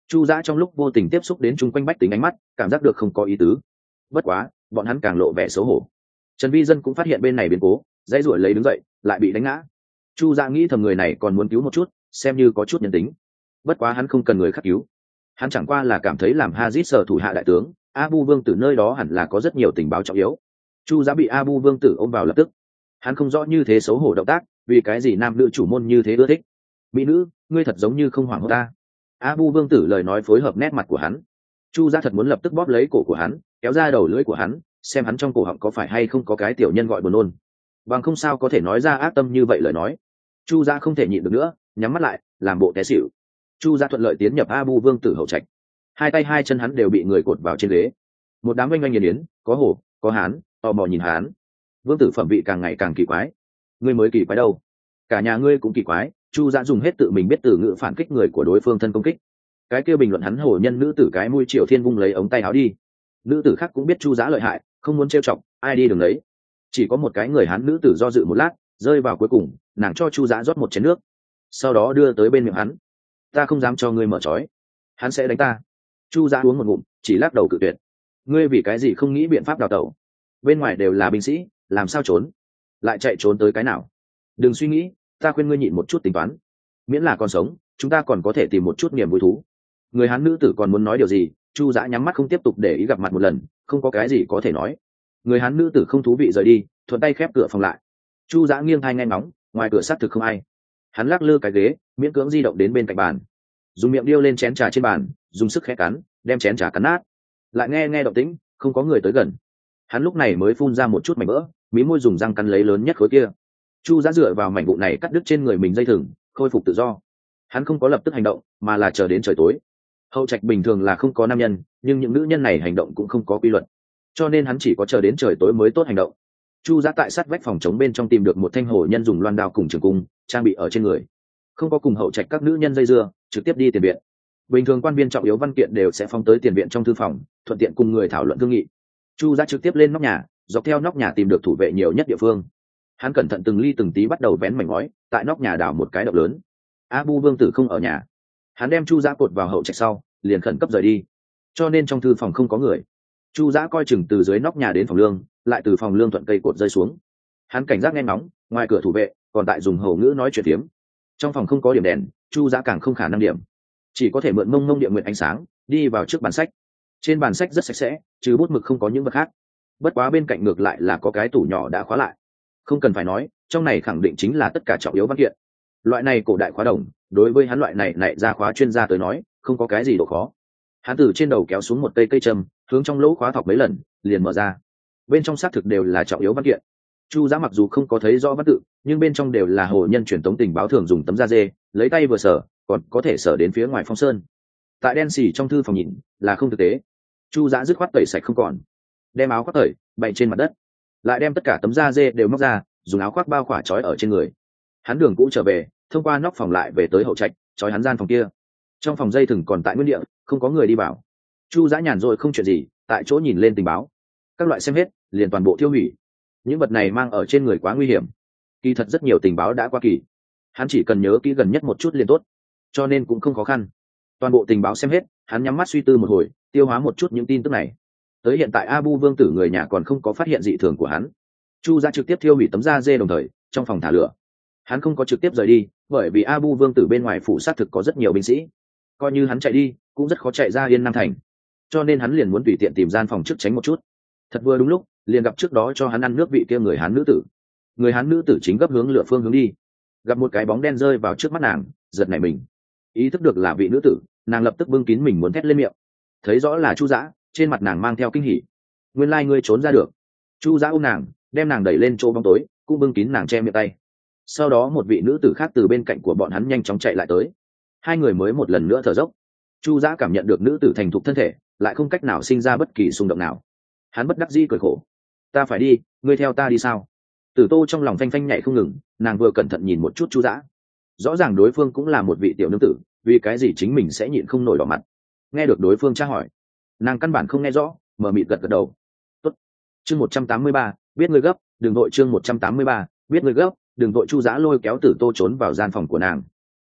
S1: Chu Dã trong lúc vô tình tiếp xúc đến chung quanh bách tính ánh mắt, cảm giác được không có ý tứ. Bất quá, bọn hắn càng lộ vẻ xấu hổ. Trần Vi Dân cũng phát hiện bên này biến cố, dãy ruổi lấy đứng dậy, lại bị đánh ngã. Chu Dã nghĩ thầm người này còn muốn cứu một chút, xem như có chút nhân tính. Bất quá hắn không cần người khác cứu, hắn chẳng qua là cảm thấy làm Hazit sở thủ hạ đại tướng, Abu Vương tử nơi đó hẳn là có rất nhiều tình báo trọng yếu. Chu Dã bị Abu Vương tử ôm vào lập tức. Hắn không rõ như thế xấu hổ động tác, vì cái gì nam nữ chủ môn như thế ưa thích. Mỹ nữ, ngươi thật giống như không hoảng hốt ta. Abu Vương tử lời nói phối hợp nét mặt của hắn. Chu Dã thật muốn lập tức bóp lấy cổ của hắn, kéo ra đầu lưỡi của hắn, xem hắn trong cổ họng có phải hay không có cái tiểu nhân gọi buồn nôn. Bằng không sao có thể nói ra ác tâm như vậy lời nói. Chu Dã không thể nhịn được nữa, nhắm mắt lại, làm bộ té xỉu. Chu Dã thuận lợi tiến nhập Abu Vương tử hậu trạch. Hai tay hai chân hắn đều bị người cột vào trên ghế. Một đám oanh oanh nghiền yến, có hổ, có hán, tò mò nhìn hắn. Vương tử phẩm vị càng ngày càng kỳ quái. Ngươi mới kỳ quái đâu? Cả nhà ngươi cũng kỳ quái. Chu Dã dùng hết tự mình biết từ ngữ phản kích người của đối phương thân công kích. Cái kia bình luận hắn hổ nhân nữ tử cái mũi Triều Thiên vung lấy ống tay áo đi. Nữ tử khác cũng biết Chu Dã lợi hại, không muốn trêu chọc, ai đi đường đấy. Chỉ có một cái người hắn nữ tử do dự một lát, rơi vào cuối cùng, nàng cho Chu Dã rót một chén nước, sau đó đưa tới bên miệng hắn. Ta không dám cho ngươi mở trói, hắn sẽ đánh ta. Chu Dã uống một ngụm, chỉ lắc đầu cự tuyệt. Ngươi vì cái gì không nghĩ biện pháp đào tẩu? Bên ngoài đều là binh sĩ, làm sao trốn? Lại chạy trốn tới cái nào? Đừng suy nghĩ, ta khuyên ngươi nhịn một chút tính toán. Miễn là còn sống, chúng ta còn có thể tìm một chút niềm vui thú. Người hắn nữ tử còn muốn nói điều gì, Chu Dã nhắm mắt không tiếp tục để ý gặp mặt một lần, không có cái gì có thể nói. Người hắn nữ tử không thú vị rời đi, thuận tay khép cửa phòng lại. Chu Dã nghiêng tai nghe ngóng, ngoài cửa xác thực không ai. Hắn lắc lư cái ghế, miễn cưỡng di động đến bên cạnh bàn, dùng miệng điêu lên chén trà trên bàn, dùng sức khẽ cắn, đem chén trà cắn nát. Lại nghe nghe động tĩnh, không có người tới gần. Hắn lúc này mới phun ra một chút mảnh vỡ, mí môi dùng răng cắn lấy lớn nhất khối kia. Chu Dã dựa vào mảnh vụn này cắt đứt trên người mình dây thừng, khôi phục tự do. Hắn không có lập tức hành động, mà là chờ đến trời tối. Hậu trạch bình thường là không có nam nhân, nhưng những nữ nhân này hành động cũng không có quy luật, cho nên hắn chỉ có chờ đến trời tối mới tốt hành động. Chu Dã tại sát vách phòng chống bên trong tìm được một thanh hổ nhân dùng loan đao cùng trường cung trang bị ở trên người, không có cùng hậu trạch các nữ nhân dây dưa, trực tiếp đi tiền viện. Bình thường quan viên trọng yếu văn kiện đều sẽ phóng tới tiền viện trong thư phòng, thuận tiện cùng người thảo luận thương nghị. Chu Dã trực tiếp lên nóc nhà, dọc theo nóc nhà tìm được thủ vệ nhiều nhất địa phương. Hắn cẩn thận từng ly từng tí bắt đầu vén mảnh ngói, tại nóc nhà đào một cái động lớn. Abu Vương tử không ở nhà. Hắn đem Chu Dã cột vào hậu trạch sau, liền khẩn cấp rời đi, cho nên trong thư phòng không có người. Chu Dã coi chừng từ dưới nóc nhà đến phòng lương, lại từ phòng lương thuận cây cột rơi xuống. Hắn cảnh giác nghe ngóng, ngoài cửa thủ vệ còn tại dùng hầu ngữ nói chuyện tiếm. Trong phòng không có điểm đèn, Chu Dã càng không khả năng điểm, chỉ có thể mượn mông mông địa nguyện ánh sáng, đi vào trước bàn sách. Trên bàn sách rất sạch sẽ, trừ bút mực không có những vật khác. Bất quá bên cạnh ngược lại là có cái tủ nhỏ đã khóa lại. Không cần phải nói, trong này khẳng định chính là tất cả trọng yếu văn kiện. Loại này cổ đại khóa đồng, đối với hắn loại này nảy ra khóa chuyên gia tới nói, không có cái gì độ khó. Hắn từ trên đầu kéo xuống một cây cây châm, hướng trong lỗ khóa thọc mấy lần, liền mở ra. Bên trong xác thực đều là trọng yếu văn kiện. Chu Dã mặc dù không có thấy rõ văn tự, nhưng bên trong đều là hồ nhân truyền tống tình báo thường dùng tấm da dê, lấy tay vừa sở, còn có thể sở đến phía ngoài phong sơn. Tại đen xì trong thư phòng nhìn, là không thực tế. Chu Dã dứt khoát tẩy sạch không còn, đem áo khoác tẩy bày trên mặt đất, lại đem tất cả tấm da dê đều móc ra, dùng áo khoác bao khỏa trói ở trên người. Hắn đường cũ trở về, thông qua nóc phòng lại về tới hậu trạch, trói hắn gian phòng kia. Trong phòng dây thừng còn tại nguyên địa, không có người đi vào. Chu Dã nhàn rỗi không chuyện gì, tại chỗ nhìn lên tình báo, các loại xem hết, liền toàn bộ tiêu hủy. Những vật này mang ở trên người quá nguy hiểm, kỳ thật rất nhiều tình báo đã qua kỳ, hắn chỉ cần nhớ kỹ gần nhất một chút liền tốt, cho nên cũng không khó khăn. Toàn bộ tình báo xem hết, hắn nhắm mắt suy tư một hồi, tiêu hóa một chút những tin tức này. Tới hiện tại Abu Vương tử người nhà còn không có phát hiện dị thường của hắn. Chu Dã trực tiếp tiêu hủy tấm da dê, đồng thời trong phòng thả lửa. Hắn không có trực tiếp rời đi, bởi vì Abu Vương tử bên ngoài phủ sát thực có rất nhiều binh sĩ, coi như hắn chạy đi cũng rất khó chạy ra Yên Nam thành, cho nên hắn liền muốn tùy tiện tìm gian phòng trước tránh một chút. Thật vừa đúng lúc, liền gặp trước đó cho hắn ăn nước vị kia người Hán nữ tử. Người Hán nữ tử chính gấp hướng lửa phương hướng đi, gặp một cái bóng đen rơi vào trước mắt nàng, giật nảy mình, ý thức được là vị nữ tử, nàng lập tức bưng kín mình muốn thét lên miệng. Thấy rõ là Chu Dã, trên mặt nàng mang theo kinh hỉ. Nguyên lai ngươi trốn ra được. Chu Dã ôm nàng, đem nàng đẩy lên chỗ bóng tối, cũng bưng kín nàng che miệng tay. Sau đó một vị nữ tử khác từ bên cạnh của bọn hắn nhanh chóng chạy lại tới, hai người mới một lần nữa thở dốc. Chu Dã cảm nhận được nữ tử thành thục thân thể, lại không cách nào sinh ra bất kỳ xung động nào. Hắn bất đắc dĩ cười khổ. Ta phải đi, ngươi theo ta đi sao? Tử Tô trong lòng phanh phanh nhảy không ngừng, nàng vừa cẩn thận nhìn một chút Chu Dã. Rõ ràng đối phương cũng là một vị tiểu nương tử, vì cái gì chính mình sẽ nhịn không nổi đỏ mặt? Nghe được đối phương tra hỏi, nàng căn bản không nghe rõ, mờ mịt gật gật đầu. Tốt. Chương một trăm tám mươi ba, biết ngươi gấp, đừng vội. Chương một trăm tám mươi ba, biết ngươi gấp, đừng vội. Chu Dã lôi kéo Tử Tô trốn vào gian phòng của nàng.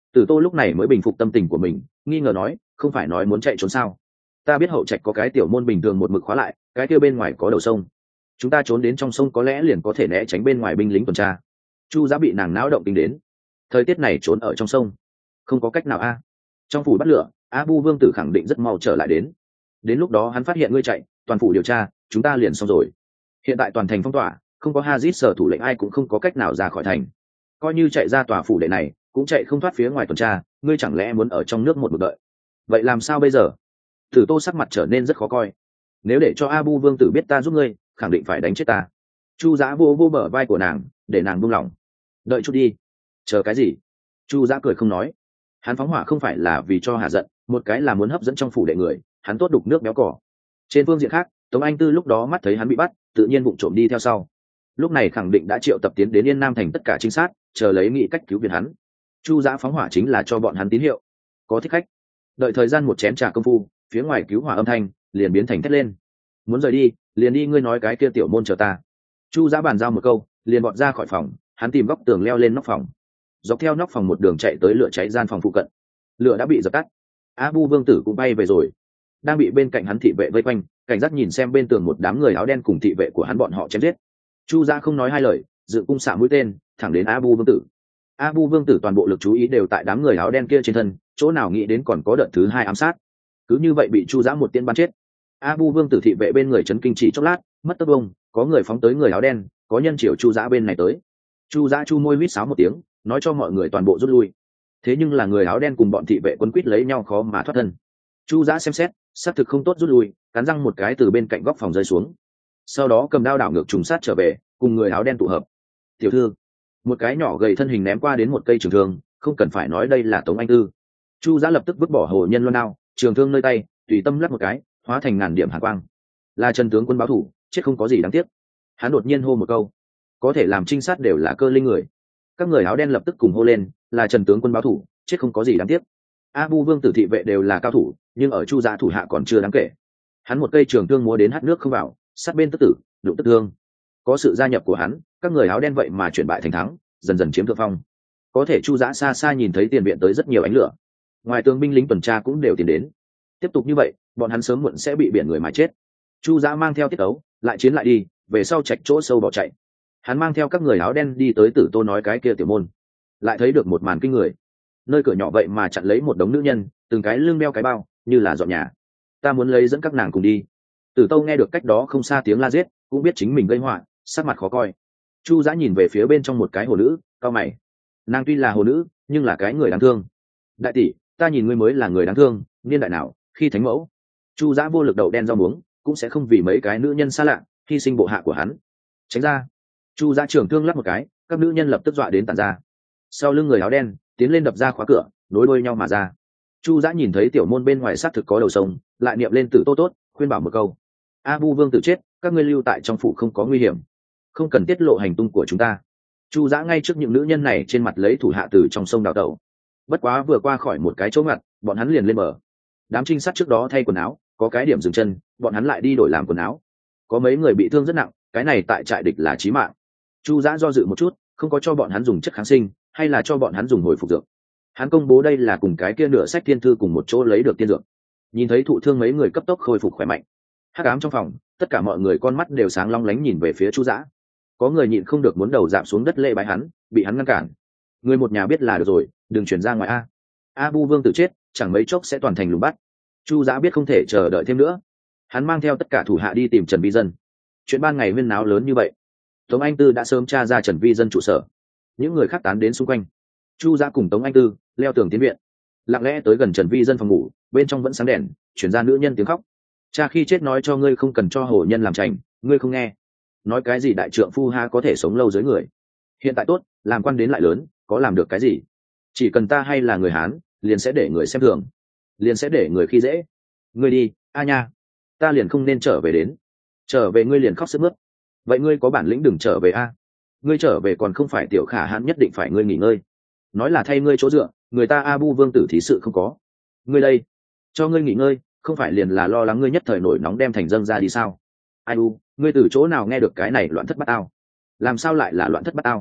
S1: Tử Tô lúc này mới bình phục tâm tình của mình, nghi ngờ nói, không phải nói muốn chạy trốn sao? Ta biết hậu trạch có cái tiểu môn bình thường một mực khóa lại, cái kia bên ngoài có đầu sông, chúng ta trốn đến trong sông có lẽ liền có thể né tránh bên ngoài binh lính tuần tra. Chu Giá bị nàng náo động tính đến, thời tiết này trốn ở trong sông không có cách nào a. Trong phủ bắt lửa, Abu Vương tử khẳng định rất mau trở lại đến. Đến lúc đó hắn phát hiện ngươi chạy, toàn phủ điều tra, chúng ta liền xong rồi. Hiện tại toàn thành phong tỏa, không có Hazit sở thủ lệnh ai cũng không có cách nào ra khỏi thành. Coi như chạy ra tòa phủ đệ này, cũng chạy không thoát phía ngoài tuần tra, ngươi chẳng lẽ muốn ở trong nước một mực đợi? Vậy làm sao bây giờ? Tử Tô sắc mặt trở nên rất khó coi. Nếu để cho Abu Vương tử biết ta giúp ngươi, khẳng định phải đánh chết ta. Chu Giá vô vô bờ vai của nàng, để nàng buông lỏng. Đợi chút đi. Chờ cái gì? Chu Giá cười không nói. Hắn phóng hỏa không phải là vì cho hạ giận, một cái là muốn hấp dẫn trong phủ đệ người, hắn tốt đục nước béo cỏ. Trên phương diện khác, Tống Anh Tư lúc đó mắt thấy hắn bị bắt, tự nhiên vụng trộm đi theo sau. Lúc này khẳng định đã triệu tập tiến đến Yên Nam thành tất cả trinh sát, chờ lấy nghị cách cứu viện hắn. Chu Giá phóng hỏa chính là cho bọn hắn tín hiệu, có thích khách. Đợi thời gian một chén trà công phu, phía ngoài cứu hỏa âm thanh liền biến thành thét lên. Muốn rời đi, liền đi, ngươi nói cái kia tiểu môn chờ ta. Chu Giá bàn giao một câu, liền bọt ra khỏi phòng, hắn tìm góc tường leo lên nóc phòng, dọc theo nóc phòng một đường chạy tới lửa cháy gian phòng phụ cận. Lửa đã bị dập tắt, Abu Vương tử cũng bay về rồi, đang bị bên cạnh hắn thị vệ vây quanh, cảnh giác nhìn xem bên tường một đám người áo đen cùng thị vệ của hắn bọn họ chém giết. Chu Giá không nói hai lời, dựng cung xạ mũi tên thẳng đến Abu Vương tử. Abu Vương tử toàn bộ lực chú ý đều tại đám người áo đen kia trên thân, chỗ nào nghĩ đến còn có đợt thứ hai ám sát. Cứ như vậy bị Chu Giá một tiên bắn chết. Abu Vương tử thị vệ bên người chấn kinh chỉ chốc lát, mất tốc bông, có người phóng tới người áo đen, có nhân chiều Chu Giá bên này tới. Chu Giá chu môi huýt sáo một tiếng, nói cho mọi người toàn bộ rút lui. Thế nhưng là người áo đen cùng bọn thị vệ quấn quýt lấy nhau khó mà thoát thân. Chu Giá xem xét, xác thực không tốt rút lui, cắn răng một cái từ bên cạnh góc phòng rơi xuống. Sau đó cầm đao đảo ngược trùng sát trở về, cùng người áo đen tụ hợp. Tiểu thư, một cái nhỏ gầy thân hình ném qua đến một cây trường thương, không cần phải nói đây là Tống Anh Tư. Chu Giá lập tức vứt bỏ hồ nhân loan đao, trường thương nơi tay, tùy tâm lắc một cái, hóa thành ngàn điểm hàn quang. Là Trần tướng quân báo thủ, chết không có gì đáng tiếc. Hắn đột nhiên hô một câu, có thể làm trinh sát đều là cơ linh người. Các người áo đen lập tức cùng hô lên, là Trần tướng quân báo thủ, chết không có gì đáng tiếc. Abu Vương tử thị vệ đều là cao thủ, nhưng ở Chu Giá thủ hạ còn chưa đáng kể. Hắn một cây trường thương múa đến hắt nước không vào, sát bên tức tử, đụng tức thương. Có sự gia nhập của hắn, các người áo đen vậy mà chuyển bại thành thắng, dần dần chiếm thượng phong. Có thể Chu Giá xa xa nhìn thấy tiền viện tới rất nhiều ánh lửa, ngoài tường binh lính tuần tra cũng đều tiến đến. Tiếp tục như vậy, bọn hắn sớm muộn sẽ bị biển người mà chết. Chu Giá mang theo tiết ấu, lại chiến lại đi, về sau chạch chỗ sâu bỏ chạy. Hắn mang theo các người áo đen đi tới Tử Tô nói cái kia tiểu môn, lại thấy được một màn kinh người. Nơi cửa nhỏ vậy mà chặn lấy một đống nữ nhân, từng cái lưng đeo cái bao, như là dọn nhà. Ta muốn lấy dẫn các nàng cùng đi. Tử Tô nghe được cách đó không xa tiếng la giết, cũng biết chính mình gây họa, sắc mặt khó coi. Chu Giá nhìn về phía bên trong một cái hồ nữ, cau mày. Nàng tuy là hồ nữ, nhưng là cái người đáng thương. Đại tỷ, ta nhìn ngươi mới là người đáng thương, niên đại nào, khi thánh mẫu. Chu Giá vô lực đầu đen rau muống, cũng sẽ không vì mấy cái nữ nhân xa lạ hy sinh bộ hạ của hắn. Tránh ra. Chu Giá trưởng thương lắp một cái, các nữ nhân lập tức dọa đến tản ra. Sau lưng người áo đen tiến lên đập ra khóa cửa, nối đuôi nhau mà ra. Chu Giá nhìn thấy tiểu môn bên ngoài xác thực có đầu sông, lại niệm lên Tử Tô tốt, khuyên bảo một câu. Abu Vương tử chết, các ngươi lưu tại trong phủ không có nguy hiểm, không cần tiết lộ hành tung của chúng ta. Chu Giá ngay trước những nữ nhân này trên mặt lấy thủ hạ từ trong sông đào tẩu. Bất quá vừa qua khỏi một cái chỗ ngặt, bọn hắn liền lên bờ. Đám trinh sát trước đó thay quần áo, có cái điểm dừng chân, bọn hắn lại đi đổi làm quần áo. Có mấy người bị thương rất nặng, cái này tại trại địch là chí mạng. Chu Giá do dự một chút, không có cho bọn hắn dùng chất kháng sinh, hay là cho bọn hắn dùng hồi phục dược. Hắn công bố đây là cùng cái kia nửa sách thiên thư cùng một chỗ lấy được tiên dược. Nhìn thấy thụ thương mấy người cấp tốc khôi phục khỏe mạnh. Hắc ám trong phòng, tất cả mọi người con mắt đều sáng long lánh nhìn về phía Chu Giá. Có người nhịn không được muốn đầu dạp xuống đất lễ bái hắn, bị hắn ngăn cản. Người một nhà biết là được rồi, đừng chuyển ra ngoài a. Abu Vương tử chết, chẳng mấy chốc sẽ toàn thành lùng bắt. Chu Giá biết không thể chờ đợi thêm nữa, hắn mang theo tất cả thủ hạ đi tìm Trần Vi Dân. Chuyện ban ngày huyên náo lớn như vậy, Tống Anh Tư đã sớm tra ra Trần Vi Dân trụ sở. Những người khác tán đến xung quanh. Chu Giá cùng Tống Anh Tư leo tường tiến viện, lặng lẽ tới gần Trần Vi Dân phòng ngủ, bên trong vẫn sáng đèn, chuyển ra nữ nhân tiếng khóc. Cha khi chết nói cho ngươi không cần cho hồ nhân làm chành, ngươi không nghe. Nói cái gì đại trượng phu ha có thể sống lâu dưới người. Hiện tại tốt, làm quan đến lại lớn, có làm được cái gì? Chỉ cần ta hay là người Hán, liền sẽ để người xem thường, liền sẽ để người khi dễ. Ngươi đi, a nha, ta liền không nên trở về đến. Trở về ngươi liền khóc sướt mướt. Vậy ngươi có bản lĩnh đừng trở về a. Ngươi trở về còn không phải tiểu khả hãn nhất định phải ngươi nghỉ ngơi. Nói là thay ngươi chỗ dựa, người ta Abu Vương tử thí sự không có. Ngươi đây, cho ngươi nghỉ ngơi, không phải liền là lo lắng ngươi nhất thời nổi nóng đem thành dâng ra đi sao? Ai u, ngươi từ chỗ nào nghe được cái này loạn thất bát ao? Làm sao lại là loạn thất bát ao?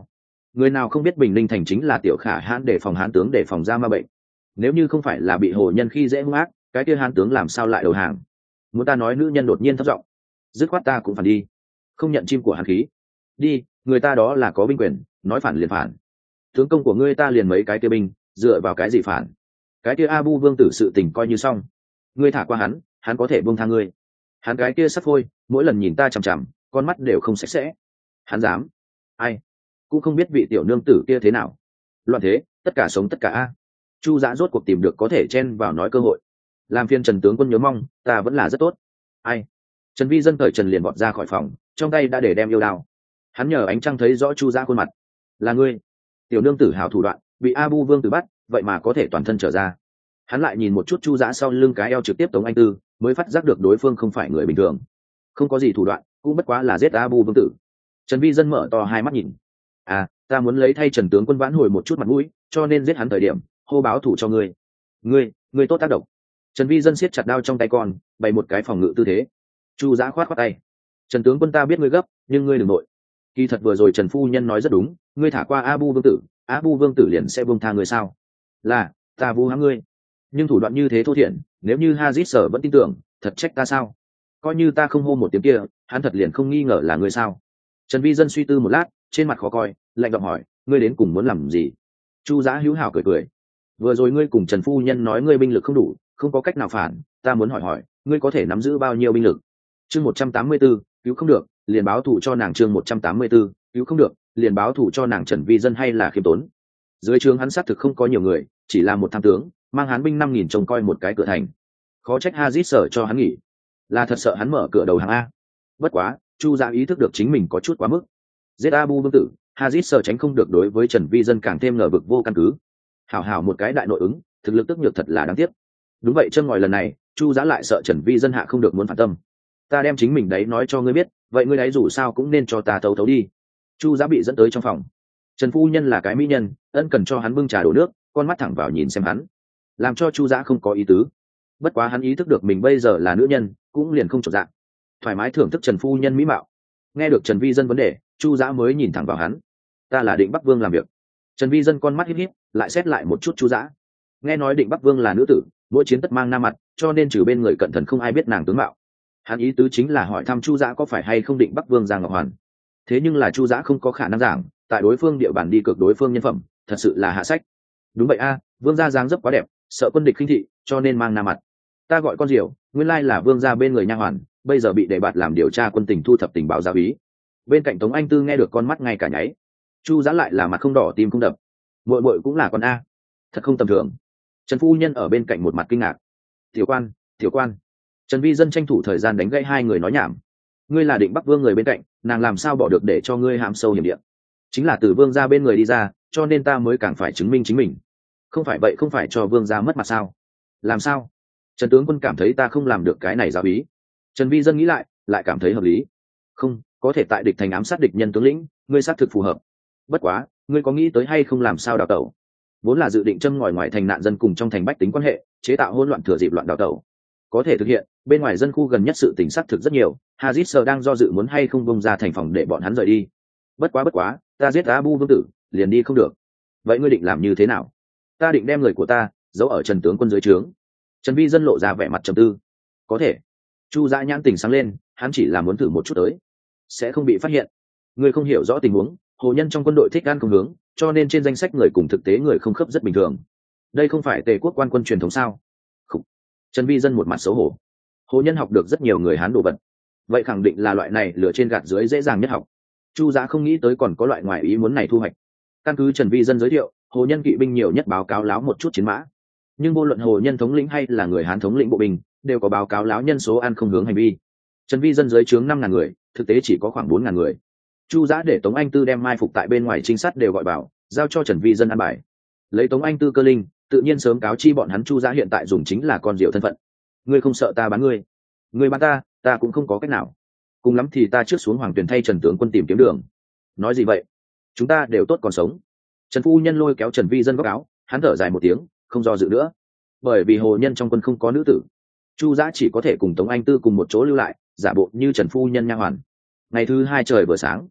S1: Người nào không biết Bình Ninh thành chính là tiểu khả hãn để phòng hán tướng để phòng ra ma bệnh. Nếu như không phải là bị hồ nhân khi dễ hung ác, cái kia hán tướng làm sao lại đầu hàng? Muốn ta nói nữ nhân đột nhiên thấp giọng, dứt khoát ta cũng phản đi, không nhận chim của hán khí. Đi, người ta đó là có binh quyền, nói phản liền phản. Tướng công của ngươi ta liền mấy cái kia binh, dựa vào cái gì phản? Cái kia Abu vương tử sự tình coi như xong. Ngươi thả qua hắn, hắn có thể buông tha ngươi. Hắn cái kia sắp phôi, mỗi lần nhìn ta chằm chằm, con mắt đều không sạch sẽ. Hắn dám? Ai? Cũng không biết vị tiểu nương tử kia thế nào. Loạn thế, tất cả sống tất cả a. Chu Dã rốt cuộc tìm được có thể chen vào nói cơ hội. Làm phiên Trần tướng quân nhớ mong, ta vẫn là rất tốt. Ai? Trần Vi Dân cởi trần liền vọt ra khỏi phòng, trong tay đã để đem yêu đao. Hắn nhờ ánh trăng thấy rõ Chu Dã khuôn mặt. Là ngươi? Tiểu nương tử hảo thủ đoạn, bị Abu vương tử bắt, vậy mà có thể toàn thân trở ra. Hắn lại nhìn một chút Chu Dã sau lưng cái eo trực tiếp tống anh tư, mới phát giác được đối phương không phải người bình thường. Không có gì thủ đoạn, cũng bất quá là giết Abu vương tử. Trần Vi Dân mở to hai mắt nhìn. À, ta muốn lấy thay Trần tướng quân vãn hồi một chút mặt mũi, cho nên giết hắn thời điểm, hô báo thủ cho ngươi. Ngươi, ngươi tốt tác động. Trần Vi Dân siết chặt đao trong tay con, bày một cái phòng ngự tư thế. Chu Dã khoát khoát tay. Trần tướng quân ta biết ngươi gấp, nhưng ngươi đừng nội. Kỳ thật vừa rồi Trần phu nhân nói rất đúng, ngươi thả qua Abu vương tử, Abu vương tử liền sẽ buông tha ngươi sao? Là, ta vu hãm ngươi. Nhưng thủ đoạn như thế thô thiển, nếu như Hazit sở vẫn tin tưởng, thật trách ta sao? Coi như ta không hô một tiếng kia, hắn thật liền không nghi ngờ là ngươi sao? Trần Vi Dân suy tư một lát, trên mặt khó coi, lạnh giọng hỏi, ngươi đến cùng muốn làm gì? Chu Dã hữu hảo cười cười. Vừa rồi ngươi cùng Trần phu nhân nói ngươi binh lực không đủ, không có cách nào phản, ta muốn hỏi hỏi, ngươi có thể nắm giữ bao nhiêu binh lực? Chương một trăm tám mươi 184, cứu không được, liền báo thủ cho nàng. Chương một trăm tám mươi 184, cứu không được, liền báo thủ cho nàng. Trần Vi Dân hay là khiêm tốn. Dưới trướng hắn xác thực không có nhiều người, chỉ là một tham tướng, mang hán binh năm nghìn trông coi một cái cửa thành. Khó trách Hazit sở cho hắn nghỉ, là thật sợ hắn mở cửa đầu hàng a. Bất quá, Chu Dã ý thức được chính mình có chút quá mức. Giết Abu vương tử, Hazit sở tránh không được đối với Trần Vi Dân càng thêm ngờ vực vô căn cứ. Hảo hảo một cái đại nội ứng, thực lực tức nhược thật là đáng tiếc. Đúng vậy, châm ngòi lần này, Chu Dã lại sợ Trần Vi Dân hạ không được muốn phản tâm. Ta đem chính mình đấy nói cho ngươi biết, vậy ngươi đấy dù sao cũng nên cho ta thấu thấu đi. Chu Dã bị dẫn tới trong phòng. Trần phu nhân là cái mỹ nhân, ân cần cho hắn bưng trà đổ nước, con mắt thẳng vào nhìn xem hắn, làm cho Chu Dã không có ý tứ. Bất quá hắn ý thức được mình bây giờ là nữ nhân, cũng liền không chột dạ, thoải mái thưởng thức Trần phu nhân mỹ mạo. Nghe được Trần Vi Dân vấn đề, Chu Dã mới nhìn thẳng vào hắn. Ta là Định Bắc Vương làm việc. Trần Vi Dân con mắt híp híp, lại xét lại một chút Chu Dã. Nghe nói Định Bắc Vương là nữ tử, mỗi chiến tất mang nam mặt, cho nên trừ bên người cận thần không ai biết nàng tướng mạo. Hắn ý tứ chính là hỏi thăm Chu Dã có phải hay không Định Bắc Vương Giang Ngọc Hoàn. Thế nhưng là Chu Dã không có khả năng giảng, tại đối phương địa bàn đi cược đối phương nhân phẩm, thật sự là hạ sách. Đúng vậy a, vương gia dáng dấp quá đẹp, sợ quân địch khinh thị, cho nên mang nam mặt. Ta gọi con diều, nguyên lai là vương gia bên người nha hoàn, bây giờ bị đề bạt làm điều tra quân tình thu thập tình báo giáo ý. Bên cạnh Tống Anh Tư nghe được con mắt ngay cả nháy. Chu Dã lại là mặt không đỏ tim không đập. Muội muội cũng là con a, thật không tầm thường. Trần phu nhân ở bên cạnh một mặt kinh ngạc. Tiểu quan, tiểu quan. Trần Vi Dân tranh thủ thời gian đánh gãy hai người nói nhảm. Ngươi là Định Bắc Vương người bên cạnh, nàng làm sao bỏ được để cho ngươi hãm sâu hiểm địa? Chính là từ vương gia bên người đi ra, cho nên ta mới càng phải chứng minh chính mình. Không phải vậy không phải cho vương gia mất mặt sao? Làm sao? Trần tướng quân cảm thấy ta không làm được cái này giáo ý. Trần Vi Dân nghĩ lại, lại cảm thấy hợp lý. Không, có thể tại địch thành ám sát địch nhân tướng lĩnh, ngươi xác thực phù hợp. Bất quá, ngươi có nghĩ tới hay không làm sao đào tẩu? Vốn là dự định châm ngòi ngoài thành nạn dân cùng trong thành bách tính quan hệ, chế tạo hỗn loạn thừa dịp loạn đào tẩu. Có thể thực hiện, bên ngoài dân khu gần nhất sự tình xác thực rất nhiều, Hazit Sơ đang do dự muốn hay không bông ra thành phòng để bọn hắn rời đi. Bất quá bất quá, ta giết Abu vương tử, liền đi không được. Vậy ngươi định làm như thế nào? Ta định đem người của ta giấu ở Trần tướng quân dưới trướng. Trần Vi Dân lộ ra vẻ mặt trầm tư. Có thể. Chu Dã nhãn tỉnh sáng lên, hắn chỉ là muốn thử một chút tới, sẽ không bị phát hiện. Ngươi không hiểu rõ tình huống, hồ nhân trong quân đội thích ăn không hướng, cho nên trên danh sách người cùng thực tế người không khớp rất bình thường. Đây không phải Tề quốc quan quân truyền thống sao? Khủ. Trần Vi Dân một mặt xấu hổ. Hồ nhân học được rất nhiều người Hán đồ vật, vậy khẳng định là loại này lửa trên gạt dưới dễ dàng nhất học. Chu Dã không nghĩ tới còn có loại ngoài ý muốn này thu hoạch. Căn cứ Trần Vi Dân giới thiệu, hồ nhân kỵ binh nhiều nhất báo cáo láo một chút chiến mã, nhưng vô luận hồ nhân thống lĩnh hay là người Hán thống lĩnh bộ binh đều có báo cáo láo nhân số ăn không hướng hành vi. Trần Vi Dân dưới trướng năm ngàn người, thực tế chỉ có khoảng bốn ngàn người. Chu Dã để Tống Anh Tư đem mai phục tại bên ngoài trinh sát đều gọi vào, giao cho Trần Vi Dân ăn bài. Lấy Tống Anh Tư cơ linh, tự nhiên sớm cáo chi bọn hắn Chu Dã hiện tại dùng chính là con diều thân phận. Ngươi không sợ ta bán ngươi? Ngươi bán ta, ta cũng không có cách nào. Cùng lắm thì ta trước xuống Hoàng Tuyền thay Trần tướng quân tìm kiếm đường. Nói gì vậy? Chúng ta đều tốt còn sống. Trần phu nhân lôi kéo Trần Vi Dân góc áo, hắn thở dài một tiếng, không do dự nữa. Bởi vì hồ nhân trong quân không có nữ tử, Chu Dã chỉ có thể cùng Tống Anh Tư cùng một chỗ lưu lại, giả bộ như Trần phu nhân nha hoàn. Ngày thứ hai trời vừa sáng,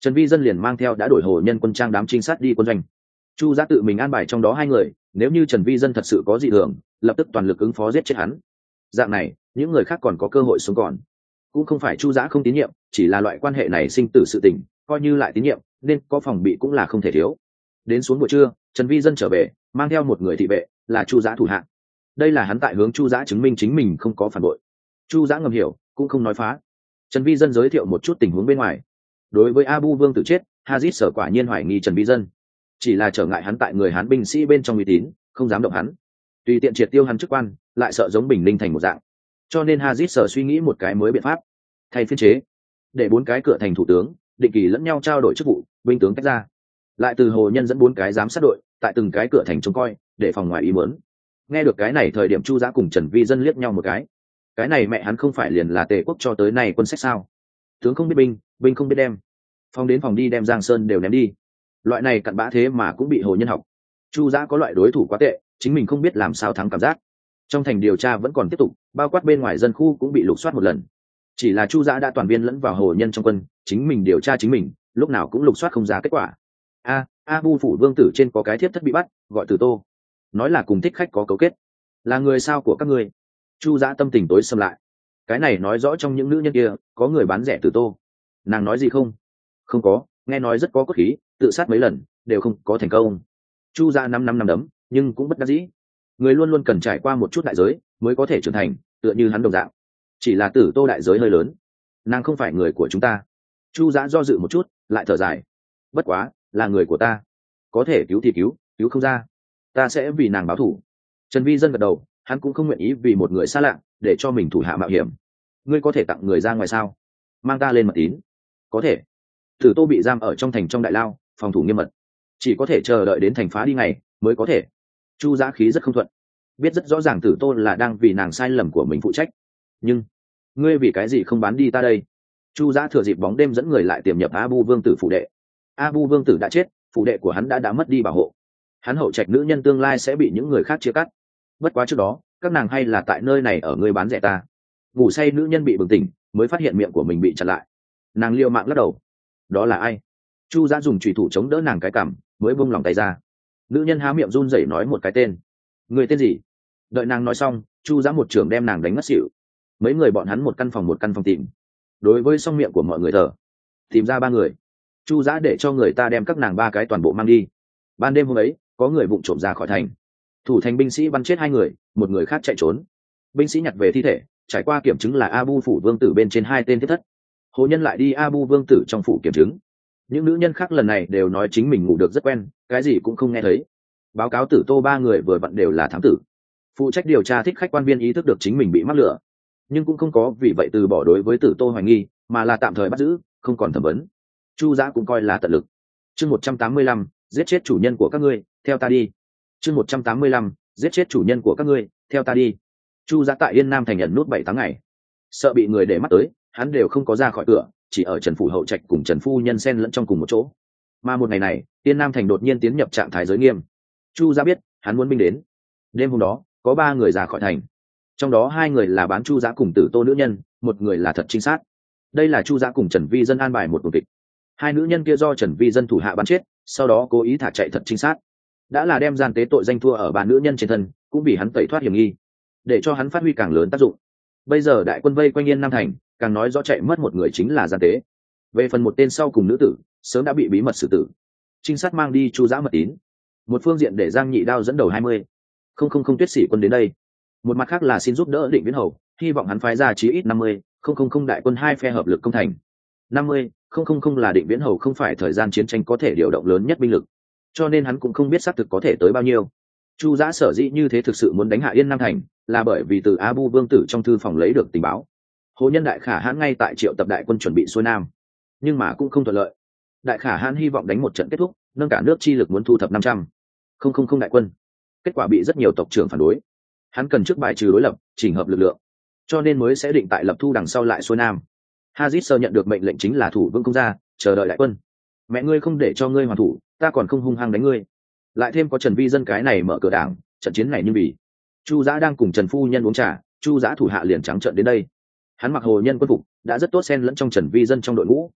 S1: Trần Vi Dân liền mang theo đã đổi hồ nhân quân trang đám trinh sát đi quân doanh. Chu Giã tự mình an bài trong đó hai người, nếu như Trần Vi Dân thật sự có dị thường, lập tức toàn lực ứng phó giết chết hắn. Dạng này, những người khác còn có cơ hội sống còn. Cũng không phải Chu Giã không tín nhiệm, chỉ là loại quan hệ này sinh tử sự tình, coi như lại tín nhiệm, nên có phòng bị cũng là không thể thiếu. Đến xuống buổi trưa, Trần Vi Dân trở về, mang theo một người thị vệ, là Chu Giã thủ hạ. Đây là hắn tại hướng Chu Giã chứng minh chính mình không có phản bội. Chu Giã ngầm hiểu, cũng không nói phá. Trần Vi Dân giới thiệu một chút tình huống bên ngoài. Đối với Abu Vương tử chết, Hazit sở quả nhiên hoài nghi Trần Vi Dân, chỉ là trở ngại hắn tại người Hán binh sĩ bên trong uy tín, không dám động hắn, tùy tiện triệt tiêu hắn chức quan, lại sợ giống Bình Ninh thành một dạng, cho nên Hazit sở suy nghĩ một cái mới biện pháp, thay phiên chế, để bốn cái cửa thành thủ tướng định kỳ lẫn nhau trao đổi chức vụ, binh tướng tách ra, lại từ hồ nhân dẫn bốn cái giám sát đội tại từng cái cửa thành trông coi, để phòng ngoài ý muốn. Nghe được cái này, thời điểm Chu Giã cùng Trần Vi Dân liếc nhau một cái, cái này mẹ hắn không phải liền là Tề quốc cho tới nay quân sách sao? Tướng không biết binh, binh không biết đem, phòng đến phòng đi đem Giang Sơn đều ném đi, loại này cặn bã thế mà cũng bị hồ nhân học. Chu Giã có loại đối thủ quá tệ, chính mình không biết làm sao thắng cảm giác. Trong thành điều tra vẫn còn tiếp tục, bao quát bên ngoài dân khu cũng bị lục soát một lần, chỉ là Chu Giã đã toàn viên lẫn vào hồ nhân trong quân, chính mình điều tra chính mình, lúc nào cũng lục soát không ra kết quả. A, Abu phủ vương tử trên có cái thiếp thất bị bắt, gọi Tử Tô, nói là cùng thích khách có cấu kết, là người sao của các ngươi. Chu Giã tâm tình tối xâm lại, cái này nói rõ trong những nữ nhân kia có người bán rẻ Tử Tô. Nàng nói gì không? Không có, nghe nói rất có cốt khí, tự sát mấy lần đều không có thành công. Chu Giã năm năm năm đấm, nhưng cũng bất đắc dĩ. Người luôn luôn cần trải qua một chút đại giới mới có thể trưởng thành, tựa như hắn đồng dạng. Chỉ là Tử Tô đại giới hơi lớn, nàng không phải người của chúng ta. Chu Giã do dự một chút, lại thở dài. Bất quá, là người của ta, có thể cứu thì cứu, cứu không ra, ta sẽ vì nàng báo thù. Trần Vi Dân gật đầu, hắn cũng không nguyện ý vì một người xa lạ để cho mình thủ hạ mạo hiểm. Ngươi có thể tặng người ra ngoài sao? Mang ta lên mật tín. Có thể. Tử Tô bị giam ở trong thành trong đại lao, phòng thủ nghiêm mật, chỉ có thể chờ đợi đến thành phá đi ngày mới có thể. Chu Giã khí rất không thuận, biết rất rõ ràng Tử Tô là đang vì nàng sai lầm của mình phụ trách, nhưng ngươi vì cái gì không bán đi ta đây? Chu Giã thừa dịp bóng đêm dẫn người lại tiềm nhập Abu Vương tử phủ đệ. Abu Vương tử đã chết, phủ đệ của hắn đã đã mất đi bảo hộ, hắn hậu trạch nữ nhân tương lai sẽ bị những người khác chia cắt. Bất quá trước đó, các nàng hay là tại nơi này ở ngươi bán rẻ ta. Ngủ say nữ nhân bị bừng tỉnh, mới phát hiện miệng của mình bị chặn lại, nàng liều mạng lắc đầu. Đó là ai? Chu Giã dùng chùy thủ chống đỡ nàng cái cằm, mới buông lòng tay ra. Nữ nhân há miệng run rẩy nói một cái tên. Người tên gì? Đợi nàng nói xong, Chu Giã một trường đem nàng đánh ngất xỉu. Mấy người bọn hắn một căn phòng một căn phòng tìm, đối với song miệng của mọi người thở, tìm ra ba người. Chu Giã để cho người ta đem các nàng ba cái toàn bộ mang đi. Ban đêm hôm ấy, có người vụng trộm ra khỏi thành, thủ thành binh sĩ bắn chết hai người, một người khác chạy trốn. Binh sĩ nhặt về thi thể, trải qua kiểm chứng là Abu phủ vương tử bên trên hai tên thiết thất. Hồ nhân lại đi Abu vương tử trong phủ kiểm chứng. Những nữ nhân khác lần này đều nói chính mình ngủ được rất quen, cái gì cũng không nghe thấy. Báo cáo Tử Tô ba người vừa vặn đều là thám tử, phụ trách điều tra thích khách quan viên ý thức được chính mình bị mắc lửa, nhưng cũng không có vì vậy từ bỏ đối với Tử Tô hoài nghi, mà là tạm thời bắt giữ, không còn thẩm vấn. Chu Giã cũng coi là tận lực. Chương một trăm tám mươi lăm, giết chết chủ nhân của các ngươi, theo ta đi. Chương một trăm tám mươi lăm, giết chết chủ nhân của các ngươi, theo ta đi. Chu Giã tại Yên Nam thành nhận nút bảy tháng ngày, sợ bị người để mắt tới, hắn đều không có ra khỏi cửa, chỉ ở Trần phủ hậu trạch cùng Trần phu nhân xen lẫn trong cùng một chỗ. Mà một ngày này, Yên Nam thành đột nhiên tiến nhập trạng thái giới nghiêm. Chu Giã biết hắn muốn binh đến. Đêm hôm đó, có ba người ra khỏi thành, trong đó hai người là bán Chu Giã cùng Tử Tô nữ nhân, một người là thật trinh sát. Đây là Chu Giã cùng Trần Vi Dân an bài một cuộc kịch. Hai nữ nhân kia do Trần Vi Dân thủ hạ bắn chết, sau đó cố ý thả chạy thật trinh sát, đã là đem gian tế tội danh thua ở ba nữ nhân trên thân, cũng vì hắn tẩy thoát hiểm nghi, để cho hắn phát huy càng lớn tác dụng. Bây giờ đại quân vây quanh Yên Nam thành, càng nói rõ chạy mất một người chính là gian tế. Về phần một tên sau cùng nữ tử, sớm đã bị bí mật xử tử. Trinh sát mang đi Chu Giã mật tín, một phương diện để Giang Nhị Đao dẫn đầu hai mươi không không không tuyết sĩ quân đến đây, một mặt khác là xin giúp đỡ Định Viễn Hầu, hy vọng hắn phái ra chí ít năm mươi không không không đại quân hai phe hợp lực công thành. Năm mươi không không không là Định Viễn Hầu không phải thời gian chiến tranh có thể điều động lớn nhất binh lực, cho nên hắn cũng không biết xác thực có thể tới bao nhiêu. Chu Giã sở dĩ như thế thực sự muốn đánh hạ Yên Nam thành, là bởi vì từ Abu Vương tử trong thư phòng lấy được tình báo. Hồ nhân Đại Khả Hãn ngay tại triệu tập đại quân chuẩn bị xuôi nam, nhưng mà cũng không thuận lợi. Đại Khả Hãn hy vọng đánh một trận kết thúc, nâng cả nước chi lực muốn thu thập năm trăm không không không đại quân, kết quả bị rất nhiều tộc trưởng phản đối. Hắn cần trước bài trừ đối lập, chỉnh hợp lực lượng, cho nên mới sẽ định tại lập thu đằng sau lại xuôi nam. Hazit sơ nhận được mệnh lệnh chính là thủ vương công gia, chờ đợi đại quân. Mẹ ngươi không để cho ngươi hoàn thủ, ta còn không hung hăng đánh ngươi. Lại thêm có Trần Vi Dân cái này mở cửa đảng, trận chiến này như vì Chu Giã đang cùng Trần phu nhân uống trà, Chu Giã thủ hạ liền trắng trợn đến đây. Hắn mặc hồ nhân quân phục, đã rất tốt xen lẫn trong Trần Vi Dân trong đội ngũ.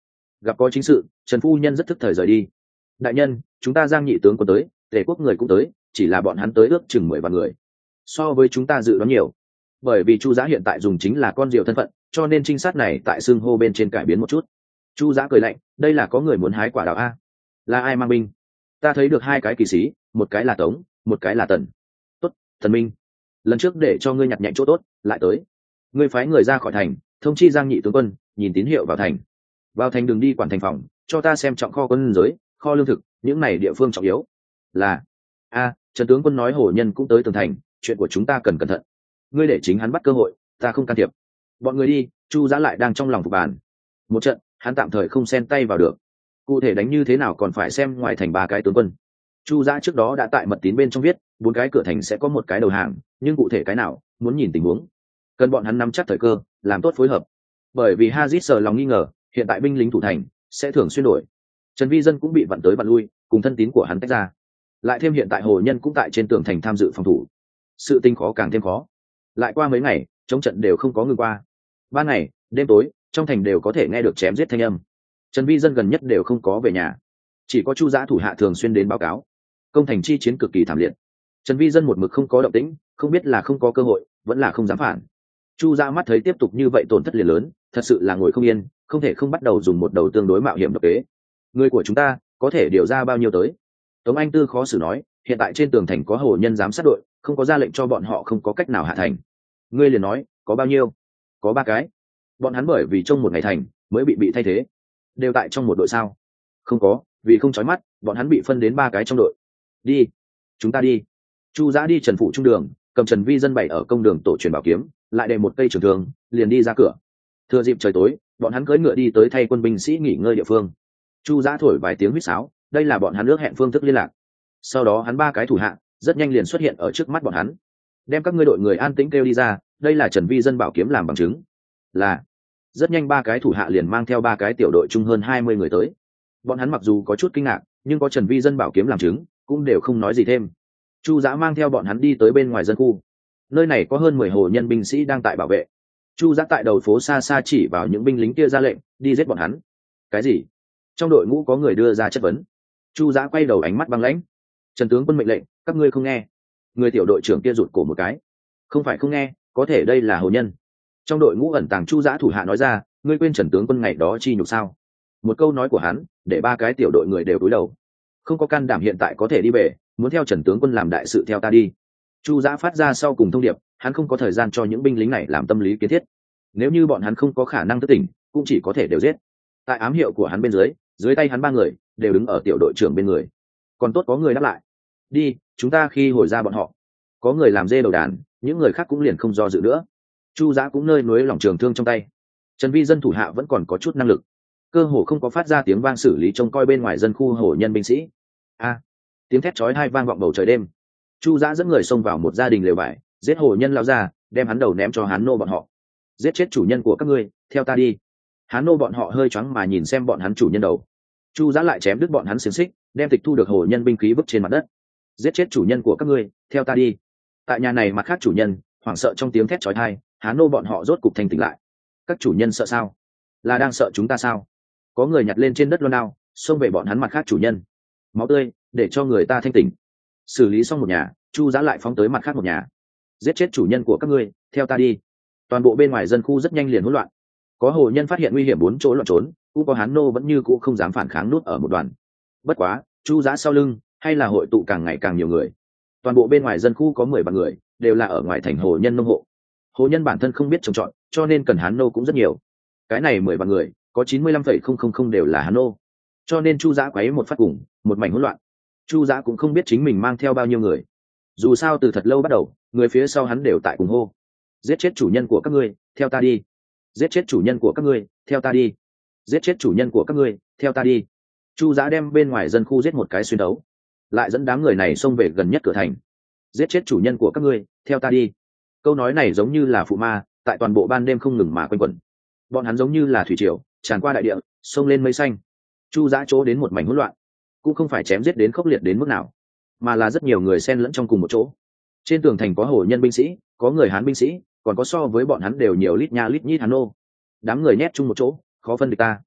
S1: Gặp có chính sự, Trần phu nhân rất thức thời rời đi. Đại nhân, chúng ta Giang nhị tướng quân tới, Tề quốc người cũng tới, chỉ là bọn hắn tới ước chừng mười vạn người, so với chúng ta dự đoán nhiều. Bởi vì Chu Giã hiện tại dùng chính là con diều thân phận, cho nên trinh sát này tại xưng hô bên trên cải biến một chút. Chu Giã cười lạnh, đây là có người muốn hái quả đào a? Là ai mang binh? Ta thấy được hai cái kỳ sĩ, một cái là Tống, một cái là Tần. Tốt, Thần Minh, lần trước để cho ngươi nhặt nhạnh chỗ tốt, lại tới. Ngươi phái người ra khỏi thành, thông chi Giang nhị tướng quân, nhìn tín hiệu vào thành. Vào thành đừng đi quản thành phòng, cho ta xem trọng kho quân giới, kho lương thực, những này địa phương trọng yếu. Là a, Trần tướng quân nói hổ nhân cũng tới tường thành, chuyện của chúng ta cần cẩn thận. Ngươi để chính hắn bắt cơ hội, ta không can thiệp. Bọn người đi. Chu Giã lại đang trong lòng phục bàn. Một trận, hắn tạm thời không xen tay vào được. Cụ thể đánh như thế nào còn phải xem ngoài thành ba cái tướng quân. Chu Giã trước đó đã tại mật tín bên trong viết, bốn cái cửa thành sẽ có một cái đầu hàng, nhưng cụ thể cái nào, muốn nhìn tình huống. Cần bọn hắn nắm chắc thời cơ, làm tốt phối hợp. Bởi vì Hazit sợ lòng nghi ngờ, hiện tại binh lính thủ thành sẽ thường xuyên đổi. Trần Vi Dân cũng bị vặn tới vặn lui, cùng thân tín của hắn tách ra. Lại thêm hiện tại hồ nhân cũng tại trên tường thành tham dự phòng thủ, sự tình khó càng thêm khó. Lại qua mấy ngày, chống trận đều không có ngừng qua. Ban ngày, đêm tối, trong thành đều có thể nghe được chém giết thanh âm. Trần Vi Dân gần nhất đều không có về nhà, chỉ có Chu Giã thủ hạ thường xuyên đến báo cáo. Công thành chi chiến cực kỳ thảm liệt. Trần Vi Dân một mực không có động tĩnh, không biết là không có cơ hội, vẫn là không dám phản. Chu Giã mắt thấy tiếp tục như vậy tổn thất liền lớn, thật sự là ngồi không yên, không thể không bắt đầu dùng một đầu tương đối mạo hiểm độc kế. Người của chúng ta có thể điều ra bao nhiêu tới? Tống Anh Tư khó xử nói, hiện tại trên tường thành có hồ nhân giám sát đội, không có ra lệnh cho bọn họ không có cách nào hạ thành. Ngươi liền nói, có bao nhiêu? Có ba cái. Bọn hắn bởi vì trong một ngày thành mới bị bị thay thế, đều tại trong một đội sao? Không có, vì không chói mắt, bọn hắn bị phân đến ba cái trong đội. Đi, chúng ta đi. Chu Giã đi Trần phụ trung đường, cầm Trần Vi Dân bày ở công đường tổ truyền bảo kiếm, lại để một cây trường thương, liền đi ra cửa. Thừa dịp trời tối, bọn hắn cưỡi ngựa đi tới thay quân binh sĩ nghỉ ngơi địa phương. Chu Giã thổi vài tiếng huýt sáo, đây là bọn hắn ước hẹn phương thức liên lạc. Sau đó hắn ba cái thủ hạ rất nhanh liền xuất hiện ở trước mắt bọn hắn, đem các ngươi đội người an tĩnh kêu đi ra, đây là Trần Vi Dân bảo kiếm làm bằng chứng. Là. Rất nhanh ba cái thủ hạ liền mang theo ba cái tiểu đội chung hơn hai mươi người tới. Bọn hắn mặc dù có chút kinh ngạc, nhưng có Trần Vi Dân bảo kiếm làm chứng, cũng đều không nói gì thêm. Chu Giã mang theo bọn hắn đi tới bên ngoài dân khu. Nơi này có hơn mười hồ nhân binh sĩ đang tại bảo vệ. Chu Giã tại đầu phố xa xa chỉ vào những binh lính kia ra lệnh, đi giết bọn hắn. Cái gì? Trong đội ngũ có người đưa ra chất vấn. Chu Giã quay đầu ánh mắt băng lãnh. Trần tướng quân mệnh lệnh, các ngươi không nghe. Người tiểu đội trưởng kia rụt cổ một cái. Không phải không nghe, có thể đây là hồ nhân. Trong đội ngũ ẩn tàng Chu Giã thủ hạ nói ra, ngươi quên Trần tướng quân ngày đó chi nhục sao? Một câu nói của hắn để ba cái tiểu đội người đều cúi đầu. Không có can đảm hiện tại có thể đi về, muốn theo Trần tướng quân làm đại sự theo ta đi. Chu Giã phát ra sau cùng thông điệp, hắn không có thời gian cho những binh lính này làm tâm lý kiến thiết. Nếu như bọn hắn không có khả năng thức tỉnh, cũng chỉ có thể đều giết. Tại ám hiệu của hắn bên dưới, dưới tay hắn ba người đều đứng ở tiểu đội trưởng bên người. Còn tốt có người đáp lại. Đi, chúng ta khi hồi ra bọn họ. Có người làm dê đầu đàn, những người khác cũng liền không do dự nữa. Chu Giã cũng nơi núi lòng trường thương trong tay. Trần Vi Dân thủ hạ vẫn còn có chút năng lực, cơ hồ không có phát ra tiếng vang xử lý trông coi bên ngoài dân khu hổ nhân binh sĩ. A, tiếng thét chói tai vang vọng bầu trời đêm. Chu Giã dẫn người xông vào một gia đình lều vải, giết hổ nhân lao ra, đem hắn đầu ném cho hán nô bọn họ. Giết chết chủ nhân của các ngươi, theo ta đi. Hán nô bọn họ hơi choáng mà nhìn xem bọn hắn chủ nhân đầu. Chu Giã lại chém đứt bọn hắn xiềng xích, đem tịch thu được hổ nhân binh khí vứt trên mặt đất. Giết chết chủ nhân của các ngươi, theo ta đi. Tại nhà này mặt khác chủ nhân hoảng sợ trong tiếng thét chói tai, hán nô bọn họ rốt cục thanh tỉnh lại. Các chủ nhân sợ sao? Là đang sợ chúng ta sao? Có người nhặt lên trên đất loan đao, xông về bọn hắn mặt khác chủ nhân. Máu tươi, để cho người ta thanh tỉnh. Xử lý xong một nhà, Chu Giã lại phóng tới mặt khác một nhà. Giết chết chủ nhân của các ngươi, theo ta đi. Toàn bộ bên ngoài dân khu rất nhanh liền hỗn loạn. Có hồ nhân phát hiện nguy hiểm bốn chỗ loạn trốn, cũng có hán nô vẫn như cũ không dám phản kháng, nút ở một đoàn. Bất quá, Chu Giã sau lưng hay là hội tụ càng ngày càng nhiều người. Toàn bộ bên ngoài dân khu có mười ba người, đều là ở ngoài thành hồ nhân nông hộ. Hồ nhân bản thân không biết trồng trọt, cho nên cần hán nô cũng rất nhiều. Cái này mười ba người, có chín mươi lăm phẩy không không không đều là hán nô. Cho nên Chu Giã quấy một phát cùng, một mảnh hỗn loạn. Chu Giã cũng không biết chính mình mang theo bao nhiêu người. Dù sao từ thật lâu bắt đầu, người phía sau hắn đều tại cùng hô. Giết chết chủ nhân của các ngươi, theo ta đi. Giết chết chủ nhân của các ngươi, theo ta đi. Giết chết chủ nhân của các ngươi, theo ta đi. Chu Giã đem bên ngoài dân khu giết một cái xuyên đấu, lại dẫn đám người này xông về gần nhất cửa thành. Giết chết chủ nhân của các ngươi, theo ta đi. Câu nói này giống như là phụ ma, tại toàn bộ ban đêm không ngừng mà quanh quẩn. Bọn hắn giống như là thủy triều tràn qua đại địa, xông lên mây xanh. Chu Giã chỗ đến một mảnh hỗn loạn, cũng không phải chém giết đến khốc liệt đến mức nào, mà là rất nhiều người xen lẫn trong cùng một chỗ. Trên tường thành có hồ nhân binh sĩ, có người hán binh sĩ, còn có so với bọn hắn đều nhiều lít nha lít nhít hán nô. Đám người nhét chung một chỗ, khó phân địch ta.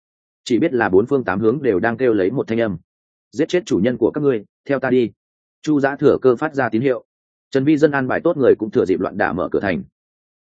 S1: chỉ biết là bốn phương tám hướng đều đang kêu lấy một thanh âm: giết chết chủ nhân của các ngươi, theo ta đi. Chu Giã thừa cơ phát ra tín hiệu. Trần Vi Dân an bài tốt người cũng thừa dịp loạn đả mở cửa thành,